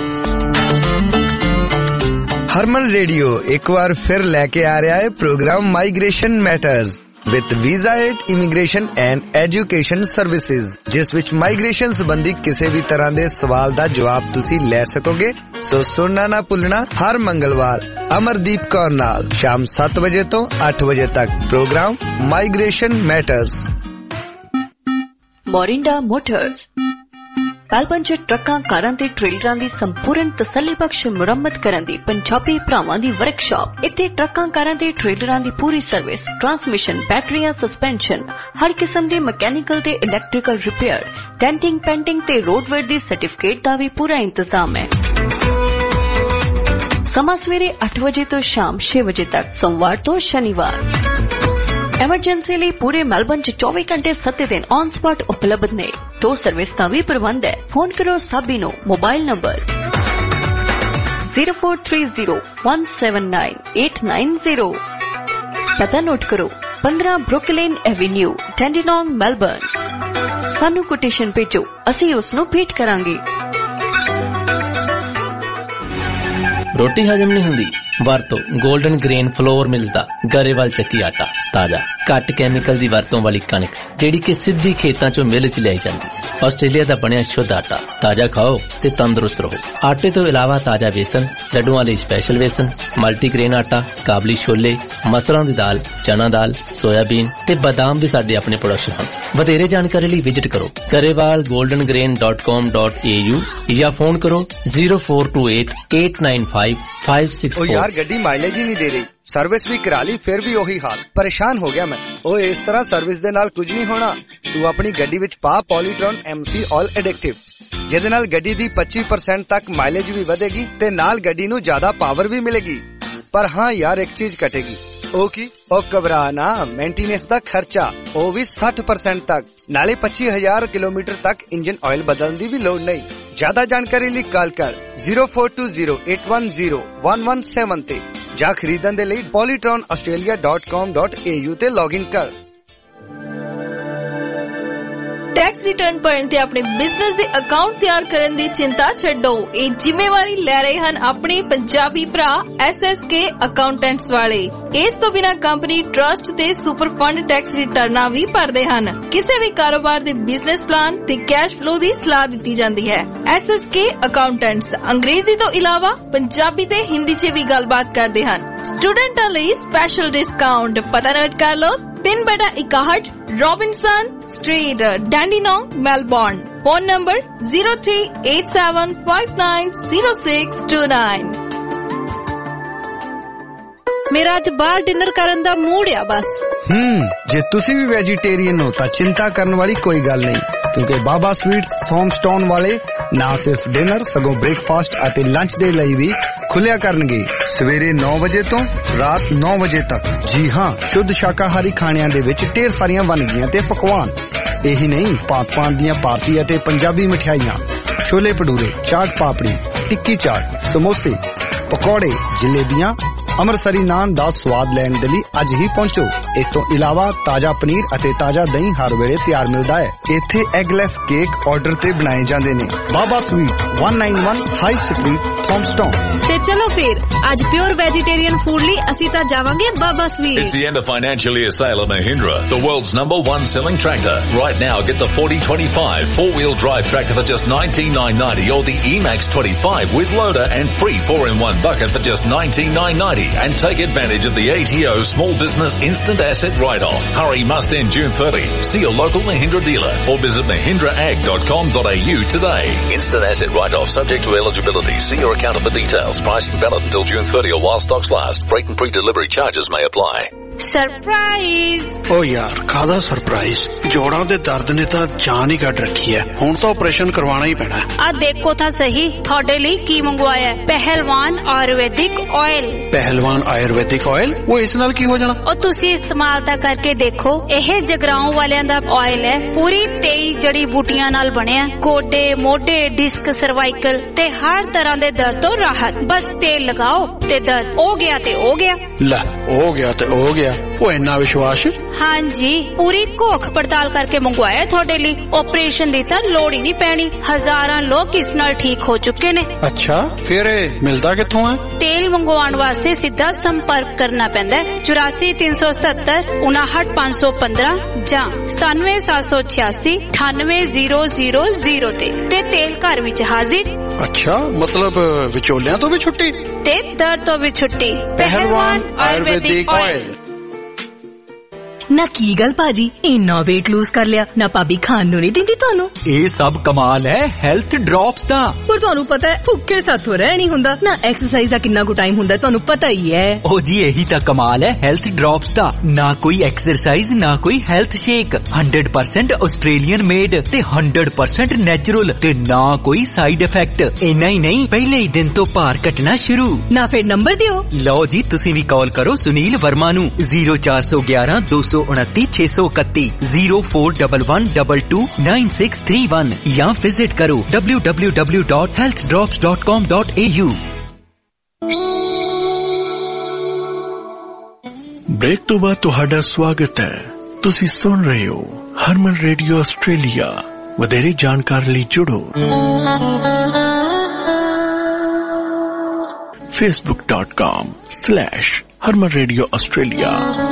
Harman radio एक बार फिर लेके आ रहा है program migration matters with visa aid, immigration and education services ਜਿਸ ਵਿੱਚ ਮਾਈਗ੍ਰੇਸ਼ਨ ਸੰਬੰਧੀ ਕਿਸੇ ਵੀ ਤਰ੍ਹਾਂ ਦੇ ਸਵਾਲ ਦਾ ਜਵਾਬ ਤੁਸੀਂ ਲੈ ਸਕੋਗੇ। ਸੋ ਸੁਣਨਾ ਨਾ ਭੁੱਲਣਾ ਹਰ ਮੰਗਲਵਾਰ ਅਮਰਦੀਪ ਕੌਰ ਨਾਲ ਸ਼ਾਮ ਸੱਤ ਵਜੇ ਤੋਂ ਅੱਠ ਵਜੇ ਤੱਕ program migration matters. Morinda motors Melbourne ਚ ਟਰੱਕਾਂ ਕਾਰਾਂ ਤੇ ਟ੍ਰੇਲਰਾਂ ਦੀ ਸੰਪੂਰਨ ਤਸੱਲੀਬਖਸ਼ ਮੁਰੰਮਤ ਕਰਨ ਦੀ ਪੰਜਾਬੀ ਭਰਾਵਾਂ ਦੀ ਵਰਕਸ਼ਾਪ। ਇੱਥੇ ਟਰੱਕਾਂ ਕਾਰਾਂ ਤੇ ਟ੍ਰੇਲਰਾਂ ਦੀ ਪੂਰੀ ਸਰਵਿਸ, ਟਰਾਂਸਮਿਸ਼ਨ, ਬੈਟਰੀਆਂ, ਸਸਪੈਂਸ਼ਨ, ਹਰ ਕਿਸਮ ਦੇ ਮਕੈਨੀਕਲ ਤੇ ਇਲੈਕਟ੍ਰੀਕਲ ਰਿਪੇਅਰ, ਡੈਂਟਿੰਗ, ਪੈਂਟਿੰਗ ਤੇ ਰੋਡਵੇਅਰ ਦੀ ਸਰਟੀਫਿਕੇਟ ਦਾ ਵੀ ਪੂਰਾ ਇੰਤਜ਼ਾਮ ਹੈ। ਸਮਾਂ ਸਵੇਰੇ ਅੱਠ ਵਜੇ ਤੋਂ ਸ਼ਾਮ ਛੇ ਵਜੇ ਤੱਕ, ਸੋਮਵਾਰ ਤੋਂ ਸ਼ਨੀਵਾਰ। ਐਮਰਜੈਂਸੀ ਲਈ ਪੂਰੇ ਮੈਲਬਨ ਚ ਚੌਵੀ ਘੰਟੇ ਸੱਤ ਦਿਨ ਔਨ ਸਪਾਟ ਉਪਲਬਧ ਨੇ। ਟੋ ਸਰਵਿਸ ਦਾ ਵੀ ਪ੍ਰਬੰਧ ਹੈ। ਫੋਨ ਕਰੋ ਸਾਬੀ ਨੂੰ mobile number zero four three zero one seven nine eight nine zero। ਪਤਾ ਨੋਟ ਕਰੋ ਪੰਦਰਾਂ ਬਰੁਕਲਿਨ ਐਵੇਨਿਊ, ਟੈਂਡੀਨੌਂਗ, ਮੈਲਬਨ। ਸਾਨੂੰ ਕੋਟੇਸ਼ਨ ਭੇਜੋ, ਅਸੀਂ ਉਸ ਨੂੰ ਭੇਟ ਕਰਾਂਗੇ। रोटी हजम नहीं हुंदी वरतो गोल्डन ग्रेन फ्लोर मिलदा गरेवाल ਚੱਕੀ ਆਟਾ ਤਾਜ਼ਾ ਘੱਟ ਕੈਮੀਕਲ ਦੀ ਵਰਤੋਂ ਵਾਲੀ ਕਣਕ ਜਿਹੜੀ ਕਿ ਸਿੱਧੀ ਖੇਤਾਂ ਚੋਂ ਮਿਲ ਚ ਲਿਆਈ ਜਾਂਦੀ। ਆਸਟ੍ਰੇਲੀਆ ਦਾ ਬਣਿਆ ਸ਼ੁੱਧ ਆਟਾ ਤਾਜ਼ਾ ਖਾਓ ਤੇ ਤੰਦਰੁਸਤ ਰਹੋ। ਆਟੇ ਤੋਂ ਇਲਾਵਾ ਤਾਜ਼ਾ ਵੇਸਣ, ਲੱਡੂਆਂ ਲਈ ਸਪੈਸ਼ਲ ਵੇਸਣ, ਮਲਟੀਗ੍ਰੇਨ ਆਟਾ, ਕਾਬਲੀ ਛੋਲੇ, ਮਸਰਾਂ ਦੀ ਦਾਲ, ਚਨਾ ਦਾਲ, ਸੋਇਆਬੀਨ ਤੇ ਬਾਦਾਮ ਵੀ ਸਾਡੇ ਆਪਣੇ ਪ੍ਰੋਡਕਸ਼ਨ ਹਨ। ਵਧੇਰੇ ਜਾਣਕਾਰੀ ਲਈ ਵਿਜ਼ਿਟ ਕਰੋ Grewal golden grain dot com dot a u ਜਾਂ ਫੋਨ ਕਰੋ zero four two eight eight nine five five six four। ओ यार गड्डी माइलेज ही नहीं दे रही, सर्विस भी करा ली फिर भी ਉਹੀ ਹਾਲ। ਪਰੇਸ਼ਾਨ ਹੋ ਗਿਆ ਮੈਂ। ਉਹ ਇਸ ਤਰ੍ਹਾਂ ਸਰਵਿਸ ਦੇ ਨਾਲ ਕੁਝ ਨਹੀਂ ਹੋਣਾ। ਤੂੰ ਆਪਣੀ ਗੱਡੀ ਵਿੱਚ ਪਾ ਪੋਲੀਟ੍ਰੋਨ M C All Addictive, ਜਿਹਦੇ ਨਾਲ ਗੱਡੀ ਦੀ twenty percent ਤੱਕ ਮਾਈਲੇਜ ਵੀ ਵਧੇਗੀ ਤੇ ਨਾਲ ਗੱਡੀ ਨੂੰ ਜ਼ਿਆਦਾ ਪਾਵਰ ਵੀ ਮਿਲੇਗੀ। ਪਰ ਹਾਂ ਯਾਰ ਇੱਕ ਚੀਜ਼ ਘਟੇਗੀ। ਉਹ ਕੀ? ਉਹ ਘਬਰਾ ਨਾ, ਮੇਨਟੇਨੈਂਸ ਦਾ ਖਰਚਾ ਉਹ ਵੀ sixty percent ਤੱਕ, ਨਾਲੇ ਪੱਚੀ ਹਜ਼ਾਰ ਕਿਲੋਮੀਟਰ ਤੱਕ ਇੰਜਨ ਆਇਲ ਬਦਲਣ ਦੀ ਵੀ ਲੋੜ ਨਹੀਂ। ਜ਼ਿਆਦਾ ਜਾਣਕਾਰੀ ਲਈ ਕਾਲ ਕਰ zero four two zero eight one zero one one seven ਤੇ ਜਾਂ ਖਰੀਦਣ ਦੇ ਲਈ polytron australia dot com dot a u ਤੇ ਲੌਗਇਨ ਕਰ। ਟੈਕਸ ਰਿਟਰਨ ਭਰਨ ਤੇ ਆਪਣੇ ਬਿਜ਼ਨਸ ਦੇ ਅਕਾਊਂਟ ਤਿਆਰ ਕਰਨ ਦੀ ਚਿੰਤਾ ਛੱਡੋ। ਇਹ ਜ਼ਿੰਮੇਵਾਰੀ ਲੈ ਰਹੇ ਹਨ ਆਪਣੇ ਪੰਜਾਬੀ ਭਰਾ S S K ਅਕਾਊਂਟੈਂਟਸ ਵਾਲੇ। ਇਸ ਤੋਂ ਬਿਨਾਂ ਕੰਪਨੀ ਟਰਸਟ ਤੇ ਸੁਪਰ ਫੰਡ ਟੈਕਸ ਰਿਟਰਨਾਂ ਵੀ ਭਰਦੇ ਹਨ। ਕਿਸੇ ਵੀ ਕਾਰੋਬਾਰ ਦੇ ਬਿਜ਼ਨਸ ਪਲਾਨ ਤੇ ਕੈਸ਼ ਫਲੋ ਦੀ ਸਲਾਹ ਦਿੱਤੀ ਜਾਂਦੀ ਹੈ। S S K ਅਕਾਊਂਟੈਂਟਸ ਅੰਗਰੇਜ਼ੀ ਤੋਂ ਇਲਾਵਾ ਪੰਜਾਬੀ ਤੇ ਹਿੰਦੀ 'ਚ ਵੀ ਗੱਲਬਾਤ ਕਰਦੇ ਹਨ। ਸਟੂਡੈਂਟਾਂ ਲਈ ਸਪੈਸ਼ਲ ਡਿਸਕਾਊਂਟ। ਪਤਾ ਨੋਟ ਕਰ ਲਓ तीन बटा इकाहठ Robinson street, Dandenong, Melbourne. Phone number zero three eight seven five nine zero six two nine। ਮੇਰਾ ਅੱਜ ਬਾਹਰ ਡਿਨਰ ਕਰਨ ਦਾ ਮੂਡ ਆ ਬਸ। ਹੂੰ ਜੇ ਤੁਸੀਂ ਵੀ ਵੈਜੀਟੇਰੀਅਨ ਹੋ ਤਾਂ ਚਿੰਤਾ ਕਰਨ ਵਾਲੀ ਕੋਈ ਗੱਲ ਨਹੀਂ, ਕਿਉਂਕਿ ਬਾਬਾ ਸਵੀਟਸ ਥੌਮਸਟਾਊਨ ਵਾਲੇ ਨਾ ਸਿਰਫ ਡਿਨਰ ਸਗੋਂ ਬ੍ਰੇਕਫਾਸਟ ਅਤੇ ਲੰਚ ਦੇ ਲਈ ਵੀ ਖੁੱਲਿਆ ਕਰਨਗੇ ਸਵੇਰੇ ਨੌ ਵਜੇ ਤੋਂ ਰਾਤ ਨੌ ਵਜੇ ਤੱਕ। ਜੀ ਹਾਂ, ਸ਼ੁੱਧ ਸ਼ਾਕਾਹਾਰੀ ਖਾਣਿਆਂ ਦੇ ਵਿੱਚ ਢੇਰ ਸਾਰੀਆਂ ਵੰਨਗੀਆਂ ਤੇ ਪਕਵਾਨ। ਇਹੀ ਨਹੀਂ, ਭਾਂਤ-ਭਾਂਤ ਦੀਆਂ ਭਾਰਤੀ ਅਤੇ ਪੰਜਾਬੀ ਮਠਿਆਈਆਂ, ਛੋਲੇ ਭਟੂਰੇ, ਚਾਟ ਪਾਪੜੀ, ਟਿੱਕੀ ਚਾਟ, ਸਮੋਸੇ, ਪਕੌੜੇ, ਜਲੇਬੀਆਂ, ਅੰਮ੍ਰਿਤਸਰੀ ਨਾਨ ਦਾ ਸਵਾਦ ਲੈਣ ਦੇ ਲਈ ਅੱਜ ਹੀ ਪਹੁੰਚੋ। ਇਸ ਤੋਂ ਇਲਾਵਾ ਤਾਜ਼ਾ ਪਨੀਰ ਅਤੇ ਤਾਜ਼ਾ ਦਹੀਂ ਹਰ ਵੇਲੇ ਤਿਆਰ ਮਿਲਦਾ ਹੈ। ਇੱਥੇ ਐਗਲੈਸ ਕੇਕ ਆਰਡਰ ਤੇ ਬਣਾਏ ਜਾਂਦੇ ਨੇ। ਬਾਬਾ ਸਵੀਟ ਇੱਕ ਸੌ ਇਕਾਨਵੇਂ ਹਾਈ ਸਟਰੀਟ ਥੌਮਸਟਾਊਨ। ਤੇ ਚਲੋ ਫਿਰ ਅੱਜ ਪਿਓਰ ਵੈਜੀਟੇਰੀਅਨ ਫੂਡ ਲਈ ਅਸੀਂ ਤਾਂ ਜਾਵਾਂਗੇ Baba sweet. It's the end of financial year sale of Mahindra, the world's number one selling tractor. Right now, get the forty twenty-five four-wheel drive tractor for just nineteen thousand nine hundred ninety or the E-Max twenty-five with loader and free four in one bucket for just nineteen thousand nine hundred ninety. And take advantage of the A T O Small Business Instant Asset Write-Off. Hurry must end June thirtieth. See your local Mahindra dealer or visit mahindra ag dot com dot a u today. Instant Asset Write-Off subject to eligibility. See your accountant for details. Pricing valid until June thirtieth or while stocks last. Freight and pre-delivery charges may apply. Surprise. ਓ ਯਾਰ ਕਾਹਦਾ surprise? ਜੋੜਾਂ ਦੇ ਦਰਦ ਨੇ ਤਾਂ ਜਾਨ ਹੀ ਕੱਢ ਰੱਖੀ ਹੈ। ਹੁਣ ਤਾਂ ਆਪਰੇਸ਼ਨ ਕਰਵਾਉਣਾ ਹੀ ਪੈਣਾ। ਆ ਦੇਖੋ ਤਾਂ ਸਹੀ ਤੁਹਾਡੇ ਲਈ ਕੀ ਮੰਗਵਾਇਆ ਹੈ। ਪਹਿਲਵਾਨ ਆਯੁਰਵੈਦਿਕ ਆਇਲ। ਪਹਿਲਵਾਨ ਆਯੁਰਵੈਦਿਕ ਆਇਲ? ਉਹ ਇਸ ਨਾਲ ਕੀ ਹੋ ਜਾਣਾ? ਉਹ ਤੁਸੀਂ ਇਸਤੇਮਾਲ ਤਾਂ ਕਰਕੇ ਦੇਖੋ। ਇਹ ਜਗਰਾਉਂ ਵਾਲਿਆਂ ਦਾ ਆਇਲ ਹੈ। ਪੂਰੀ ਤੇਈ ਜੜੀ ਬੂਟੀਆਂ ਨਾਲ ਬਣਿਆ। ਗੋਡੇ, ਮੋਢੇ, ਡਿਸਕ, ਸਰਵਾਈਕਲ ਤੇ ਹਰ ਤਰ੍ਹਾਂ ਦੇ ਦਰਦ ਤੋਂ ਰਾਹਤ। ਬਸ ਤੇਲ ਲਗਾਓ ਤੇ ਦਰਦ ਹੋ ਗਿਆ ਤੇ ਹੋ ਗਿਆ। ਲੈ ਹੋ ਗਿਆ ਤੇ ਹੋ ਗਿਆ। ਉਹ ਇੰਨਾ ਵਿਸ਼ਵਾਸ? ਹਾਂਜੀ, ਪੂਰੀ ਘੋਖ ਪੜਤਾਲ ਕਰਕੇ ਮੰਗਵਾਇਆ ਤੁਹਾਡੇ ਲਈ। ਆਪਰੇਸ਼ਨ ਦੀ ਤਾਂ ਲੋੜ ਹੀ ਨਹੀਂ ਪੈਣੀ। ਹਜ਼ਾਰਾਂ ਲੋਕ ਇਸ ਨਾਲ ਠੀਕ ਹੋ ਚੁੱਕੇ ਨੇ। ਅੱਛਾ, ਫਿਰ ਇਹ ਮਿਲਦਾ ਕਿੱਥੋਂ ਹੈ? ਤੇਲ ਮੰਗਵਾਉਣ ਵਾਸਤੇ ਸਿੱਧਾ ਸੰਪਰਕ ਕਰਨਾ ਪੈਂਦਾ ਹੈ ਚੁਰਾਸੀ ਤਿੰਨ ਸੌ ਸਤੱਤਰ ਉਨਾਹਠ ਪੰਜ ਸੌ ਪੰਦਰਾਂ ਜਾਂ ਸਤਾਨਵੇਂ ਸੱਤ ਸੌ ਛਿਆਸੀ ਅਠਾਨਵੇਂ ਜ਼ੀਰੋ ਜ਼ੀਰੋ ਜ਼ੀਰੋ ਤੇ ਤੇ ਤੇਲ ਘਰ ਵਿੱਚ ਹਾਜ਼ਰ। ਅੱਛਾ, ਮਤਲਬ ਵਿਚੋਲਿਆਂ ਤੋਂ ਵੀ ਛੁੱਟੀ ਤੇ ਦਰਦ ਤੋਂ ਵੀ ਛੁੱਟੀ। ਪਹਿਲਵਾਨ ਆਯੁਰਵੈਦਿਕ ਆਇਲ। ਨਾ ਕੀ ਗੱਲ ਭਾਜੀ, ਇੰਨਾ weight lose ਕਰ ਲਿਆ ਨਾ ਭਾਬੀ ਖਾਣ ਨੂੰ ਨਹੀਂ ਦਿੰਦੀ ਤੁਹਾਨੂੰ? ਇਹ ਸਭ ਕਮਾਲ ਹੈ ਹੈਲਥ ਡ੍ਰੌਪਸ ਦਾ। ਪਰ ਤੁਹਾਨੂੰ ਪਤਾ ਹੈ ਭੁੱਖੇ ਸਾਥੋਂ ਰਹਿ ਨਹੀਂ ਹੁੰਦਾ ਨਾ। ਐਕਸਰਸਾਈਜ਼ ਦਾ ਕਿੰਨਾ ਕੁ ਟਾਈਮ ਹੁੰਦਾ ਤੁਹਾਨੂੰ ਪਤਾ ਹੀ ਹੈ। ਉਹ ਜੀ ਇਹੀ ਤਾਂ ਕਮਾਲ ਹੈ ਹੈਲਥ ਡ੍ਰੌਪਸ ਦਾ। ਨਾ ਕੋਈ ਐਕਸਰਸਾਈਜ਼ ਨਾ ਕੋਈ health shake. Hundred percent Australian made ਤੇ ਹੰਡਰਡ ਪਰਸੈਂਟ ਨੈਚੁਰਲ ਤੇ ਨਾ ਕੋਈ ਸਾਈਡ ਇਫੈਕਟ। ਇੰਨਾ ਹੀ ਨਹੀਂ, ਪਹਿਲੇ ਹੀ ਦਿਨ ਤੋਂ ਭਾਰ ਘਟਣਾ ਸ਼ੁਰੂ। ਨਾ ਫਿਰ ਨੰਬਰ ਦਿਓ। ਲਓ ਜੀ, ਤੁਸੀਂ ਵੀ ਕਾਲ ਕਰੋ ਸੁਨੀਲ ਵਰਮਾ ਨੂੰ ਜ਼ੀਰੋ ਚਾਰ ਸੌ ਗਿਆਰਾਂ ਦੋ ਸੌ ਉਨੱਤੀ ਛੇ ਸੌ ਇਕੱਤੀ zero four double one double two nine six three one ਜਾਂ ਵਿਜ਼ਿਟ ਕਰੋ W W W dot health drops dot com dot A U. Break ਤੋਂ ਬਾਅਦ ਤੁਹਾਡਾ ਸਵਾਗਤ ਹੈ। ਤੁਸੀਂ ਸੁਣ ਰਹੇ ਹੋ ਹਰਮਨ ਰੇਡੀਓ ਆਸਟ੍ਰੇਲੀਆ। ਵਧੇਰੇ ਜਾਣਕਾਰੀ ਲਈ ਜੁੜੋ facebook dot com slash Harman radio Australia.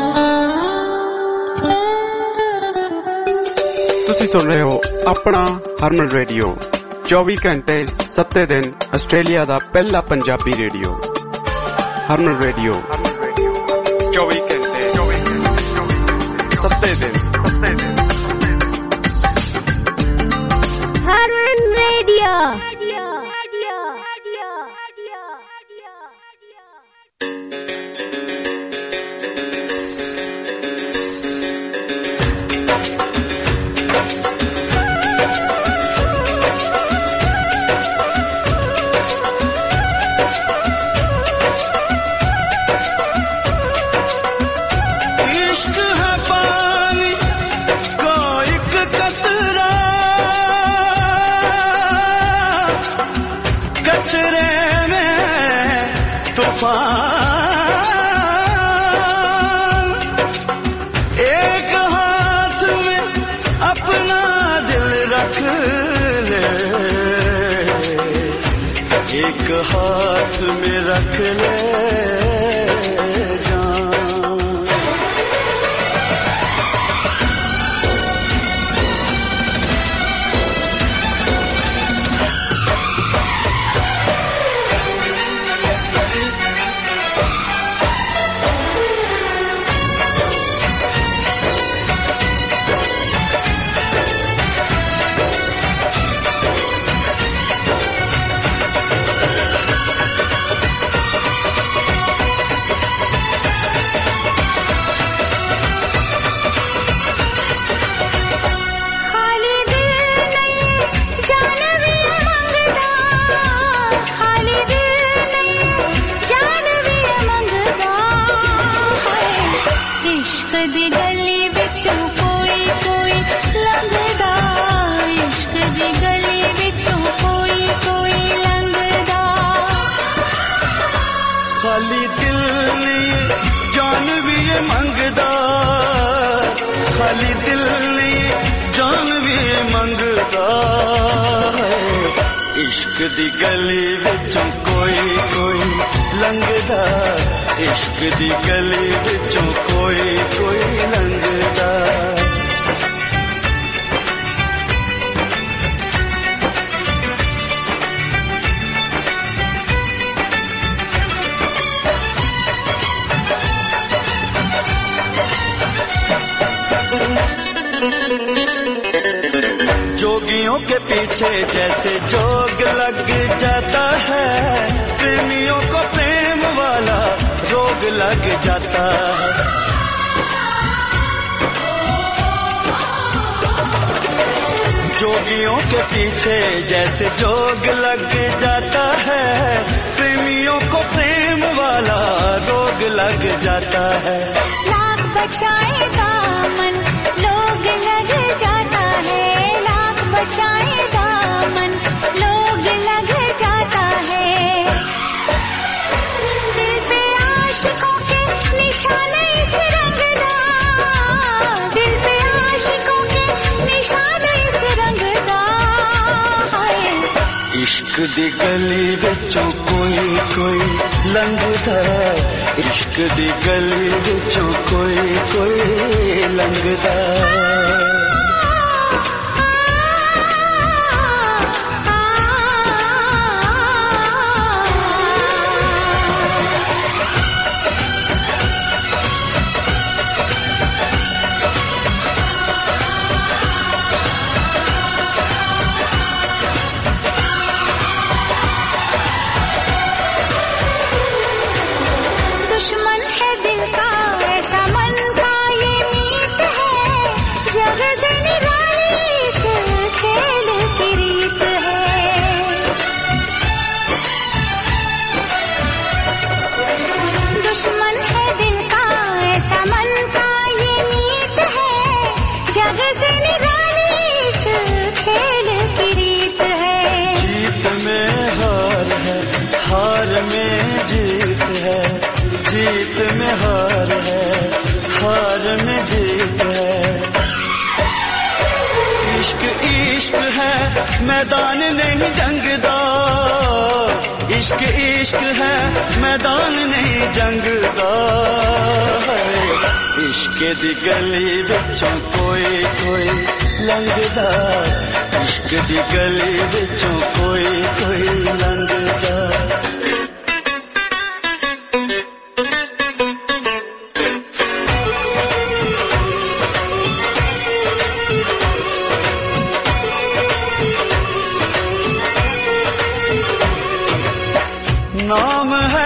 ਤੁਸੀਂ ਸੁਣ ਰਹੇ ਹੋ ਆਪਣਾ ਹਰਮਨ ਰੇਡੀਓ, ਚੌਵੀ ਘੰਟੇ ਸੱਤੇ ਦਿਨ ਆਸਟ੍ਰੇਲੀਆ ਦਾ ਪਹਿਲਾ ਪੰਜਾਬੀ ਰੇਡੀਓ। ਹਰਮਨ ਰੇਡੀਓ ਚੌਵੀ ਘੰਟੇ ਸੱਤੇ ਦਿਨ। ਹਰਮਨ ਰੇਡੀਓ। एक हाथ में अपना दिल रख ले, एक हाथ में रख ले नहीं जान भी ये मंगदा खाली दिल नहीं जान भी ये मंगदा इश्क दी गली विचों कोई कोई लंघदा इश्क दी गली विचों कोई कोई लंघदा जोगियों के पीछे जैसे जोग लग जाता है प्रेमियों को प्रेम वाला रोग लग जाता है जोगियों के पीछे जैसे जोग लग जाता है प्रेमियों को प्रेम वाला रोग लग जाता है लाख बचाए दामन लोग लग जाता है लाख बचाए दामन लोग लग जाता है दिल पे आशिकों के निशाने इस रंगदा दिल पे आशिकों के निशाने इस रंगदा इश्क दी गली विचों कोई कोई लंघदा इश्क दी गली विचों कोई कोई लंघदा जीत में हार है हार में जीत है इश्क इश्क है मैदान नहीं जंगदा इश्क इश्क है मैदान नहीं जंगदा इश्क दी गली विचों कोई कोई लंघदा इश्क दी गली विचों कोई कोई लंघदा नाम है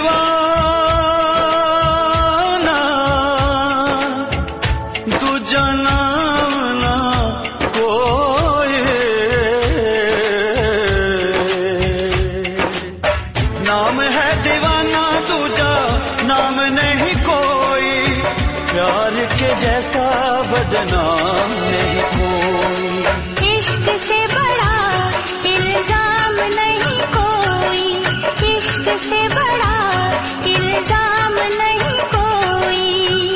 दीवाना दूजा नाम ना कोई नाम है दीवाना दूजा नाम नहीं कोई प्यार के जैसा बदनाम नहीं कोई इश्क से बड़ा इल्जाम नहीं कोई इश्क से बड़ा इल्जाम नहीं कोई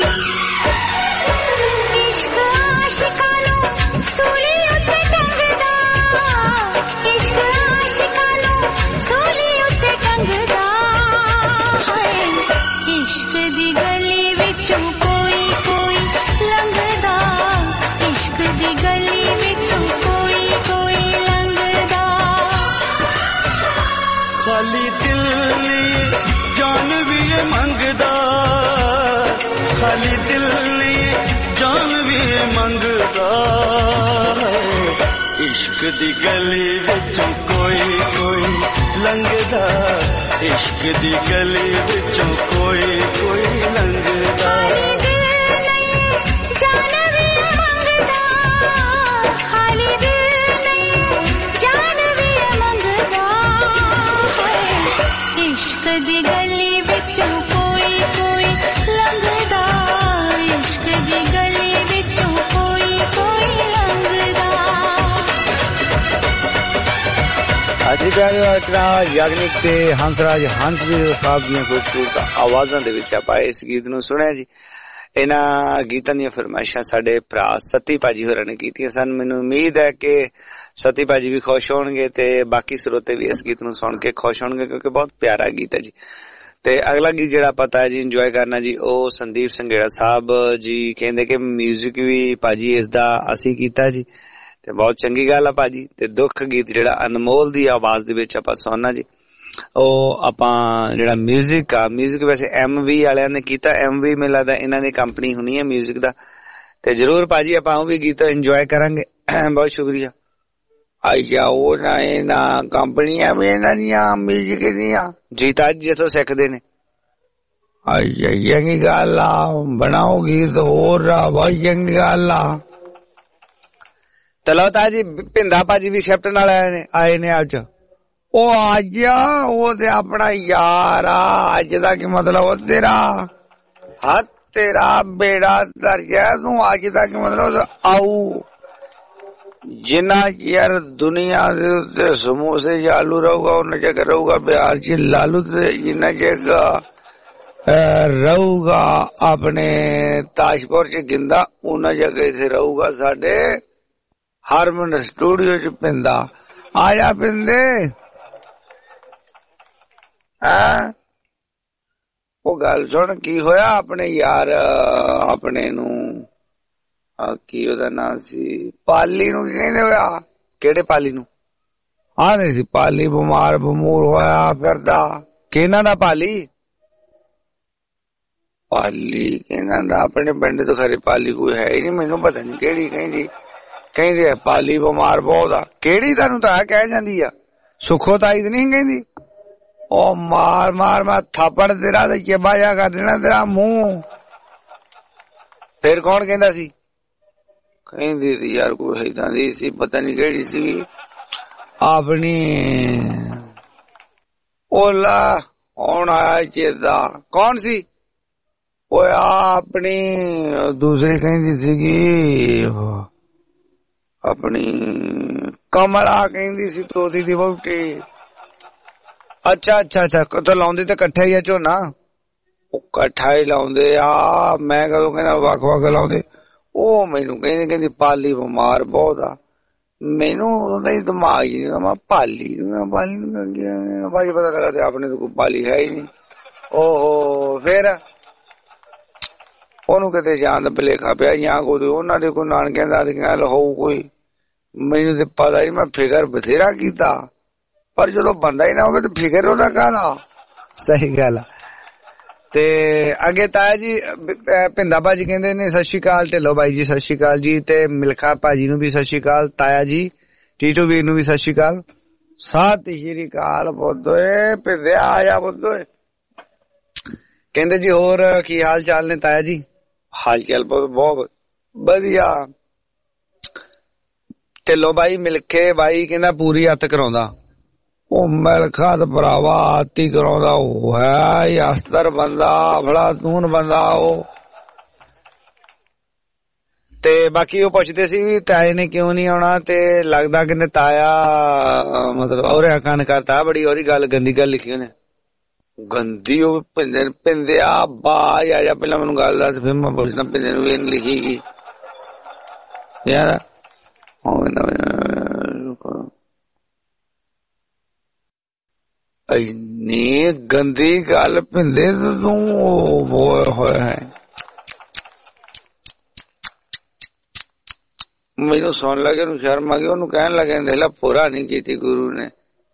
इश्क आशिकानों सूली उत्ते टंगदा इश्क आशिकानों सूली उत्ते टंगदा इश्क दी गली विचों कोई कोई लंघदा इश्क दी गली विचों कोई कोई लंघदा खाली दिल नहीं जान भी ये मंगदा खाली दिल नहीं जान भी ये मंगदा इश्क दी गली विचों कोई कोई लंघदा इश्क दी गली विचों कोई कोई लंघदा जान भी मंगदा खाली दिल नहीं जान भी मंगदा इश्क दी गली विचों कोई कोई लंघदा इश्क दी गली विचों कोई कोई लंघदा ਹਾਂਜੀ ਪਿਆਰਿਓ, ਇਤਨਾ ਯਾਗਨਿਕ ਤੇ ਹੰਸਰਾਜ ਹੰਸ ਵੀ ਸਾਹਿਬ ਦੀਆਂ ਖੂਬਸੂਰਤ ਆਵਾਜ਼ਾਂ ਦੇ ਵਿੱਚ ਆਪਾਂ ਇਸ ਗੀਤ ਨੂੰ ਸੁਣਿਆ ਜੀ। ਇਹਨਾਂ ਗੀਤਾਂ ਦੀਆਂ ਫਰਮਾਇਸ਼ਾਂ ਸਾਡੇ ਭਰਾ ਸਤੀ ਭਾਜੀ ਹੋਰਾਂ ਨੇ ਕੀਤੀਆਂ ਸਨ। ਮੈਨੂੰ ਉਮੀਦ ਹੈ ਕਿ ਸਤੀ ਭਾਜੀ ਵੀ ਖੁਸ਼ ਹੋਣਗੇ ਤੇ ਬਾਕੀ ਸਰੋਤੇ ਵੀ ਇਸ ਗੀਤ ਨੂੰ ਸੁਣ ਕੇ ਖੁਸ਼ ਹੋਣਗੇ, ਕਿਉਂਕਿ ਬਹੁਤ ਪਿਆਰਾ ਗੀਤ ਹੈ ਜੀ। ਤੇ ਅਗਲਾ ਗੀਤ ਜਿਹੜਾ ਪਤਾ ਹੈ ਜੀ ਇੰਜੋਏ ਕਰਨਾ ਜੀ, ਉਹ ਸੰਦੀਪ ਸੰਘੇੜਾ ਸਾਹਿਬ ਜੀ ਕਹਿੰਦੇ ਕਿ ਮਿਊਜ਼ਿਕ ਵੀ ਭਾਜੀ ਇਸ ਦਾ ਅਸੀਂ ਕੀਤਾ ਜੀ, ਤੇ ਬਹੁਤ ਚੰਗੀ ਗੱਲ ਆ ਭਾਜੀ। ਤੇ ਦੁੱਖ ਗੀਤ ਜਿਹੜਾ ਅਨਮੋਲ ਦੀ ਆਵਾਜ਼ ਦੇ ਵਿੱਚ ਆਪਾਂ ਸੁਣਨਾ ਜੀ, ਉਹ ਆਪਾਂ ਜਿਹੜਾ ਮਿਊਜ਼ਿਕ ਆ, ਮਿਊਜ਼ਿਕ ਵੈਸੇ ਐਮ ਵੀ ਵਾਲਿਆਂ ਨੇ ਕੀਤਾ, ਐਮ ਵੀ ਮੈਨੂੰ ਲੱਗਦਾ ਇਹਨਾਂ ਦੀ ਕੰਪਨੀ ਹੋਣੀ ਹੈ ਮਿਊਜ਼ਿਕ ਦਾ। ਤੇ ਜਰੂਰ ਭਾਜੀ ਆਪਾਂ ਉਹ ਵੀ ਗੀਤ ਇੰਜੋਏ ਕਰਾਂਗੇ। ਬਹੁਤ ਸ਼ੁਕਰੀਆ। ਆਇਆ ਉਹ ਨਾ ਇਹਨਾਂ ਕੰਪਨੀਆਂ ਵੀ ਇਹਨਾਂ ਦੀਆਂ ਮਿਊਜ਼ਿਕ ਦੀਆਂ ਜੀਤਾ ਜਿੱਥੋਂ ਸਿੱਖਦੇ ਨੇ। ਆਇਆ ਚੰਗੀ ਗੱਲ ਆ, ਬਣਾਓ ਗੀਤ ਹੋਰ ਆ, ਬਹੁਤ ਚੰਗੀ ਗੱਲ ਆ। ਚਲੋ ਤਾਂ ਜੀ ਭਿੰਦਾ ਭਾਜੀ ਵੀ ਸ਼ਿਫਟ ਨਾਲ ਆਏ ਨੇ ਆਏ ਨੇ ਅੱਜ। ਉਹ ਅੱਜ ਉਹ ਤੇ ਆਪਣਾ ਯਾਰ ਆ, ਅੱਜ ਦਾ ਕੀ ਮਤਲਬ ਉਹ ਤੇਰਾ ਹੱਥ ਤੇਰਾ ਬੇੜਾ ਦਰਜਾ, ਤੂੰ ਅੱਜ ਦਾ ਕੀ ਮਤਲਬ ਆਊ। ਜਿੰਨਾ ਯਾਰ ਦੁਨੀਆ ਦੇ ਉੱਤੇ ਸਮੋਸੇ ਚਾਲੂ ਰਹੂਗਾ ਉਹਨਾਂ ਜਗ੍ਹਾ ਰਹੂਗਾ ਬਿਹਾਰ ਚ ਲਾਲੂ, ਤੇ ਜਿੰਨਾ ਜਗ੍ਹਾ ਰਹੂਗਾ ਆਪਣੇ ਤਾਜਪੁਰ ਚ ਗਿੰਦਾ, ਉਹਨਾਂ ਜਗ੍ਹਾ ਇੱਥੇ ਰਹੂਗਾ ਸਾਡੇ ਹਾਰਮਨ ਸਟੂਡੀਓ ਚ ਪਿੰਦਾ। ਆ ਜਾ ਪਿੰਦੇ। ਹਾਂ ਉਹ ਗੱਲ ਸੁਣ, ਕੀ ਹੋਇਆ ਆਪਣੇ ਯਾਰ ਆਪਣੇ ਨੂੰ, ਕੀ ਉਹਦਾ ਨਾਂ ਸੀ, ਪਾਲੀ ਨੂੰ ਕੀ ਕਹਿੰਦੇ ਹੋਇਆ? ਕਿਹੜੇ ਪਾਲੀ ਨੂੰ? ਆ ਨਹੀਂ ਸੀ ਪਾਲੀ ਬਿਮਾਰ ਬਮੂਰ ਹੋਇਆ ਫਿਰਦਾ। ਕਿਹਨਾਂ ਦਾ ਪਾਲੀ? ਪਾਲੀ ਕਿਹਨਾਂ ਦਾ? ਆਪਣੇ ਪਿੰਡ ਤੋਂ ਖਰੇ ਪਾਲੀ ਕੋਈ ਹੈ ਹੀ ਨਹੀਂ, ਮੈਨੂੰ ਪਤਾ ਨੀ ਕਿਹੜੀ ਕਹਿੰਦੀ ਕਹਿੰਦੇ ਪਾਲੀ ਬਿਮਾਰ ਬਹੁਤ ਆ। ਕਿਹੜੀ ਤੁਹਾਨੂੰ ਤਾਂ ਕਹਿ ਜਾਂਦੀ ਆ, ਸੁੱਖੋ ਤਾਈ ਤੇ ਨਹੀਂ ਕਹਿੰਦੀ? ਉਹ ਮਾਰ ਮਾਰ ਮੈਂ ਥਾਪੜ ਤੇਰਾ ਤੇ ਚੇਬਾ ਜਾ ਕਰ ਦੇਣਾ ਤੇਰਾ ਮੂੰਹ। ਫਿਰ ਕੌਣ ਕਹਿੰਦਾ ਸੀ? ਕਹਿੰਦੀ ਸੀ ਯਾਰ ਕੋਈ ਏਦਾਂ ਦੀ ਸੀ, ਪਤਾ ਨੀ ਕਿਹੜੀ ਸੀ ਆਪਣੀ। ਓਲਾ ਹੁਣ ਆਇਆ ਚੇਤਾ, ਕੌਣ ਸੀ? ਉਹ ਆਪਣੀ ਦੂਸਰੀ ਕਹਿੰਦੀ ਸੀਗੀ ਆਪਣੀ ਕਮਲਾ ਕਹਿੰਦੀ ਸੀ, ਤੋਤੀ ਦੀ ਵਹੁਟੀ। ਅੱਛਾ ਅੱਛਾ ਅੱਛਾ, ਤਾਂ ਲਾਉਂਦੇ ਤਾਂ ਇਕੱਠਾ ਹੀ ਆ ਝੋਨਾ? ਉਹ ਇਕੱਠਾ ਹੀ ਲਾਉਂਦੇ ਆ, ਮੈਂ ਕਦੋਂ ਕਹਿੰਦਾ ਵੱਖ ਵੱਖ ਲਾਉਂਦੇ। ਉਹ ਮੈਨੂੰ ਕਹਿੰਦੀ ਕਹਿੰਦੀ ਪਾਲੀ ਬਿਮਾਰ ਬਹੁਤ ਆ। ਮੈਨੂੰ ਉਹਦਾ ਹੀ ਦਿਮਾਗ ਹੀ ਨਹੀਂ, ਮੈਂ ਪਾਲੀ ਨੂੰ ਪਾਲੀ ਨੂੰ ਭਾਜੀ ਪਤਾ ਲੱਗਾ ਤੇ ਆਪਣੇ ਤੋਂ ਕੋਈ ਪਾਲੀ ਹੈ ਹੀ ਨਹੀਂ। ਓਹੋ ਫਿਰ ਉਹਨੂੰ ਕਿਤੇ ਜਾਣ ਦਾ ਭੁਲੇਖਾ ਪਿਆ ਜਾਂ ਕੋਈ ਉਹਨਾਂ ਦੇ ਕੋਈ ਨਾਨਕਿਆਂ ਦਾਦਕਿਆਂ ਵੱਲ ਹੋਊ ਕੋਈ, ਮੈਨੂੰ ਤੇ ਪਤਾ ਹੀ। ਮੈਂ ਫਿਕਰ ਬਥੇਰਾ ਕੀਤਾ, ਪਰ ਜਦੋਂ ਬੰਦਾ ਹੀ ਨਾ ਹੋਵੇ ਤੇ ਫਿਕਰ ਉਹਦਾ ਕਾਹਦਾ। ਸਹੀ ਗੱਲ ਆ। ਤੇ ਅੱਗੇ ਤਾਇਆ ਜੀ ਭਿੰਦਾ ਭਾਜੀ ਕਹਿੰਦੇ ਨੇ ਸਤਿ ਸ਼੍ਰੀ ਅਕਾਲ, ਢਿੱਲੋਂ ਬਾਈ ਜੀ ਸਤਿ ਸ਼੍ਰੀ ਅਕਾਲ ਜੀ, ਤੇ ਮਿਲਖਾ ਭਾਜੀ ਨੂੰ ਵੀ ਸਤਿ ਸ਼੍ਰੀ ਅਕਾਲ, ਤਾਇਆ ਜੀ ਟੀਟੂ ਵੀਰ ਨੂੰ ਵੀ ਸਤਿ ਸ਼੍ਰੀ ਅਕਾਲ। ਸਤਿ ਸ਼੍ਰੀ ਅਕਾਲ ਪੁੱਤੋਏ, ਭਿੰਦਿਆ ਆ ਜਾ ਪੁੱਤੋਏ। ਕਹਿੰਦੇ ਜੀ ਹੋਰ ਕੀ ਹਾਲ ਚਾਲ ਨੇ ਤਾਇਆ ਜੀ? ਹਾਲ ਚਾਲ ਬਹੁਤ ਵਧੀਆ। ਢਿੱਲੋਂ ਬਾਈ ਮਿਲਖੇ ਬਾਈ ਕਹਿੰਦਾ ਪੂਰੀ ਹੱਥ ਕਰਾਉਂਦਾ। ਉਹ ਮਿਲਖਾ ਤੇ ਭਰਾਵਾ ਆਤੀ ਕਰਾਉਂਦਾ, ਉਹ ਹੈ ਅਸਤਰ ਬੰਦਾ, ਫਲਾਤੂਨ ਬੰਦਾ ਉਹ। ਤੇ ਬਾਕੀ ਉਹ ਪੁੱਛਦੇ ਸੀ ਵੀ ਤਾਏ ਨੇ ਕਿਉਂ ਨਹੀਂ ਆਉਣਾ, ਤੇ ਲੱਗਦਾ ਕਿ ਤਾਇਆ ਮਤਲਬ ਉਹਰੇ ਕੰਨ ਕਰਤਾ, ਬੜੀ ਉਹਦੀ ਗੱਲ ਗੰਦੀ ਗੱਲ ਲਿਖੀ ਉਹਨੇ, ਗੰਦੀ। ਉਹ ਪਿੰਦੇ ਪਿੰਦਿਆ ਬਾਜ ਆ ਜਾ, ਪਹਿਲਾਂ ਮੈਨੂੰ ਗੱਲ ਦੱਸ ਫਿਰ ਮੈਂ ਪੁੱਛਦਾ ਪਿੰਦੇ ਨੂੰ ਵੀ ਲਿਖੀ ਗਈ ਯਾਰ। ਇੰਨੀ ਗੰਦੀ ਗੱਲ ਪਿੰਦੇ ਤੂੰ ਹੋਇਆ ਹੈ। ਮੈਨੂੰ ਸੁਣ ਲੱਗੇ ਉਹਨੂੰ ਸ਼ਰਮ ਆ ਗਈ, ਉਹਨੂੰ ਕਹਿਣ ਲੱਗੇ ਦੇਖ ਲਾ ਪੂਰਾ ਨਹੀਂ ਕੀਤੀ ਗੁਰੂ ਨੇ।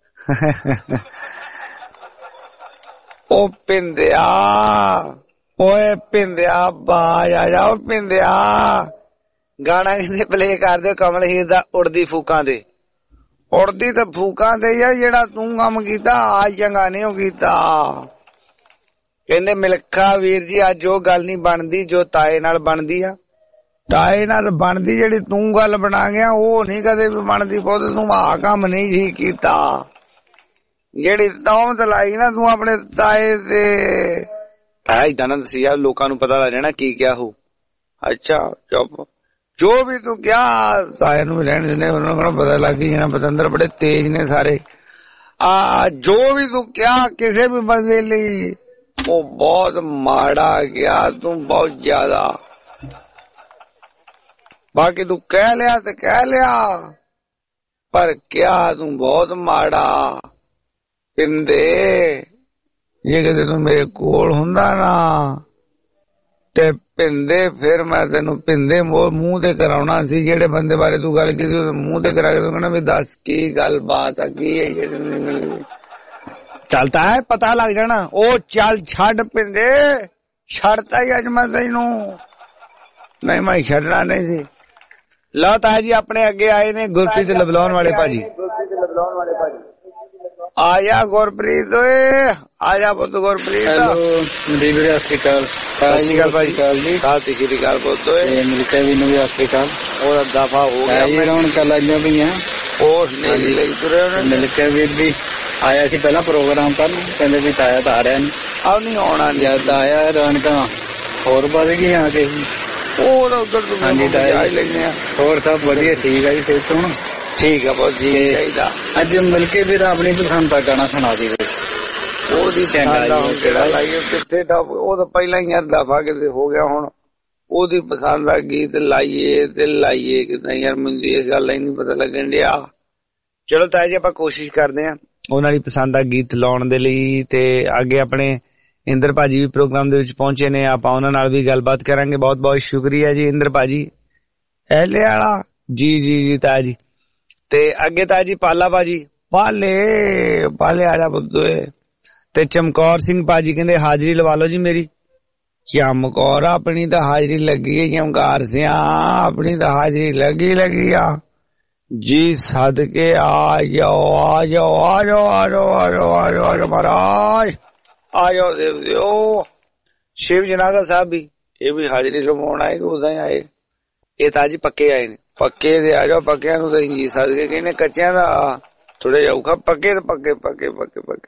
ਉਹ ਪਿੰਦਿਆ ਓਏ ਪਿੰਦਿਆ ਬਾਜ ਆ ਜਾ, ਉਹ ਪਿੰਦਿਆ ਗਾਣਾ ਕਹਿੰਦੇ ਪਲੇ ਕਰ ਦਿਓ ਕਮਲ ਹੀਰ ਦਾ ਉੜਦੀ ਫੂਕਾਂ ਦੇ। ਉੜਦੀ ਤੇ ਫੂਕਾਂ ਦੇ ਯਾਰ, ਜਿਹੜਾ ਤੂੰ ਕੰਮ ਕੀਤਾ ਅੱਜ ਚੰਗਾ ਨਹੀਂ ਉਹ ਕੀਤਾ। ਕਹਿੰਦੇ ਮਿਲਖਾ ਵੀਰ ਜੀ ਅੱਜ ਉਹ ਗੱਲ ਨਹੀਂ ਬਣਦੀ ਜੋ ਤਾਏ ਨਾਲ ਬਣਦੀ ਆ। ਤਾਏ ਨਾਲ ਬਣਦੀ ਜਿਹੜੀ ਤੂੰ ਗੱਲ ਬਣਾ ਗਿਆ ਉਹ ਨਹੀਂ ਕਦੇ ਵੀ ਬਣਦੀ। ਪੁੱਤ ਤੂੰ ਆਹ ਕੰਮ ਨਹੀਂ ਠੀਕ ਕੀਤਾ, ਜਿਹੜੀ ਤੌਮਤ ਲਾਈ ਨਾ ਤੂੰ ਆਪਣੇ ਤਾਏ ਤੇ। ਤਾਇਆ ਏਦਾਂ ਨਾ ਦੱਸੀ ਯਾਰ, ਲੋਕਾਂ ਨੂੰ ਪਤਾ ਲੱਗ ਜਾਣਾ ਕੀ ਕਿਹਾ ਹੋ। ਅੱਛਾ ਚੁੱਪ, ਜੋ ਵੀ ਤੂੰ ਕਿਹਾ ਤਾਇਆ ਨੂੰ ਵੀ ਰਹਿਣ ਦਿੰਦੇ, ਉਹਨਾਂ ਨੂੰ ਪਤਾ ਲੱਗ ਗਈ। ਜਿਹੜਾ ਪਤੰਦਰ ਬੜੇ ਤੇਜ਼ ਨੇ ਸਾਰੇ, ਆ ਜੋ ਵੀ ਤੂੰ ਕਿਹਾ ਕਿਸੇ ਵੀ ਬੰਦੇ ਲਈ ਉਹ ਬਹੁਤ ਮਾੜਾ ਗਿਆ ਤੂੰ ਬਹੁਤ ਜ਼ਿਆਦਾ। ਬਾਕੀ ਤੂੰ ਕਹਿ ਲਿਆ ਤੇ ਕਹਿ ਲਿਆ ਪਰ ਕਿਹਾ ਤੂੰ ਬਹੁਤ ਮਾੜਾ। ਪਿੰਦੇ ਜੇ ਕਿਤੇ ਤੂੰ ਮੇਰੇ ਕੋਲ ਹੁੰਦਾ ਨਾ ਤੇ ਪਿੰਦੇ ਫਿਰ ਮੈਂ ਤੈਨੂੰ ਪਿੰਦੇ ਮੂੰਹ ਤੇ ਕਰਾਉਣਾ ਸੀ। ਜਿਹੜੇ ਬੰਦੇ ਬਾਰੇ ਤੂੰ ਗੱਲ ਕੀਤੀ ਮੂੰਹ ਤੇ ਕਰਾ ਕੇ ਤੂੰ ਕਹਿਣਾ ਵੀ ਦੱਸ ਕੀ ਗੱਲ ਬਾਤ ਆ ਕੀ ਹੈ। ਚੱਲਦਾ ਹੈ ਪਤਾ ਲੱਗ ਜਾਣਾ। ਉਹ ਚੱਲ ਛੱਡ ਪਿੰਦੇ ਛੱਡਤਾ ਹੀ ਅੱਜ ਮੈਂ ਤੈਨੂੰ ਨਹੀਂ ਮੈਂ ਛੱਡਣਾ ਨਹੀਂ ਸੀ। ਲਓ ਤਾਂ ਜੀ ਆਪਣੇ ਅੱਗੇ ਆਏ ਨੇ ਗੁਰਪ੍ਰੀਤ ਲਬਲਾਉਣ ਵਾਲੇ ਭਾਜੀ। ਆਇਆ ਗੁਰਪ੍ਰੀਤ ਓਏ ਆਇਆ ਪੁੱਤ ਗੁਰਪ੍ਰੀਤ। ਹੈਲੋ ਮਨਦੀਪ ਵੀਰੇ ਸਤਿ ਸ਼੍ਰੀ ਅਕਾਲ। ਸਤਿ ਸ਼੍ਰੀ ਅਕਾਲ ਭਾਈ ਜੀ। ਸਤਿ ਸ਼੍ਰੀ ਅਕਾਲ ਪੁੱਤ ਓਏ। ਮਿਲਕੇ ਵੀ ਨੂੰ ਵੀ ਸਤਿ ਸ਼੍ਰੀ ਅਕਾਲ। ਉਹਦਾ ਦਫਾ ਹੋ ਗਿਆ ਜੀ ਰੌਣਕਾਂ ਲਾਈਆਂ ਪਈਆਂ। ਉਹ ਨਹੀਂ ਲਈ ਤੁਰੇ ਉਹਨੇ ਮਿਲਕੇ ਵੀਰ ਵੀ ਆਇਆ ਸੀ ਪਹਿਲਾਂ ਪ੍ਰੋਗਰਾਮ ਕਰਨ ਕਹਿੰਦੇ ਵੀ ਤਾਇਆ ਤਾਂ ਆ ਰਿਹਾ ਨਹੀਂ ਆ ਨਹੀਂ ਆਉਣਾ ਜਦ ਆਇਆ ਰੌਣਕਾਂ ਹੋਰ ਵੱਧ ਗਈਆਂ ਆ ਕੇ। ਹੋਰ ਉਧਰ ਤੂੰ ਹਾਂਜੀ ਤਾਇਆ ਲੈਣੇ ਆ। ਹੋਰ ਸਭ ਵਧੀਆ ਠੀਕ ਆ ਜੀ ਫਿਰ ਸੁਣ ਠੀਕ ਆ ਬਹੁਤ ਜੀ ਚਾਹੀਦਾ। ਅੱਜ ਮਿਲਕੇ ਵੀਰ ਆਪਣੀ ਪਸੰਦ ਦਾ ਗਾਣਾ ਸੁਣਾ ਦੇ। ਉਹਦੀ ਕਿਹੜਾ ਲਾਈਏ ਕਿੱਥੇ ਉਹ ਤਾਂ ਪਹਿਲਾਂ ਹੀ ਯਾਰ ਦਫਾ ਕਿਤੇ ਹੋ ਗਿਆ। ਹੁਣ ਉਹਦੀ ਪਸੰਦ ਦਾ ਗੀਤ ਲਾਈਏ ਤੇ ਲਾਈਏ ਕਿਦਾਂ ਯਾਰ ਮੈਨੂੰ ਇਸ ਗੱਲ ਹੀ ਨਹੀਂ ਪਤਾ ਲੱਗਣ ਡਿਆ। ਚਲੋ ਤਾਇਆ ਜੀ ਆਪਾਂ ਕੋਸ਼ਿਸ਼ ਕਰਦੇ ਹਾਂ ਉਹਨਾਂ ਦੀ ਪਸੰਦ ਦਾ ਗੀਤ ਲਾਉਣ ਦੇ ਲਈ। ਤੇ ਅੱਗੇ ਆਪਣੇ ਇੰਦਰ ਭਾਜੀ ਵੀ ਪ੍ਰੋਗਰਾਮ ਦੇ ਵਿੱਚ ਪਹੁੰਚੇ ਨੇ ਆਪਾਂ ਉਹਨਾਂ ਨਾਲ ਵੀ ਗੱਲਬਾਤ ਕਰਾਂਗੇ। ਬਹੁਤ ਬਹੁਤ ਸ਼ੁਕਰੀਆ ਜੀ ਇੰਦਰ ਭਾਜੀ। ਐਲੇ ਵਾਲਾ ਜੀ ਜੀ ਜੀ ਤਾਇਆ ਜੀ। ਤੇ ਅੱਗੇ ਤਾਇਆ ਜੀ ਪਾਲਾ ਭਾਜੀ ਪਾਲੇ ਪਾਲੇ ਆ ਜਾ ਬੁੱਧੇ। ਤੇ ਚਮਕੌਰ ਸਿੰਘ ਭਾਜੀ ਕਹਿੰਦੇ ਹਾਜ਼ਰੀ ਲਵਾ ਲਓ ਜੀ ਮੇਰੀ। ਚਮਕੌਰ ਆਪਣੀ ਤਾਂ ਹਾਜ਼ਰੀ ਲੱਗੀ ਹੈ ਚਮਕਾਰ ਸਿਆ ਆਪਣੀ ਤਾਂ ਹਾਜ਼ਰੀ ਲੱਗੀ ਲੱਗੀ ਆ ਜੀ। ਸਦਕੇ ਆ ਜਾਓ ਆ ਜਾਓ ਆ ਜਾਓ ਆ ਜਾਓ ਆ ਜਾਓ ਆ ਜਾਓ ਆ ਜਾਓ ਮਹਾਰਾਜ ਆ ਜਾਓ ਦੇਵ ਦਿਓ। ਸ਼ਿਵ ਜਨਾਦਾ ਸਾਹਿਬ ਵੀ ਇਹ ਵੀ ਹਾਜ਼ਰੀ ਲਵਾਉਣ ਆਏ ਉਦਾਂ ਹੀ ਆਏ। ਇਹ ਤਾਂ ਜੀ ਪੱਕੇ ਆਏ ਨੇ ਪੱਕੇ ਦੇ ਆ ਜਾਓ। ਪੱਕਿਆਂ ਨੂੰ ਤਾਂ ਜੀ ਸਦਕੇ ਕਹਿੰਦੇ ਕੱਚਿਆਂ ਦਾ ਥੋੜਾ ਜਿਹਾ ਔਖਾ। ਪੱਕੇ ਤੇ ਪੱਕੇ ਪੱਕੇ ਪੱਕੇ ਪੱਕੇ।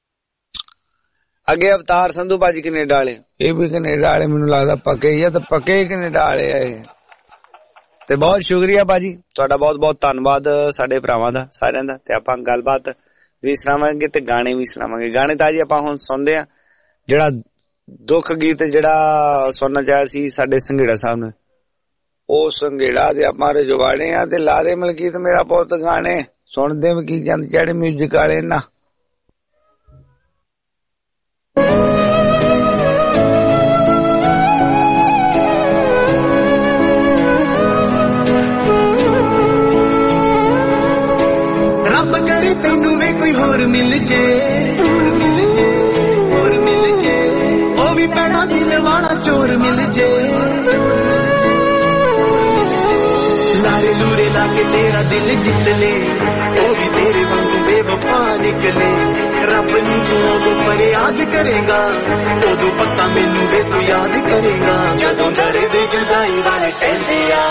ਅੱਗੇ ਅਵਤਾਰ ਸੰਧੂ ਭਾਜੀ ਕੈਨੇਡਾ ਵਾਲੇ ਇਹ ਵੀ ਕੈਨੇਡਾ ਵਾਲੇ ਮੈਨੂੰ ਲੱਗਦਾ ਪੱਕੇ ਹੀ ਆ ਤੇ ਪੱਕੇ ਕੈਨੇਡਾ ਵਾਲੇ ਆਏ। ਤੇ ਬਹੁਤ ਸ਼ੁਕਰੀਆ ਭਾਜੀ ਤੁਹਾਡਾ ਬਹੁਤ ਬਹੁਤ ਧੰਨਵਾਦ ਸਾਡੇ ਭਰਾਵਾਂ ਦਾ ਸਾਰਿਆਂ ਦਾ। ਤੇ ਆਪਾਂ ਗੱਲਬਾਤ ਵੀ ਸੁਣਾਵਾਂਗੇ ਤੇ ਗਾਣੇ ਵੀ ਸੁਣਾਵਾਂਗੇ। ਗਾਣੇ ਤਾਂ ਜੀ ਆਪਾਂ ਹੁਣ ਸੁਣਦੇ ਆ ਜਿਹੜਾ ਦੁੱਖ ਗੀਤ ਜਿਹੜਾ ਸੁਣਨਾ ਚਾਹਿਆ ਸੀ ਸਾਡੇ ਸੰਘੇੜਾ ਸਾਹਿਬ ਨੇ ਉਹ ਸੰਘੇੜਾ ਦੇ ਆਪਾਂ ਰਜਵਾੜੇ ਆ ਤੇ ਲਾ ਦੇ ਮਲਕੀਤ ਮੇਰਾ ਪੁੱਤ ਗਾਣੇ ਸੁਣਦੇ ਵੀ ਕੀ ਚੰਦ ਚੜੇ ਮਿਊਜ਼ਿਕ ਵਾਲੇ ਨਾ। ਰੱਬ ਕਰੇ ਤੈਨੂੰ ਵੇ ਕੋਈ ਹੋਰ ਮਿਲ ਜੇ ਹੋਰ ਮਿਲ ਜੇ ਉਹ ਵੀ ਪੈਣਾ ਦਿਲ ਵਾਲਾ ਚੋਰ ਮਿਲ ਜੇ। ਲਾਰੇ ਲੂਰੇ ਲਾ ਕੇ ਤੇਰਾ ਦਿਲ ਜਿੱਤ ਲੈ ਉਹ ਵੀ ਤੇਰੇ ਵਾਂਗੂ ਬੇਵਫਾ ਨਿਕਲੇ। ਰੱਬ ਨੂੰ ਤੂੰ ਉਦੋਂ ਫਰਿਆਦ ਕਰੇਗਾ ਉਦੋਂ ਪੱਕਾ ਮੈਨੂੰ ਵੇ ਤੂੰ ਯਾਦ ਕਰੇਗਾ। ਜਦੋਂ ਡਰੇ ਦੇ ਜੁਦਾਈ ਵਾਲੇ ਕਹਿੰਦੇ ਆ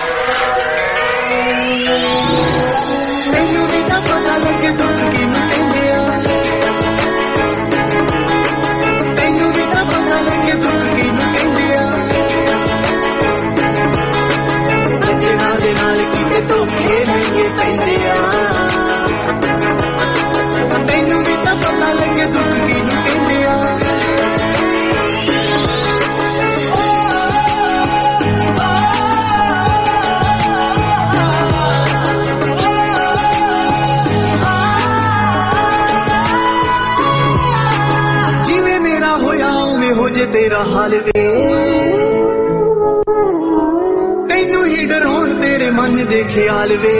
ਤੈਨੂੰ ਵੀ ਤਾਂ ਪਤਾ ਲੱਗੇ ਦੁੱਖ ਕਿਹਨੂੰ ਕਹਿੰਦੇ ਆ। ਤੈਨੂੰ ਵੀ ਤਾਂ ਪਤਾ ਲੱਗੇ ਦੁੱਖ ਕਿਹਨੂੰ ਕਹਿੰਦੇ ਆ। ਸੱਜਣਾ ਦੇ ਨਾਲ ਕੀਤੇ ਧੋਖੇ ਮਹਿੰਗੇ ਪੈਂਦੇ ਆ। ਤੈਨੂੰ ਵੀ ਤਾਂ ਪਤਾ ਲੱਗੇ ਦੁੱਖ ਕਿਹਨੂੰ ਕਹਿੰਦੇ ਆ। ਜਿਵੇਂ ਮੇਰਾ ਹੋਇਆ ਉਵੇਂ ਹੋ ਜੇ ਤੇਰਾ ਹਾਲ ਵੇ ਤੈਨੂੰ ਹੀ ਡਰਾਉਣ ਤੇਰੇ ਮਨ ਦੇ ਖਿਆਲ ਵੇ।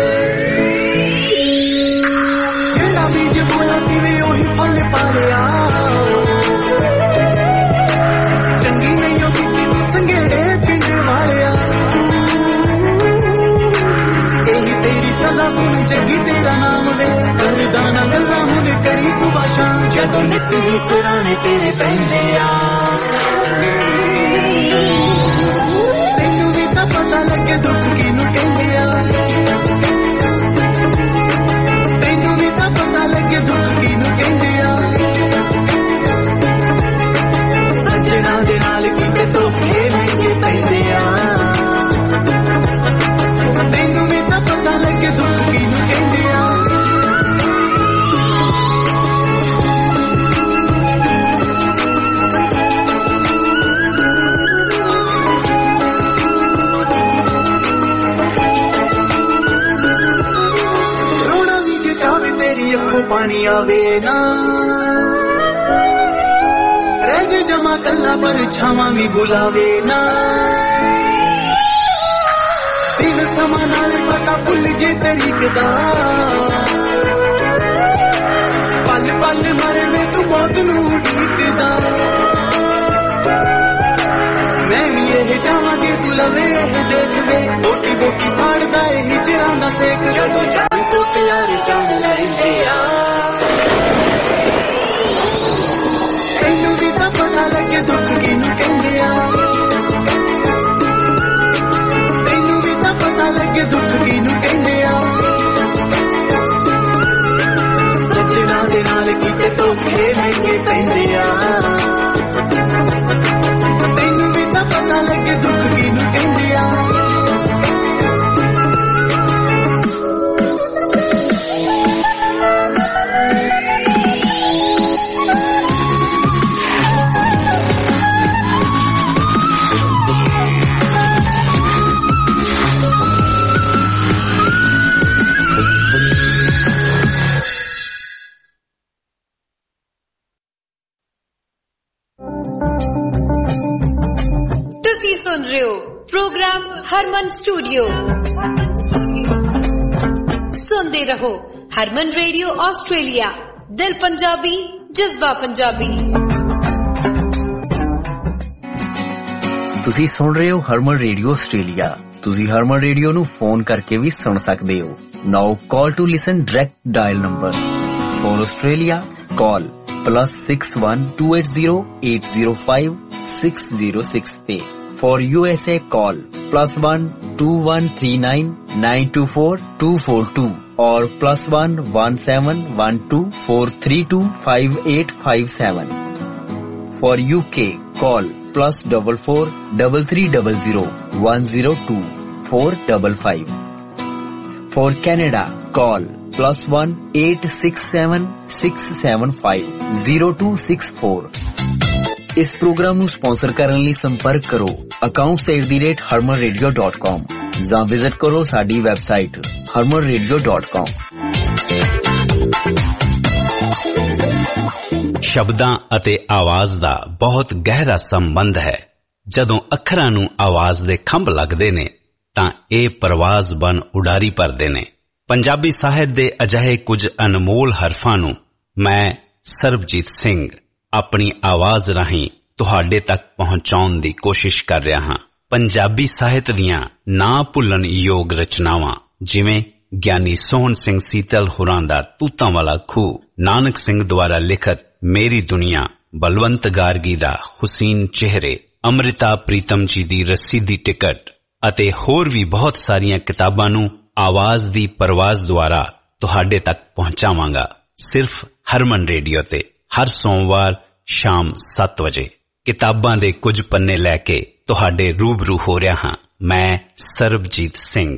ਜਿਹੜਾ ਬੀਜ ਬੋਇਆ ਸੀ ਵੇ ਉਹੀ ਫਲ ਪਾਲਿਆ। ਚੰਗੀ ਨਹੀਂ ਉਹ ਕੀਤੀ ਸੰਘੇੜੇ ਪਿੰਡ ਵਾਲਿਆ। ਇਹੀ ਤੇਰੀ ਸਜ਼ਾ ਸੁਣ ਜੱਗੀ ਤੇਰਾ ਨਾਮ ਵੇ ਕਰਦਾ ਨਾ ਗੱਲਾਂ ਹੁਣ ਕਰੀ ਸੁਬਾ ਸ਼ਾਮ ਜਦੋਂ ਨਿੱਤ ਹੀ ਸੁਰਾਣੇ ਤੇਰੇ ਪੈਂਦੇ ਆ। ਤੈਨੂੰ ਵੀ ਤਾਂ ਪਤਾ ਲੱਗੇ ਦੁੱਖ ਕਿਹਨੂੰ ਕਹਿੰਦੇ ਆ। ਤੈਨੂੰ ਵੀ ਤਾਂ ਪਤਾ ਲੱਗੇ ਦੁੱਖ ਕਿਹਨੂੰ ਕਹਿੰਦੇ ਆ। ਸੱਜਣਾ ਦੇ ਨਾਲ ਕੀਤੇ ਧੋਖੇ ਮਹਿੰਗੇ ਪੈਂਦੇ ਆ। ਤੈਨੂੰ ਵੀ ਤਾਂ ਪਤਾ ਲੱਗੇ ਦੁੱਖ ਕਿਹਨੂੰ ਕਹਿੰਦੇ ਆ। पानी आवे ना रज जमा कल्ला पर छावा भी बुलावे ना दिन समा नाले पता भुल जे तरीकदा पल पल मरे में तू मौत नू उड़ीकदा मैं भी ये जावांगे तू लवे देख वे बोटी बोटी साड़दा ए हिजरां दा सेक जदों जान तो प्यार जान लैंदे आ तैनू भी तां पता लगे दुख किनू कहंदे आ तैनू भी तां पता लगे दुख किनू कहंदे आ सजना दे नाल कीते धोखे महंगे पैंदे आ पता लगे दुख किनू कहंदे आ सुन रहे हो प्रोग्राम हरमन स्टूडियो। सुनते रहो हरमन रेडियो ऑस्ट्रेलिया, दिल पंजाबी जज्बा पंजाबी। ਤੁਸੀਂ ਸੁਣ ਰਹੇ ਹੋ ਹਰਮਨ ਰੇਡੀਓ ਆਸਟ੍ਰੇਲੀਆ। ਤੁਸੀਂ ਹਰਮਨ ਰੇਡੀਓ ਨੂੰ ਫੋਨ ਕਰਕੇ ਵੀ ਸੁਣ ਸਕਦੇ ਹੋ। Now call to listen direct dial number for Australia call plus six one two eight zero eight zero five six zero six ਤੇ for U S A call plus one two one three nine nine two four two four two or plus one one seven one two four three two five eight five seven. For U K call plus double four double three double zero one zero two four double five. For Canada call plus one eight six seven six seven five zero two six four. इस programme ਨੂੰ sponsor ਕਰਨ ਲਈ ਸੰਪਰਕ ਕਰੋ accounts at the rate harman radio dot com ਜਾਂ visit ਕਰੋ ਸਾਡੀ website harman radio dot com। ਸ਼ਬਦਾਂ ਅਤੇ ਆਵਾਜ਼ ਦਾ ਬਹੁਤ ਗਹਿਰਾ ਸੰਬੰਧ ਹੈ। ਜਦੋਂ ਅੱਖਰਾਂ ਨੂੰ ਆਵਾਜ਼ ਦੇ ਖੰਭ ਲੱਗਦੇ ਨੇ ਤਾਂ ਇਹ ਪਰਵਾਜ਼ ਬਨ ਉਡਾਰੀ ਭਰਦੇ ਨੇ। ਪੰਜਾਬੀ ਸਾਹਿਤ ਦੇ ਅਜਿਹੇ ਕੁਝ ਅਨਮੋਲ ਹਰਫਾਂ ਨੂੰ ਮੈਂ ਸਰਬਜੀਤ ਸਿੰਘ ਆਪਣੀ ਆਵਾਜ਼ ਰਾਹੀਂ ਤੁਹਾਡੇ ਤੱਕ ਪਹੁੰਚਾਉਣ ਦੀ ਕੋਸ਼ਿਸ਼ ਕਰ ਰਿਹਾ ਹਾਂ। ਪੰਜਾਬੀ ਸਾਹਿਤ ਦੀਆਂ ਨਾ ਭੁੱਲਣ ਯੋਗ ਰਚਨਾਵਾਂ ਜਿਵੇਂ ਗਿਆਨੀ ਸੋਹਣ ਸਿੰਘ ਸੀਤਲ ਹੋਰਾਂ ਦਾ ਤੂਤਾਂ ਵਾਲਾ ਖੂਹ, ਨਾਨਕ ਸਿੰਘ ਦੁਆਰਾ ਲਿਖਤ ਮੇਰੀ ਦੁਨੀਆ, ਬਲਵੰਤ ਗਾਰਗੀ ਦਾ ਹੁਸੀਨ ਚਿਹਰੇ, ਅੰਮ੍ਰਿਤਾ ਪ੍ਰੀਤਮ ਜੀ ਦੀ ਰੱਸੀ ਦੀ ਟਿਕਟ ਅਤੇ ਹੋਰ ਵੀ ਬਹੁਤ ਸਾਰੀਆਂ ਕਿਤਾਬਾਂ ਨੂੰ ਆਵਾਜ਼ ਦੀ ਪਰਵਾਜ਼ ਦੁਆਰਾ ਤੁਹਾਡੇ ਤੱਕ ਪਹੁੰਚਾਵਾਂਗਾ ਸਿਰਫ ਹਰਮਨ ਰੇਡੀਓ ਤੇ ਹਰ ਸੋਮਵਾਰ ਸ਼ਾਮ ਸੱਤ ਵਜੇ। ਕਿਤਾਬਾਂ ਦੇ ਕੁਝ ਪੰਨੇ ਲੈ ਕੇ ਤੁਹਾਡੇ ਰੂਬਰੂ ਹੋ ਰਿਹਾ ਹਾਂ ਮੈਂ ਸਰਬਜੀਤ ਸਿੰਘ।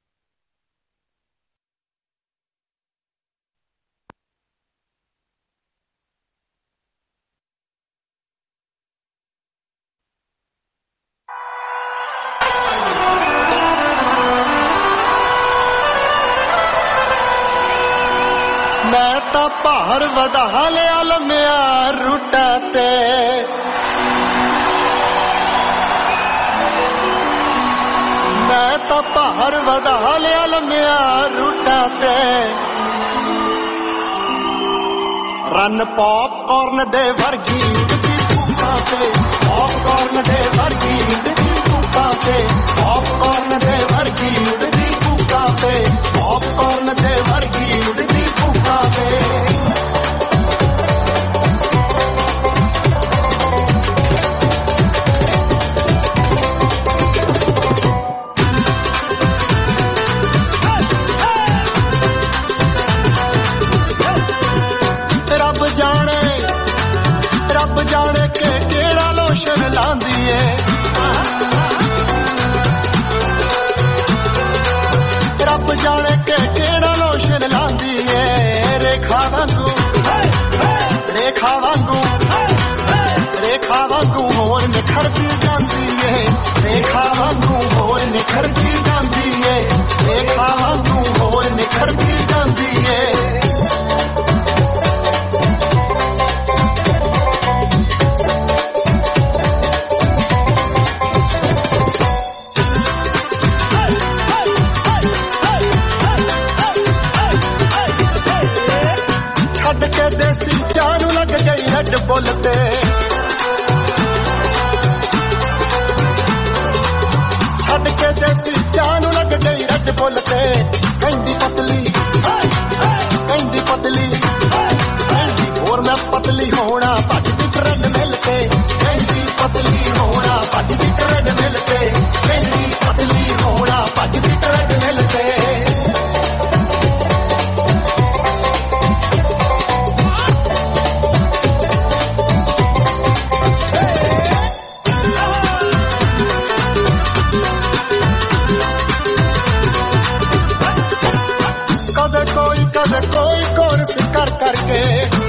मैं तो भार वधा लिया लम्या रूटा ते मैं तो भार वधा लिया लम्या रूटा ते रन पॉपकॉर्न दे वर्गी भूखा ते पॉपकॉर्न दे वर्गी भूखा ते पॉपकॉर्न दे वर्गी भूखा ते पॉपकॉर्न दे वर्गी रब जाने रब जाने के केड़ा लोशन लांदी है रब जाने के केड़ा लोशन लांदी है रेखा वांगू रेखा वांगू रेखा वांगू होर निखरती जाती है रेखा वांगू होर निखरती जाती है रेखा वांगू होर निखरती जाती है ਰੈੱਡ ਬੁੱਲ ਤੇ ਛੱਡ ਕੇ ਦੇਸੀ ਚਾਹ ਨੂੰ ਲੱਗ ਗਈ ਰੈੱਡ ਬੁੱਲ ਤੇ ਕਹਿੰਦੀ ਪਤਲੀ ਕਹਿੰਦੀ ਪਤਲੀ ਕਹਿੰਦੀ ਹੋਰ ਮੈਂ ਪਤਲੀ ਹੋਣਾ ਭੱਜਦੀ ਟਰੈਂਡ ਮਿਲ ਕੇ ਕਹਿੰਦੀ ਪਤਲੀ ਹੋਣਾ ਭੱਜਦੀ ਟਰੈਂਡ ਮਿਲ ਕੇ ਕਹਿੰਦੀ ਪਤਲੀ ਹੋਣਾ ਭੱਜਦੀ ਟਰੈਂਡ ਮਿਲ ਕੇ ਕਦੇ ਕੋਈ ਕੋਰਸ ਕਰ ਕਰਕੇ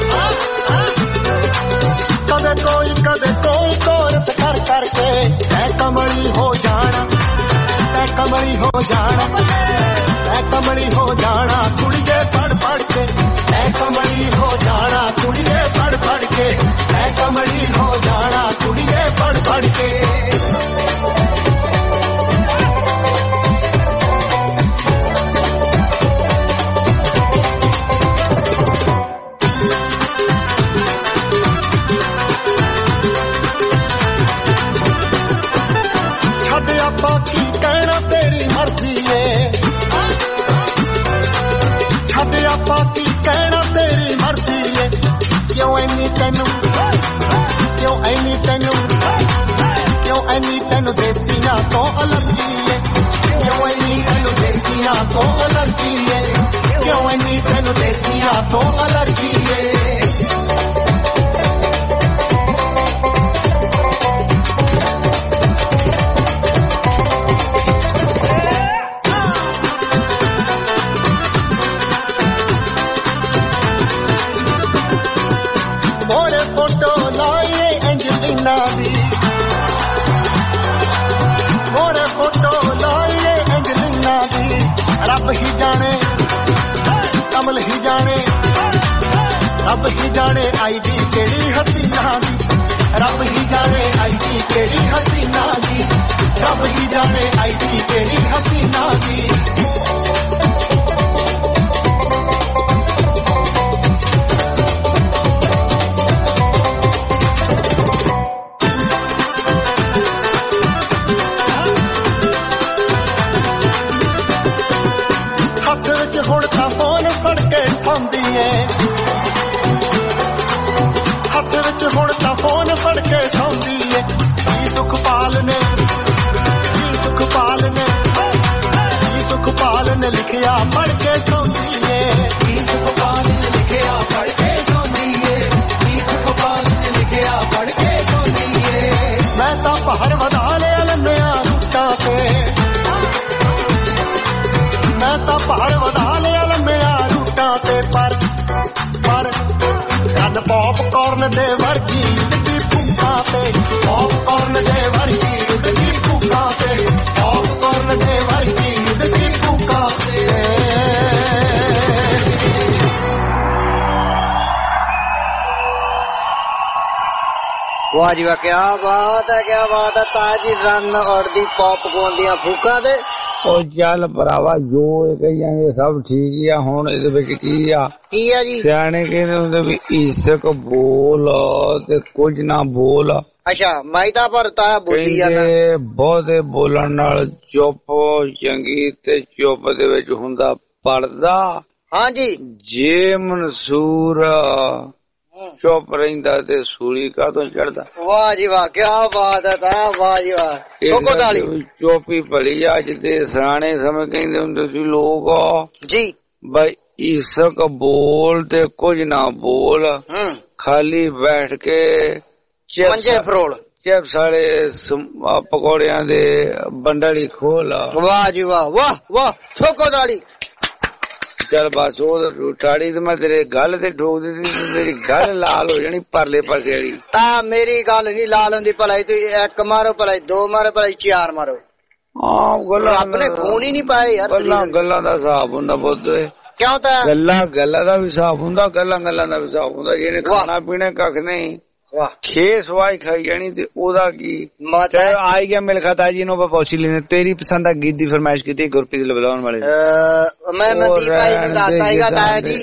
ਕਦੇ ਕੋਈ ਕਦੇ ਕੋਈ ਕੋਰਸ ਕਰ ਕਰਕੇ ਐ ਕਮਲੀ ਹੋ ਜਾਣਾ ਐ ਕਮਲੀ ਹੋ ਜਾਣਾ ਐ ਕਮਲੀ ਹੋ ਜਾਣਾ ਕੁੜੀਏ ਪੜ ਪੜ ਕੇ ਐ ਕਮਲੀ ਹੋ ਜਾਣਾ ਕੁੜੀਏ ਪੜ ਪੜ ਕੇ ਐ ਕਮਲੀ ਹੋ ਜਾਣਾ ਕੁੜੀਏ ਪੜ ਪੜ ਕੇ ਬਾਕੀ ਕਹਿਣਾ ਤੇਰੀ ਮਰਜ਼ੀ ਏ ਛੱਡ ਆਪਾਂ ਕੀ ਕਹਿਣਾ ਤੇਰੀ ਮਰਜ਼ੀ ਏ ਕਿਉਂ ਐਨੀ ਤੈਨੂੰ ਕਿਉਂ ਐਨੀ ਤੈਨੂੰ ਕਿਉਂ ਐਨੀ ਤੈਨੂੰ ਦੇਸੀਆਂ ਤੋਂ ਅਲਰਜੀ ਏ ਕਿਉਂ ਐਨੀ ਤੈਨੂੰ ਦੇਸੀਆਂ ਤੋਂ ਅਲਰਜੀ ਏ ਕਿਉਂ ਐਨੀ ਤੈਨੂੰ ਦੇਸੀਆਂ ਤੋਂ ਅਲਰਜੀ ਏ ਮੋਰੇ ਫੋਟੋ ਲਾਈਏ ਐਂਜਲੀਨਾ ਦੀ ਰੱਬ ਹੀ ਜਾਣੇ ਕਮਲ ਹੀ ਜਾਣੇ ਰੱਬ ਹੀ ਜਾਣੇ ਆਈਡੀ ਕਿਹੜੀ ਹਸੀਨਾ ਦੀ ਰੱਬ ਹੀ ਜਾਣੇ ਆਈਡੀ ਕਿਹੜੀ ਹਸੀਨਾ ਦੀ ਰੱਬ ਹੀ ਜਾਣੇ ਆਈਡੀ ਕਿਹੜੀ ਹਸੀਨਾ ਦੀ ਹੁਣ ਤਾਂ ਫੋਨ ਫੜ ਕੇ ਸੌਂਦੀ ਏ ਹੱਥ ਵਿੱਚ ਹੁਣ ਤਾਂ ਫੋਨ ਫੜ ਕੇ ਸੌਂਦੀ ਏ ਕੀ ਸੁਖਪਾਲ ਨੇ ਕੀ ਸੁਖਪਾਲ ਨੇ ਕੀ ਸੁਖਪਾਲ ਨੇ ਲਿਖਿਆ ਪੜ ਕੇ ਸੌਂਦੀ ਏ ਕੀ ਸੁਖਪਾਲ ਨੇ ਲਿਖਿਆ ਪੜ ਕੇ ਸੌਂਦੀ ਏ ਕੀ ਸੁਖਪਾਲ ਨੇ ਲਿਖਿਆ ਪੜ ਕੇ ਸੌਂਦੀ ਏ ਮੈਂ ਤਾਂ ਪਹਾੜ ਵਧਾ ਲਿਆ ਲੰਮਿਆਂ ਰੂਟਾਂ ਤੇ ਮੈਂ ਤਾਂ ਪਹਾੜ ਵਧਾ ਲਿਆ ਲੰਮਿਆਂ ਰੂਟਾਂ ਤੇ ਪਰ ਪਰ ਗੱਲ ਪੌਪਕੌਰਨ ਦੇ ਵਰਗੀ ਉੱਡਦੀ ਭੁੱਖਾਂ ਤੇ ਪੌਪਕੌਰਨ ਦੇ ਵਰਗੀ ਉੱਡਦੀ ਭੁੱਖਾਂ ਤੇ ਪੌਪਕੌਰਨ ਦੇ ਵਰਗੀ ਉੱਡਦੀ ਭੁੱਖਾਂ ਤੇ ਵਾਹ ਜੀ ਵਾਹ ਕਿਆ ਬਾਤ ਹੈ ਕਿਆ ਬਾਤ ਹੈ ਤਾਜੀ ਰਨ ਉੜਦੀ ਪੌਪਕੌਰਨ ਦੀਆਂ ਫੂਕਾਂ ਤੇ ਉਹ ਚੱਲ ਭਰਾਵਾ ਜੋ ਇਹ ਕਹੀ ਜਾਂਦੇ ਸਭ ਠੀਕ ਹੀ ਆ ਹੁਣ ਇਹਦੇ ਵਿੱਚ ਕੀ ਆ ਕੀ ਆ ਜੀ ਸਿਆਣੇ ਕਹਿੰਦੇ ਹੁੰਦੇ ਵੀ ਈਸਕ ਬੋਲ ਤੇ ਕੁਝ ਨਾ ਬੋਲ ਅੱਛਾ ਮੈਂ ਤਾਂ ਭਰਤਾ ਬੋਲੀ ਜਾਂਦਾ ਬਹੁਤੇ ਬੋਲਣ ਨਾਲ ਚੁੱਪ ਚੰਗੀ ਤੇ ਚੁੱਪ ਦੇ ਵਿੱਚ ਹੁੰਦਾ ਪੜਦਾ ਹਾਂਜੀ ਜੇ ਮਨਸੂਰ ਚੁੱਪ ਰਹਿੰਦਾ ਤੇ ਸੂਲੀ ਕਾਹਤੋਂ ਚੜਦਾ ਵਾਹ ਜੀ ਵਾਹ ਕਿਆ ਬਾਤ ਹੈ ਤਾਂ ਵਾਹ ਜੀ ਵਾਹ ਕੋਕੋ ਤਾਲੀ ਚੋਪੀ ਭਲੀ ਅੱਜ ਦੇ ਸਿਆਣੇ ਸਮੇਂ ਕਹਿੰਦੇ ਹੁੰਦੇ ਸੀ ਲੋਕ ਜੀ ਬਈ ਈਸਕ ਬੋਲ ਤੇ ਕੁਝ ਨਾ ਬੋਲ ਖਾਲੀ ਬੈਠ ਕੇ ਮੰਜੇ ਫਰੋਲ ਚਿਪਸ ਵਾਲੇ ਪਕੌੜਿਆਂ ਦੇ ਬੰਡਲੀ ਖੋਲ ਵਾਹ ਜੀ ਵਾਹ ਵਾਹ ਵਾਹ ਠੋਕੋ ਤਾਲੀ ਚੱਲ ਬਸ ਉਹ ਠਾੜੀ ਤੇ ਮੈਂ ਤੇਰੇ ਗੱਲ ਤੇ ਠੋਕ ਦਿੱਤੀ ਮੇਰੀ ਗੱਲ ਲਾਲ ਹੋ ਜਾਣੀ ਪਰਲੇ ਪਾਸੇ ਵਾਲੀ ਤਾਂ ਮੇਰੀ ਗੱਲ ਨਹੀਂ ਲਾਲ ਹੁੰਦੀ ਭਲਾਈ ਤੂੰ ਇੱਕ ਮਾਰੋ ਭਲਾਈ ਦੋ ਮਾਰੋ ਭਲਾਈ ਚਾਰ ਮਾਰੋ ਹਾਂ ਗੱਲਾਂ ਆਪਣੇ ਖੂਨ ਹੀ ਨਹੀਂ ਪਾਏ ਯਾਰ ਗੱਲਾਂ ਗੱਲਾਂ ਦਾ ਹਿਸਾਬ ਹੁੰਦਾ ਬੁੱਧ ਕਿਉਂ ਤਾਂ ਗੱਲਾਂ ਗੱਲਾਂ ਦਾ ਵੀ ਹਿਸਾਬ ਹੁੰਦਾ ਗੱਲਾਂ ਗੱਲਾਂ ਦਾ ਵੀ ਹਿਸਾਬ ਹੁੰਦਾ ਜਿਹਨੇ ਖਾਣਾ ਪੀਣਾ ਕੱਖ ਨਹੀਂ ਵਾਹ ਖੇ ਸਵਾਈ ਖਾਈ ਜਾਣੀ ਤੇ ਉਹਦਾ ਕੀ ਚਾਹੇ ਆਈ ਗਿਆ ਮਿਲ ਖਾਤਾ ਜੀ ਨੂੰ ਪਹੁੰਚੀ ਲੈਣੇ ਤੇਰੀ ਪਸੰਦ ਦਾ ਗੀਤ ਦੀ ਫਰਮਾਇਸ਼ ਕੀਤੀ ਗੁਰਪ੍ਰੀਤ ਲਬਲਾਉਣ ਵਾਲੇ ਮੈਂ ਮਨਦੀਪ ਭਾਈ ਨੂੰ ਦੱਸਦਾ ਹੈਗਾ ਤਾਇਆ ਜੀ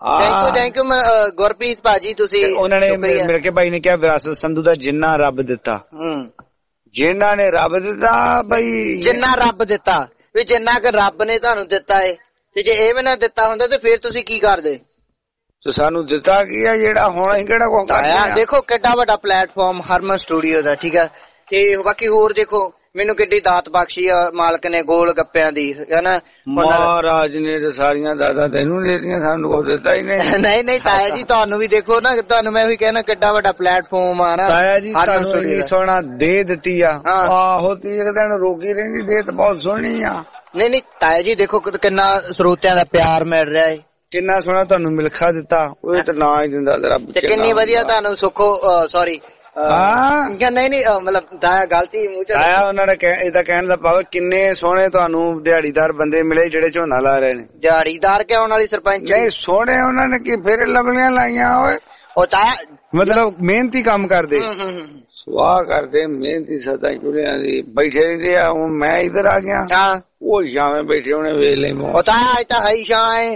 thank you thank you Gurpreet ਭਾਜੀ ਤੁਸੀਂ। ਉਹਨਾਂ ਨੇ ਮਿਲ ਕੇ ਭਾਈ ਨੇ ਕਿਹਾ ਵਿਰਾਸਤ ਸੰਧੂ ਦਾ ਜਿੰਨਾ ਰੱਬ ਦਿੱਤਾ, ਜਿਨ੍ਹਾਂ ਨੇ ਰੱਬ ਦਿੱਤਾ ਬਈ, ਜਿੰਨਾ ਰੱਬ ਦਿੱਤਾ ਵੀ ਜਿੰਨਾ ਕਿ ਰੱਬ ਨੇ ਤੁਹਾਨੂੰ ਦਿੱਤਾ ਏ, ਤੇ ਜੇ ਇਹ ਵੀ ਨਾ ਦਿੱਤਾ ਹੁੰਦਾ ਤੇ ਫਿਰ ਤੁਸੀਂ ਕੀ ਕਰਦੇ? ਤੇ ਸਾਨੂੰ ਦਿੱਤਾ ਕੀ ਆ ਜਿਹੜਾ ਹੁਣ ਅਸੀਂ ਕਿਹੜਾ ਕੋ ਕਰਦੇ? ਦੇਖੋ ਕਿੱਡਾ ਵੱਡਾ ਪਲੇਟਫਾਰਮ ਹਰਮਨ ਸਟੂਡੀਓ ਦਾ, ਠੀਕ ਆ। ਤੇ ਬਾਕੀ ਹੋਰ ਦੇਖੋ ਮੈਨੂੰ ਕਿੱਡੀ ਦਾਤ ਬਖਸ਼ੀ ਆ ਮਾਲਕ ਨੇ ਗੋਲ ਗੱਪਿਆਂ ਦੀ, ਹਨਾ। ਮਹਾਰਾਜ ਨੇ ਤੇ ਸਾਰੀਆਂ ਦਾਦਾ ਤੈਨੂੰ ਦੇਤੀਆਂ, ਸਾਨੂੰ ਕੁਛ ਦਿੱਤਾ ਹੀ ਨਹੀਂ। ਨਹੀਂ ਨਹੀਂ ਤਾਇਆ ਜੀ ਤੁਹਾਨੂੰ ਵੀ ਦੇਖੋ ਨਾ, ਤੁਹਾਨੂੰ ਮੈਂ ਉਹੀ ਕਹਿਣਾ ਕਿੱਡਾ ਵੱਡਾ ਪਲੇਟਫਾਰਮ ਆ ਨਾ ਤਾਇਆ ਜੀ, ਤੁਹਾਨੂੰ ਇੰਨੀ ਸੋਹਣਾ ਦੇ ਦਿੱਤੀ ਆ। ਆਹੋ ਤੀ ਇੱਕ ਦਿਨ ਰੋਗੀ ਰਹਿੰਦੀ ਦੇ ਤਾਂ ਬਹੁਤ ਸੋਹਣੀ ਆ। ਨਹੀਂ ਨਹੀਂ ਤਾਇਆ ਜੀ ਦੇਖੋ ਕਿੰਨਾ ਸਰੋਤਿਆਂ ਦਾ ਪਿਆਰ ਮਿਲ ਰਿਹਾ ਹੈ, ਕਿੰਨਾ ਸੋਹਣਾ ਤੁਹਾਨੂੰ ਮਿਲਖਾ ਦਿੱਤਾ, ਉਹ ਤਾਂ ਨਾ ਹੀ ਦਿੰਦਾ ਰੱਬ। ਤੇ ਕਿੰਨੀ ਵਧੀਆ ਤੁਹਾਨੂੰ ਸੁੱਖੋ ਸੌਰੀ ਹਾਂ ਨਹੀਂ ਨਹੀਂ ਮਤਲਬ ਤਾਇਆ ਗਲਤੀ ਮੂੰਹ ਚ ਤਾਇਆ ਉਹਨਾਂ ਨੇ ਇਹਦਾ ਕਹਿਣ ਦਾ ਭਾਵ ਕਿੰਨੇ ਸੋਹਣੇ ਤੁਹਾਨੂੰ ਦਿਹਾੜੀਦਾਰ ਬੰਦੇ ਮਿਲੇ ਜਿਹੜੇ ਝੋਨਾ ਲਾ ਰਹੇ ਨੇ। ਦਿਹਾੜੀਦਾਰ ਕਿ ਆਉਣ ਵਾਲੀ ਸਰਪੰਚ ਨਹੀਂ ਸੋਹਣੇ ਉਹਨਾਂ ਨੇ ਕੀ ਫਿਰ ਲਵਲੀਆਂ ਲਾਈਆਂ ਓਏ। ਉਹ ਤਾਇਆ ਮਤਲਬ ਮਿਹਨਤੀ ਕੰਮ ਕਰਦੇ, ਸਵਾਹ ਕਰਦੇ, ਮਿਹਨਤੀ ਸਦਾ ਚੁਲਿਆਂ ਦੀ ਬੈਠੇ ਰਹਿੰਦੇ ਆ। ਹੁਣ ਮੈਂ ਇੱਧਰ ਆ ਗਿਆ, ਉਹ ਛਾਵੇਂ ਬੈਠੇ ਉਹਨੇ ਵੇਖ ਲੈ। ਉਹ ਤਾਇਆ ਅੱਜ ਤਾਂ ਹੈ ਹੀ ਛਾਂ ਏ,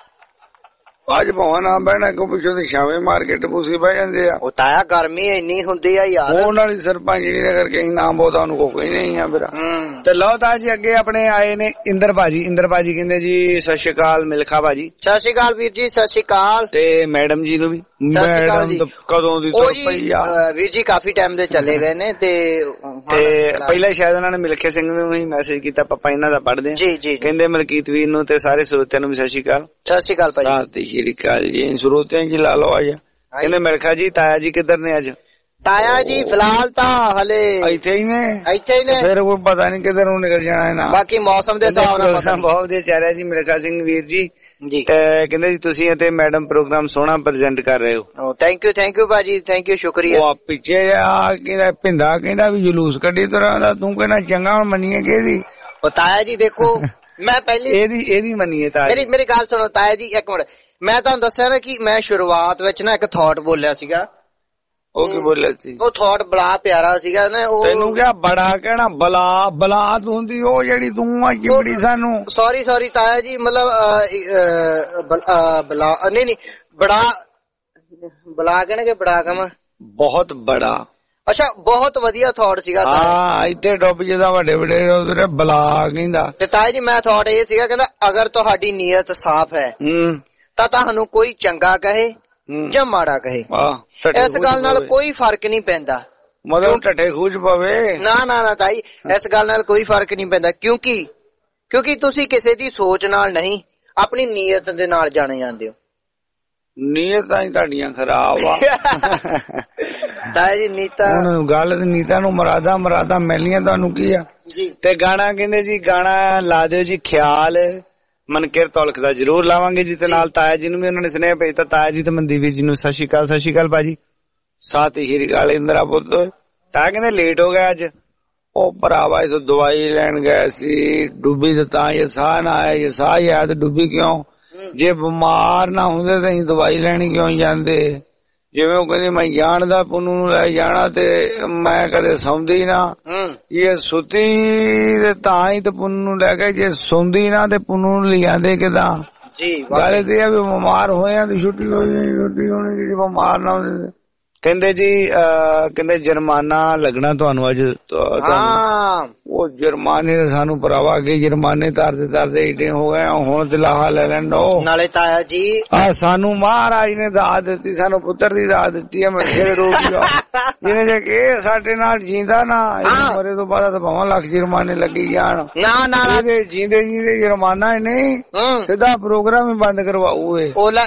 ਅੱਜ ਭਾਵਾਂ ਨਾ ਬਹਿਣਾ ਕੋ ਪਿੱਛੋਂ ਦੀ ਛਾਵੇਂ ਮਾਰਕੀਟ ਪੂਸੀ ਬਹਿ ਜਾਂਦੇ ਆ। ਉਹ ਤਾਇਆ ਗਰਮੀ ਇੰਨੀ ਹੁੰਦੀ ਆ ਯਾਰ, ਉਹਨਾਂ ਵਾਲੀ ਸਰਪੰਚ ਜਿਹੜੇ ਕਰਕੇ ਨਾ ਬਹੁਤਾ ਉਹਨੂੰ ਕੋਈ ਨਹੀਂ ਆ ਮੇਰਾ। ਤੇ ਲਓ ਤਾਂ ਜੀ ਅੱਗੇ ਆਪਣੇ ਆਏ ਨੇ ਇੰਦਰ ਭਾਜੀ। ਇੰਦਰ ਭਾਜੀ ਕਹਿੰਦੇ ਜੀ ਸਤਿ ਸ਼੍ਰੀ ਅਕਾਲ ਮਿਲਖਾ ਭਾਜੀ। ਸਤਿ ਸ਼੍ਰੀ ਅਕਾਲ ਵੀਰ ਜੀ, ਸਤਿ ਸ਼੍ਰੀ ਅਕਾਲ। ਤੇ ਮੈਡਮ ਜੀ ਨੂੰ ਵੀ ਮੈਡਮ ਕਦੋਂ ਦੀ ਤੁਰ ਪਈ ਆ ਵੀਰ ਜੀ, ਕਾਫੀ ਟਾਈਮ ਦੇ ਚਲੇ ਗਏ ਨੇ। ਤੇ ਤੇ ਪਹਿਲਾਂ ਸ਼ਾਇਦ ਉਹਨਾਂ ਨੇ ਮਿਲਖੇ ਸਿੰਘ ਨੂੰ ਹੀ ਮੈਸੇਜ ਕੀਤਾ, ਪਾਪਾ ਇਹਨਾਂ ਦਾ ਪੜ੍ਹਦੇ ਆ ਜੀ ਜੀ। ਕਹਿੰਦੇ ਮਲਕੀਤ ਵੀਰ ਨੂੰ ਤੇ ਸਾਰੇ ਸਰੋਤਿਆਂ ਨੂੰ ਵੀ ਸਤਿ ਸ਼੍ਰੀ ਅਕਾਲ। ਸਤਿ ਸ਼੍ਰੀ ਅਕਾਲ ਭਾਜੀ। ਸਤਿ ਸ਼੍ਰੀ ਅਕਾਲ ਜੀ ਸਰੋਤਿਆਂ ਜੀ, ਲਾ ਲਓ ਅੱਜ। ਕਹਿੰਦੇ ਮਿਲਖਾ ਜੀ ਤਾਇਆ ਜੀ ਕਿੱਧਰ ਨੇ ਅੱਜ? ਤਾਇਆ ਜੀ ਫਿਲਹਾਲ ਤਾਂ ਹਲੇ ਇੱਥੇ ਹੀ ਨੇ। ਇੱਥੇ ਹੀ ਨੇ, ਫਿਰ ਕੋਈ ਪਤਾ ਨਹੀਂ ਕਿੱਧਰ ਨੂੰ ਨਿਕਲ ਜਾਣਾ ਹੈ ਨਾ। ਬਾਕੀ ਮੌਸਮ ਦੇ ਹਿਸਾਬ ਨਾਲ ਬਹੁਤ ਵਧੀਆ ਚੱਲ ਰਿਹਾ ਜੀ ਮਿਲਖਾ ਸਿੰਘ ਵੀਰ ਜੀ। ਤੇ ਕਹਿੰਦੇ ਜੀ ਤੁਸੀਂ ਅਤੇ ਮੈਡਮ ਪ੍ਰੋਗਰਾਮ ਸੋਹਣਾ ਪ੍ਰੈਜ਼ੈਂਟ ਕਰ ਰਹੇ ਹੋ। ਥੈਂਕ ਯੂ ਥੈਂਕ ਯੂ ਭਾਜੀ, ਥੈਂਕ ਯੂ ਸ਼ੁਕਰੀਆ। ਉਹ ਪਿੱਛੇ ਆ ਕਹਿੰਦਾ ਭਿੰਦਾ ਕਹਿੰਦਾ ਵੀ ਜਲੂਸ ਕੱਢੀ ਤੁਰਾਂ ਦਾ, ਤੂੰ ਕਹਿੰਦਾ ਚੰਗਾ ਹੁਣ ਮੰਨੀਏ ਕਿਹਦੀ? ਉਹ ਤਾਇਆ ਜੀ ਦੇਖੋ ਮੈਂ ਪਹਿਲੀ ਇਹਦੀ ਇਹਦੀ ਮੰਨੀਏ ਤਾਇਆ। ਮੇਰੀ ਮੇਰੀ ਗੱਲ ਸੁਣੋ ਤਾਇਆ ਜੀ ਇੱਕ ਮਿੰਟ, ਮੈਂ ਤੁਹਾਨੂੰ ਦੱਸਿਆ ਨਾ ਕਿ ਮੈਂ ਸ਼ੁਰੂਆਤ ਵਿੱਚ ਨਾ ਇੱਕ ਥਾਟ ਬੋਲਿਆ ਸੀਗਾ। ਉਹ ਕੀ ਬੋਲਿਆ ਸੀ? ਉਹ ਥਾਟ ਬੜਾ ਪਿਆਰਾ ਸੀਗਾ ਨਾ। ਉਹ ਤੈਨੂੰ ਕਿਹਾ ਬੜਾ ਕਹਿਣਾ ਬਲਾ ਬਲਾ ਤੂੰ ਹੁੰਦੀ ਉਹ ਜਿਹੜੀ ਤੂੰ ਆ ਚਿਮੜੀ ਸਾਨੂੰ। ਸੌਰੀ ਸੌਰੀ ਤਾਇਆ ਜੀ, ਮਤਲਬ ਬਲਾ ਨਹੀਂ ਨਹੀਂ ਬੜਾ ਬਲਾ ਕਹਿਣਗੇ ਬੜਾ ਕੰਮ ਬਹੁਤ ਬੜਾ। ਅੱਛਾ ਬਹੁਤ ਵਧੀਆ ਥਾਟ ਸੀਗਾ। ਹਾਂ ਇੱਥੇ ਡੁੱਬ ਜਿਹਦਾ ਵੱਡੇ ਵੱਡੇ ਉਧਰ ਬਲਾ ਕਹਿੰਦਾ। ਤੇ ਤਾਇਆ ਜੀ ਮੈਂ ਥਾਟ ਇਹ ਸੀਗਾ, ਕਹਿੰਦਾ ਅਗਰ ਤੁਹਾਡੀ ਨੀਅਤ ਸਾਫ਼ ਹੈ ਤਾਂ ਤੁਹਾਨੂੰ ਕੋਈ ਚੰਗਾ ਕਹੇ ਜਾਂ ਮਾੜਾ ਕਹੇ, ਇਸ ਗੱਲ ਨਾਲ ਕੋਈ ਫਰਕ ਨਹੀਂ ਪੈਂਦਾ। ਮਤਲਬ ਢੱਠੇ ਖੂਜ ਪਵੇ ਨਾ ਨਾ ਨਾ ਤਾਈ, ਇਸ ਗੱਲ ਨਾਲ ਕੋਈ ਫਰਕ ਨਹੀਂ ਪੈਂਦਾ, ਕਿਉਂਕਿ ਕਿਉਂਕਿ ਤੁਸੀਂ ਕਿਸੇ ਦੀ ਸੋਚ ਨਾਲ ਨਹੀਂ ਆਪਣੀ ਨੀਅਤ ਦੇ ਨਾਲ ਜਾਣੇ ਜਾਂਦੇ ਹੋ। ਨੀਅਤਾਂ ਹੀ ਤੁਹਾਡੀਆਂ ਖਰਾਬ ਆ ਤਾਇਆ ਜੀ। ਨੀਤਾ ਗੱਲ ਨੀਤਾ ਨੂੰ ਮਰਾਦਾ ਮਰਾਦਾ ਮਿਲਣੀਆਂ ਤੁਹਾਨੂੰ ਕੀ ਆ ਜੀ। ਤੇ ਗਾਣਾ ਕਹਿੰਦੇ ਜੀ ਗਾਣਾ ਲਾ ਦਿਓ ਜੀ ਖਿਆਲ ਮਨਕੇਰ ਤੌਲਖ ਦਾ ਜਰੂਰ ਲਾਵਾਂਗੇ ਜੀ। ਤੇ ਨਾਲ ਤਾਇਆ ਜੀ ਨੂੰ ਵੀ ਉਹਨਾਂ ਨੇ ਸੁਨੇਹਾ ਭੇਜਤਾ। ਤਾਇਆ ਜੀ ਤੇ ਮਨਦੀਪ ਜੀ ਨੂੰ ਸਤਿ ਸ਼੍ਰੀ ਅਕਾਲ। ਸਤਿ ਸ਼੍ਰੀ ਅਕਾਲ ਭਾਜੀ। ਸਤਿ ਸ਼੍ਰੀ ਅਕਾਲ ਇੰਦਰਾ ਪੁੱਤ। ਤਾਇਆ ਕਹਿੰਦੇ ਲੇਟ ਹੋ ਗਿਆ ਅੱਜ। ਉਹ ਭਰਾਵਾ ਇਸ ਦਵਾਈ ਲੈਣ ਗਏ ਸੀ ਡੁੱਬੀ ਤੇ ਤਾਂ ਇਹ ਸਾਹ ਨਾ ਆਇਆ, ਇਹ ਸਾਹ ਹੀ ਆਇਆ ਤੇ ਡੁੱਬੀ ਕਿਉਂ? ਜੇ ਬਿਮਾਰ ਨਾ ਹੁੰਦੇ ਤਾਂ ਅਸੀਂ ਦਵਾਈ ਲੈਣੀ ਕਿਉਂ ਜਾਂਦੇ? ਜਿਵੇਂ ਉਹ ਕਹਿੰਦੀ ਮੈਂ ਜਾਣਦਾ ਪੁੰਨੂ ਨੂੰ ਲੈ ਜਾਣਾ ਤੇ ਮੈਂ ਕਦੇ ਸੌਂਦੀ ਨਾ, ਇਹ ਸੁੱਤੀ ਤੇ ਤਾਂ ਹੀ ਤੇ ਪੁੰਨੂ ਨੂੰ ਲੈ ਕੇ, ਜੇ ਸੌਂਦੀ ਨਾ ਤੇ ਪੁੰਨੂ ਨੂੰ ਲਿਆਂਦੇ ਕਿਦਾਂ? ਗੱਲ ਤੇ ਆ ਵੀ ਬਿਮਾਰ ਹੋਇਆ ਤੇ ਛੁੱਟੀ ਹੋਈ, ਛੁੱਟੀ ਹੋਣੀ ਜੇ ਬਿਮਾਰ ਨਾ ਹੁੰਦੇ। ਕਹਿੰਦੇ ਜੀ ਕਹਿੰਦੇ ਜੁਰਮਾਨਾ ਲੱਗਣਾ ਤੁਹਾਨੂੰ ਅੱਜ। ਉਹ ਜੁਰਮਾਨੇ ਦੇ ਸਾਨੂੰ ਭਰਾਵਾ ਅੱਗੇ ਜੁਰਮਾਨੇ ਤਰਦੇ ਤਰਦੇ ਏਡੇ ਹੋ ਗਏ, ਹੁਣ ਤੇ ਲਾਹਾ ਲੈ ਲੈਣ ਦੋ। ਨਾਲੇ ਤਾਇਆ ਜੀ ਆ ਸਾਨੂੰ ਮਹਾਰਾਜ ਨੇ ਦਾਤ ਦਿੱਤੀ, ਸਾਨੂੰ ਪੁੱਤਰ ਦੀ ਦਾਤ ਦਿੱਤੀ ਹੈ ਮਿੱਠੇ ਦੇ ਰੂਪ ਜਿਹਨੇ ਜੇ ਕਿ ਸਾਡੇ ਨਾਲ ਜੀਂਦਾ ਨਾ ਮਰੇ ਤੋਂ ਬਾਅਦ ਤਾਂ ਭਾਵੇਂ ਲੱਖ ਜੁਰਮਾਨੇ ਲੱਗੀ ਜਾਣ। ਨਾ ਨਾ ਜੀਂਦੇ ਜੀਂਦੇ ਜੁਰਮਾਨਾ ਹੀ ਨਹੀਂ, ਸਿੱਧਾ ਪ੍ਰੋਗਰਾਮ ਹੀ ਬੰਦ ਕਰਵਾਊ।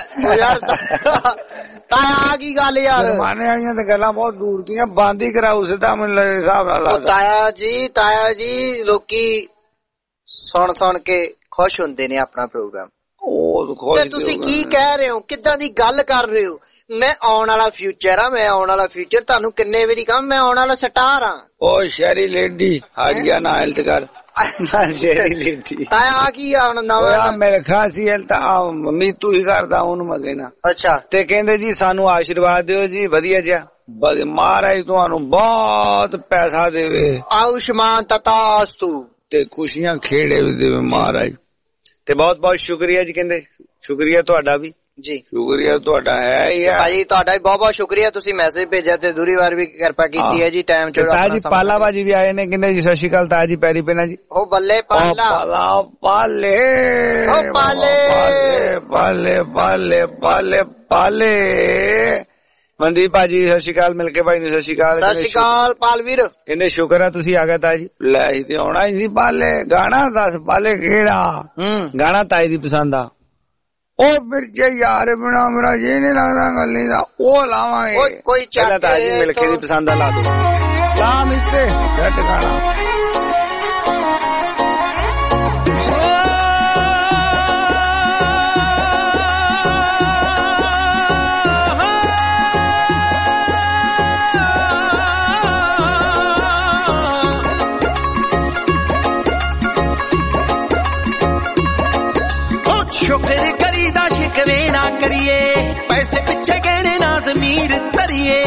ਤਾਇਆ ਆ ਕੀ ਗੱਲ ਯਾਰ, ਜੁਰਮਾਨੇ ਵਾਲੀਆਂ ਤੇ ਗੱਲਾਂ ਬਹੁਤ ਦੂਰ ਦੀਆਂ, ਬੰਦ ਹੀ ਕਰਾਊ ਸਿੱਧਾ ਮੈਨੂੰ ਹਿਸਾਬ ਨਾਲ। ਤਾਇਆ ਜੀ ਤਾਇਆ ਜੀ ਲੋਕੀ ਸੁਣ ਸੁਣ ਕੇ ਖੁਸ਼ ਹੁੰਦੇ ਨੇ ਆਪਣਾ ਪ੍ਰੋਗਰਾਮ। ਤੇ ਤੁਸੀਂ ਕੀ ਕਹਿ ਰਹੇ ਹੋ, ਕਿੱਦਾਂ ਦੀ ਗੱਲ ਕਰ ਰਹੇ ਹੋ? ਮੈਂ ਆਉਣ ਵਾਲਾ ਫਿਊਚਰ ਆ, ਮੈਂ ਆਉਣ ਵਾਲਾ ਫਿਊਚਰ। ਤੁਹਾਨੂੰ ਕਿੰਨੇ ਵਾਰੀ ਕਹਾਂ ਮੈਂ ਆਉਣ ਵਾਲਾ ਸਟਾਰ ਆ। ਉਹ ਸ਼ਹਿਰੀ ਲੇਡੀ ਹਾੜੀਆਂ ਨਾ ਹੈਲਥ ਕਰ ਸ਼ਹਿਰੀ ਲੇਡੀ। ਤਾਇਆ ਆ ਕੀ ਆ ਹੁਣ ਨਵਾਂ? ਮੇਰੇ ਖਾਸ ਹੀ ਹੈਲਥ ਮੰਮੀ ਤੂੰ ਹੀ ਕਰਦਾ ਉਹਨੂੰ ਮਗੇ ਨਾ। ਅੱਛਾ। ਤੇ ਕਹਿੰਦੇ ਜੀ ਸਾਨੂੰ ਆਸ਼ੀਰਵਾਦ ਦਿਓ ਜੀ ਵਧੀਆ ਜਿਹਾ, ਮਹਾਰਾਜ ਤੁਹਾਨੂੰ ਬਹੁਤ ਪੈਸਾ ਦੇਵੇ, ਆਯੁਸ਼ਮਾਨ ਤਤਾਸਤੂ, ਤੇ ਖੁਸ਼ੀਆਂ ਖੇੜੇ ਵੀ ਦੇਵੇ ਮਹਾਰਾਜ। ਤੇ ਬਹੁਤ ਬਹੁਤ ਸ਼ੁਕਰੀਆ ਜੀ। ਕਹਿੰਦੇ ਸ਼ੁਕਰੀਆ ਤੁਹਾਡਾ ਵੀ ਜੀ ਸ਼ੁਕਰੀਆ ਤੁਹਾਡਾ ਹੈ ਹੀ ਹੈ ਭਾਜੀ, ਤੁਹਾਡਾ ਵੀ ਬਹੁਤ ਬਹੁਤ ਸ਼ੁਕਰੀਆ, ਤੁਸੀਂ ਮੈਸੇਜ ਭੇਜਿਆ ਤੇ ਦੂਰੀ ਵਾਰ ਵੀ ਕਿਰਪਾ ਕੀਤੀ ਹੈ ਜੀ। ਟਾਈਮ ਚ ਤਾਇਆ ਜੀ ਪਾਲਾ ਬਾਜੀ ਵੀ ਆਏ ਨੇ, ਕਹਿੰਦੇ ਜੀ ਸਤਿ ਸ਼੍ਰੀ ਅਕਾਲ ਤਾਇਆ ਜੀ, ਪੈਰੀ ਪੈਣਾ ਜੀ। ਉਹ ਬੱਲੇ ਪਾਲਾ ਪਾਲਾ ਪਾਲੇ ਉਹ ਪਾਲੇ ਪਾਲੇ ਪਾਲੇ ਪਾਲੇ ਪਾਲੇ ਮਨਦੀਪ ਭਾਜੀ ਸਤਿ ਸ਼੍ਰੀ ਅਕਾਲ, ਮਿਲ ਕੇ ਭਾਈ ਨੂੰ ਸਤਿ ਸ਼੍ਰੀ ਅਕਾਲ। ਸਤਿ ਸ਼੍ਰੀ ਅਕਾਲ ਪਾਲਵੀਰ, ਕਹਿੰਦੇ ਸ਼ੁਕਰ ਹੈ ਤੁਸੀਂ ਆ ਗਏ ਤਾਇਆ ਜੀ। ਲੈ ਹੀ ਤੇ ਆਉਣਾ ਹੀ ਸੀ ਪਾਲੇ, ਗਾਣਾ ਦੱਸ ਪਾਲੇ ਕਿਹੜਾ ਗਾਣਾ ਤਾਈ ਦੀ ਪਸੰਦ ਆ? ਉਹ ਮਿਰਜੇ ਯਾਰ ਬਿਨਾ ਮੇਰਾ ਜੀ ਨਹੀਂ ਲੱਗਦਾ ਗੱਲੀ ਦਾ, ਉਹ ਲਾਵਾਂਗੇ। ਕੋਈ ਪਹਿਲਾਂ ਤਾਇਆ ਜੀ ਮਿਲ ਕੇ ਦੀ ਪਸੰਦ ਆ ਲਾ ਦੋ, ਲਾ ਮਿੱਤੇ ਘੱਟ ਗਾਣਾ। ਸ਼ੁਕਰ ਕਰੀਦਾ ਸ਼ਿਕਵੇ ਨਾ ਕਰੀਏ, ਪੈਸੇ ਪਿੱਛੇ ਗਹਿਣੇ ਨਾ ਜ਼ਮੀਰ ਧਰੀਏ।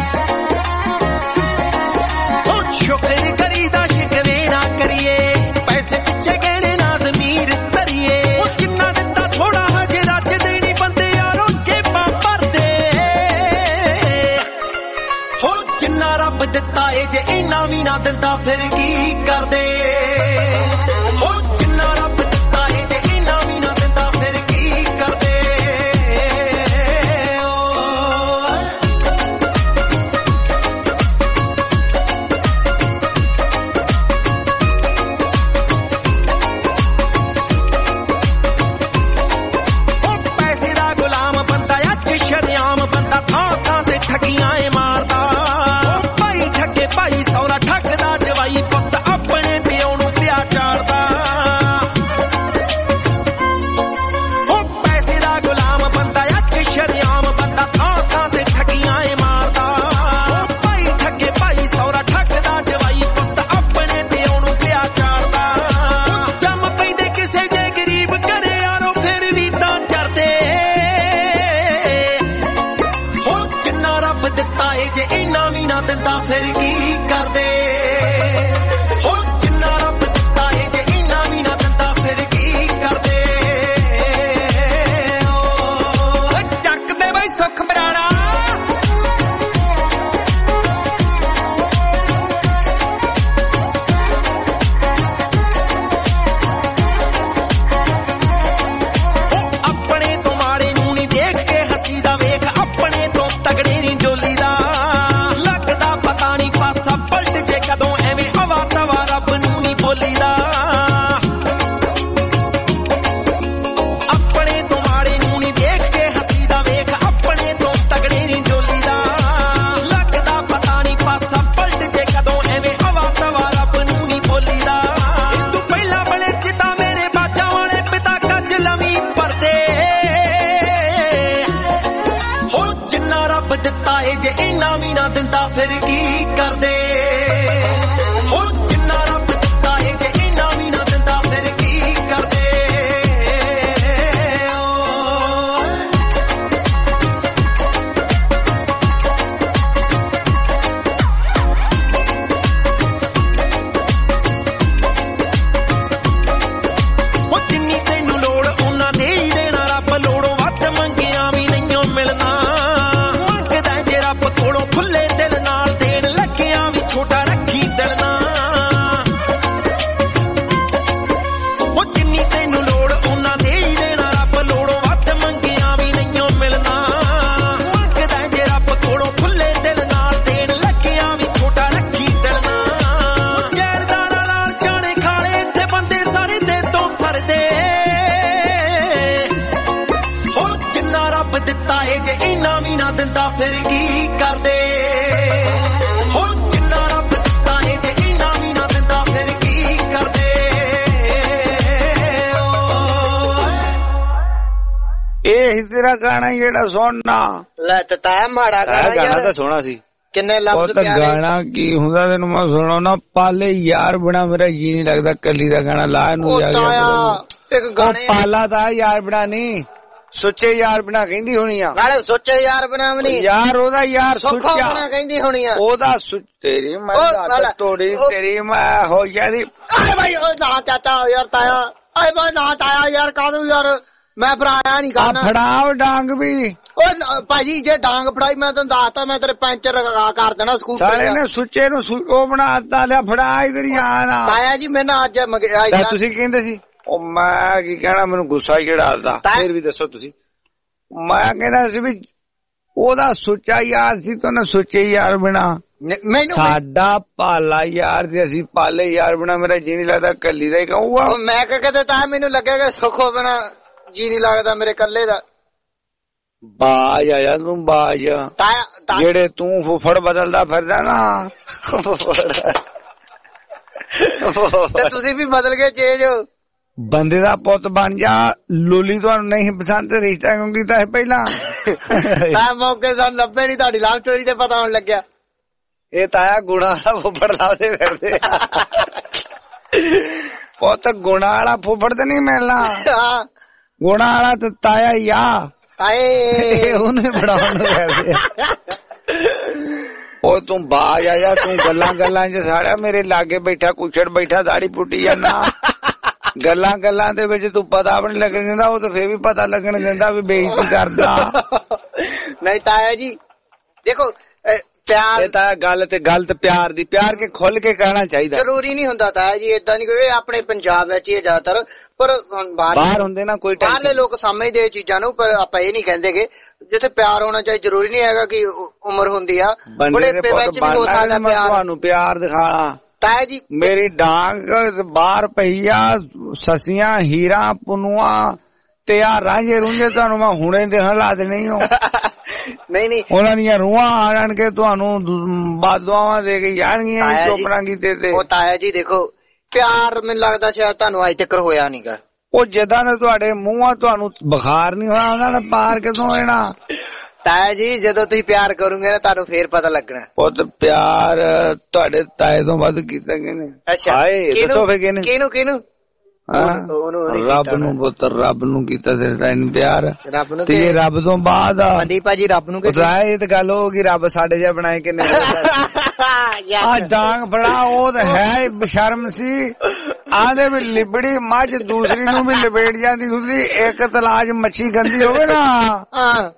ਸ਼ੁਕਰ ਕਰੀਦਾ ਸ਼ਿਕਵੇ ਨਾ ਕਰੀਏ, ਪੈਸੇ ਪਿੱਛੇ ਗਹਿਣੇ ਨਾ ਜ਼ਮੀਰ ਧਰੀਏ। ਜਿੰਨਾ ਦਿੱਤਾ ਥੋੜਾ ਹਜੇ ਰੱਜ ਦੇਣੀ ਬੰਦੇ ਯਾਰੋ ਜੇਬਾਂ ਭਰਦੇ। ਹੋ ਜਿੰਨਾ ਰੱਬ ਦਿੱਤਾ ਏ ਜੇ ਇੰਨਾ ਵੀ ਨਾ ਦਿੰਦਾ ਫਿਰ ਕੀ ਕਰਦੇ। ਤੇਰਾ ਗਾਣਾ ਜਿਹੜਾ ਸੁਣਨਾ ਲੈ ਤੇ ਤਾਇਆ ਮਾੜਾ ਗਾਣਾ ਗਾਣਾ ਤਾਂ ਸੋਹਣਾ ਸੀ, ਕਿੰਨੇ ਲਫ਼ਜ਼ ਪਿਆਰੇ। ਗਾਣਾ ਕੀ ਹੁੰਦਾ ਤੈਨੂੰ ਮੈਂ ਸੁਣਾਉਣਾ, ਪਾਲੇ ਯਾਰ ਬਣਾ ਮੇਰਾ ਜੀ ਨਹੀਂ ਲੱਗਦਾ ਕੱਲੀ ਦਾ ਗਾਣਾ ਲਾ ਇਹਨੂੰ ਜਾ ਕੇ। ਇੱਕ ਗਾਣੇ ਪਾਲਾ ਦਾ ਯਾਰ ਬਣਾ ਨਹੀਂ, ਸੁੱਚੇ ਯਾਰ ਬਣਾ ਕਹਿੰਦੀ ਹੋਣੀ ਆ, ਨਾਲੇ ਸੁੱਚੇ ਯਾਰ ਬਣਾ ਵੀ ਨਹੀਂ ਯਾਰ ਉਹਦਾ ਯਾਰ ਸੁੱਚਾ ਬਣਾ ਕਹਿੰਦੀ ਹੋਣੀ ਆ, ਉਹਦਾ ਤੇਰੀ ਮੈਂ ਤੋੜੀ ਤੇਰੀ ਮੈਂ ਹੋ ਜਾਂਦੀ। ਆਏ ਭਾਈ ਉਹ ਨਾ ਚਾਚਾ ਯਾਰ ਤਾਇਆ, ਆਏ ਭਾਈ ਨਾ ਤਾਇਆ ਯਾਰ ਕਾਹਨੂੰ ਯਾਰ ਮੈਂ ਫੜਾਇਆ ਨਹੀਂ ਕਰਨਾ। ਫੜਾਓ ਡਾਂਗ ਵੀ। ਓ ਭਾਜੀ ਜੇ ਡਾਂਗ ਫੜਾਈ ਮੈਂ ਤੈਨੂੰ ਦੱਸਤਾ ਮੈਂ ਤੇਰੇ ਪੈਂਚਰ ਕਰ ਦੇਣਾ ਸਕੂਟਰ। ਸਾਲੇ ਨੇ ਸੁੱਚੇ ਨੂੰ ਉਹ ਬਣਾਤਾ ਲਿਆ ਫੜਾ ਇਧਰ ਹੀ ਆਣਾ। ਤਾਇਆ ਜੀ ਮੈਂ ਨਾ ਅੱਜ ਤੁਸੀਂ ਕਹਿੰਦੇ ਸੀ ਉਹ ਮੈਂ ਕੀ ਕਹਿਣਾ ਮੈਨੂੰ ਗੁੱਸਾ ਹੀ ਚੜਾਦਾ। ਫਿਰ ਵੀ ਦੱਸੋ ਤੁਸੀਂ। ਮੈਂ ਕਹਿੰਦਾ ਸੀ ਵੀ ਉਹਦਾ ਸੁੱਚਾ ਯਾਰ ਸੀ ਤਾਂ ਨਾ ਸੁੱਚੇ ਯਾਰ ਬਿਨਾ ਮੈਨੂੰ ਸਾਡਾ ਪਾਲਾ ਯਾਰ ਤੇ ਅਸੀਂ ਪਾਲੇ ਯਾਰ ਬਿਨਾ ਮੇਰਾ ਜੀ ਨਹੀਂ ਲੱਗਦਾ ਕੱਲੀ ਦਾ ਹੀ ਕਹੂੰਗਾ। ਮੈਂ ਕਹਿੰਦਾ ਤਾਂ ਮੈਨੂੰ ਲੱਗੇਗਾ ਸੁੱਖੋ ਬਿਨਾ ਜੀ ਨਹੀਂ ਲੱਗਦਾ ਮੇਰੇ ਕੱਲੇ ਦਾ। ਬਾਜ ਆਇਆ ਤੂੰ ਬਾਜ ਜਿਹੜੇ ਤੂੰ ਫੁੱਫੜ ਬਦਲਦਾ ਫਿਰਦਾ ਨਾ ਤੇ ਤੁਸੀਂ ਵੀ ਬਦਲ ਕੇ ਚੇਂਜ ਹੋ। ਬੰਦੇ ਦਾ ਪੁੱਤ ਬਣ ਜਾ। ਲੋਲੀ ਤੁਹਾਨੂੰ ਨਹੀਂ ਪਸੰਦ ਤੇ ਰਿਸ਼ਤਾ ਕਿਉਂ ਕੀਤਾ ਹੈ ਪਹਿਲਾਂ? ਤਾਂ ਮੌਕੇ ਸਾਨੂੰ ਲੱਭੇ ਨੀ ਤੁਹਾਡੀ ਲਵ ਸਟੋਰੀ ਤੇ ਪਤਾ ਹੋਣ ਲੱਗਿਆ। ਇਹ ਤਾਇਆ ਗੁਣਾ ਵਾਲਾ ਫੁੱਫੜ ਲਾਉਂਦੇ ਫਿਰਦੇ ਪੁੱਤ ਗੁਣਾ ਵਾਲਾ ਫੁੱਫੜ ਤੇ ਨਹੀਂ ਮਿਲਣਾ। ਗੁਣਾ ਵਾਲਾ ਤੇ ਤਾਇਆ ਹੀ ਆ। ਤਾਏ ਉਹਨੇ ਬਣਾਉਣ ਨੂੰ ਫਿਰਦੇ ਉਹ ਤੂੰ ਬਾਜ ਆ ਜਾ। ਤੂੰ ਗੱਲਾਂ ਗੱਲਾਂ ਚ ਸਾੜਿਆ ਮੇਰੇ ਲਾਗੇ ਬੈਠਾ ਕੁਛੜ ਬੈਠਾ ਦਾੜੀ ਪੁੱਟੀ ਜਾਂਦਾ। ਗੱਲਾਂ ਗੱਲਾਂ ਦੇ ਵਿੱਚ ਤੂੰ ਪਤਾ ਵੀ ਨੀ ਲੱਗਣ ਦਿੰਦਾ। ਉਹ ਤਾਂ ਫੇਰ ਵੀ ਪਤਾ ਲੱਗਣ ਦਿੰਦਾ ਵੀ ਬੇਇੱਜ਼ਤੀ ਕਰਦਾ। ਨਹੀਂ ਤਾਇਆ ਜੀ ਦੇਖੋ ਪਿਆਰ ਤਾਂ ਗੱਲ ਤੇ ਗੱਲ ਤੇ ਪਿਆਰ ਦੀ ਪਿਆਰ ਕੇ ਖੁੱਲ ਕੇ ਕਹਿਣਾ ਚਾਹੀਦਾ। ਜ਼ਰੂਰੀ ਨਹੀਂ ਹੁੰਦਾ ਤਾਇਆ ਜੀ ਏਦਾਂ ਨੀ ਕੋਈ ਆਪਣੇ ਪੰਜਾਬ ਵਿੱਚ ਹੀ ਜ਼ਿਆਦਾਤਰ ਪਰ ਬਾਹਰ ਹੁੰਦੇ ਨਾ ਕੋਈ ਬਾਹਰਲੇ ਲੋਕ ਸਮਝਦੇ ਇਹ ਚੀਜ਼ਾਂ ਨੂੰ ਪਰ ਆਪਾਂ ਇਹ ਨੀ ਕਹਿੰਦੇ ਕਿ ਜਿੱਥੇ ਪਿਆਰ ਹੋਣਾ ਚਾਹੀਦਾ। ਜ਼ਰੂਰੀ ਨਹੀਂ ਹੈਗਾ ਕਿ ਉਮਰ ਹੁੰਦੀ ਆ ਬੜੇ ਵਿੱਚ ਵੀ ਹੋ ਸਕਦਾ ਪਿਆਰ। ਤੁਹਾਨੂੰ ਪਿਆਰ ਦਿਖਾਣਾ ਤਾਇਆ ਜੀ ਮੇਰੀ ਡਾਂਗ ਬਾਹਰ ਪਈ ਆ। ਸਸੀਆਂ ਹੀਰਾ ਪੁਨੂਆ ਤੇ ਆ ਰਾਂਝੇ ਰੂੰਝੇ ਤੁਹਾਨੂੰ ਮੈਂ ਹੁਣੇ ਦੇ ਲਾ ਦੇਣੀ ਹੋ। ਨਹੀਂ ਨਹੀਂ ਉਹਨਾਂ ਦੀਆਂ ਰੂਹਾਂ ਆ ਜਾਣ ਕੇ ਤੁਹਾਨੂੰ ਬਾਦਵਾਵਾਂ ਦੇ ਕੇ ਜਾਣਗੀਆਂ ਚੋਪੜਾ ਕੀਤੇ ਤੇ। ਉਹ ਤਾਇਆ ਜੀ ਦੇਖੋ ਪਿਆਰ ਮੈਨੂੰ ਲੱਗਦਾ ਸ਼ਾਇਦ ਤੁਹਾਨੂੰ ਅੱਜ ਤੱਕ ਹੋਇਆ ਨੀਗਾ। ਉਹ ਜਿੱਦਾਂ ਨੇ ਤੁਹਾਡੇ ਮੂੰਹਾਂ ਤੁਹਾਨੂੰ ਬੁਖਾਰ ਨੀ ਹੋਇਆ ਉਹਨਾਂ ਨੇ ਪਾਰ ਕਿਦੋਂ ਆਣਾ? ਤਾਇਆ ਜੀ ਜਦੋਂ ਤੁਸੀਂ ਪਿਆਰ ਕਰੋਗੇ ਨਾ ਤੁਹਾਨੂੰ ਫੇਰ ਪਤਾ ਲੱਗਣਾ। ਪੁੱਤ ਪਿਆਰ ਤੁਹਾਡੇ ਤਾਏ ਤੋਂ ਵੱਧ ਕੀਤਾ ਕਿਹਨੇ? ਅੱਛਾ ਦੱਸੋ ਫੇਰ ਕਿਹਨੇ? ਕਿਹਨੂੰ ਕਿਹਨੂੰ? ਰੱਬ ਨੂੰ ਪੁੱਤਰ ਰੱਬ ਨੂੰ ਕੀਤਾ ਤੈਨੂੰ ਪਿਆਰ। ਰੱਬ ਨੂੰ ਤੇ ਰੱਬ ਤੋਂ ਬਾਅਦ ਭਾਜੀ ਰੱਬ ਨੂੰ ਇਹ ਤਾਂ ਗੱਲ ਹੋ ਗਈ ਰੱਬ ਸਾਡੇ ਜਿਹਾ ਬਣਾਏ ਕਿੰਨੇ। ਆ ਡਾਂਗ ਫੜਾ ਉਹ ਤਾਂ ਹੈ ਬਸ਼ਰਮ ਸੀ। ਆਦੇ ਵੀ ਲਿਬੜੀ ਮੱਝ ਦੂਸਰੀ ਨੂੰ ਵੀ ਲਪੇਟ ਜਾਂਦੀ ਹੁੰਦੀ। ਇੱਕ ਤਲਾਜ ਮੱਛੀ ਗੰਦੀ ਹੋਵੇ ਨਾ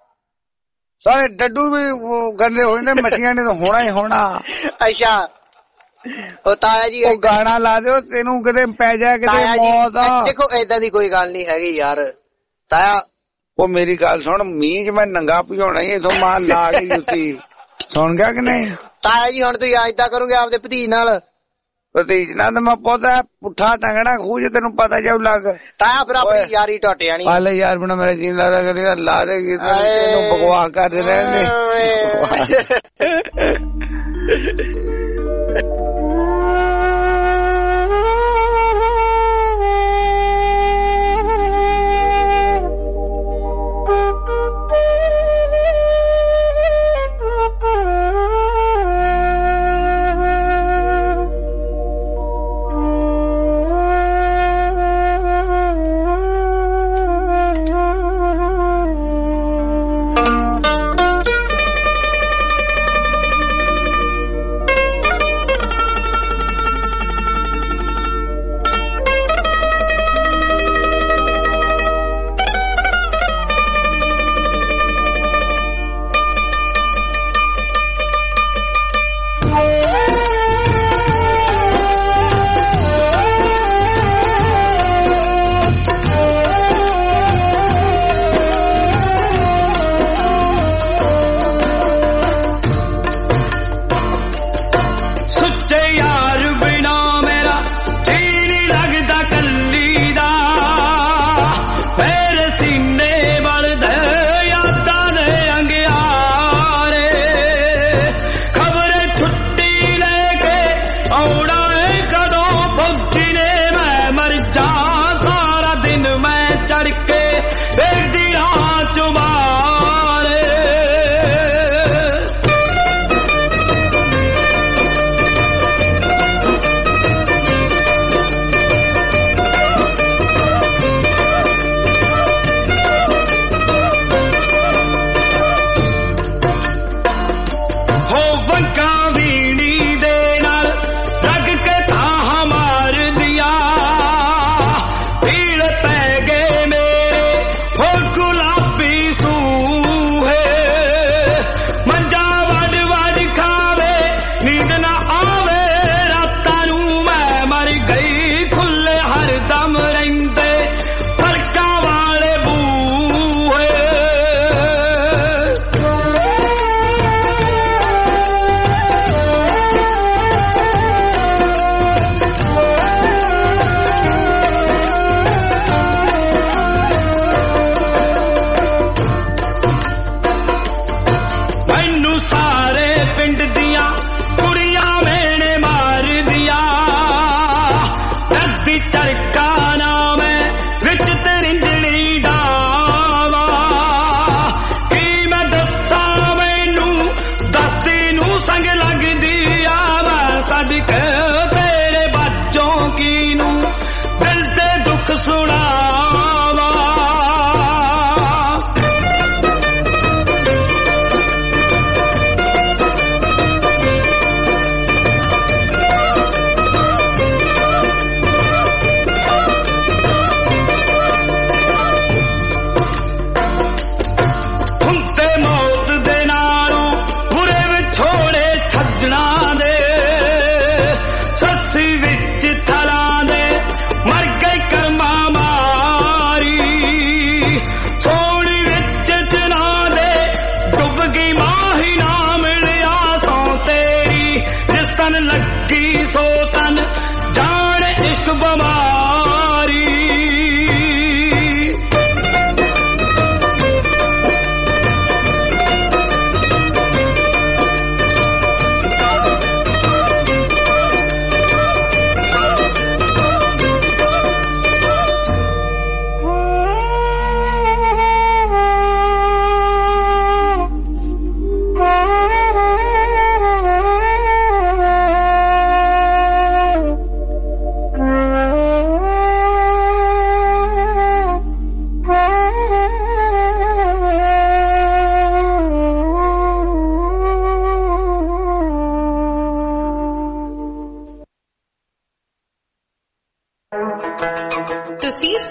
ਸਾਰੇ ਡੱਡੂ ਵੀ ਗੰਦੇ ਹੋ ਜਾਂਦੇ। ਮੱਛੀਆਂ ਨੇ ਤਾਂ ਹੋਣਾ ਹੀ ਹੋਣਾ। ਅੱਛਾ ਉਹ ਤਾਇਆ ਜੀ ਉਹ ਗਾਣਾ ਲਾ ਦਿਓ ਤੈਨੂੰ ਕਿਤੇ ਪੈ ਜਾ ਕਿਤੇ ਮੌਤ। ਦੇਖੋ ਏਦਾਂ ਦੀ ਕੋਈ ਗੱਲ ਨੀ ਹੈਗੀ ਯਾਰ ਤਾਇਆ। ਉਹ ਮੇਰੀ ਗੱਲ ਸੁਣ ਮੀਂਹ ਚ ਮੈਂ ਨੰਗਾ ਭਜਾਉਣਾ ਹੀ ਇਥੋਂ ਮਾਂ ਲਾ ਗਈ ਜੁੱਤੀ ਸੁਣ ਗਿਆ ਕਿ ਨਹੀਂ? ਤਾਇਆ ਜੀ ਹੁਣ ਤੁਸੀਂ ਏਦਾਂ ਕਰੋਗੇ ਆਪਦੇ ਭਤੀਜ ਨਾਲ? ਭਤੀਜ ਨਾਲ ਤਾਂ ਮੈਂ ਪੌਦਾ ਪੁੱਠਾ ਟੰਗਣਾ ਖੂਜ ਤੈਨੂੰ ਪਤਾ ਜਾਊ ਲੱਗ। ਤਾਇਆ ਫਿਰ ਆਪਣੀ ਯਾਰੀ ਟੁੱਟ ਜਾਣੀ। ਪਾਲੇ ਯਾਰ ਬਣਾ ਮੇਰਾ ਜੀਨ ਲਾਦਾ ਕਰੀ ਲਾ ਦੇਗੀ ਤੈਨੂੰ ਬਕਵਾਸ ਕਰਦੇ ਰਹਿੰਦੇ।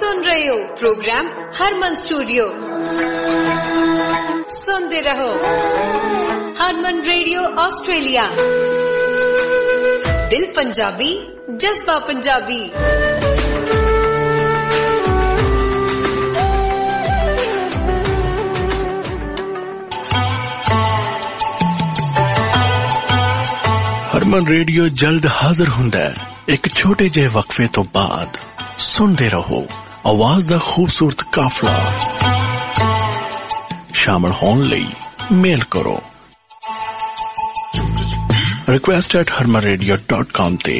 सुन रहे हो प्रोग्राम हरमन स्टूडियो। सुनते रहो हरमन रेडियो ऑस्ट्रेलिया। दिल पंजाबी, जज्बा पंजाबी। हरमन रेडियो जल्द हाजिर हुंदा है एक छोटे जे वक्फे तो बाद। सुनते रहो आवाज दा खूबसूरत काफला। शामिल होने लई मेल करो request at harman radio dot com te।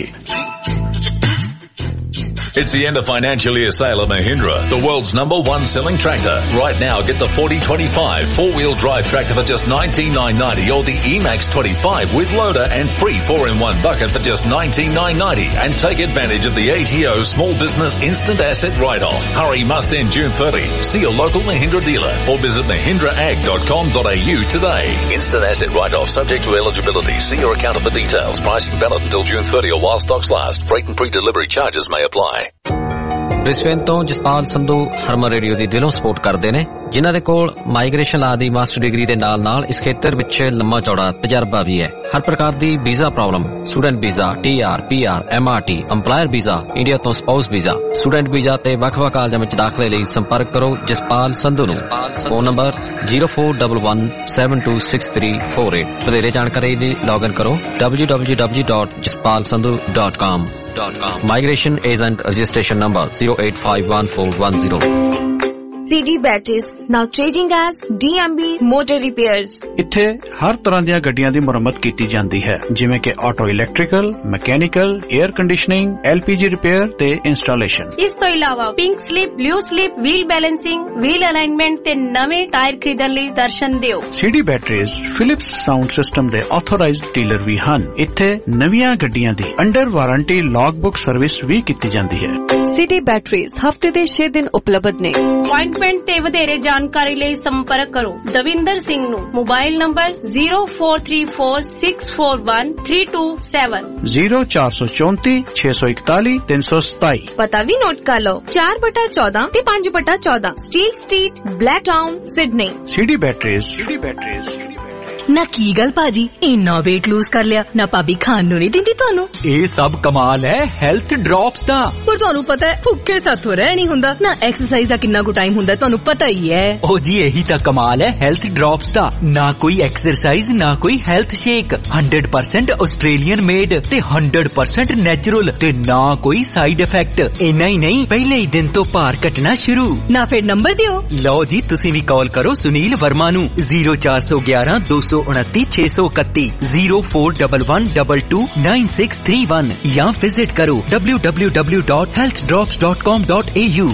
It's the end of financial year sale of Mahindra, the world's number one selling tractor. Right now, get the forty twenty-five four-wheel drive tractor for just nineteen thousand nine hundred ninety or the E MAX twenty-five with loader and free four in one bucket for just nineteen thousand nine hundred ninety. And take advantage of the A T O Small Business Instant Asset Write-Off. Hurry must end June thirtieth. See your local Mahindra dealer or visit mahindra ag dot com dot a u today. Instant Asset Write-Off subject to eligibility. See your accountant for details. Pricing valid until June thirtieth or while stocks last. Freight and pre-delivery charges may apply. Brisbane ਤੋਂ Jaspal Sandhu Harman radio ਦੀ ਦਿਲੋਂ support ਕਰਦੇ ਨੇ, ਜਿਨ੍ਹਾਂ ਦੇ ਕੋਲ migration ਲਾ ਦੀ master degree ਦੇ ਨਾਲ ਨਾਲ ਇਸ ਖੇਤਰ ਵਿੱਚ ਲੰਮਾ ਚੌੜਾ ਤਜਰਬਾ ਵੀ ਹੈ। ਹਰ ਪ੍ਰਕਾਰ ਦੀ visa problem, student visa, T R, P R, M R T, employer visa, India ਤੋਂ ਸਪਾਊਸ ਵੀਜ਼ਾ, ਸਟੂਡੈਂਟ ਵੀਜ਼ਾ ਤੇ ਵੱਖ-ਵੱਖ ਕਾਲਜਾਂ ਵਿੱਚ ਦਾਖਲੇ ਲਈ ਸੰਪਰਕ ਕਰੋ ਜਸਪਾਲ ਸੰਧੂ ਨੂੰ। Phone number zero four one one seven two six three four eight। ਵਧੇਰੇ ਜਾਣਕਾਰੀ ਲਈ ਲੌਗਇਨ ਕਰੋ w w w dot jaspal sandhu dot com। Migration agent registration number zero eight five one four one zero। C D Batteries, now trading as D M B Motor Repairs। ਇੱਥੇ ਹਰ ਤਰ੍ਹਾਂ ਦੀਆਂ ਗੱਡੀਆਂ ਦੀ ਮੁਰੰਮਤ ਕੀਤੀ ਜਾਂਦੀ ਹੈ, ਜਿਵੇਂ ਕਿ auto electrical, mechanical, air conditioning, L P G repair ਤੇ ਇੰਸਟਾਲੇਸ਼ਨ। ਇਸ ਤੋਂ ਇਲਾਵਾ pink slip, blue slip, wheel balancing, wheel alignment ਤੇ ਨਵੇਂ ਟਾਇਰ ਖਰੀਦਣ ਲਈ ਦਰਸ਼ਨ ਦਿਓ। C D Batteries Philips sound system ਦੇ ਆਥੋਰਾਈਜ਼ਡ ਡੀਲਰ ਵੀ ਹਨ। ਇੱਥੇ ਨਵੀਆਂ ਗੱਡੀਆਂ ਦੀ under warranty log book service ਵੀ ਕੀਤੀ ਜਾਂਦੀ ਹੈ। C D Batteries ਹਫਤੇ ਦੇ ਛੇ ਦਿਨ ਉਪਲਬਧ ਨੇ। ਅਪਾਇੰਟਮੈਂਟ ਤੇ ਵਧੇਰੇ ਜਾਣਕਾਰੀ ਲਈ ਸੰਪਰਕ ਕਰੋ ਦਵਿੰਦਰ ਸਿੰਘ ਨੂੰ। Mobile number zero four three four six four one three two seven zero four four four six one one three seven seven। ਪਤਾ ਵੀ ਨੋਟ ਕਰ ਲਓ ਚਾਰ ਬਟਾ ਚੌਦਾਂ ਤੇ ਪੰਜ ਬਟਾ ਚੌਦਾਂ Steel Street, Blacktown, Sydney. C D Batteries। C D Batteries। ਨਾ ਕੀ ਗੱਲ ਭਾਜੀ, ਇੰਨਾ weight lose ਕਰ ਲਿਆ, ਨਾ ਭਾਬੀ ਖਾਣ ਨੂੰ ਨਹੀਂ ਦਿੰਦੀ ਤੁਹਾਨੂੰ? ਇਹ ਸਭ ਕਮਾਲ ਹੈ ਹੈਲਥ ਡ੍ਰੌਪਸ ਦਾ। ਪਰ ਤੁਹਾਨੂੰ ਪਤਾ ਹੈ ਭੁੱਖੇ ਸਾਥੋਂ ਰਹਿ ਨਹੀਂ ਹੁੰਦਾ ਨਾ। ਐਕਸਰਸਾਈਜ਼ ਦਾ ਕਿੰਨਾ ਕੁ ਟਾਈਮ ਹੁੰਦਾ ਤੁਹਾਨੂੰ ਪਤਾ ਹੀ ਹੈ। ਉਹ ਜੀ ਇਹੀ ਤਾਂ ਕਮਾਲ ਹੈ ਹੈਲਥ ਡ੍ਰੌਪਸ ਦਾ। ਨਾ ਕੋਈ ਐਕਸਰਸਾਈਜ਼, ਨਾ ਕੋਈ health shake, one hundred percent Australian made ਤੇ one hundred percent ਨੈਚੁਰਲ ਤੇ ਨਾ ਕੋਈ ਸਾਈਡ ਇਫੈਕਟ। ਇੰਨਾ ਹੀ ਨਹੀਂ, ਪਹਿਲੇ ਹੀ ਦਿਨ ਤੋਂ ਭਾਰ ਘਟਣਾ ਸ਼ੁਰੂ। ਨਾ ਫਿਰ ਨੰਬਰ ਦਿਓ। ਲਓ ਜੀ, ਤੁਸੀਂ ਵੀ ਕਾਲ ਕਰੋ ਸੁਨੀਲ ਵਰਮਾ ਨੂੰ zero four one one two two nine six six one one zero four one one two two nine six three one ਜਾਂ ਵਿਜ਼ਿਟ ਕਰੋ w w w dot health drops dot com dot a u।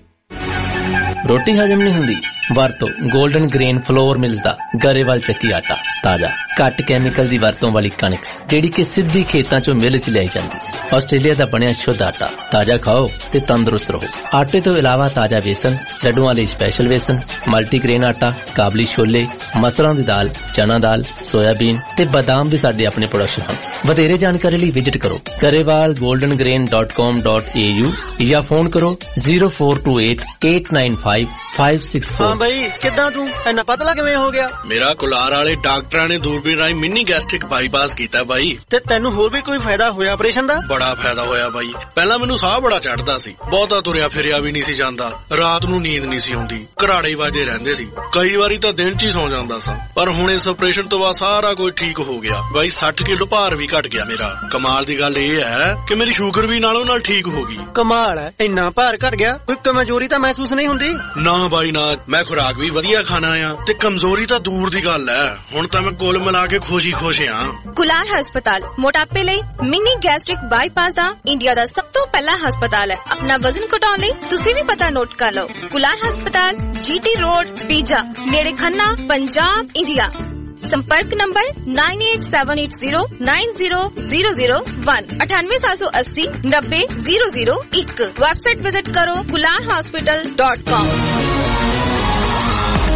ਰੋਟੀ ਹਜਮ ਨਹੀਂ ਹੁੰਦੀ? ਵਰਤੋ golden grain floor ਮਿਲਦਾ ਗਰੇਵਾਲ ਚੱਕੀ ਆਟਾ। ਤਾਜ਼ਾ ਘੱਟ ਕੈਮੀਕਲ ਦੀ ਵਰਤੋਂ ਵਾਲੀ ਕਣਕ ਜਿਹੜੀ ਕਿ ਸਿੱਧੀ ਖੇਤਾਂ ਚੋਂ ਮਿਲ ਚ ਲਿਆਈ ਜਾਂਦੀ। ਆਸਟ੍ਰੇਲੀਆ ਦਾ ਬਣਿਆ ਸ਼ੁੱਧ ਆਟਾ। ਤਾਜ਼ਾ ਖਾਓ ਤੇ ਤੰਦਰੁਸਤ ਰਹੋ। ਆਟੇ ਤੋਂ ਇਲਾਵਾ ਤਾਜ਼ਾ ਵੇਸਣ, ਲੱਡੂਆਂ ਲਈ ਸਪੈਸ਼ਲ ਵੇਸਣ, ਮਲਟੀਗ੍ਰੇਨ ਆਟਾ, ਕਾਬਲੀ ਛੋਲੇ, ਮਸਰਾਂ ਦੀ ਦਾਲ, ਚਨਾ ਦਾਲ, ਸੋਇਆਬੀਨ ਤੇ ਬਾਦਾਮ ਵੀ ਸਾਡੇ ਆਪਣੇ ਪ੍ਰੋਡਕਸ਼ਨ ਹਨ। ਵਧੇਰੇ ਜਾਣਕਾਰੀ ਲਈ ਵਿਜ਼ਿਟ ਕਰੋ Grewal golden grain dot com dot A U ਜਾਂ ਫੋਨ ਕਰੋ zero four two eight eight nine five five six four। ਹਾਂ ਬਈ, ਕਿੱਦਾਂ ਤੂੰ ਇੰਨਾ ਪਤਲਾ ਕਿਵੇਂ ਹੋ ਗਿਆ? ਮੇਰਾ ਕੁਲਾਰ ਵਾਲੇ ਡਾਕਟਰਾਂ ਨੇ ਦੂਰਬੀਨ ਰਾਹੀਂ ਮਿੰਨੀ ਗੈਸਟ੍ਰਿਕ ਬਾਈਪਾਸ ਕੀਤਾ ਬਾਈ। ਤੇ ਤੈਨੂੰ ਹੋਰ ਵੀ ਕੋਈ ਫਾਇਦਾ ਹੋਇਆ ਆਪਰੇਸ਼ਨ ਦਾ? ਬੜਾ ਫਾਇਦਾ ਹੋਇਆ ਬਾਈ। ਪਹਿਲਾਂ ਮੈਨੂੰ ਸਾਹ ਬੜਾ ਚੜਦਾ ਸੀ, ਬਹੁਤਾ ਤੁਰਿਆ ਫਿਰਿਆ ਵੀ ਨਹੀਂ ਸੀ ਜਾਂਦਾ, ਰਾਤ ਨੂੰ ਨੀਂਦ ਨਹੀਂ ਸੀ ਆਉਂਦੀ, ਘਰਾੜੇ ਵਾਜੇ ਰਹਿੰਦੇ ਸੀ, ਕਈ ਵਾਰੀ ਤਾਂ ਦਿਨ ਚ ਹੀ ਸੌਂ ਜਾਂਦਾ ਸਾਂ। ਪਰ ਹੁਣ ਇਸ ਆਪਰੇਸ਼ਨ ਤੋਂ ਬਾਅਦ ਸਾਰਾ ਕੁਝ ਠੀਕ ਹੋ ਗਿਆ ਬਾਈ। ਸੱਠ ਕਿਲੋ ਭਾਰ ਵੀ ਘਟ ਗਿਆ ਮੇਰਾ। ਕਮਾਲ ਦੀ ਗੱਲ ਇਹ ਹੈ ਕਿ ਮੇਰੀ ਸ਼ੂਗਰ ਵੀ ਨਾਲੋਂ ਨਾਲ ਠੀਕ ਹੋ ਗਈ। ਕਮਾਲ ਹੈ, ਇੰਨਾ ਭਾਰ ਘਟ ਗਿਆ, ਕੋਈ ਕਮਜ਼ੋਰੀ ਤਾਂ ਮਹਿਸੂਸ ਨਹੀਂ ਹੁੰਦੀ? ਨਾ ਬਾਈ ਨਾ, ਮੈਂ ਖੁਰਾਕ ਵੀ ਵਧੀਆ ਖਾਣਾ ਆ ਤੇ ਕਮਜ਼ੋਰੀ ਤਾਂ ਦੂਰ ਦੀ ਗੱਲ ਹੈ। ਹੁਣ ਤਾਂ ਮੈਂ ਕੁੱਲ ਮਿਲਾ ਕੇ ਖੁਸ਼ੀ ਖੁਸ਼ ਆ। ਕੁਲਾਰ ਹਸਪਤਾਲ ਮੋਟਾਪੇ ਲਈ ਮਿਨੀ ਗੈਸਟ੍ਰਿਕ ਬਾਈਪਾਸ ਦਾ ਇੰਡੀਆ ਦਾ ਸਭ ਤੋਂ ਪਹਿਲਾ ਹਸਪਤਾਲ ਹੈ। ਆਪਣਾ ਵਜ਼ਨ ਘਟਾਉਣ ਲਈ ਤੁਸੀਂ ਵੀ ਪਤਾ ਨੋਟ ਕਰ ਲਓ। ਕੁਲਾਰ ਹਸਪਤਾਲ, ਜੀਟੀ ਰੋਡ, ਪੀਜਾ, ਨੇੜੇ ਖੰਨਾ, ਪੰਜਾਬ, ਇੰਡੀਆ। संपर्क number nine eight seven eight zero nine zero zero zero one अठानवे सात सौ अस्सी नब्बे जीरो जीरो एक। वेबसाइट विजिट करो कुलार हॉस्पिटल डॉट कॉम।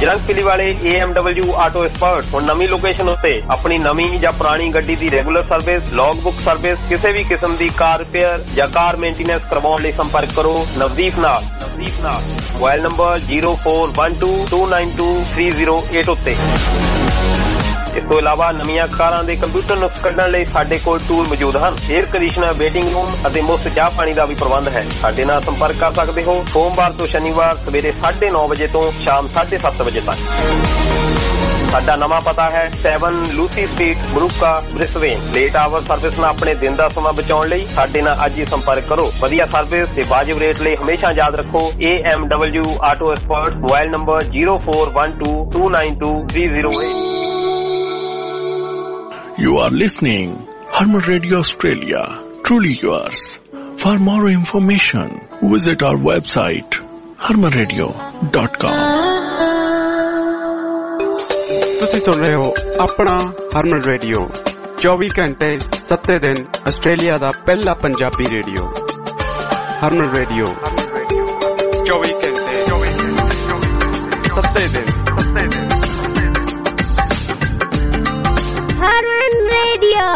ਜਰੰਗ ਪਿਲੀ ਵਾਲੇ A M W auto expert ਹੁਣ ਨਵੀਂ ਲੋਕੇਸ਼ਨ ਉੱਤੇ ਆਪਣੀ ਨਵੀਂ ਜਾਂ ਪੁਰਾਣੀ ਗੱਡੀ ਦੀ regular service, log book service, ਕਿਸੇ ਵੀ ਕਿਸਮ ਦੀ ਕਾਰ ਰਿਪੇਅਰ ਜਾਂ ਕਾਰ ਮੇਨਟੇਨੈਂਸ ਕਰਵਾਉਣ ਲਈ ਸੰਪਰਕ ਕਰੋ ਨਵਦੀਪ ਨਾਲ। ਨਵਦੀਪ ਨਾਲ mobile number zero four one two two nine two three zero eight ਉੱਤੇ। ਇਸ ਤੋਂ ਇਲਾਵਾ ਨਵੀਆਂ ਕਾਰਾਂ ਦੇ ਕੰਪਿਊਟਰ ਨੁਕਸ ਕੱਢਣ ਲਈ ਸਾਡੇ ਕੋਲ ਟੂਲ ਮੌਜੂਦ ਹਨ। 에ਅਰ ਕੰਡੀਸ਼ਨਰ, ਵੇਟਿੰਗ ਰੂਮ ਅਤੇ ਮੁਫਤ ਚਾਹ ਪਾਣੀ ਦਾ ਵੀ ਪ੍ਰਬੰਧ ਹੈ। ਸਾਡੇ ਨਾਲ ਸੰਪਰਕ ਕਰ ਸਕਦੇ ਹੋ ਸੋਮਵਾਰ ਤੋਂ ਸ਼ਨੀਵਾਰ ਸਵੇਰੇ ਸਾਢੇ ਨੌ ਵਜੇ ਤੋਂ ਸ਼ਾਮ ਸਾਢੇ ਸੱਤ ਵਜੇ ਤੱਕ। ਸਾਡਾ ਨਵਾਂ ਪਤਾ ਹੈ seven ਲੂਸੀ ਸਟਰੀਟ, ਬਰੂਕਾ, ਬ੍ਰਿਸਬੇਨ। ਲੇਟ ਆਵਰ ਸਰਵਿਸ ਨਾਲ ਆਪਣੇ ਦਿਨ ਦਾ ਸਮਾਂ ਬਚਾਉਣ ਲਈ ਸਾਡੇ ਨਾਲ ਅੱਜ ਹੀ ਸੰਪਰਕ ਕਰੋ। ਵਧੀਆ ਸਰਵਿਸ ਤੇ ਵਾਜਿਬ ਰੇਟ ਲਈ ਹਮੇਸ਼ਾ ਯਾਦ ਰੱਖੋ A M W auto expert. Mobile number zero four one two two nine two three zero eight। You are listening Harman Radio Australia, truly yours. For more information, visit our website harman radio dot com. ਤੁਸੀਂ ਸੁਣ ਰਹੇ ਹੋ ਆਪਣਾ ਹਰਮਨ radio ਚੌਵੀ ਘੰਟੇ ਸੱਤੇ ਦਿਨ Australia ਦਾ ਪਹਿਲਾ ਪੰਜਾਬੀ ਰੇਡੀਓ ਹਰਮਨ ਰੇਡੀਓ ਚੌਵੀ ਘੰਟੇ ਸੱਤੇ ਦਿਨ ਹਰਮਨ ਰੇਡੀਓ।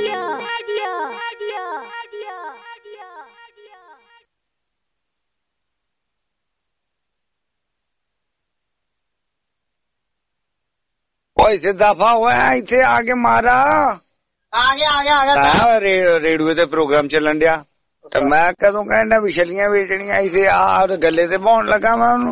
ਓਏ ਸਿੱਧਾ ਫਾ ਹੋਇਆ ਇੱਥੇ ਆ ਕੇ ਮਾਰਾ ਆ ਗਿਆ ਆ ਗਿਆ ਆ ਗਿਆ ਰੇਡੀਓ ਤੇ ਪ੍ਰੋਗਰਾਮ ਚੱਲਣ ਡਿਆ ਤੇ ਮੈਂ ਕਦੋਂ ਕਹਿੰਦਾ ਵੀ ਛਲੀਆਂ ਵੇਚਣੀਆਂ ਇੱਥੇ ਆ ਗੱਲੇ ਤੇ ਪਾਉਣ ਲੱਗਾ ਮੈਂ ਉਹਨੂੰ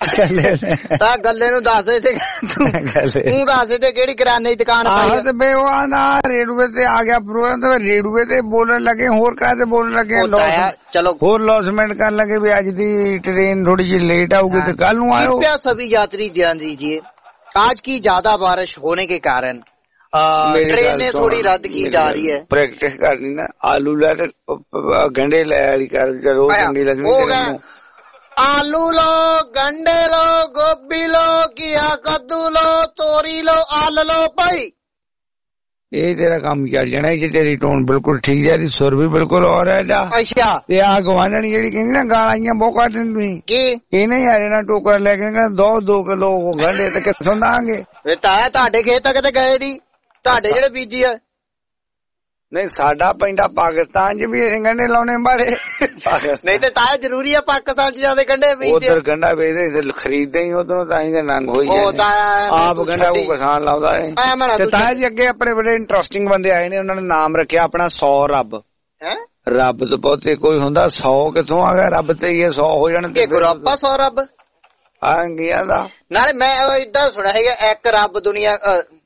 ਤਾਂ ਗੱਲੇ ਨੂੰ ਦੱਸ ਦੇ ਤੂੰ ਤੂੰ ਦੱਸ ਦੇ ਕਿਹੜੀ ਕਿਰਾਨੇ ਦੀ ਦੁਕਾਨ ਪਾਈ ਤੇ ਬੇ ਉਹ ਆਂਦਾ ਰੇਡੀਓ ਤੇ ਆ ਗਿਆ ਪ੍ਰੋਗਰਾਮ ਤੇ ਰੇਡੀਓ ਤੇ ਬੋਲਣ ਲੱਗੇ ਹੋਰ ਕਾਹਦੇ ਬੋਲਣ ਲੱਗੇ ਚਲੋ ਹੋਰ ਲੌਸਮੈਂਟ ਕਰਨ ਲੱਗੇ ਵੀ ਅੱਜ ਦੀ ਟ੍ਰੇਨ ਥੋੜੀ ਜਿਹੀ ਲੇਟ ਆਊਗੀ ਤੇ ਕੱਲ ਨੂੰ ਆਇਓ। सभी यात्री ध्यान दीजिए, आज की ज्यादा बारिश होने के कारण ट्रेनें थोड़ी रद्द की जा रही है। प्रैक्टिस करनी ना आलू ला गंडे लै कर रोज चंगी लगनी। आलू लो, गंडे लो, गोभी लो, घिया कद्दू लो, तोरी लो, आल लो भाई। ये तेरा काम चल जाना है। तेरी टोन बिल्कुल ठीक जा रही, सुर भी बिल्कुल और है जा। अच्छा ते आ गवांढण जेड़ी कहंदी ना गालां बहुत कट दिंदी की इने आ जाना टोकरा लेके दो दो किलो गंडे ते किथों दांगे। वे ताया ਤੁਹਾਡੇ ਖੇਤ ਤੱਕ ਤੇ ਗਏ ਨਹੀਂ, ਤੁਹਾਡੇ ਜਿਹੜੇ ਬੀਜੀ ਆ। नहीं साडा पैंदा पाकिस्तान च भी असीं गंडे लाउने बाड़े। नहीं ते ताया जरूरी है पाकिस्तान च ज्यादा गंडे बेचदे। उधर गंडा बेचदे ते खरीददे ही उधरों तां ही नंग होई जांदे। आप गंडा को किसान लाउंदा है। ते ताया जी अगे अपने बड़े इंटरेस्टिंग बंदे आए ने, उन्होंने नाम रखिया अपना सौ रब। हैं रब तो बहुते कोई हुंदा, सौ किथों आ गया रब ते ये सौ हो जाने ते गुरप्पा सौ रब आ गया दा। नाले मैं इदां सुणिया है एक रब दुनिया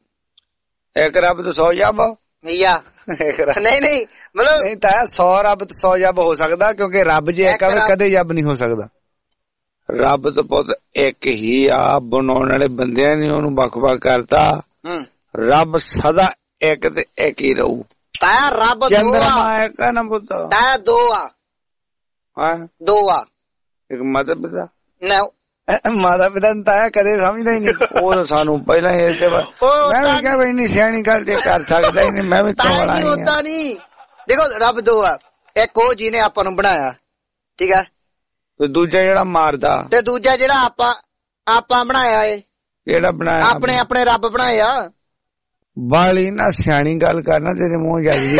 एक रब तो सौ जब या नहीं नहीं मतलब नहीं ताया सौ रब तो सौ जब हो सकता, क्योंकि रब जे एक कदे जब नहीं हो सकता। रब तो बहुत एक ही आ, बनाने वाले बंदे ने ओनू बख-बख करता। रब सदा एक ते एक ही रहू। ताया रब दो चंद्रमा एक है ना पुत्त, ताया दो आ। हां दो आ। एक माता पिता ना माता पिता ताया कदे समझदा ही नहीं। ਉਹ ਸਾਨੂੰ ਪਹਿਲਾਂ ਇਹ ਤੇ ਮੈਂ ਵੀ ਕਿਹਾ ਬਈ ਨਹੀਂ ਸਿਆਣੀ ਗੱਲ ਤੇ ਕਰ ਸਕਦਾ ਹੀ ਨਹੀਂ। ਮੈਂ ਵੀ ਤੋਂ ਵਾਲਾ ਨਹੀਂ ਹੁੰਦਾ ਨਹੀਂ। ਦੇਖੋ ਰੱਬ ਦੋ ਆ, ਇੱਕ ਉਹ ਜਿਹਨੇ ਆਪਾਂ ਨੂੰ ਬਣਾਇਆ, ਠੀਕ ਹੈ, ਤੇ ਦੂਜਾ ਜਿਹੜਾ ਮਾਰਦਾ, ਤੇ ਦੂਜਾ ਜਿਹੜਾ ਆਪਾਂ ਆਪਾਂ ਬਣਾਇਆ ਏ, ਜਿਹੜਾ ਬਣਾਇਆ ਆਪਣੇ ਆਪਣੇ ਰੱਬ ਬਣਾਇਆ। ਬਾਲੀ ਨਾ ਸਿਆਣੀ ਗੱਲ ਕਰਨਾ ਤੇਰੇ ਮੂੰਹ ਜਾਈ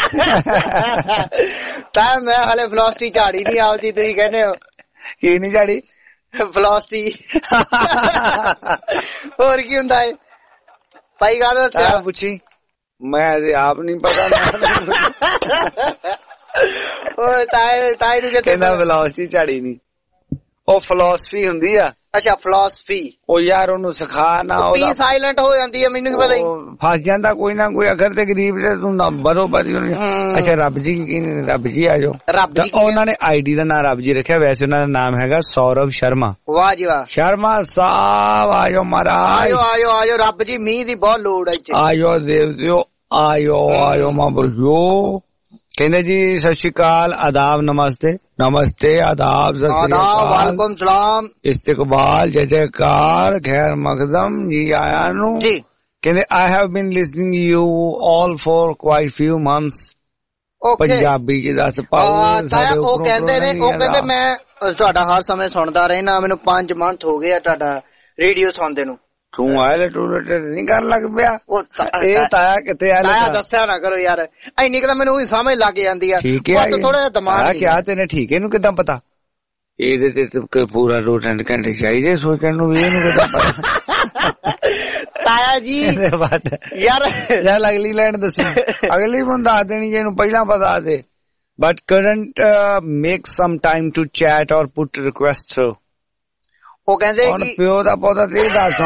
ਤਾਂ ਮੈਂ ਹਲੇ ਫਲਸਫੀ ਝਾੜੀ ਨਹੀਂ ਆਉਂਦੀ, ਤੁਸੀਂ ਕਹਿੰਦੇ ਹੋ ਕੀ ਨਹੀਂ ਝਾੜੀ ਫਲਸਫੀ ਹੋਰ ਕੀ ਹੁੰਦਾ ਹੈ ਭਾਈ? ਗੱਲ ਦੱਸਿਆ ਪੁੱਛੀ, ਮੈਂ ਤੇ ਆਪ ਨਹੀਂ ਪਤਾ। ਓਏ ਤਾਏ ਤਾਏ ਨੂੰ ਕਹਿੰਦਾ ਫਲਸਫੀ ਝਾੜੀ ਨਹੀਂ, ਉਹ ਫਲਸਫੀ ਹੁੰਦੀ ਆ। ਅੱਛਾ ਫਲਸਫੀ, ਉਹ ਯਾਰ ਉਹਨੂੰ ਸਿਖਾ ਨਾ, ਪੀ ਸਾਇਲੈਂਟ ਹੋ ਜਾਂਦੀ ਹੈ, ਮੈਨੂੰ ਕੀ ਪਤਾ। ਫਸ ਜਾਂਦਾ ਕੋਈ ਨਾ ਕੋਈ ਅਖਰ ਤੇ ਗਰੀਬ ਤੇ ਤੂੰ ਨਾ ਬਰੋਬਰ। ਅੱਛਾ ਰੱਬ ਜੀ ਕੀ ਰੱਬ ਜੀ ਆ ਜਾਓ। ਰੱਬ ਜੀ ਉਹਨਾਂ ਨੇ ਆਈਡੀ ਦਾ ਨਾਮ ਰੱਬ ਜੀ ਰੱਖਿਆ, ਵੈਸੇ ਉਹਨਾਂ ਦਾ ਨਾਮ ਹੈਗਾ ਸੌਰਵ ਸ਼ਰਮਾ। ਵਾਹ ਜੀ ਵਾਹ, ਸ਼ਰਮਾ ਸਾਹਿਬ ਆ ਜਾਓ ਮਹਾਰਾਜ, ਆਜੋ ਆਜੋ ਆਜੋ। ਰੱਬ ਜੀ ਮੀਂਹ ਦੀ ਬਹੁਤ ਲੋੜ ਹੈ। ਆਜੋ ਦੇਵਤਿਓ, ਆਜੋ ਆਜੋ ਮਾਂ। ਕਹਿੰਦੇ ਜੀ ਸਤਿ ਸ਼੍ਰੀ ਅਕਾਲ, ਆਦਾਬ, ਨਮਸਤੇ ਨਮਸਤੇ, ਆਦਾਬ, ਆਦਾਬ, ਵਾਲੇਕੁਮ ਸਲਾਮ, ਇਸਤਕਬਾਲ, ਜੈ ਜੈਕਾਰ, ਖੈਰ ਮਕਦਮ ਜੀ ਆਇਆਂ ਨੂੰ ਜੀ। ਕਹਿੰਦੇ I have been listening you all for quite few months. Punjabi ji ਦੱਸ ਪਾਓ। ਉਹ ਕਹਿੰਦੇ ਨੇ, ਉਹ ਕਹਿੰਦੇ ਮੈਂ ਤੁਹਾਡਾ ਹਰ ਸਮੇਂ ਸੁਣਦਾ ਰਹਿਣਾ, ਮੈਨੂੰ ਪੰਜ ਮੰਥ ਹੋ ਗਏ ਆ ਤੁਹਾਡਾ ਰੇਡੀਓ ਸੁਣਦੇ ਨੂੰ। ਤੂੰ ਆਇਲ ਟੂਲਟ ਨਹੀਂ ਕਰਨ ਲੱਗ ਪਿਆ? ਇਹ ਤਾਇਆ ਕਿੱਥੇ ਆ? ਤਾਇਆ ਦੱਸਿਆ ਨਾ ਕਰੋ ਯਾਰ, ਇੰਨੀ ਕੁ ਤਾਂ ਮੈਨੂੰ ਉਹੀ ਸਮਝ ਲੱਗ ਜਾਂਦੀ ਆ। ਠੀਕ ਹੈ ਥੋੜਾ ਜਿਹਾ ਦਿਮਾਗ ਕਿਹਾ ਤੈਨੇ, ਠੀਕ ਹੈ, ਇਹਨੂੰ ਕਿੱਦਾਂ ਪਤਾ? ਇਹਦੇ ਤੇ ਪੂਰਾ ਦੋ ਤਿੰਨ ਘੰਟੇ ਚਾਹੀਦੇ ਸੋਚਣ ਨੂੰ ਵੀ, ਇਹਨੂੰ ਕਿੱਦਾਂ ਪਤਾ? ਤਾਇਆ ਜੀ ਯਾਰ ਚੱਲ ਅਗਲੀ ਲਾਈਨ ਦੱਸੀ। ਅਗਲੀ ਮੈਨੂੰ ਦੱਸ ਦੇਣੀ ਜੇ ਇਹਨੂੰ ਪਹਿਲਾਂ ਪਤਾ ਦੇ। But current make some time to chat or put request through. ਉਹ ਕਹਿੰਦੇ ਕਿ ਪਿਓ ਦਾ ਪੌਦਾ ਤੇ ਦੱਸ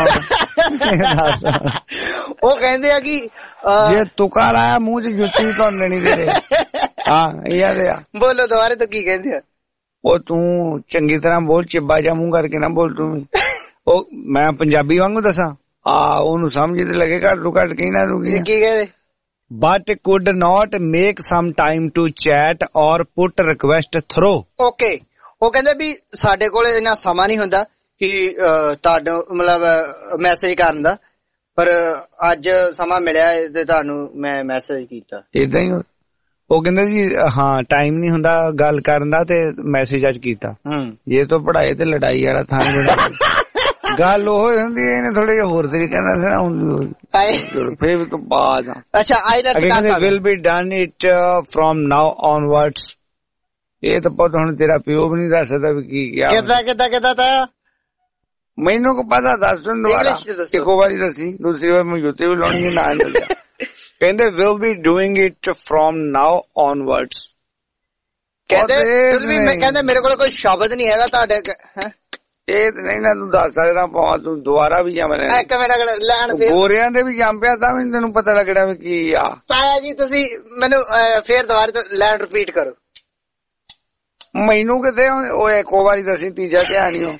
ਉਹ ਕਹਿੰਦੇ ਆ ਕਿ ਜੇ ਤੁਕਾ ਲਾਇਆ ਮੂੰਹ ਚ ਜੁੱਤੀ ਤੋਂ ਲੈਣੀ ਤੇਰੇ। ਹਾਂ ਯਾਰ ਆ ਬੋਲੋ ਦੁਬਾਰੇ ਤੋਂ ਕੀ ਕਹਿੰਦੇ ਆ? ਉਹ ਤੂੰ ਚੰਗੀ ਤਰ੍ਹਾਂ ਬੋਲ, ਚਿੱਬਾ ਜਾ ਮੂੰਹ ਕਰਕੇ ਨਾ ਬੋਲ ਤੂੰ ਵੀ। ਉਹ ਮੈਂ ਪੰਜਾਬੀ ਵਾਂਗੂ ਦੱਸਾਂ ਆ ਉਹਨੂੰ ਸਮਝ ਤੇ ਲੱਗੇ ਘੱਟ ਤੋਂ ਘੱਟ ਕਹਿਣਾ ਤੂੰ ਕੀ ਕਹਿੰਦੇ? But could not make some time to chat or put request through. Okay, ਉਹ ਕਹਿੰਦੇ ਵੀ ਸਾਡੇ ਕੋਲ ਇੰਨਾ ਸਮਾਂ ਨਹੀਂ ਹੁੰਦਾ ਕਿ ਤੁਹਾਨੂੰ ਮਤਲਬ ਮੈਸੇਜ ਕਰਨ ਦਾ, ਪਰ ਅੱਜ ਸਮਾਂ ਮਿਲਿਆ ਤੇ ਤੁਹਾਨੂੰ ਮੈਂ ਮੈਸੇਜ ਕੀਤਾ। ਏਦਾਂ ਹੀ ਉਹ ਕਹਿੰਦੇ ਜੀ ਹਾਂ ਟਾਈਮ ਨਹੀਂ ਹੁੰਦਾ ਗੱਲ ਕਰਨ ਦਾ ਤੇ ਮੈਸੇਜ ਅੱਜ ਕੀਤਾ। ਜੇ ਤੋਂ ਪੜ੍ਹਾਈ ਤੇ ਲੜਾਈ ਵਾਲਾ ਥਾਂ ਗੱਲ ਉਹ ਹੁੰਦੀ ਹੈ, ਇਹਨੇ ਥੋੜੇ ਜਿਹੇ ਹੋਰ ਤਰੀਕੇ ਨਾਲ ਸੁਣਾ ਹੁੰਦੀ ਫੇਰ ਤੋਂ ਬਾਅਦ। ਅੱਛਾ ਕਹਿੰਦੇ will be done it from now onwards. ਇਹ ਤਾਂ ਪਤਾ ਹੁਣ ਤੇਰਾ ਪਿਓ ਵੀ ਨਹੀਂ ਦੱਸ ਸਕਦਾ ਵੀ ਕੀ ਕਿਹਾ। ਕਿੱਦਾਂ ਕਿੱਦਾਂ ਕਿੱਦਾਂ ਤਾਂ ਮੈਨੂੰ ਕੋ ਪਤਾ ਦੱਸ ਦੁਬਾਰਾ ਇੱਕੋ ਵਾਰੀ ਦੱਸੀ, ਦੂਸਰੀ ਵਾਰ ਮੈਂ ਜੁੱਤੀ ਵੀ ਲਾਉਣੀ ਨਾ ਦੱਸਿਆ। ਕਹਿੰਦੇ will be doing it from now onwards. ਕਹਿੰਦੇ ਕਹਿੰਦੇ ਮੇਰੇ ਕੋਲ ਕੋਈ ਸ਼ਬਦ ਨਹੀਂ ਹੈਗਾ ਤੁਹਾਡੇ। ਇਹ ਤੇ ਨਹੀਂ ਨਾ ਤੂੰ ਦੱਸ ਸਕਦਾ, ਭਾਵੇਂ ਤੂੰ ਦੁਬਾਰਾ ਵੀ ਜਾਵੇਂ ਇੱਕ ਮਿੰਟ ਲੈਣ ਗੋਰਿਆਂ ਦੇ ਵੀ ਜੰਮ ਪਿਆ ਤਾਂ ਵੀ ਤੈਨੂੰ ਪਤਾ ਲੱਗਣਾ ਵੀ ਕੀ ਆ। ਤਾਇਆ ਜੀ ਤੁਸੀਂ ਮੈਨੂੰ ਫੇਰ ਦੁਬਾਰਾ ਤੋਂ ਲੈਣ ਰਿਪੀਟ ਕਰੋ। ਮੈਨੂੰ ਕਿਤੇ ਉਹ ਇੱਕੋ ਵਾਰੀ ਦੱਸੀ, ਤੀਜਾ ਧਿਆਨ ਹੀ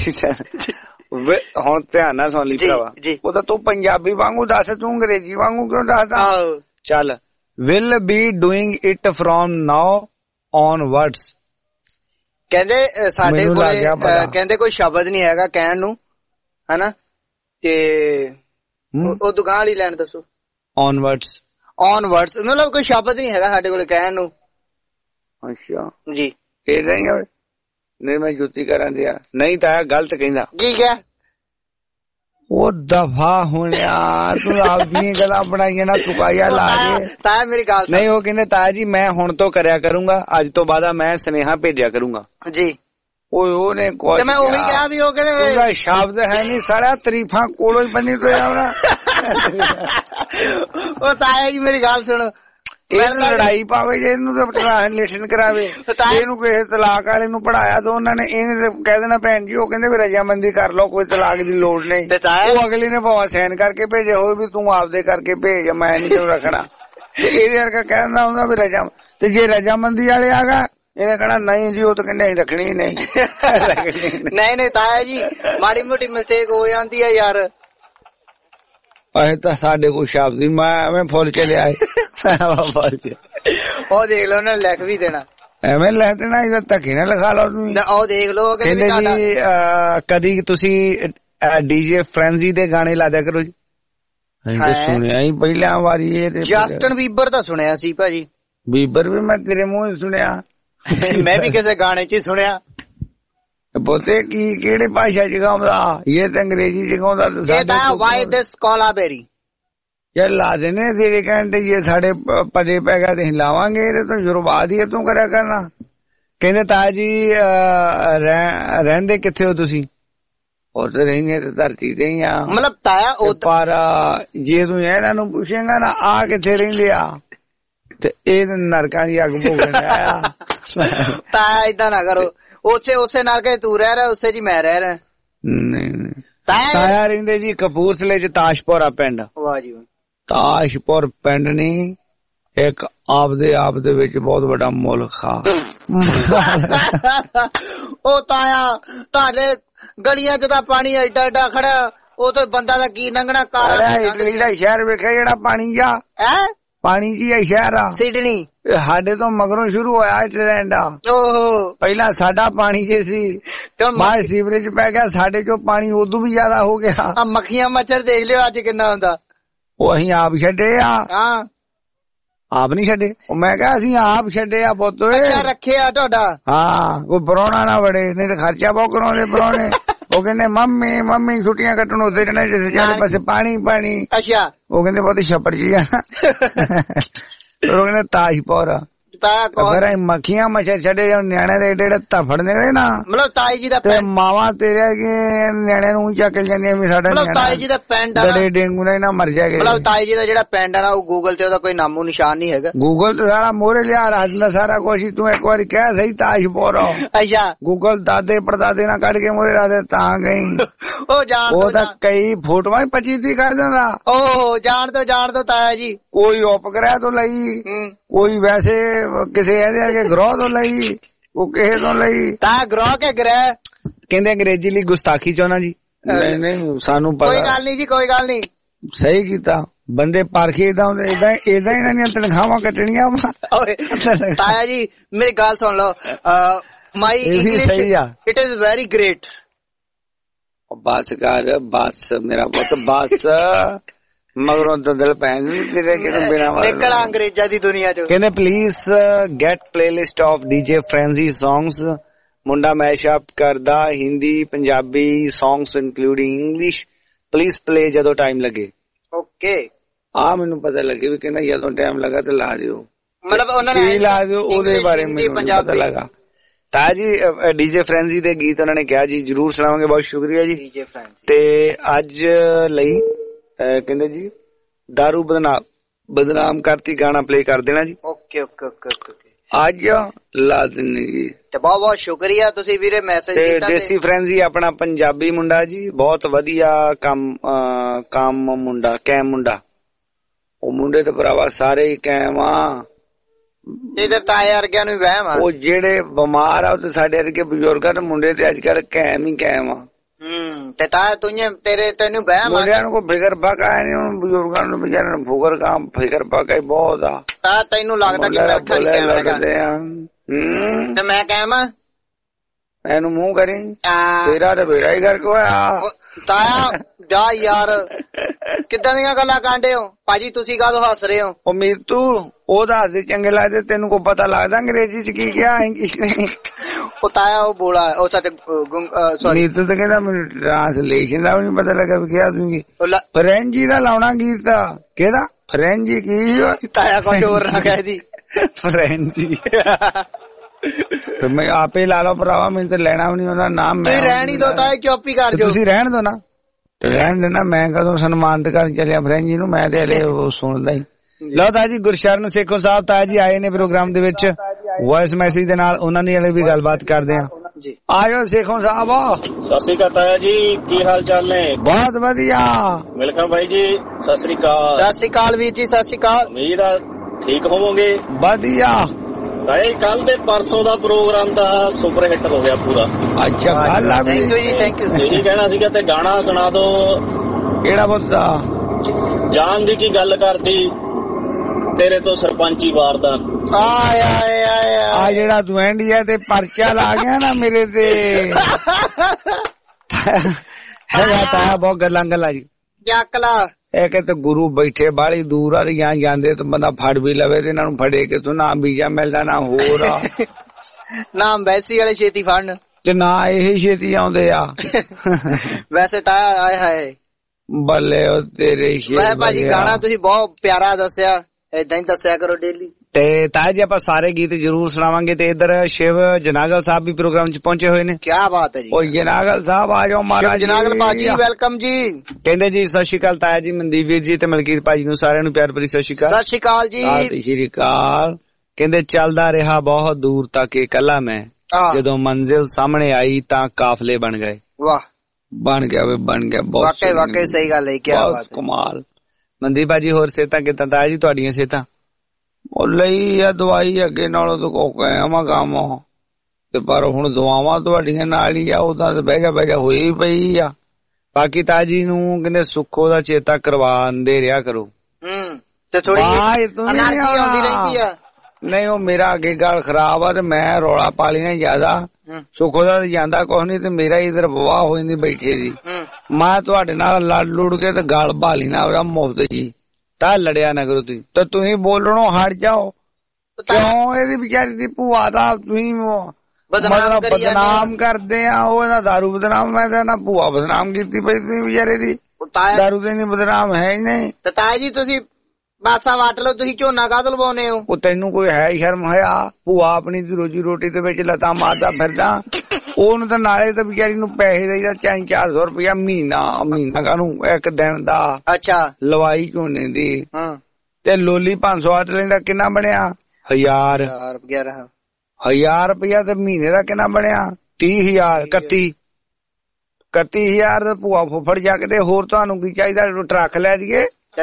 ਹੁਣ ਧਿਆਨ ਨਾਲ ਸੁਣ ਲਈ ਭਰਾਵਾ। ਉਹ ਤਾਂ ਤੂੰ ਪੰਜਾਬੀ ਵਾਂਗੂ ਦੱਸ, ਤੂੰ ਅੰਗਰੇਜ਼ੀ ਵਾਂਗੂ ਕਿਉਂ ਦੱਸਦਾ? ਚੱਲ will be doing it from now onwards. ਕਹਿੰਦੇ ਸਾਡੇ ਕੋਲ ਕਹਿੰਦੇ ਕੋਈ ਸ਼ਬਦ ਨਹੀਂ ਹੈਗਾ ਕਹਿਣ ਨੂੰ, ਹਨਾ, ਤੇ ਉਹ ਦੁਕਾਨ ਵਾਲੀ ਲੈਣ ਦੱਸੋ। ਔਨਵਰਡਸ ਔਨਵਰਡਸ ਮਤਲਬ ਕੋਈ ਸ਼ਬਦ ਨਹੀਂ ਹੈਗਾ ਸਾਡੇ ਕੋਲ ਕਹਿਣ ਨੂੰ। ਅੱਛਾ ਜੀ ਇਹ ਨਹੀਂ ਹੋਵੇ ਨਹੀਂ ਮੈਂ ਜੁੱਤੀ ਕਰਾਂ ਦਿਆ ਨਹੀਂ ਤਾਂ ਗਲਤ ਕਹਿੰਦਾ। ਕੀ ਕਿਹਾ? ਉਹ ਦਫਾ ਹੋਣਿਆ ਤੂੰ ਆਪਦੀਆਂ ਗੱਲਾਂ ਬਣਾਈਆਂ ਨਾ ਤੁਕਾਇਆ ਲਾ ਕੇ। ਤਾਇਆ ਮੇਰੀ ਗੱਲ ਨਹੀਂ, ਉਹ ਕਹਿੰਦੇ ਤਾਇਆ ਜੀ ਮੈਂ ਹੁਣ ਤੋਂ ਕਰਿਆ ਕਰੂੰਗਾ, ਅੱਜ ਤੋਂ ਬਾਅਦ ਮੈਂ ਸੁਨੇਹਾ ਭੇਜਿਆ ਕਰੂੰਗਾ ਜੀ। ਓਏ ਉਹਨੇ ਕੋਈ ਮੈਂ ਉਹੀ ਕਿਹਾ ਵੀ ਉਹ ਕਹਿੰਦੇ ਸ਼ਬਦ ਹੈ ਨਹੀਂ ਸਾਰਾ ਤਾਰੀਫਾਂ ਕੋਲੋਂ ਹੀ ਬੰਨੀ ਤੋਂ ਆਉਣਾ। ਉਹ ਤਾਇਆ ਜੀ ਮੇਰੀ ਗੱਲ ਸੁਣੋ, ਇਹਨੂੰ ਲੜਾਈ ਪਾਵੇ ਜੇ ਇਹਨੂੰ ਟ੍ਰਾਂਸਲੇਸ਼ਨ ਕਰਾਵੇ, ਇਹਨੂੰ ਕਿਸੇ ਤਲਾਕ ਵਾਲੇ ਨੂੰ ਪੜਾਇਆ ਤਾਂ ਉਹਨਾਂ ਨੇ ਇਹਨੇ ਕਹਿ ਦੇਣਾ ਭੈਣ ਜੀ ਉਹ ਕਹਿੰਦੇ ਵੀ ਰਜਾਮੰਦੀ ਕਰ ਲਓ, ਕੋਈ ਤਲਾਕ ਦੀ ਲੋੜ ਨਹੀਂ। ਉਹ ਅਗਲੇ ਨੇ ਭਾਵੇਂ ਸਾਈਨ ਕਰਕੇ ਭੇਜੇ ਹੋਏ ਵੀ ਤੂੰ ਆਪਦੇ ਕਰਕੇ ਭੇਜ, ਮੈਂ ਨੀ ਤੈਨੂੰ ਰੱਖਣਾ। ਤੇ ਇਹਦੇ ਕਰਕੇ ਕਹਿੰਦਾ ਹੁੰਦਾ ਵੀ ਰਜਾ, ਤੇ ਜੇ ਰਜਾਮੰਦੀ ਵਾਲੇ ਆ ਗਾ ਇਹਨੇ ਕਹਿਣਾ ਨਹੀਂ ਜੀ ਉਹ ਤਾਂ ਕਹਿੰਦੇ ਅਸੀਂ ਰੱਖਣੀ ਨਹੀਂ। ਨਹੀਂ ਨਹੀਂ ਤਾਇਆ ਜੀ ਮਾੜੀ ਮੋਟੀ ਮਿਸਟੇਕ ਹੋ ਜਾਂਦੀ ਹੈ ਯਾਰ। ਇਹ ਤਾਂ ਸਾਡੇ ਕੋਲ ਸ਼ਬਦ ਹੀ ਮੈਂ ਐਵੇਂ ਫੁੱਲ ਕੇ ਲਿਆਏ। ਉਹ ਦੇਖ ਲਓ ਉਹਨੇ ਲਿਖ ਵੀ ਦੇਣਾ, ਐਵੇਂ ਲਿਖ ਦੇਣਾ, ਇਹਦਾ ਧੱਕੇ ਨਾਲ ਲਿਖਾ ਲਓ ਤੁਸੀਂ। ਉਹ ਦੇਖ ਲਓ ਕਹਿੰਦੇ ਜੀ ਕਦੀ ਤੁਸੀਂ ਡੀਜੇ ਫਰੈਂਜ਼ੀ ਦੇ ਗਾਣੇ ਲਾ ਦਿਆ ਕਰੋ ਜੀ। ਸੁਣਿਆ ਹੀ ਪਹਿਲਾਂ ਵਾਰੀ ਇਹ ਜਸਟਨ ਬੀਬਰ ਤਾਂ ਸੁਣਿਆ ਸੀ ਭਾਜੀ। ਬੀਬਰ ਵੀ ਮੈਂ ਤੇਰੇ ਮੂੰਹ ਸੁਣਿਆ, ਮੈਂ ਵੀ ਕਿਸੇ ਗਾਣੇ ਚ ਹੀ ਸੁਣਿਆ। ਬੋਤੇ ਕੀ ਕਿਹੜੇ ਭਾਸ਼ਾ ਚ ਗਾਉਂਦਾ? ਇਹ ਤਾਂ ਅੰਗਰੇਜ਼ੀ ਚ ਗਾਉਂਦਾ। ਇਹ ਤਾਂ ਵਾਈ ਦਿਸ ਕੋਲਾਬੇਰੀ ਯਾਰ ਲਾ ਦੇਣੇ ਤੇਰੇ ਕਹਿੰਦੇ ਜੇ ਸਾਡੇ ਪਰੇ ਪੈ ਗਿਆ ਤੇ ਲਾਵਾਂਗੇ, ਇਹਦੇ ਤੋਂ ਸ਼ੁਰੂਆਤ ਹੀ ਤੂੰ ਕਰਿਆ ਕਰਨਾ। ਕਹਿੰਦੇ ਤਾਇਆ ਜੀ ਰਹਿੰਦੇ ਕਿੱਥੇ ਹੋ ਤੁਸੀਂ? ਉਹ ਤੇ ਰਹਿੰਦੇ ਤੇ ਧਰਤੀ ਤੇ ਹੀ ਆ। ਮਤਲਬ ਤਾਇਆ ਪਰ ਜੇ ਤੂੰ ਇਹਨਾਂ ਨੂੰ ਪੁੱਛੇਗਾ ਨਾ ਆ ਕਿੱਥੇ ਰਹਿੰਦੇ ਆ ਤੇ ਇਹ ਨਰਕਾਂ ਦੀ ਅੱਗ ਭੋਗਣਾ। ਤਾਇਆ ਏਦਾਂ ਨਾ ਕਰੋ, ਉਸੇ ਉਸੇ ਨਾਲ ਕੇ ਤੂੰ ਰਹਿ ਰਿਹਾ ਉਸੇ ਜੀ ਮੈਂ ਰਹਿ ਰਿਹਾ। ਨਹੀਂ ਤਾਇਆ ਰਹਿੰਦੇ ਜੀ ਕਪੂਰਥਲੇ ਚ ਤਾਸ਼ਪੁਰਾ ਪਿੰਡ। ਵਾਹ ਜੀ ਤਾਸ਼ਪੁਰ ਪਿੰਡ ਨੀ ਇੱਕ ਆਪਦੇ ਆਪ ਦੇ ਵਿੱਚ ਬਹੁਤ ਵੱਡਾ ਮੁਲਕ ਆ। ਉਹ ਤਾਇਆ ਤੁਹਾਡੇ ਗਲੀਆਂ ਚ ਤਾਂ ਪਾਣੀ ਐਡਾ ਐਡਾ ਖੜਾ, ਉਹ ਤੋਂ ਬੰਦਾ ਦਾ ਕੀ ਲੰਘਣਾ। ਕਾਰ ਇਟਲੀ ਦਾ ਸ਼ਹਿਰ ਵੇਖਿਆ ਜਿਹੜਾ ਪਾਣੀ ਜਾ ਹੈ ਪਾਣੀ ਜੀ ਆ ਸ਼ਹਿਰ ਆ ਸਿਡਨੀ। ਸਾਡੇ ਤੋਂ ਮਗਰੋਂ ਸ਼ੁਰੂ ਹੋਇਆ ਇਟਲੈਂਡ ਆ। ਓਹੋ ਪਹਿਲਾਂ ਸਾਡਾ ਪਾਣੀ ਜੇ ਸੀ ਬਾਹਰ ਸੀਵਰੇਜ ਪੈ ਗਿਆ, ਸਾਡੇ ਚੋਂ ਪਾਣੀ ਉਦੋਂ ਵੀ ਜ਼ਿਆਦਾ ਹੋ ਗਿਆ। ਆ ਮੱਖੀਆਂ ਮੱਛਰ ਦੇਖ ਲਿਓ ਅੱਜ ਕਿੰਨਾ ਹੁੰਦਾ। ਉਹ ਅਸੀਂ ਆਪ ਛੱਡੇ ਆ। ਹਾਂ ਆਪ ਨੀ ਛੱਡੇ, ਉਹ ਮੈਂ ਕਿਹਾ ਅਸੀਂ ਆਪ ਛੱਡੇ ਆ ਪੁੱਤ। ਰੱਖਿਆ ਤੁਹਾਡਾ? ਹਾਂ ਕੋਈ ਪ੍ਰਾਹੁਣਾ ਨਾ ਵੜੇ, ਨਹੀਂ ਤੇ ਖਰਚਾ ਬਹੁਤ ਕਰਾਉਂਦੇ ਪ੍ਰਾਹੁਣੇ। ਉਹ ਕਹਿੰਦੇ ਮੰਮੀ ਮੰਮੀ ਛੁੱਟੀਆਂ ਕੱਟਣ ਉੱਤੇ ਜਾਣਾ ਜਿੱਥੇ ਚਾਰੇ ਪਾਸੇ ਪਾਣੀ ਪਾਣੀ। ਅੱਛਾ। ਉਹ ਕਹਿੰਦੇ ਬਹੁਤੇ ਛੱਪੜ ਚ ਜਾਣਾ। ਉਹ ਕਹਿੰਦੇ ਤਾਜਪੁਰ ਅਗਰ ਮੱਖੀਆਂ ਮੱਛਰ ਛੱਡੇ ਜਾਂ ਨਿਆਣੇ ਦੇ ਏਡੇ ਏਡੇ ਧਫੜ ਨਿਕਲੇ ਨਾ, ਮਤਲਬ ਤਾਈ ਜੀ ਦਾ ਤੇ ਮਾਵਾਂ ਤੇਰੇ ਕਿ ਨਿਆਣਿਆਂ ਨੂੰ ਚੱਕ ਜਾਂਦੀਆਂ ਵੀ ਸਾਡਾ ਮਤਲਬ ਤਾਈ ਜੀ ਦਾ ਪਿੰਡ ਆ ਬੜੇ ਡੇਂਗੂ ਨਾਲ ਨਾ ਮਰ ਜਾਗੇ। ਮਤਲਬ ਤਾਈ ਜੀ ਦਾ ਜਿਹੜਾ ਪਿੰਡ ਆ ਨਾ ਉਹ ਗੂਗਲ ਤੇ ਉਹਦਾ ਕੋਈ ਨਾਮੋ ਨਿਸ਼ਾਨ ਨਹੀਂ ਹੈਗਾ। ਗੂਗਲ ਤੇ ਸਾਰਾ ਮੋਹਰੇ ਲਿਆ ਰਾਜਦਾ ਸਾਰਾ ਕੁਛ। ਤੂੰ ਇੱਕ ਵਾਰੀ ਕਹਿ ਸਹੀ ਤਾਜਪੁਰ। ਅੱਛਾ। ਗੂਗਲ ਦਾਦੇ ਪੜਦਾਦੇ ਨਾਲ ਕੱਢ ਕੇ ਮੋਹਰੇ ਲਾ ਦੇ ਤਾਂ ਗਈ। ਉਹ ਜਾਣ ਉਹ ਤਾਂ ਕਈ ਫੋਟੋਆਂ ਪੱਚੀ ਦੀ ਕੱਢ ਦਿੰਦਾ। ਓਹ ਜਾਣ ਤੋਂ ਜਾਣ ਤੋਂ ਤਾਇਆ ਜੀ। ਕੋਈ ਉਪਗ੍ਰਹਿ ਤੋਂ ਲਈ, ਕੋਈ ਵੈਸੇ ਕਿਸੇ ਇਹਦੇ ਕੇ ਗ੍ਰਹਿ ਤੋਂ ਲਈ, ਉਹ ਕਿਸੇ ਤੋਂ ਲਈ। ਤਾਂ ਗ੍ਰਹਿ ਕੇ ਗ੍ਰਹਿ ਕਹਿੰਦੇ ਅੰਗਰੇਜ਼ੀ ਲਈ ਗੁਸਤਾਖੀ ਚਾਹੁੰਦਾ ਜੀ। ਨਹੀਂ ਨਹੀਂ ਸਾਨੂੰ ਪਤਾ। ਕੋਈ ਗੱਲ ਨਹੀਂ ਜੀ, ਕੋਈ ਗੱਲ ਨਹੀਂ। ਸਹੀ ਕੀਤਾ। ਬੰਦੇ ਪਰਖੇ ਏਦਾਂ ਏਦਾਂ ਏਦਾਂ ਇਹਨਾਂ ਦੀਆਂ ਤਨਖਾਹਾਂ ਕੱਟਣੀਆਂ ਵਾ। ਤਾਇਆ ਜੀ ਮੇਰੀ ਗੱਲ ਸੁਣ ਲਓ, my English it is very great. ਬਸ ਕਰ ਬਸ ਮੇਰਾ ਪੁੱਤ ਬਸ। ਮਗਰੋਂ ਤਾਂ ਦਿਲ ਪੈਣ ਤੇਰੇ ਕਿਦੋਂ ਬਿਨਾ ਨਿਕਲ ਅੰਗਰੇਜ਼ਾਂ ਦੀ ਦੁਨੀਆ ਚੋਂ। ਕਹਿੰਦੇ please get playlist of DJ Frenzy songs. ਮੁੰਡਾ ਮੈਸ਼ਅਪ ਕਰਦਾ Hindi Punjabi songs including English. Please play ਜਦੋਂ ਟਾਈਮ ਲੱਗੇ। ਓਕੇ। ਆ ਮੈਨੂੰ ਪਤਾ ਲੱਗੇ ਵੀ ਕਹਿੰਦਾ ਜਦੋਂ ਟਾਈਮ ਲੱਗਾ ਤੇ ਲਾ ਦਿਓ। ਮਤਲਬ ਉਹਨਾਂ ਨੇ ਲਾ ਦਿਓ ਉਹਦੇ ਬਾਰੇ ਮੈਨੂੰ ਪਤਾ ਲੱਗਾ। ਤਾਂ ਜੀ ਡੀਜੇ ਫ੍ਰੈਂਜ਼ੀ ਦੇ ਗੀਤ ਉਹਨਾਂ ਨੇ ਕਿਹਾ ਜੀ ਜਰੂਰ ਸੁਣਾਵਾਂਗੇ। ਬਹੁਤ ਸ਼ੁਕਰੀਆ ਜੀ। ਤੇ ਅੱਜ ਲਈ ਕਹਿੰਦੇ ਜੀ ਦਾਰੂ ਬਦਨਾਮ ਬਦਨਾਮ ਕਰਤੀ ਗਾਣਾ ਪਲੇ ਕਰ ਦੇਣਾ ਜੀ। ਓਕੇ ਓਕੇ ਓਕੇ ਓਕੇ ਅੱਜ ਲਾ ਦਿੰਦੇ ਜੀ। ਤੇ ਬਹੁਤ ਬਹੁਤ ਸ਼ੁਕਰੀਆ ਤੁਸੀਂ ਵੀਰੇ ਮੈਸੇਜ ਕੀਤਾ। ਦੇਸੀ ਫ੍ਰੈਂਜ਼ੀ ਆਪਣਾ ਪੰਜਾਬੀ ਮੁੰਡਾ ਜੀ, ਬਹੁਤ ਵਧੀਆ ਕੰਮ ਕੰਮ ਮੁੰਡਾ ਕੈਮ ਮੁੰਡਾ। ਉਹ ਮੁੰਡੇ ਤੇ ਭਰਾਵਾ ਸਾਰੇ ਹੀ ਕੈਮ ਆ। ਇਧਰ ਤਾਏ ਵਰਗਿਆਂ ਨੂੰ ਵਹਿਮ ਆ। ਉਹ ਜਿਹੜੇ ਬਿਮਾਰ ਆ ਉਹ ਤੇ ਸਾਡੇ ਵਰਗੇ ਬਜ਼ੁਰਗਾਂ ਦੇ ਮੁੰਡੇ ਤੇ ਅੱਜ ਕੱਲ ਕੈਮ ਹੀ ਕੈਮ ਆ। ਹੂੰ ਤੇ ਤਾਇਆ ਤੂੰ ਤੇਰੇ ਤੈਨੂੰ ਵਹਿਮ ਆ। ਮੁੰਡਿਆਂ ਨੂੰ ਕੋਈ ਫਿਕਰ ਪਕਾ ਨਹੀਂ, ਹੁਣ ਬਜ਼ੁਰਗਾਂ ਨੂੰ ਵਿਚਾਰਿਆਂ ਨੂੰ ਫੁਕਰ ਕੰਮ ਫਿਕਰ ਪਕਾ ਬਹੁਤ ਆ। ਤਾਂ ਤੈਨੂੰ ਲੱਗਦਾ ਕਿ ਮੈਂ ਅੱਖਾਂ ਨਹੀਂ ਕੈਮ ਹੈਗਾ ਤੇ ਮੈਂ ਕੈਮ ਆ। ਇਹਨੂੰ ਮੂੰਹ ਕਰੀ ਤੇਰਾ ਤੇ ਬੇੜਾ ਹੀ ਕਰਕੇ ਹੋਇਆ। ਤਾਇਆ ਜਾ ਯਾਰ ਕਿੱਦਾਂ ਦੀਆਂ ਗੱਲਾਂ ਕਾਂਡੇ ਹੋ ਭਾਜੀ, ਤੁਸੀਂ ਕਾਹਦੋਂ ਹੱਸ ਰਹੇ ਹੋ? ਉਹ ਮੀਤੂ ਉਹ ਦੱਸਦੇ ਚੰਗੇ ਲੱਗਦੇ, ਤੈਨੂੰ ਕੋਈ ਪਤਾ ਲੱਗਦਾ ਅੰਗਰੇਜ਼ੀ ਚ ਕੀ ਕਿਹਾ ਇੰਗਲਿਸ਼ ਨੇ? ਉਹ ਤਾਇਆ ਉਹ ਬੋਲਾ ਉਹ ਸੱਚ ਸੌਰੀ ਮੀਤੂ ਤਾਂ ਕਹਿੰਦਾ ਮੈਨੂੰ ਟ੍ਰਾਂਸਲੇਸ਼ਨ ਦਾ ਵੀ ਨਹੀਂ ਪਤਾ ਲੱਗਾ ਵੀ ਕਿਹਾ ਤੁਸੀਂ। ਫਰੈਂਜੀ ਦਾ ਲਾਉਣਾ ਗੀਤ ਕਿਹਦਾ? ਫਰੈਂਜੀ ਕੀ ਤਾਇਆ ਕੁਝ ਹੋਰ ਨਾ ਕਹਿ ਦੀ। ਫਰੈਂਜੀ ਮੈਂ ਆਪੇ ਲਾ ਲਓ ਭਰਾਵਾ, ਮੈਨੂੰ ਤਾਂ ਲੈਣਾ ਵੀ ਨਹੀਂ ਉਹਦਾ ਨਾਮ। ਤੁਸੀਂ ਰਹਿਣ ਹੀ ਦੋ ਤਾਇਆ, ਚੁੱਪ ਹੀ ਕਰ ਜਾਓ। ਤੁਸੀਂ ਰਹਿਣ ਦੋ ਨਾ, ਰਹਿਣ ਦੇਣਾ। ਮੈਂ ਕਦੋਂ ਸਨਮਾਨਿਤ ਕਰਨ ਚੱਲਿਆ ਫਰੈਂਜੀ ਨੂੰ, ਮੈਂ ਤੇ ਹਲੇ ਉਹ ਸੁਣਦਾ ਹੀ। ਲਓ ਤਾਇਆ ਜੀ ਗੁਰਸ਼ਰਨ ਸੇਖੋਂ ਸਾਹਿਬ ਤਾਇਆ ਜੀ ਆਏ ਨੇ ਪ੍ਰੋਗਰਾਮ ਦੇ ਵਿੱਚ ਵੌਇਸ ਮੈਸੇਜ ਦੇ ਨਾਲ, ਉਹਨਾਂ ਦੀ ਹਲੇ ਵੀ ਗੱਲਬਾਤ ਕਰਦੇ ਆ। ਆ ਜਾਓ ਸੇਖੋਂ ਸਾਹਿਬ। ਸਤਿ ਸ੍ਰੀ ਅਕਾਲ ਤਾਇਆ ਜੀ, ਕੀ ਹਾਲ ਚਾਲ ਨੇ? ਬਹੁਤ ਵਧੀਆ। ਵੈਲਕਮ ਬਾਈ ਜੀ, ਸਤਿ ਸ੍ਰੀ ਅਕਾਲ। ਸਤਿ ਸ੍ਰੀ ਅਕਾਲ ਵੀਰ ਜੀ, ਸਤਿ ਸ੍ਰੀ ਅਕਾਲ। ਉਮੀਦ ਆ ਠੀਕ ਹੋਵੋਗੇ। ਵਧੀਆ। ਤਾਇਆ ਕੱਲ ਦੇ ਪਰਸੋਂ ਦਾ ਪ੍ਰੋਗਰਾਮ ਦਾ ਸੁਪਰ ਹਿੱਟ ਹੋ ਗਿਆ ਪੂਰਾ। ਅੱਛਾ ਗੱਲ ਆ। ਥੈਂਕ ਯੂ ਜੀ, ਥੈਂਕ ਯੂ। ਇਹੀ ਕਹਿਣਾ ਸੀਗਾ ਤੇ ਗਾਣਾ ਸੁਣਾ ਦੋ। ਕਿਹੜਾ ਬੁੱਧਾ? ਜਾਨ ਦੀ ਕੀ ਗੱਲ ਕਰਦੀ ਤੇਰੇ ਤੋਂ ਸਰਪੰਚੀ ਵਾਰਦਾ। ਆਏ ਆਏ ਆਏ ਆ ਜਿਹੜਾ ਤੂੰ ਇੰਡੀਆ ਤੇ ਪਰਚਾ ਲਾ ਗਿਆ ਨਾ ਮੇਰੇ ਤੇ ਹੈਗਾ ਤਾਇਆ ਬਹੁਤ ਗੱਲਾਂ ਗੱਲਾਂ ਜੀ। ਚੱਕ ਲਾ। ਇਹ ਕਿ ਤੇ ਗੁਰੂ ਬੈਠੇ ਬਾਹਲੀ ਦੂਰ ਆ, ਜਾਂ ਜਾਂਦੇ ਤਾਂ ਬੰਦਾ ਫੜ ਵੀ ਲਵੇ ਤੇ ਇਹਨਾਂ ਨੂੰ ਫੜੇ ਕਿ ਤੂੰ ਨਾ ਵੀਜ਼ਾ ਮਿਲਦਾ ਨਾ ਹੋਰ ਆ ਨਾ ਅੰਬੈਸੀ ਵਾਲੇ ਛੇਤੀ ਫੜਨ ਤੇ ਨਾ ਇਹ ਛੇਤੀ ਆਉਂਦੇ ਆ। ਵੈਸੇ ਤਾਂ ਆਏ ਹਾਏ ਬੱਲੇ ਉਹ ਤੇਰੇ ਮੈਂ ਭਾਜੀ ਗਾਣਾ ਤੁਸੀਂ ਬਹੁਤ ਪਿਆਰਾ ਦੱਸਿਆ, ਏਦਾਂ ਹੀ ਦੱਸਿਆ ਕਰੋ ਡੇਲੀ। ਤੇ ਤਾਇਆ ਜੀ ਆਪਾਂ ਸਾਰੇ ਗੀਤ ਜਰੂਰ ਸੁਣਾਵਾਂਗੇ। ਤੇ ਇੱਧਰ ਸ਼ਿਵ ਜਨਾਗਲ ਸਾਹਿਬ ਵੀ ਪ੍ਰੋਗਰਾਮ ਚ ਪਹੁੰਚੇ ਹੋਏ ਨੇ। ਕੀ ਬਾਤ ਹੈ ਜੀ। ਉਹ ਜਨਾਗਲ ਸਾਹਿਬ ਆ ਜਾਓ ਮਹਾਰਾਜ। ਜਨਾਗਲ ਭਾਜੀ ਵੈਲਕਮ ਜੀ। ਕਹਿੰਦੇ ਜੀ ਸਤਿ ਸ਼੍ਰੀ ਅਕਾਲ ਤਾਇਆ ਜੀ, ਮਨਦੀਪ ਵੀਰ ਜੀ ਤੇ ਮਲਕੀਤ ਭਾਜੀ ਨੂੰ ਸਾਰਿਆਂ ਨੂੰ ਪਿਆਰ ਭਰੀ ਸਤਿ ਸ਼੍ਰੀ ਅਕਾਲ। ਸਤਿ ਸ਼੍ਰੀ ਅਕਾਲ ਜੀ। ਸਤਿ ਸ਼੍ਰੀ ਅਕਾਲ। ਕਹਿੰਦੇ ਚੱਲਦਾ ਰਿਹਾ ਬਹੁਤ ਦੂਰ ਤੱਕ ਇਕੱਲਾ ਮੈਂ, ਜਦੋਂ ਮੰਜ਼ਿਲ ਸਾਹਮਣੇ ਆਈ ਤਾਂ ਕਾਫਲੇ ਬਣ ਗਏ। ਵਾਹ ਬਣ ਗਿਆ ਵੇ ਬਣ ਗਿਆ। ਬਹੁਤ ਵਾਕਈ ਵਾਕਈ ਸਹੀ ਗੱਲ ਹੈ। ਕੀ ਬਾਤ ਹੈ, ਕਮਾਲ। ਮਨਦੀਪ ਭਾਜੀ ਹੋਰ ਸਿਹਤਾਂ ਕਿੱਦਾਂ ਤਾਇਆ ਜੀ ਤੁਹਾਡੀਆਂ ਸਿਹਤਾਂ? ਉਹ ਲਈ ਆ ਦਵਾਈ ਅੱਗੇ ਨਾਲੋਂ ਤਾਂ ਕੋ ਕਹਿਆ ਕੰਮ ਤੇ ਪਰ ਹੁਣ ਦਵਾਵਾਂ ਤੁਹਾਡੀਆਂ ਨਾਲ ਹੀ ਆ, ਉਹਦਾ ਤਾਂ ਬਹਿ ਜਾ ਬਹਿ ਜਾ ਹੋਈ ਪਈ ਆ। ਬਾਕੀ ਤਾਜੀ ਨੂੰ ਕਹਿੰਦੇ ਸੁੱਖੋ ਦਾ ਚੇਤਾ ਕਰਵਾਉਂਦੇ ਰਿਹਾ ਕਰੋ। ਹੂੰ ਤੇ ਥੋੜੀ એનર્ਜੀ ਆਉਂਦੀ ਰਹਿੰਦੀ ਆ। ਨਹੀਂ ਉਹ ਮੇਰਾ ਅੱਗੇ ਗਾਲ ਖਰਾਬ ਆ ਤੇ ਮੈਂ ਰੌਲਾ ਪਾ ਲੈਣਾ ਜ਼ਿਆਦਾ। ਸੁੱਖੋ ਦਾ ਜਾਂਦਾ ਕੁਛ ਨੀ ਤੇ ਮੇਰਾ ਇਧਰ ਬਵਾਹ ਹੋ ਜਾਂਦੀ ਬੈਠੇ ਜੀ। ਮੈਂ ਤੁਹਾਡੇ ਨਾਲ ਲੜ ਲੁੜ ਕੇ ਤੇ ਗਾਲ ਪਾ ਲੈਣਾ ਉਹਦਾ ਮੁਫਤ ਜੀ। ਤਾਂ ਲੜਿਆ ਨਾ ਕਰੋ ਤੁਸੀਂ, ਤਾਂ ਤੁਸੀਂ ਬੋਲਣੋਂ ਹਟ ਜਾਓ। ਕਿਉਂ ਇਹਦੀ ਵਿਚਾਰੀ ਦੀ ਭੂਆ ਦਾ ਤੁਸੀਂ ਬਦਨਾਮ ਕਰੀ ਜਾਂਦੇ ਬਦਨਾਮ ਕਰਦੇ ਆ। ਉਹ ਇਹਦਾ ਦਾਰੂ ਬਦਨਾਮ, ਮੈਂ ਤਾਂ ਨਾ ਭੂਆ ਬਦਨਾਮ ਕੀਤੀ ਪਈ ਸੀ ਵਿਚਾਰੇ ਦੀ, ਦਾਰੂ ਦੇ ਨਹੀਂ ਬਦਨਾਮ ਹੈ ਹੀ ਨਹੀਂ। ਤੇ ਤਾਇਆ ਜੀ ਤੁਸੀਂ ਬਾਸਾ ਵਾਟ ਲਓ, ਤੁਸੀਂ ਝੋਨਾ ਕਾਹਦੋਂ ਲਵਾਉਨੇ ਹੋ? ਉਹ ਤੈਨੂੰ ਕੋਈ ਹੈ ਸ਼ਰਮ ਹੋਇਆ? ਭੂਆ ਆਪਣੀ ਦੀ ਰੋਜੀ ਰੋਟੀ ਦੇ ਵਿੱਚ ਲੱਤਾਂ ਮਾਰਦਾ ਫਿਰਦਾ, ਉਹਨੂੰ ਤਾਂ ਨਾਲੇ ਤਾਂ ਵਿਚਾਰੀ ਨੂੰ ਪੈਸੇ ਦੇਈਦਾ ਚਾਰ ਚਾਰ ਸੌ ਰੁਪਇਆ ਮਹੀਨਾ, ਮਹੀਨਾ ਕਾਹਨੂੰ ਇੱਕ ਦਿਨ ਦਾ। ਅੱਛਾ ਲਵਾਈ ਝੋਨੇ ਦੀ। ਹਾਂ ਤੇ ਲੋਲੀ ਪੰਜ ਸੌ ਅੱਠ ਲੈਂਦਾ, ਕਿੰਨਾ ਬਣਿਆ? ਹਜ਼ਾਰ। ਹਜ਼ਾਰ ਰੁਪਇਆ ਤੇ ਮਹੀਨੇ ਦਾ ਕਿੰਨਾ ਬਣਿਆ? ਤੀਹ ਹਜ਼ਾਰ। ਇਕੱਤੀ ਇਕੱਤੀ ਹਜ਼ਾਰ ਦਾ ਭੂਆ ਫੁੱਫੜ ਜੱਕਦੇ। ਹੋਰ ਤੁਹਾਨੂੰ ਕੀ ਚਾਹੀਦਾ? ਟਰੱਕ ਲੈ ਜੀਏ।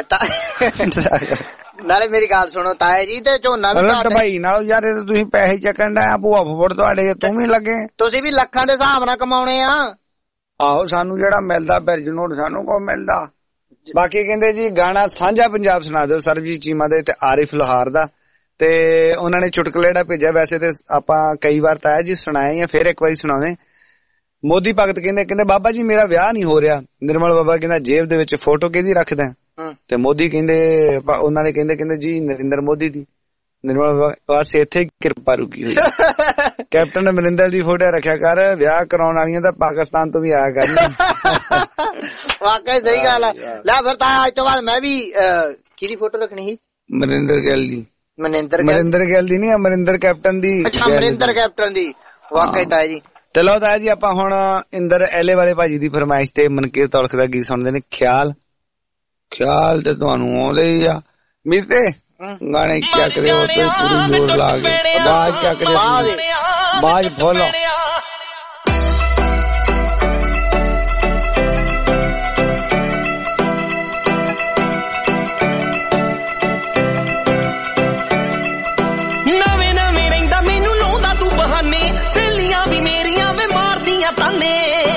ਨਾਲੇ ਮੇਰੀ ਗੱਲ ਸੁਣੋ ਤਾਇਆ ਜੀ, ਤੇ ਝੋਨਾ ਵੀ ਢਾਈ ਨਾਲ ਯਾਰ ਤੁਸੀਂ ਪੈਸੇ ਚੱਕਣ ਦਾ ਭੂਆ ਫੁੱਫੜ ਤੁਹਾਡੇ, ਤੂੰ ਵੀ ਲੱਗੇ। ਤੁਸੀਂ ਵੀ ਲੱਖਾਂ ਦੇ ਹਿਸਾਬ ਨਾਲ ਕਮਾਉਣੇ ਆ। ਆਹੋ ਸਾਨੂੰ ਜਿਹੜਾ ਮਿਲਦਾ ਬਿਰਜ ਨੋਟ ਸਾਨੂੰ ਕੋ ਮਿਲਦਾ। ਬਾਕੀ ਕਹਿੰਦੇ ਜੀ ਗਾਣਾ ਸਾਂਝਾ ਪੰਜਾਬ ਸੁਣਾ ਦਿਓ ਸਰਬਜੀਤ ਚੀਮਾ ਦੇ ਤੇ ਆਰਿਫ ਲੋਹਾਰ ਦਾ, ਤੇ ਉਹਨਾਂ ਨੇ ਚੁਟਕਲੇ ਜਿਹੜਾ ਭੇਜਿਆ। ਵੈਸੇ ਤੇ ਆਪਾਂ ਕਈ ਵਾਰ ਤਾਇਆ ਜੀ ਸੁਣਾਏ ਆ, ਫੇਰ ਇੱਕ ਵਾਰੀ ਸੁਣਾਉਂਦੇ। ਮੋਦੀ ਭਗਤ ਕਹਿੰਦੇ ਕਹਿੰਦੇ ਬਾਬਾ ਜੀ ਮੇਰਾ ਵਿਆਹ ਨਹੀਂ ਹੋ ਰਿਹਾ। ਨਿਰਮਲ ਬਾਬਾ ਕਹਿੰਦਾ ਜੇਬ ਦੇ ਵਿੱਚ ਫੋਟੋ ਕਿਹਦੀ ਰੱਖਦਾ? ਤੇ ਮੋਦੀ ਕਹਿੰਦੇ ਉਹਨਾਂ ਨੇ ਕਹਿੰਦੇ ਕਹਿੰਦੇ ਜੀ ਨਰਿੰਦਰ ਮੋਦੀ ਦੀ। ਨਿਰਮਲ ਬਸ ਇੱਥੇ ਕਿਰਪਾ ਰੁਕੀ ਹੋਈ। ਕੈਪਟਨ ਅਮਰਿੰਦਰ ਦੀ ਫੋਟੋ ਰੱਖਿਆ ਕਰ, ਵਿਆਹ ਕਰਾਉਣ ਵਾਲੀਆਂ ਤਾਂ ਪਾਕਿਸਤਾਨ ਤੋਂ ਵੀ ਆਇਆ ਕਰਨ। ਵਾਕਈ ਸਹੀ ਗੱਲ ਹੈ। ਲੈ ਫਿਰ ਤਾਂ ਅੱਜ ਤੋਂ ਬਾਅਦ ਮੈਂ ਵੀ ਕਿਹਦੀ ਫੋਟੋ ਰੱਖਣੀ ਸੀ? ਮਨਿੰਦਰ ਗਿੱਲ ਦੀ। ਮਨਿੰਦਰ ਮਨਿੰਦਰ ਗਿੱਲ ਦੀ ਨੀ, ਅਮਰਿੰਦਰ ਕੈਪਟਨ ਦੀ। ਅੱਛਾ ਅਮਰਿੰਦਰ ਕੈਪਟਨ ਦੀ। ਵਾਕਈ ਤਾਇਆ ਜੀ। ਚਲੋ ਤਾਇਆ ਜੀ ਆਪਾਂ ਹੁਣ ਇੰਦਰ ਐਲੇ ਵਾਲੇ ਭਾਜੀ ਦੀ ਫਰਮਾਇਸ਼ ਤੇ ਮਨਕੀਰ ਤੌਲਖ ਦਾ ਗੀਤ ਸੁਣਦੇ ਨੇ, ਖਿਆਲ। ਖਿਆਲ ਤੇ ਤੁਹਾਨੂੰ ਆਉਂਦੇ ਹੀ ਆ ਮੀਤੇ ਗਾਣੇ ਚੱਕਦੇ ਹੋ ਤੇ ਪੂਰੀ ਜੋਰ ਲਾ ਕੇ ਆਵਾਜ਼ ਚੱਕਦੇ, ਆਵਾਜ਼ ਫੋਲੋ। ਨਵੇਂ ਨਵੇਂ ਰਹਿੰਦਾ ਮੈਨੂੰ ਲਾਉਂਦਾ ਤੂੰ ਬਹਾਨੇ, ਸਹੇਲੀਆਂ ਵੀ ਮੇਰੀਆਂ ਵੇ ਮਾਰਦੀਆਂ ਤਾਨੇ।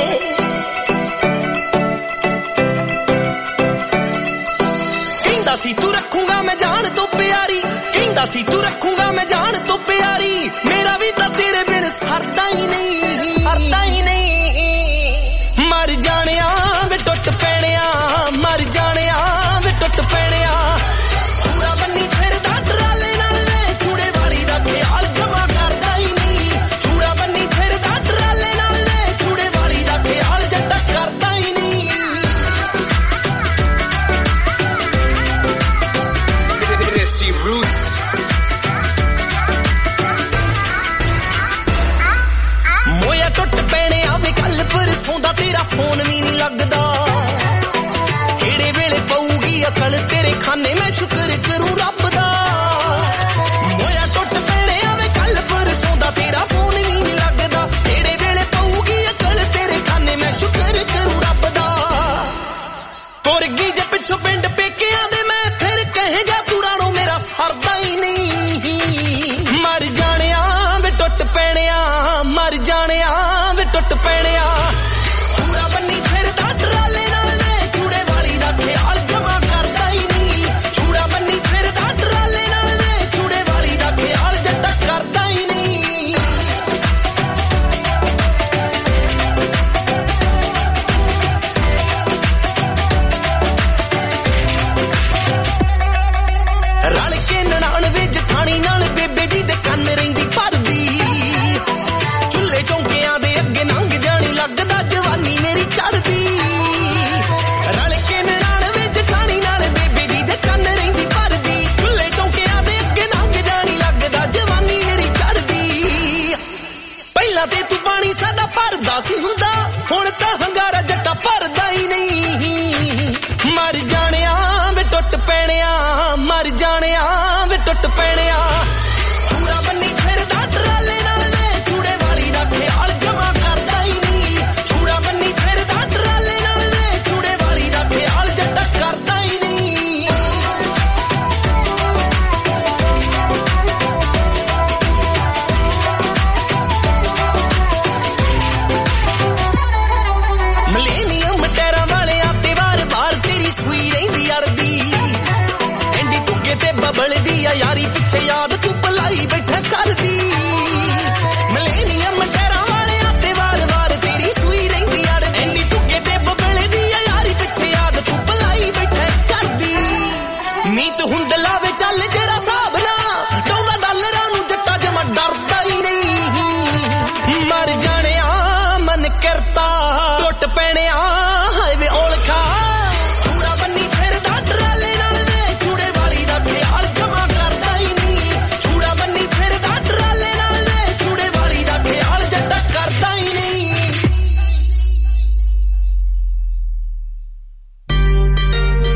ਕਹਿੰਦਾ ਸੀ ਤੂੰ ਰੱਖੂਗਾ ਮੈਂ ਜਾਨ ਤੋਂ ਪਿਆਰੀ, ਕਹਿੰਦਾ ਸੀ ਤੂੰ ਰੱਖੂਗਾ ਮੈਂ ਜਾਨ ਤੋਂ ਪਿਆਰੀ। ਮੇਰਾ ਵੀ ਤਾਂ ਤੇਰੇ ਬਿਨ ਸਰਦਾ ਹੀ ਨਹੀਂ, ਸਰਦਾ ਹੀ ਨਹੀਂ। ਮਰ ਜਾਣਿਆ ਵੇ ਟੁੱਟ ਪੈਣਿਆ, ਮਰ ਜਾਣਿਆ ਵੇ ਟੁੱਟ ਪੈਣਿਆ। ਪੂਰਾ ਬੰਨੀ ਫਿਰਦਾ ਟਰਾਲੇ ਨਾਲ ਵੇ, ਚੂੜੇ ਵਾਲੀ ਦਾ ਖਿਆਲ ਜਮਾ ਕਰਦਾ ਹੀ ਨਹੀਂ। ਚੂੜਾ ਬੰਨੀ ਫਿਰਦਾ ਟਰਾਲੇ ਨਾਲ ਵੇ, ਚੂੜੇ ਵਾਲੀ ਦਾ ਖਿਆਲ ਜੱਟਾ ਕਰਦਾ ਹੀ ਨਹੀਂ। ਮੋਇਆ ਟੁੱਟ ਪੈਣਿਆ ਵੇ ਕੱਲ ਪਰਸੋਂ ਦਾ, ਤੇਰਾ ਫੋਨ ਵੀ ਨਹੀਂ ਲੱਗਦਾ। ਕਿਹੜੇ ਵੇਲੇ ਪਊਗੀ ਅਕਲ ਤੇਰੇ ਖਾਨੇ, ਮੈਂ ਸ਼ੁਕਰ ਕਰੂੰ ਰੱਬ ਦਾ। ਮੋਇਆ ਟੁੱਟ ਪੈਣਿਆ ਵੇ ਕੱਲ ਪਰਸੋਂ ਦਾ, ਤੇਰਾ ਫੋਨ ਵੀ ਨਹੀਂ ਲੱਗਦਾ। ਕਿਹੜੇ ਵੇਲੇ ਪਊਗੀ ਅਕਲ ਤੇਰੇ ਖਾਨੇ, ਮੈਂ ਸ਼ੁਕਰ ਕਰੂੰ ਰੱਬ ਦਾ। ਤੁਰ ਗਈ ਜੇ ਪਿੱਛੋਂ ਪਿੰਡ ਪੇਕਿਆਂ ਦੇ, ਮੈਂ ਫਿਰ ਕਹੇਗਾ ਪੁਰਾਣੋ ਮੇਰਾ ਸਰਦਾ ਹੀ ਨਹੀਂ। ਮਰ ਜਾਣਿਆ ਵੇ ਟੁੱਟ ਪੈਣਿਆ, ਮਰ ਜਾਣਿਆ ਵੇ ਟੁੱਟ ਪੈਣਿਆ। ਪੂਰਾ ਬੰਨੀ ਫਿਰਦਾ ਟਰਾਲੇ ਨਾਲ ਵੇ, ਚੂੜੇ ਵਾਲੀ ਦਾ ਖਿਆਲ ਜਮਾ ਕਰਦਾ ਹੀ ਨਹੀਂ। ਚੂੜਾ ਬੰਨੀ ਫਿਰਦਾ ਟਰਾਲੇ ਨਾਲ ਵੇ, ਚੂੜੇ ਵਾਲੀ ਦਾ ਖਿਆਲ ਜੱਟਾ ਕਰਦਾ ਹੀ ਨਹੀਂ। ਰਲ ਕੇ ਨਨਾਣ ਵੇ ਜਠਾਣੀ ਨਾਲ, ਬੇਬੇ ਜੀ ਦੇ ਕੰਨ ਰਹਿੰਦੀ ਭਰਦੀ। ਚੁੱਲ੍ਹੇ ਚੌਂਕਿਆਂ ਦੇ ਅੱਗੇ ਲੰਘ ਜਾਣੀ, ਲੱਗਦਾ ਜਵਾਨੀ ਮੇਰੀ ਚੜ੍ਹਦੀ। ਰਲ ਕੇ ਨਨਾਣ ਵੇ ਜਠਾਣੀ ਨਾਲ, ਬੇਬੇ ਜੀ ਦੇ ਕੰਨ ਰਹਿੰਦੀ ਭਰਦੀ। ਚੁੱਲ੍ਹੇ ਚੌਂਕਿਆਂ ਦੇ ਅੱਗੇ ਲੰਘ ਜਾਣੀ, ਲੱਗਦਾ ਜਵਾਨੀ ਮੇਰੀ ਚੜ੍ਹਦੀ। ਪਹਿਲਾਂ ਤੇ ਤੂੰ ਪਾਣੀ ਸਾਡਾ ਭਰਦਾ ਸੀ ਹੁੰਦਾ, ਹੁਣ ਤਾਂ ਹੰਗਾਰਾ ਜੱਟਾ ਭਰਦਾ ਹੀ ਨਹੀਂ। ਮਰ ਜਾਣਿਆ ਵੇ ਟੁੱਟ ਪੈਣਿਆ, ਮਰ ਜਾਣਿਆ ਵੇ ਟੁੱਟ ਪੈਣਿਆ। ਪੂਰਾ ਬੰਨੀ ਫਿਰਦਾ ਟਰਾਲੇ ਨਾਲ ਵੇ, ਚੂੜੇ ਵਾਲੀ ਦਾ ਖਿਆਲ ਜਮਾ ਕਰਦਾ ਹੀ ਨਹੀਂ। ਚੂੜਾ ਬੰਨੀ ਫਿਰਦਾ ਟਰਾਲੇ ਨਾਲ ਵੇ, ਚੂੜੇ ਵਾਲੀ ਦਾ ਖਿਆਲ ਜੱਟਾ ਕਰਦਾ ਹੀ ਨਹੀਂ। ਮਲੇਨੀਅਮ ਟੈਰਾਂ ਵਾਲਿਆਂ ਤੇ ਵਾਰ ਵਾਰ ਤੇਰੀ ਸੂਈ ਰਹਿੰਦੀ ਅੜਦੀ। ਐਂਡੀ ਤੁੱਕੇ ਤੇ ਬਬਲ ਦੀ ਆ ਯਾਰੀ, ਪਿੱਛੇ ਯਾਦ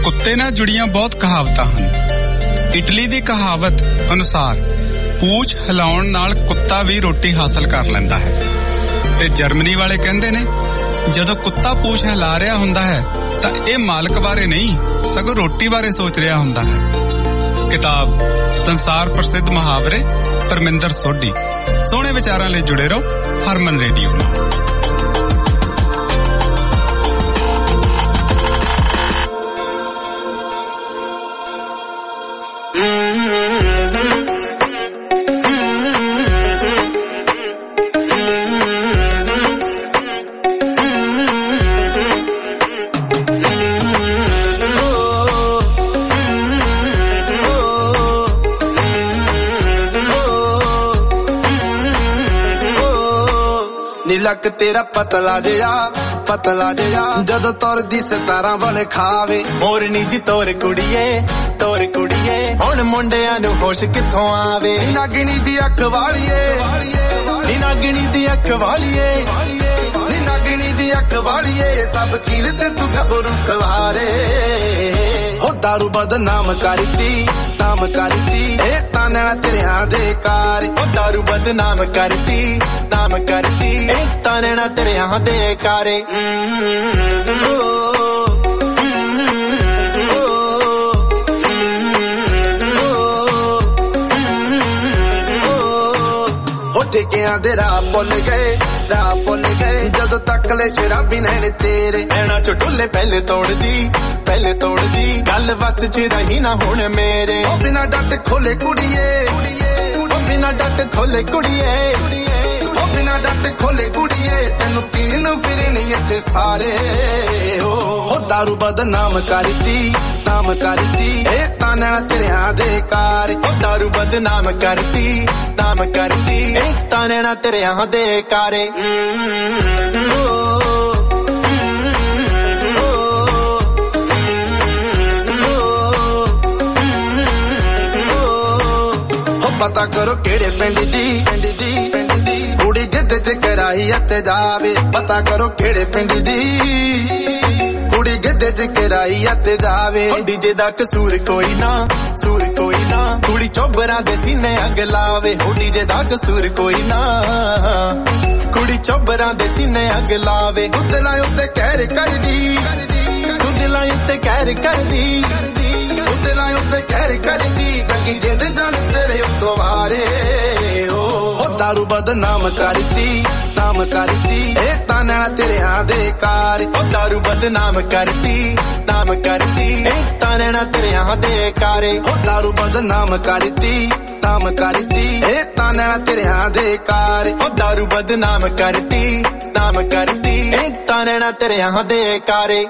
ਕੁੱਤੇ ਨਾਲ ਜੁੜੀਆਂ ਬਹੁਤ ਕਹਾਵਤਾਂ ਹਨ। ਇਟਲੀ ਦੀ ਕਹਾਵਤ ਅਨੁਸਾਰ ਪੂਛ ਹਿਲਾਉਣ ਨਾਲ ਕੁੱਤਾ ਵੀ ਰੋਟੀ ਹਾਸਲ ਕਰ ਲੈਂਦਾ ਹੈ ਤੇ ਜਰਮਨੀ ਵਾਲੇ ਕਹਿੰਦੇ ਨੇ ਜਦੋਂ ਕੁੱਤਾ ਪੂਛ ਹਿਲਾ ਰਿਹਾ ਹੁੰਦਾ ਹੈ ਤਾਂ ਇਹ ਮਾਲਕ ਬਾਰੇ ਨਹੀਂ ਸਗੋਂ ਰੋਟੀ ਬਾਰੇ ਸੋਚ ਰਿਹਾ ਹੁੰਦਾ ਹੈ। ਕਿਤਾਬ ਸੰਸਾਰ ਪ੍ਰਸਿੱਧ ਮੁਹਾਵਰੇ ਪਰਮਿੰਦਰ ਸੋਢੀ। ਸੋਹਣੇ ਵਿਚਾਰਾਂ ਲਈ ਜੁੜੇ ਰਹੋ ਹਰਮਨ ਰੇਡੀਓ ਨਾਲ। ਲੱਕ ਤੇਰਾ ਪਤਲਾ ਜਿਹਾ ਪਤਲਾ ਜਿਹਾ ਜਦੋਂ ਤੁਰਦੀ ਸਤਾਰਾਂ ਵਾਲੇ ਖਾਵੇ ਮੋਰਨੀ ਜੀ ਤੋਰ ਕੁੜੀਏ ਤੋਰ ਕੁੜੀਏ ਹੁਣ ਮੁੰਡਿਆਂ ਨੂੰ ਹੋਸ਼ ਕਿੱਥੋਂ ਆਵੇ ਨਾਗਣੀ ਦੀ ਅੱਖ ਵਾਲੀਏ ਨੀ ਨਾਗਣੀ ਦੀ ਅੱਖ ਵਾਲੀਏ ਨੀ ਨਾਗਣੀ ਦੀ ਅੱਖ ਵਾਲੀਏ ਸਭ ਕੀਲ ਤੇ ਤੂੰ ਗੱਭਰੂ ਕਵਾਰੇ ਹੋ ਦਾਰੂ ਬਦਨਾਮ ਕਰਤੀ ਨਾਮ ਕਰਤੀ ਇਹ ਤਾਨਣਾ ਤੇਰਿਆਂ ਦੇ ਕਾਰ ਹੋ ਦਾਰੂ ਬਦਨਾਮ ਕਰਤੀ ਨਾਮ ਕਰਤੀ ਇਹ ਤਾਨਣਾ ਤੇਰਿਆਂ ਦੇ ਕਾਰੇ ਠੇਕਿਆਂ ਦੇ ਰਾਹ ਭੁੱਲ ਗਏ ਰਾਹ ਭੁੱਲ ਗਏ ਜਦੋਂ ਤੱਕ ਲੈ ਸ਼ਰਾਬੀ ਨੈਣ ਤੇਰੇ ਨੈਣਾ ਚ ਢੁੱਲੇ ਪਹਿਲੇ ਤੋੜਦੀ ਪਹਿਲੇ ਤੋੜਦੀ ਗੱਲ ਵਸ ਚ ਰਹੀ ਨਾ ਹੁਣ ਮੇਰੇ ਉਹ ਬਿਨਾ ਡੱਟ ਖੋਲੇ ਕੁੜੀਏ ਉਹ ਬਿਨਾ ਡੱਟ ਖੋਲੇ ਕੁੜੀਏ ਉਹ ਬਿਨਾ ਡੱਟ ਖੋਲੇ ਕੁੜੀਏ ਤੈਨੂੰ ਪੀਣ ਨੂੰ ਫਿਰਨੀ ਇੱਥੇ ਸਾਰੇ ਹੋ ਦਾਰੂ ਬਦਨਾਮ ਕਰਤੀ ਨਾਮ ਕਰਤੀ ਇਹ ਤਾਨਣਾ ਤੇਰਿਆਂ ਦੇ ਕਾਰ ਉਹ ਦਾਰੂ ਬਦਨਾਮ ਕਰਤੀ ਨਾਮ ਕਰਤੀ ਇਹ ਤਾਨਣਾ ਤੇਰਿਆਂ ਦੇ ਕਾਰੇ ਪਤਾ ਕਰੋ ਕਿਹੜੇ ਪਿੰਡ ਦੀ ਪਿੰਡ ਦੀ ਪਿੰਡ ਦੀ ਕੁੜੀ ਗਿੱਧੇ ਚ ਕਰਾਈ ਅਤੇ ਜਾਵੇ ਪਤਾ ਕਰੋ ਕਿਹੜੇ ਪਿੰਡ ਦੀ ਕੁੜੀ ਗਿੱਧੇ ਚ ਕਰਾਈ ਅਤੇ ਜਾਵੇ ਡੀਜੇ ਦਾ ਕਸੂਰ ਕੋਈ ਨਾ ਸੂਰ ਕੋਈ ਨਾ ਕੁੜੀ ਚੋਬਰਾਂ ਦੇ ਸੀਨੇ ਅੱਗ ਲਾਵੇ ਹੋ ਡੀਜੇ ਦਾ ਕਸੂਰ ਕੋਈ ਨਾ ਕੁੜੀ ਚੋਬਰਾਂ ਦੇ ਸੀਨੇ ਅੱਗ ਲਾਵੇ ਦਿਲਾਂ ਉੱਤੇ ਕਹਿਰ ਕਰਦੀ ਤੂੰ ਦਿਲਾਂ ਉੱਤੇ ਕਹਿਰ ਕਰਦੀ ਦਿਲਾਂ ਉੱਤੇ ਕਹਿਰ ਕਰਦੀ ਕੰਗੀ ਜਿੰਦ ਜਾਣ ਤੇਰੇ ਉੱਤੋਂ ਵਾਰੇ ਹੋ ਦਾਰੂ ਬਦਨਾਮ ਕਰਤੀ ਨਾਮ ਕਰਤੀ ਇਹ ਤਾਨਣਾ ਤੇਰਿਆਂ ਦੇ ਕਾਰ ਉਹ ਦਾਰੂ ਬਦਨਾਮ ਕਰਤੀ ਨਾਮ ਕਰਤੀ ਇਹ ਤਾਨਣਾ ਤੇਰਿਆਂ ਦੇ ਕਾਰੇ ਉਹ ਦਾਰੂ ਬਦਨਾਮ ਕਰਤੀ ਨਾਮ ਕਰਤੀ ਇਹ ਤਾਨਣਾ ਤੇਰਿਆਂ ਦੇ ਕਾਰ ਉਹ ਦਾਰੂ ਬਦਨਾਮ ਕਰਤੀ ਨਾਮ ਕਰਤੀ ਇਹ ਤਾਨਣਾ ਤੇਰਿਆਂ ਦੇ ਕਾਰੇ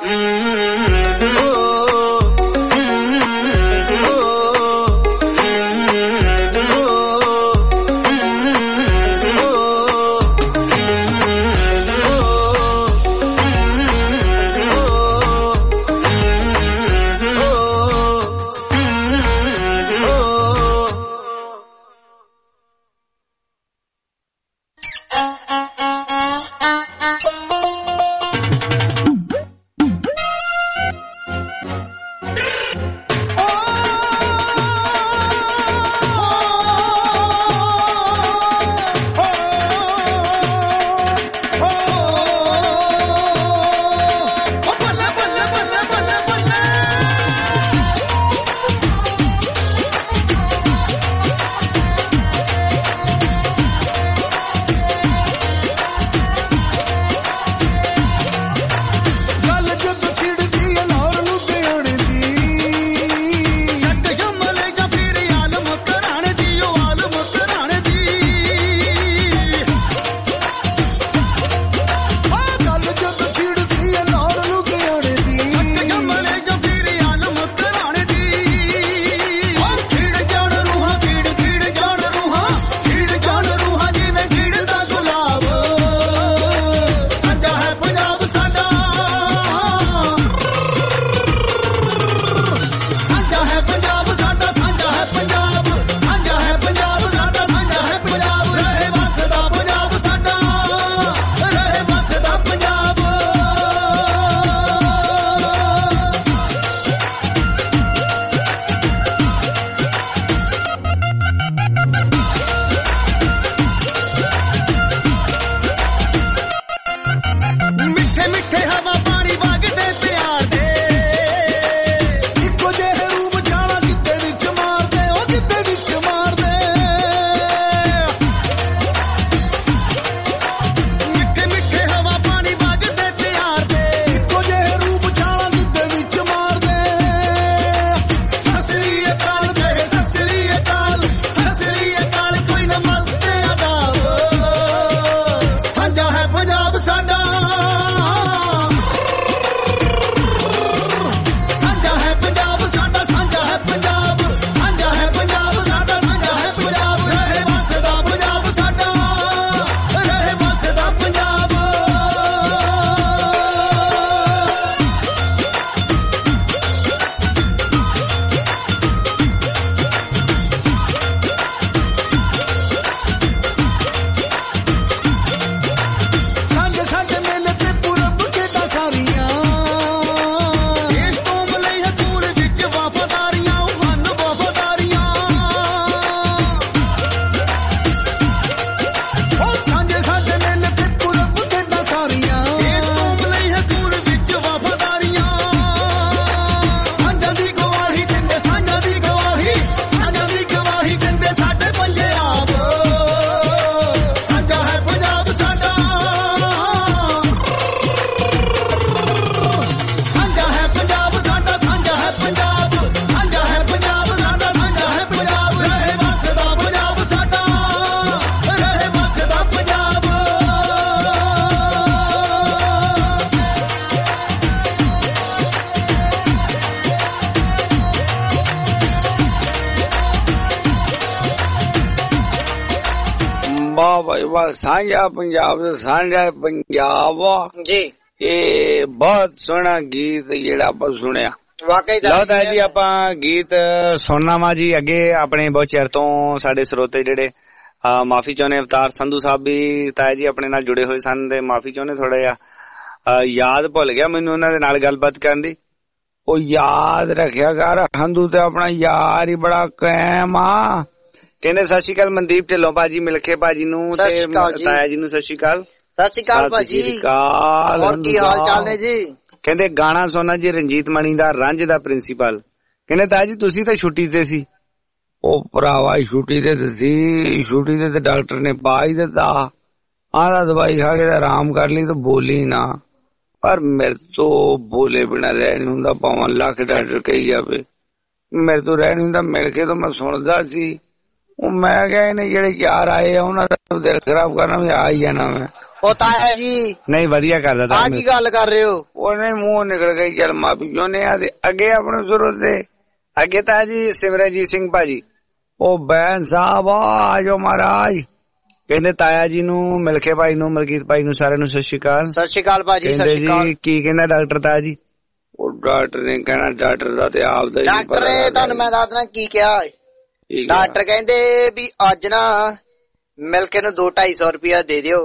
भाई वाह सांझा पंजाब सांझा पंजाब जी ਇਹ ਬਹੁਤ ਸੋਹਣਾ ਗੀਤ ਜਿਹੜਾ ਆਪਾਂ ਸੁਣਿਆ ਵਾਕਈ ਲਓ ਤਾਂ ਜੀ ਆਪਾਂ ਗੀਤ ਸੁਣਨਾ ਵਾ ਜੀ ਅੱਗੇ ਆਪਣੇ ਬਹੁਤ ਚਿਰ ਤੋਂ ਸਾਡੇ ਸਰੋਤੇ ਜਿਹੜੇ ਮਾਫੀ ਚਾਹੁੰਦੇ ਅਵਤਾਰ ਸੰਧੂ ਸਾਹਿਬ ਵੀ ਤਾਇਆ ਜੀ ਆਪਣੇ ਨਾਲ ਜੁੜੇ ਹੋਏ ਸਨ ਤੇ ਮਾਫੀ ਚਾਹੁੰਦੇ ਥੋੜਾ ਜਿਹਾ ਯਾਦ ਭੁੱਲ ਗਿਆ ਮੈਨੂੰ ਉਹਨਾਂ ਦੇ ਨਾਲ ਗੱਲਬਾਤ ਕਰਨ ਦੀ ਉਹ ਯਾਦ ਰੱਖਿਆ ਕਰ ਹੰਦੂ ਤੇ ਆਪਣਾ ਯਾਰ ਹੀ ਬੜਾ ਕਾਇਮ ਆ ਕਹਿੰਦੇ ਸਤਿ ਸ਼੍ਰੀ ਅਕਾਲ ਮਨਦੀਪ ਢਿੱਲੋਂ ਭਾਜੀ ਮਿਲਕੇ ਭਾਜੀ ਨੂੰ ਤੇ ਤਾਇਆ ਜੀ ਨੂੰ ਸਤਿ ਸ਼੍ਰੀ ਅਕਾਲ ਸਤਿ ਸ਼੍ਰੀ ਅਕਾਲ ਭਾਜੀ ਹੋਰ ਕੀ ਹਾਲ ਚਾਲ ਨੇ ਜੀ ਕਹਿੰਦੇ ਗਾਣਾ ਸੁਣਨਾ ਜੀ ਰਣਜੀਤ ਮਣੀ ਦਾ ਰਾਂਝ ਦਾ ਪ੍ਰਿੰਸੀਪਲ ਕਹਿੰਦੇ ਤਾਇਆ ਜੀ ਤੁਸੀਂ ਤਾਂ ਛੁੱਟੀ ਤੇ ਸੀ ਉਹ ਭਰਾਵਾ ਛੁੱਟੀ ਤੇ ਸੀ ਛੁੱਟੀ ਤੇ ਡਾਕਟਰ ਨੇ ਪਾ ਹੀ ਦਿੱਤਾ ਆਹ ਦਵਾਈ ਖਾ ਕੇ ਆਰਾਮ ਕਰ ਲਈ ਤਾਂ ਬੋਲੀ ਨਾ ਪਰ ਮੇਰੇ ਤੋਂ ਬੋਲੇ ਬਿਨਾ ਰਹਿ ਨੀ ਹੁੰਦਾ ਭਾਵੇਂ ਲੱਖ ਡਾਕਟਰ ਕਹੀ ਜਾਵੇ ਮੇਰੇ ਤੋਂ ਰਹਿ ਨੀ ਹੁੰਦਾ ਮਿਲ ਕੇ ਤਾਂ ਮੈਂ ਸੁਣਦਾ ਸੀ ਉਹ ਮੈਂ ਕਿਹਾ ਇਹਨੇ ਜਿਹੜੇ ਯਾਰ ਆਏ ਆ ਉਹਨਾਂ ਦਾ ਦਿਲ ਖਰਾਬ ਕਰਨਾ ਵੀ ਆ ਹੀ ਜਾਣਾ ਮੈਂ ਉਹ ਤਾਇਆ ਜੀ ਨਹੀਂ ਵਧੀਆ ਕਰਦਾ ਤਾਂ ਕੀ ਗੱਲ ਕਰ ਰਹੇ ਹੋ ਉਹਨੇ ਮੂੰਹ ਨਿਕਲ ਗਈ ਚੱਲ ਮਾਫੀ ਚਾਹੁੰਦੇ ਆ ਤੇ ਅੱਗੇ ਆਪਣੇ ਜ਼ਰੂਰਤ ਦੇ ਅੱਗੇ ਤਾਂ ਜੀ ਸਿਮਰਜੀਤ ਸਿੰਘ ਭਾਜੀ ਉਹ ਬੈਨ ਸਾਹਿਬ ਆ ਜੋ ਮਹਾਰਾਜ ਕਹਿੰਦੇ ਤਾਇਆ ਜੀ ਨੂੰ ਮਿਲਕੇ ਭਾਈ ਨੂੰ ਮਲਕੀਤ ਭਾਈ ਨੂੰ ਸਾਰਿਆਂ ਨੂੰ ਸਤਿ ਸ਼੍ਰੀ ਅਕਾਲ ਸਤਿ ਸ਼੍ਰੀ ਅਕਾਲ ਭਾਜੀ ਸਤਿ ਸ਼੍ਰੀ ਅਕਾਲ ਕੀ ਕਹਿੰਦਾ ਡਾਕਟਰ ਤਾਇਆ ਜੀ ਉਹ ਡਾਕਟਰ ਨੇ ਕਹਿਣਾ ਡਾਕਟਰ ਦਾ ਤੇ ਆਪ ਦਾ ਡਾਕਟਰ ਨੇ ਤੁਹਾਨੂੰ ਮੈਂ ਦੱਸਣਾ ਕੀ ਕਿਹਾ ਡਾਕਟਰ ਕਹਿੰਦੇ ਵੀ ਅੱਜ ਨਾ ਮਿਲਕੇ ਨੂੰ ਦੋ ਢਾਈ ਸੌ ਰੁਪਇਆ ਦੇ ਦਿਓ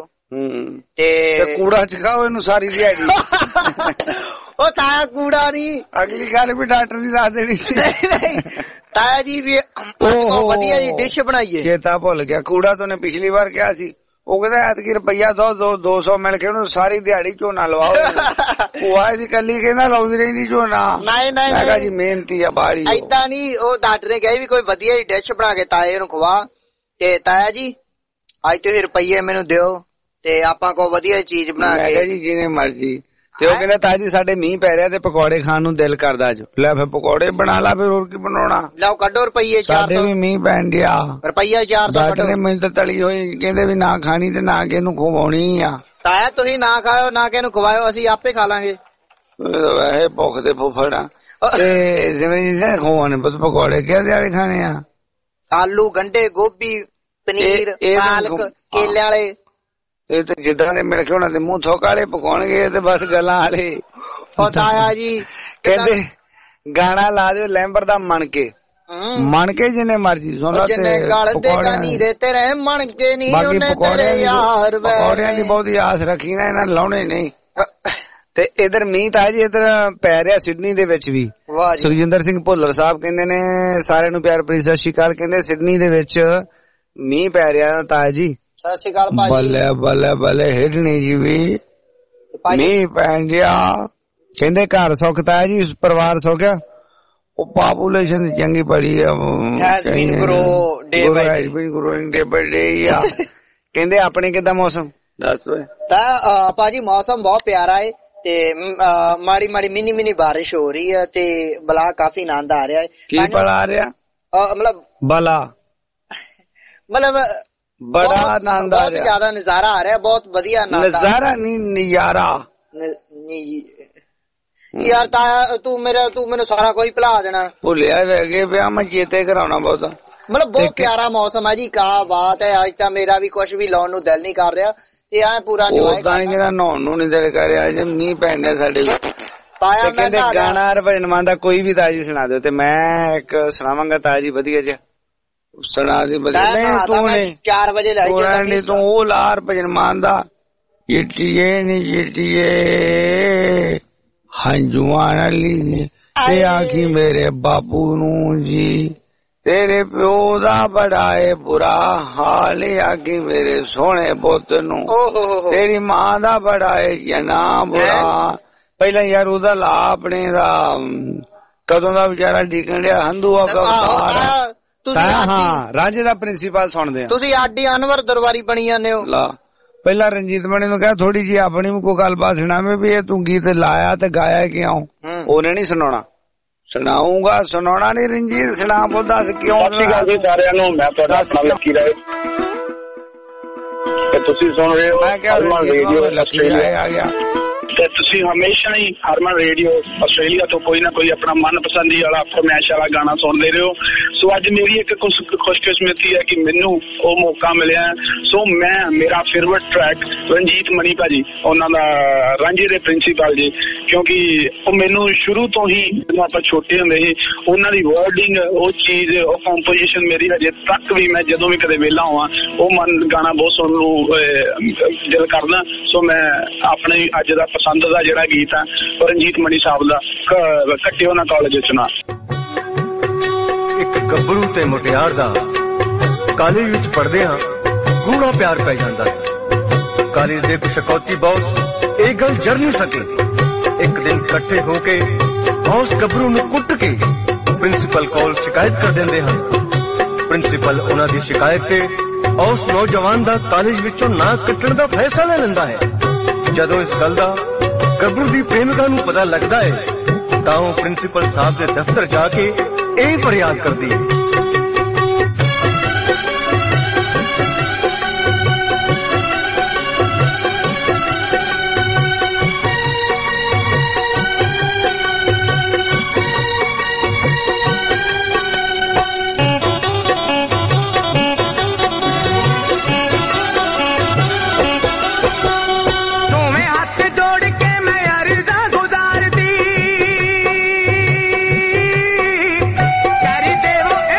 ਤੇ ਕੂੜਾ ਚਕਾਓ ਇਹਨੂੰ ਸਾਰੀ ਦਿਹਾੜੀ ਉਹ ਤਾਇਆ ਕੂੜਾ ਨੀ ਅਗਲੀ ਗੱਲ ਵੀ ਡਾਕਟਰ ਦੀ ਦੱਸ ਦੇਣੀ ਸੀ ਤਾਇਆ ਜੀ ਵੀ ਵਧੀਆ ਜੀ ਡਿਸ਼ ਬਣਾਈਏ ਚੇਤਾ ਭੁੱਲ ਗਿਆ ਕੂੜਾ ਤੋਂ ਨੇ ਪਿਛਲੀ ਵਾਰ ਕਿਹਾ ਸੀ ਉਹ ਕਹਿੰਦਾ ਐਤਕੀ ਰੁਪਈਆ ਦੋ ਦੋ ਦੋ ਸੌ ਮਿਲ ਕੇ ਉਹਨੂੰ ਸਾਰੀ ਦਿਹਾੜੀ ਝੋਨਾ ਲਵਾਓ ਉਹ ਆਏ ਦੀ ਕੱਲੀ ਕਹਿੰਦਾ ਲਾਉਂਦੀ ਰਹਿੰਦੀ ਝੋਨਾ ਨਹੀਂ ਨਹੀਂ ਮੈਂ ਕਿਹਾ ਜੀ ਮਿਹਨਤੀ ਆ ਬਾੜੀ ਏਦਾਂ ਨੀ ਉਹ ਡਾਕਟਰ ਨੇ ਕਹੀ ਵੀ ਕੋਈ ਵਧੀਆ ਜੀ ਡਿਸ਼ ਬਣਾ ਕੇ ਤਾਏ ਨੂੰ ਖਵਾ ਤੇ ਤਾਇਆ ਜੀ ਅੱਜ ਤੁਸੀਂ ਰੁਪਈਏ ਮੈਨੂੰ ਦਿਓ ਤੇ ਆਪਾਂ ਕੋ ਵਧੀਆ ਚੀਜ਼ ਬਣਾ ਕੇ ਮੈਂ ਕਿਹਾ ਜੀ ਜਿਹਨੇ ਮਰਜੀ ਤੇ ਉਹ ਕਹਿੰਦਾ ਤਾਜੀ ਸਾਡੇ ਮੀਂਹ ਪੈ ਰਿਹਾ ਤੇ ਪਕੌੜੇ ਖਾਣ ਨੂੰ ਦਿਲ ਕਰਦਾ ਜੋ ਲੈ ਫਿਰ ਪਕੌੜੇ ਬਣਾ ਲਾ ਫਿਰ ਹੋਰ ਕੀ ਬਣਾਉਣਾ ਲਓ ਕੱਢੋ ਰੁਪਈਏ ਚਾਰ ਸੌ ਸਾਡੇ ਵੀ ਮੀਂਹ ਪੈਣ ਡਿਆ ਰੁਪਈਆ ਚਾਰ ਸੌ ਡਾਕਟਰ ਨੇ ਮੈਨੂੰ ਤਾਂ ਤਲੀ ਹੋਈ ਕਹਿੰਦੇ ਵੀ ਨਾ ਖਾਣੀ ਤੇ ਨਾ ਕਿਸੇ ਨੂੰ ਖਵਾਉਣੀ ਆ ਤਾਇਆ ਤੁਸੀਂ ਨਾ ਖਾਓ ਨਾ ਕਿਸੇ ਨੂੰ ਖਵਾਇਓ ਅਸੀਂ ਆਪੇ ਖਾ ਲਾਂਗੇ ਵੈਸੇ ਭੁੱਖ ਤੇ ਫੁੱਫੜਾ ਤੇ ਜਿਵੇਂ ਜਿਹਨੇ ਖਵਾਉਣੇ ਬਸ ਪਕੌੜੇ ਕਿਹਦੇ ਵਾਲੇ ਖਾਣੇ ਆ ਆਲੂ ਗੰਢੇ ਗੋਭੀ ਪਨੀਰ ਪਾਲਕ ਕੇਲੇ ਵਾਲੇ ਇਹ ਤਾਂ ਜਿੱਦਾਂ ਦੇ ਮਿਲ ਕੇ ਉਹਨਾਂ ਦੇ ਮੂੰਹ ਥੋਕ ਵਾਲੇ ਪਕਾਉਣਗੇ ਤੇ ਬਸ ਗੱਲਾਂ ਵਾਲੇ ਉਹ ਤਾਇਆ ਜੀ ਕਹਿੰਦੇ ਗਾਣਾ ਲਾ ਦਿਓ ਲੈਂਬਰ ਦਾ ਮਣ ਕੇ ਮਣ ਕੇ ਜਿੰਨੇ ਮਰਜੀ ਸੁਣ ਲਾ ਤੇ ਗਲ ਦੇ ਕਾਨੀ ਦੇ ਤੇਰੇ ਮਣ ਕੇ ਨਹੀਂ ਉਹਨੇ ਤੇਰੇ ਯਾਰ ਪਕੌੜਿਆਂ ਦੀ ਬਹੁਤੀ ਆਸ ਰੱਖੀ ਨਾ ਇਹਨਾਂ ਲਾਉਣੇ ਨਹੀਂ ਤੇ ਇਧਰ ਮੀਂਹ ਤਾਂ ਜੀ ਇਧਰ ਪੈ ਰਿਹਾ ਸਿਡਨੀ ਦੇ ਵਿੱਚ ਵੀ ਸੁਖਜਿੰਦਰ ਸਿੰਘ ਭੁੱਲਰ ਸਾਹਿਬ ਕਹਿੰਦੇ ਨੇ ਸਾਰਿਆਂ ਨੂੰ ਪਿਆਰ ਭਰੀ ਸਤਿ ਸ਼੍ਰੀ ਅਕਾਲ ਕਹਿੰਦੇ ਸਿਡਨੀ ਦੇ ਵਿੱਚ ਮੀਂਹ ਪੈ ਰਿਹਾ ਤਾਇਆ ਜੀ ਸਤਿ ਸ਼੍ਰੀ ਅਕਾਲ ਭਾਜੀ ਬੱਲੇ ਬੱਲੇ ਬੱਲੇ ਹਿੱਡਣੀ ਜੀ ਵੀ ਮੀਂਹ ਪੈਣ ਗਿਆ ਕਹਿੰਦੇ ਘਰ ਸੁੱਖਤਾ ਹੈ ਜੀ ਪਰਿਵਾਰ ਸੁੱਖ ਗਿਆ ਉਹ ਪਾਪੂਲੇਸ਼ਨ ਚੰਗੀ ਪੜੀ ਆ ਕਹਿੰਦੇ ਆਪਣੇ ਕਿੱਦਾਂ ਮੌਸਮ ਦੱਸ ਤਾਂ ਭਾਜੀ ਮੌਸਮ ਬਹੁਤ ਪਿਆਰਾ ਹੈ ਤੇ ਮਾੜੀ ਮਾੜੀ ਮਿਨੀ ਮਿਨੀ ਬਾਰਿਸ਼ ਹੋ ਰਹੀ ਹੈ ਤੇ ਬਲਾ ਕਾਫੀ ਆਨੰਦ ਆ ਰਿਹਾ ਹੈ ਕੀ ਬਲਾ ਆ ਰਿਹਾ ਮਤਲਬ ਬਲਾ ਮਤਲਬ ਬੜਾ ਆਨੰਦ ਆ ਰਿਹਾ ਬਹੁਤ ਜ਼ਿਆਦਾ ਨਜ਼ਾਰਾ ਆ ਰਿਹਾ ਬਹੁਤ ਵਧੀਆ ਨਜ਼ਾਰਾ ਨਹੀਂ ਨਜ਼ਾਰਾ ਯਾਰ ਤਾਇਆ ਤੂੰ ਮੇਰਾ ਤੂੰ ਮੈਨੂੰ ਸਾਰਾ ਕੋਈ ਭੁਲਾ ਦੇਣਾ ਭੁੱਲਿਆ ਰਹਿ ਗਏ ਪਿਆ ਮੈਂ ਚੇਤੇ ਕਰਾਉਣਾ ਬਹੁਤਾ ਮਤਲਬ ਬਹੁਤ ਪਿਆਰਾ ਮੌਸਮ ਹੈ ਜੀ ਕਾ ਬਾਤ ਹੈ ਅੱਜ ਤਾਂ ਮੇਰਾ ਵੀ ਕੁਝ ਵੀ ਲਾਉਣ ਨੂੰ ਦਿਲ ਨਹੀਂ ਕਰ ਰਿਹਾ ਤੇ ਐ ਪੂਰਾ ਉਹ ਤਾਂ ਨਹੀਂ ਜਿਹੜਾ ਨਹਾਉਣ ਨੂੰ ਨਹੀਂ ਦਿਲ ਕਰ ਰਿਹਾ ਜੇ ਮੀਂਹ ਪੈਂਦਾ ਸਾਡੇ ਤਾਇਆ ਕਹਿੰਦੇ ਗਾਣਾ ਭਜਨ ਮਾਨ ਦਾ ਕੋਈ ਵੀ ਤਾਜੀ ਸੁਣਾ ਦਿਓ ਤੇ ਮੈਂ ਇੱਕ ਸੁਣਾਵਾਂਗਾ ਤਾਇਆ ਜੀ ਵਧੀਆ ਜਿਹਾ ਸੁਣਾ ਦੀ ਵਧੀਆ ਨਹੀਂ ਤੂੰ ਨੇ ਚਾਰ ਵਜੇ ਲੈ ਜਾ ਤੂੰ ਉਹ ਲਾਰ ਭਜਨ ਮਾਨ ਦਾ ਜਿੱਟੀਏ ਨੀ ਜਿੱਟੀਏ ਹੰਝੂਆਂ ਵਾਲੀ ਤੇ ਆਖੀ ਮੇਰੇ ਬਾਪੂ ਨੂੰ ਜੀ ਤੇਰੇ ਪਿਓ ਦਾ ਬੜਾ ਏ ਬੁਰਾ ਹਾਲ ਆਖੀ ਮੇਰੇ ਸੋਹਣੇ ਪੁੱਤ ਨੂੰ ਤੇਰੀ ਮਾਂ ਦਾ ਬੜਾ ਏ ਜਨਾ ਬੁਰਾ ਪਹਿਲਾਂ ਯਾਰ ਉਹਦਾ ਲਾ ਆਪਣੇ ਦਾ ਕਦੋਂ ਦਾ ਵਿਚਾਰਾ ਡਿੱਗਣ ਡਿਆ ਹੰਦੂਆ ਕਵਤਾਰ ਹਾਂ ਰਾਂਝੇ ਦਾ ਪ੍ਰਿੰਸੀਪਲ ਸੁਣਦੇ ਆ ਤੁਸੀਂ ਆਡੀ ਅਨਵਰ ਦਰਬਾਰੀ ਬਣੀ ਜਾਂਦੇ ਹੋ ਲਾ ਪਹਿਲਾਂ ਰਣਜੀਤ ਮਣੀ ਨੂੰ ਕਿਹਾ ਥੋੜੀ ਜੀ ਆਪਣੀ ਵੀ ਕੋਈ ਗੱਲਬਾਤ ਸੁਣਾਵੇ ਵੀ ਇਹ ਤੂੰ ਗੀਤ ਲਾਇਆ ਤੇ ਗਾਇਆ ਕਿਉਂ ਉਹਨੇ ਨਹੀਂ ਸੁਣਾਉਣਾ ਸੁਣਾਉਂਗਾ ਸੁਣਾਉਣਾ ਨਹੀਂ ਰਣਜੀਤ ਸੁਣਾ ਬੋ ਦੱਸ ਕਿਉਂ ਸਾਰਿਆਂ ਨੂੰ ਮੈਂ ਤੁਹਾਡਾ ਨਾਲ ਲੱਕੀ ਰਹੇ ਤੇ ਤੁਸੀਂ ਸੁਣ ਰਹੇ ਹੋ ਮੈਂ ਕਿਹਾ ਰੇਡੀਓ ਲੱਕੀ ਆ ਗਿਆ ਤੇ ਤੁਸੀਂ ਹਮੇਸ਼ਾ ਹੀ ਹਰਮਨ ਰੇਡੀਓ ਆਸਟ੍ਰੇਲੀਆ ਤੋਂ ਕੋਈ ਨਾ ਕੋਈ ਆਪਣਾ ਮਨਪਸੰਦੀ ਵਾਲਾ ਫਰਮਾਇਸ਼ ਵਾਲਾ ਗਾਣਾ ਸੁਣਦੇ ਰਹੋ। ਸੋ ਅੱਜ ਮੇਰੀ ਇੱਕ ਖੁਸ਼ਕਿਸਮਤੀ ਹੈ ਕਿ ਮੈਨੂੰ ਉਹ ਮੌਕਾ ਮਿਲਿਆ। ਸੋ ਮੈਂ ਮੇਰਾ ਫੇਵਰਟ ਟਰੈਕ ਰਣਜੀਤ ਮਣੀ ਭਾਜੀ ਉਹਨਾਂ ਦਾ ਰਾਂਝੇ ਦੇ ਪ੍ਰਿੰਸੀਪਲ ਜੀ, ਕਿਉਂਕਿ ਉਹ ਮੈਨੂੰ ਸ਼ੁਰੂ ਤੋਂ ਹੀ ਜਦੋਂ ਆਪਾਂ ਛੋਟੇ ਹੁੰਦੇ ਸੀ ਉਹਨਾਂ ਦੀ ਵਰਡਿੰਗ, ਉਹ ਚੀਜ਼, ਉਹ ਕੰਪੋਜੀਸ਼ਨ ਮੇਰੀ ਹਜੇ ਤੱਕ ਵੀ ਮੈਂ ਜਦੋਂ ਵੀ ਕਦੇ ਵਿਹਲਾ ਹੋਵਾਂ ਉਹ ਮਨ ਗਾਣਾ ਬਹੁਤ ਸੁਣਨ ਨੂੰ ਦਿਲ ਕਰਦਾ। ਸੋ ਮੈਂ ਆਪਣੇ ਅੱਜ ਦਾ ਪਸੰਦ ਦਾ ਜਿਹੜਾ ਗੀਤ ਆ ਰਣਜੀਤ ਮਣੀ ਸਾਹਿਬ ਦਾ ਕੱਟਿਓ ਨਾ ਕਾਲਜ ਚੁਣਾ। ਇੱਕ ਗੱਭਰੂ ਤੇ ਮੁਟਿਆਰ ਦਾ ਕਾਲਜ ਵਿੱਚ ਪੜ੍ਹਦੇ ਹਾਂ ਗੂੜਾ ਪਿਆਰ ਪੈ ਜਾਂਦਾ। ਕਾਲਜ ਦੇ ਕੁਝ ਸਕੌਤੀ ਬੌਸ ਇਹ ਗੱਲ ਜਰ ਨਹੀਂ ਸਕੇ। ਇੱਕ ਦਿਨ ਇਕੱਠੇ ਹੋ ਕੇ ਬੌਸ ਗੱਭਰੂ ਨੂੰ ਕੁੱਟ ਕੇ ਪ੍ਰਿੰਸੀਪਲ ਕੋਲ ਸ਼ਿਕਾਇਤ ਕਰ ਦਿੰਦੇ ਹਨ। ਪ੍ਰਿੰਸੀਪਲ ਉਹਨਾਂ ਦੀ ਸ਼ਿਕਾਇਤ ਤੇ ਉਸ ਨੌਜਵਾਨ ਦਾ ਕਾਲਜ ਵਿੱਚੋਂ ਨਾਂ ਕੱਟਣ ਦਾ ਫੈਸਲਾ ਲੈ ਲੈਂਦਾ ਹੈ। ਜਦੋਂ ਇਸ ਗੱਲ ਦਾ ਗੱਭਰੂ ਦੀ ਪ੍ਰੇਮਿਕਾ ਨੂੰ ਪਤਾ ਲੱਗਦਾ ਹੈ ਤਾਂ ਉਹ ਪ੍ਰਿੰਸੀਪਲ ਸਾਹਿਬ ਦੇ ਦਫ਼ਤਰ ਜਾ ਕੇ ਇਹ ਫਰਿਆਦ ਕਰਦੀ ਹੈ। Carry Devo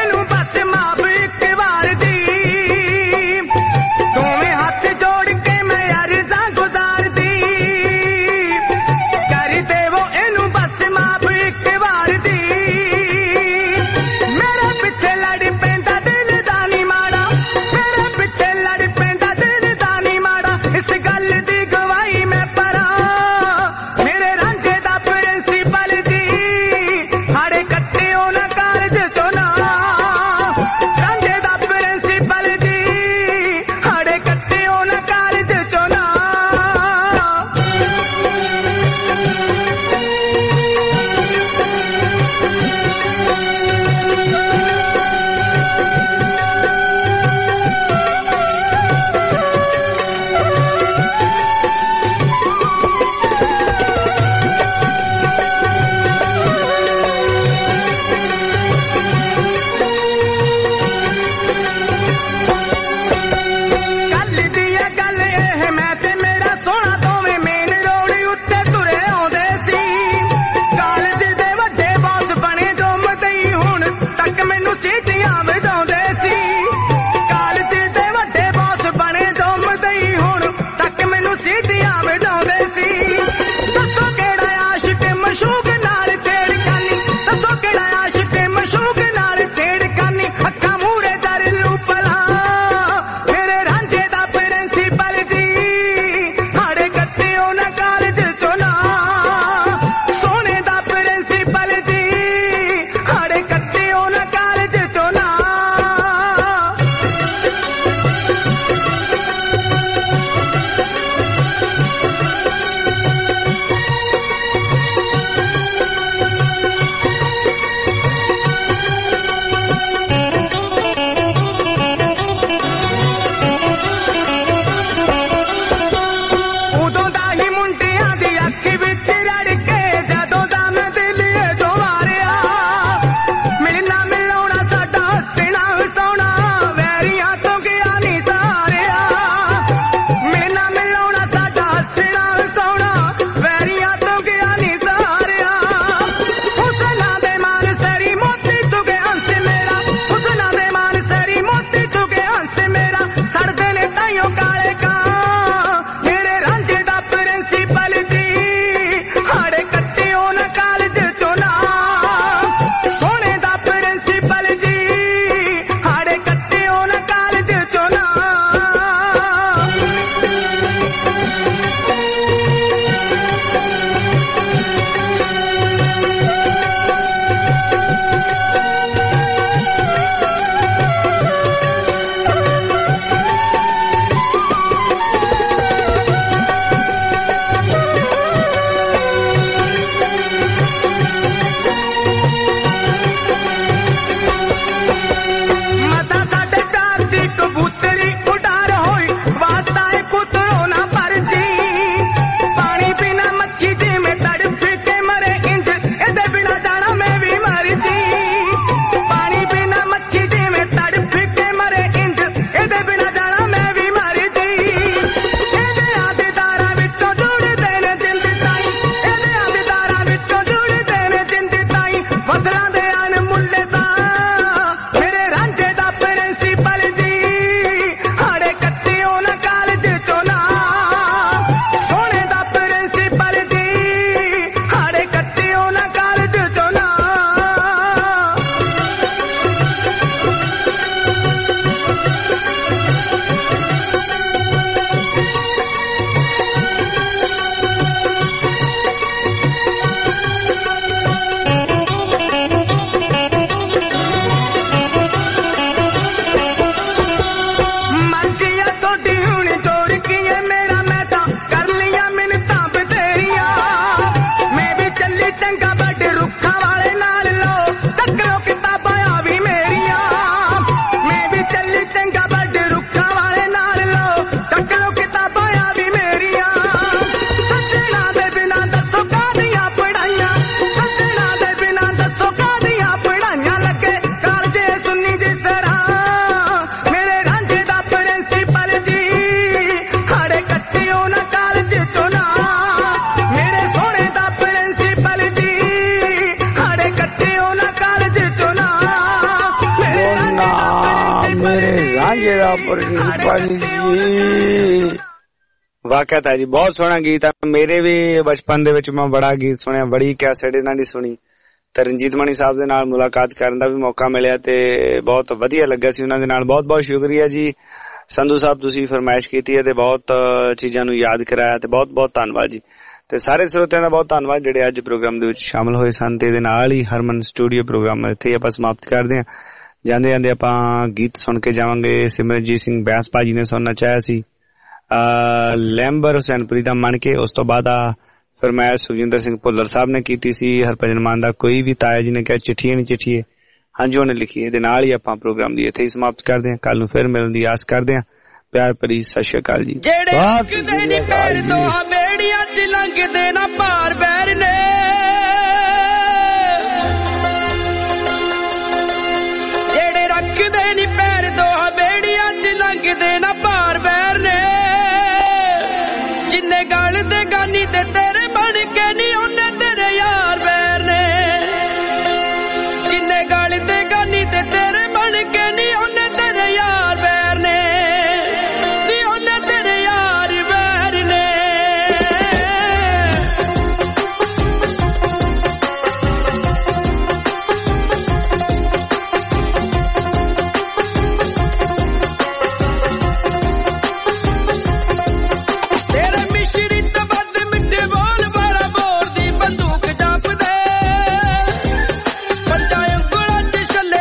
ਦਾ ਭਾਜੀ ਜੀ। ਵਾਕਿਆ ਤਾਂ ਜੀ ਬਹੁਤ ਸੋਹਣਾ ਗੀਤ ਆ। ਮੇਰੇ ਵੀ ਬਚਪਨ ਦੇ ਵਿੱਚ ਮੈਂ ਬੜਾ ਗੀਤ ਸੁਣਿਆ, ਬੜੀ ਕੈਸੇਟ ਇਹਨਾਂ ਦੀ ਸੁਣੀ ਤੇ ਰਣਜੀਤ ਮਣੀ ਸਾਹਿਬ ਦੇ ਨਾਲ ਮੁਲਾਕਾਤ ਕਰਨ ਦਾ ਵੀ ਮੌਕਾ ਮਿਲਿਆ ਤੇ ਬਹੁਤ ਵਧੀਆ ਲੱਗਾ ਸੀ ਉਹਨਾਂ ਦੇ ਨਾਲ। ਬਹੁਤ ਬਹੁਤ ਸ਼ੁਕਰੀਆ ਜੀ ਸੰਧੂ ਸਾਹਿਬ, ਤੁਸੀਂ ਫਰਮਾਇਸ਼ ਕੀਤੀ ਹੈ ਤੇ ਬਹੁਤ ਚੀਜ਼ਾਂ ਨੂੰ ਯਾਦ ਕਰਾਇਆ ਤੇ ਬਹੁਤ ਬਹੁਤ ਧੰਨਵਾਦ ਜੀ। ਤੇ ਸਾਰੇ ਸਰੋਤਿਆਂ ਦਾ ਬਹੁਤ ਧੰਨਵਾਦ ਜਿਹੜੇ ਅੱਜ ਪ੍ਰੋਗਰਾਮ ਦੇ ਵਿੱਚ ਸ਼ਾਮਲ ਹੋਏ ਸਨ। ਤੇ ਇਹਦੇ ਨਾਲ ਹੀ ਹਰਮਨ ਸਟੂਡੀਓ ਪ੍ਰੋਗਰਾਮ ਇੱਥੇ ਆਪਾਂ ਸਮਾਪਤ ਕਰਦੇ ਹਾਂ। ਜਾਂਦੇ ਜਾਂਦੇ ਆਪਾਂ ਗੀਤ ਸੁਣ ਕੇ ਜਾਵਾਂਗੇ। ਸਿਮਰਨਜੀਤ ਸਿੰਘ ਬੈਂਸ ਭਾਜੀ ਨੇ ਸੁਣਨਾ ਚਾਹਿਆ ਸੀ ਲੈਂਬਰ ਹੁਸੈਨਪੁਰੀ ਦਾ ਮਣ ਕੇ। ਉਸ ਤੋਂ ਬਾਅਦ ਆ ਫਰਮਾਇਸ਼ ਸੁਖਜਿੰਦਰ ਸਿੰਘ ਭੁੱਲਰ ਸਾਹਿਬ ਨੇ ਕੀਤੀ ਸੀ ਹਰਭਜਨ ਮਾਨ ਦਾ ਕੋਈ ਵੀ ਤਾਇਆ ਜੀ ਨੇ ਕਿਹਾ ਚਿੱਠੀਆਂ ਨੀ ਚਿੱਠੀਏ ਹਾਂਜੀ ਉਹਨੇ ਲਿਖੀ। ਇਹਦੇ ਨਾਲ ਹੀ ਆਪਾਂ ਪ੍ਰੋਗਰਾਮ ਦੀ ਇੱਥੇ ਹੀ ਸਮਾਪਤ ਕਰਦੇ ਹਾਂ। ਕੱਲ ਨੂੰ ਫਿਰ ਮਿਲਣ ਦੀ ਆਸ ਕਰਦੇ ਹਾਂ। ਪਿਆਰ ਭਰੀ ਸਤਿ ਸ਼੍ਰੀ ਅਕਾਲ ਜੀ। ਜਿਹੜੇ ਰੱਖਦੇ ਨੀ ਪੈਰ ਦੋਹਾਂ ਬੇੜੀਆਂ ਚ ਲੰਘਦੇ ਨਾ ਪਾਰ ਬੈਰ ਨੇ, ਜਿਹੜੇ ਰੱਖਦੇ ਨੀ ਪੈਰ ਦੋਹਾਂ ਬੇੜੀਆਂ ਚ ਲੰਘਦੇ ਨਾ ਪਾਰ ਬੈਰ ਨੇ, ਜਿੰਨੇ ਗਲ ਦੇ ਗਾਨੀ ਤੇ ਤੇਰੇ ਬਣ ਕੇ ਨੀ ਉਹਨੇ ਤੇਰੇ ਯਾਰ ਬੈਰ ਨੇ, ਜਿੰਨੇ ਗਲ ਦੇ ਗਾਨੀ ਤੇ ਤੇਰੇ ਬਣ ਕੇ ਨੀ ਉਹਨੇ ਤੇਰੇ ਯਾਰ ਬੈਰ ਨੇ, ਨੀ ਉਹਨੇ ਤੇਰੇ ਯਾਰ ਬੈਰ ਨੇ। ਤੇਰੇ ਮਿਸ਼ਰੀ ਤੇ ਵੱਧ ਮਿੱਠੇ ਬੋਲ ਵਾਲਾ ਬੋਰ ਦੀ ਬੰਦੂਕ ਜਾਪਦੇ, ਪੰਜਾਂ ਉਂਗਲਾਂ ਚ ਛੱਲੇ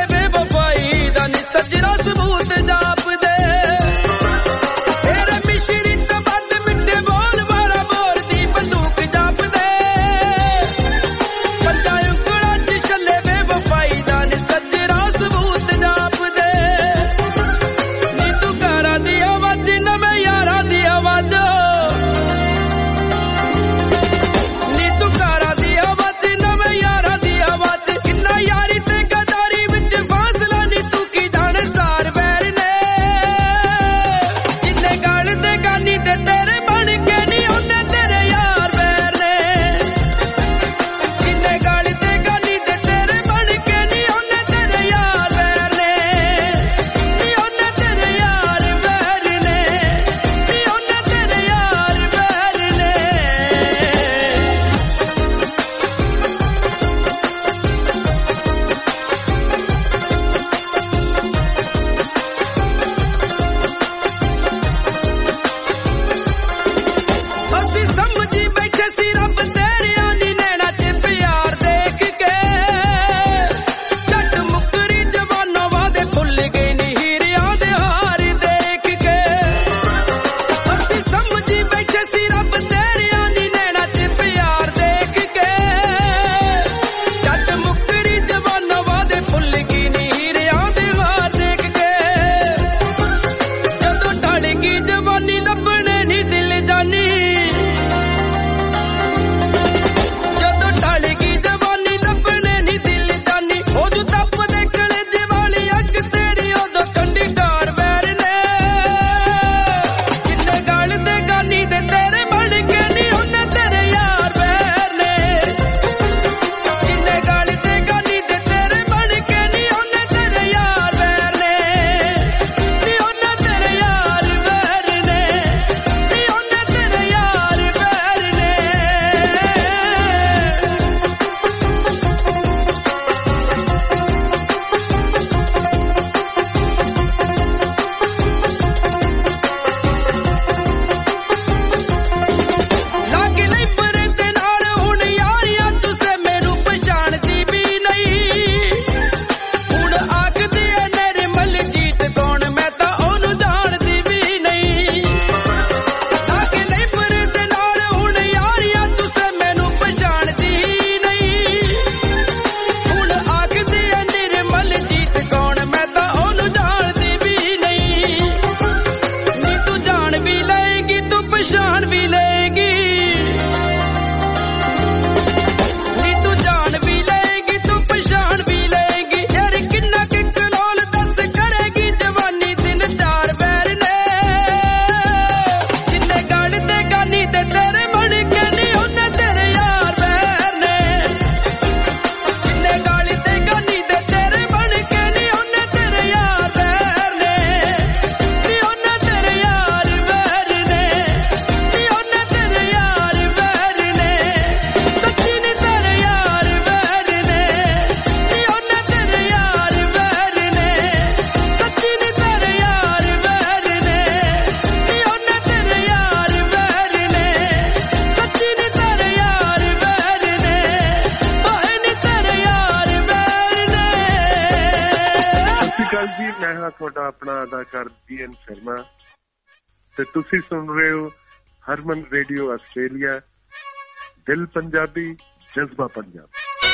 ਅਕਾਲ ਜੀ, ਮੈਂ ਹਾਂ ਤੁਹਾਡਾ ਆਪਣਾ ਅਦਾਕਾਰ ਜੀ ਐਨ ਸ਼ਰਮਾ ਤੇ ਤੁਸੀਂ ਸੁਣ ਰਹੇ ਹੋ ਹਰਮਨ ਰੇਡੀਓ ਆਸਟ੍ਰੇਲੀਆ। ਦਿਲ ਪੰਜਾਬੀ, ਜਜ਼ਬਾ ਪੰਜਾਬ।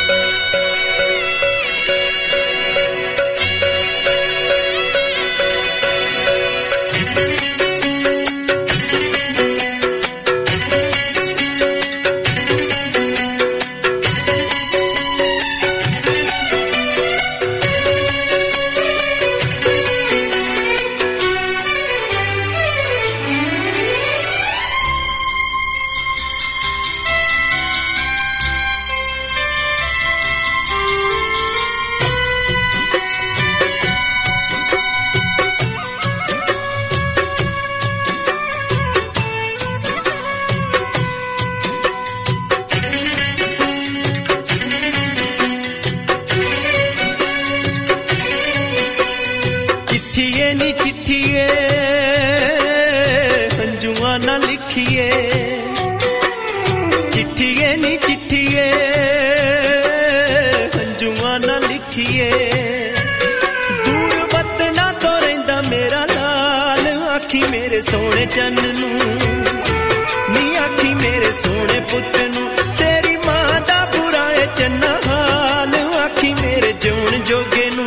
सोने चन नू नी आखी मेरे सोने पुत नू तेरी मां दा बुरा है चन्ना हाल आखी मेरे जून जोगे नू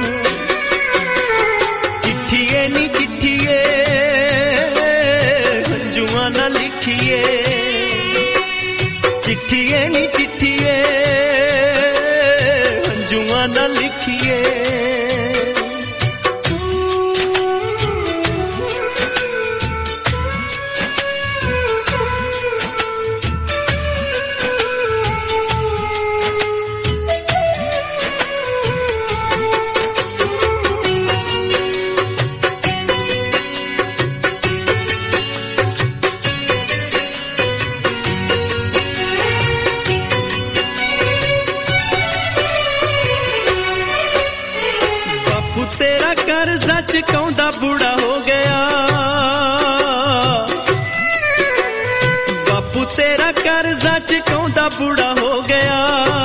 चिट्ठिए नी चिट्ठिए हंजुआ ना लिखिए चिट्ठिए नी चिट्ठिए हंजुआ ना लिखिए चुकाउंदा बूढ़ा हो गया बापू तेरा कर्जा चुकाउंदा बूढ़ा हो गया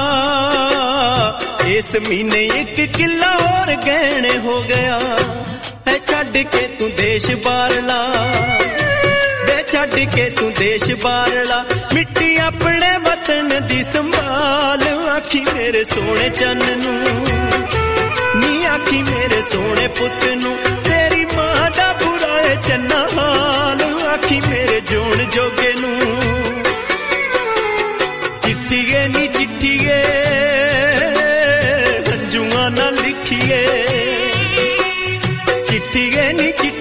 इस महीने एक किला और गहने हो गया है छड़ के तू देश बारला वे छड़ के तू देश बारला मिट्टी अपने वतन दी संभाल आखी मेरे सोने चन नू नी आखी मेरे सोने पुत नू तेरी मां दा बुरा है चन्ना हाल आखी मेरे जोन जोगे नू चिट्ठिए नी चिट्ठिए हंजुआ ना लिखिए चिट्ठिए नी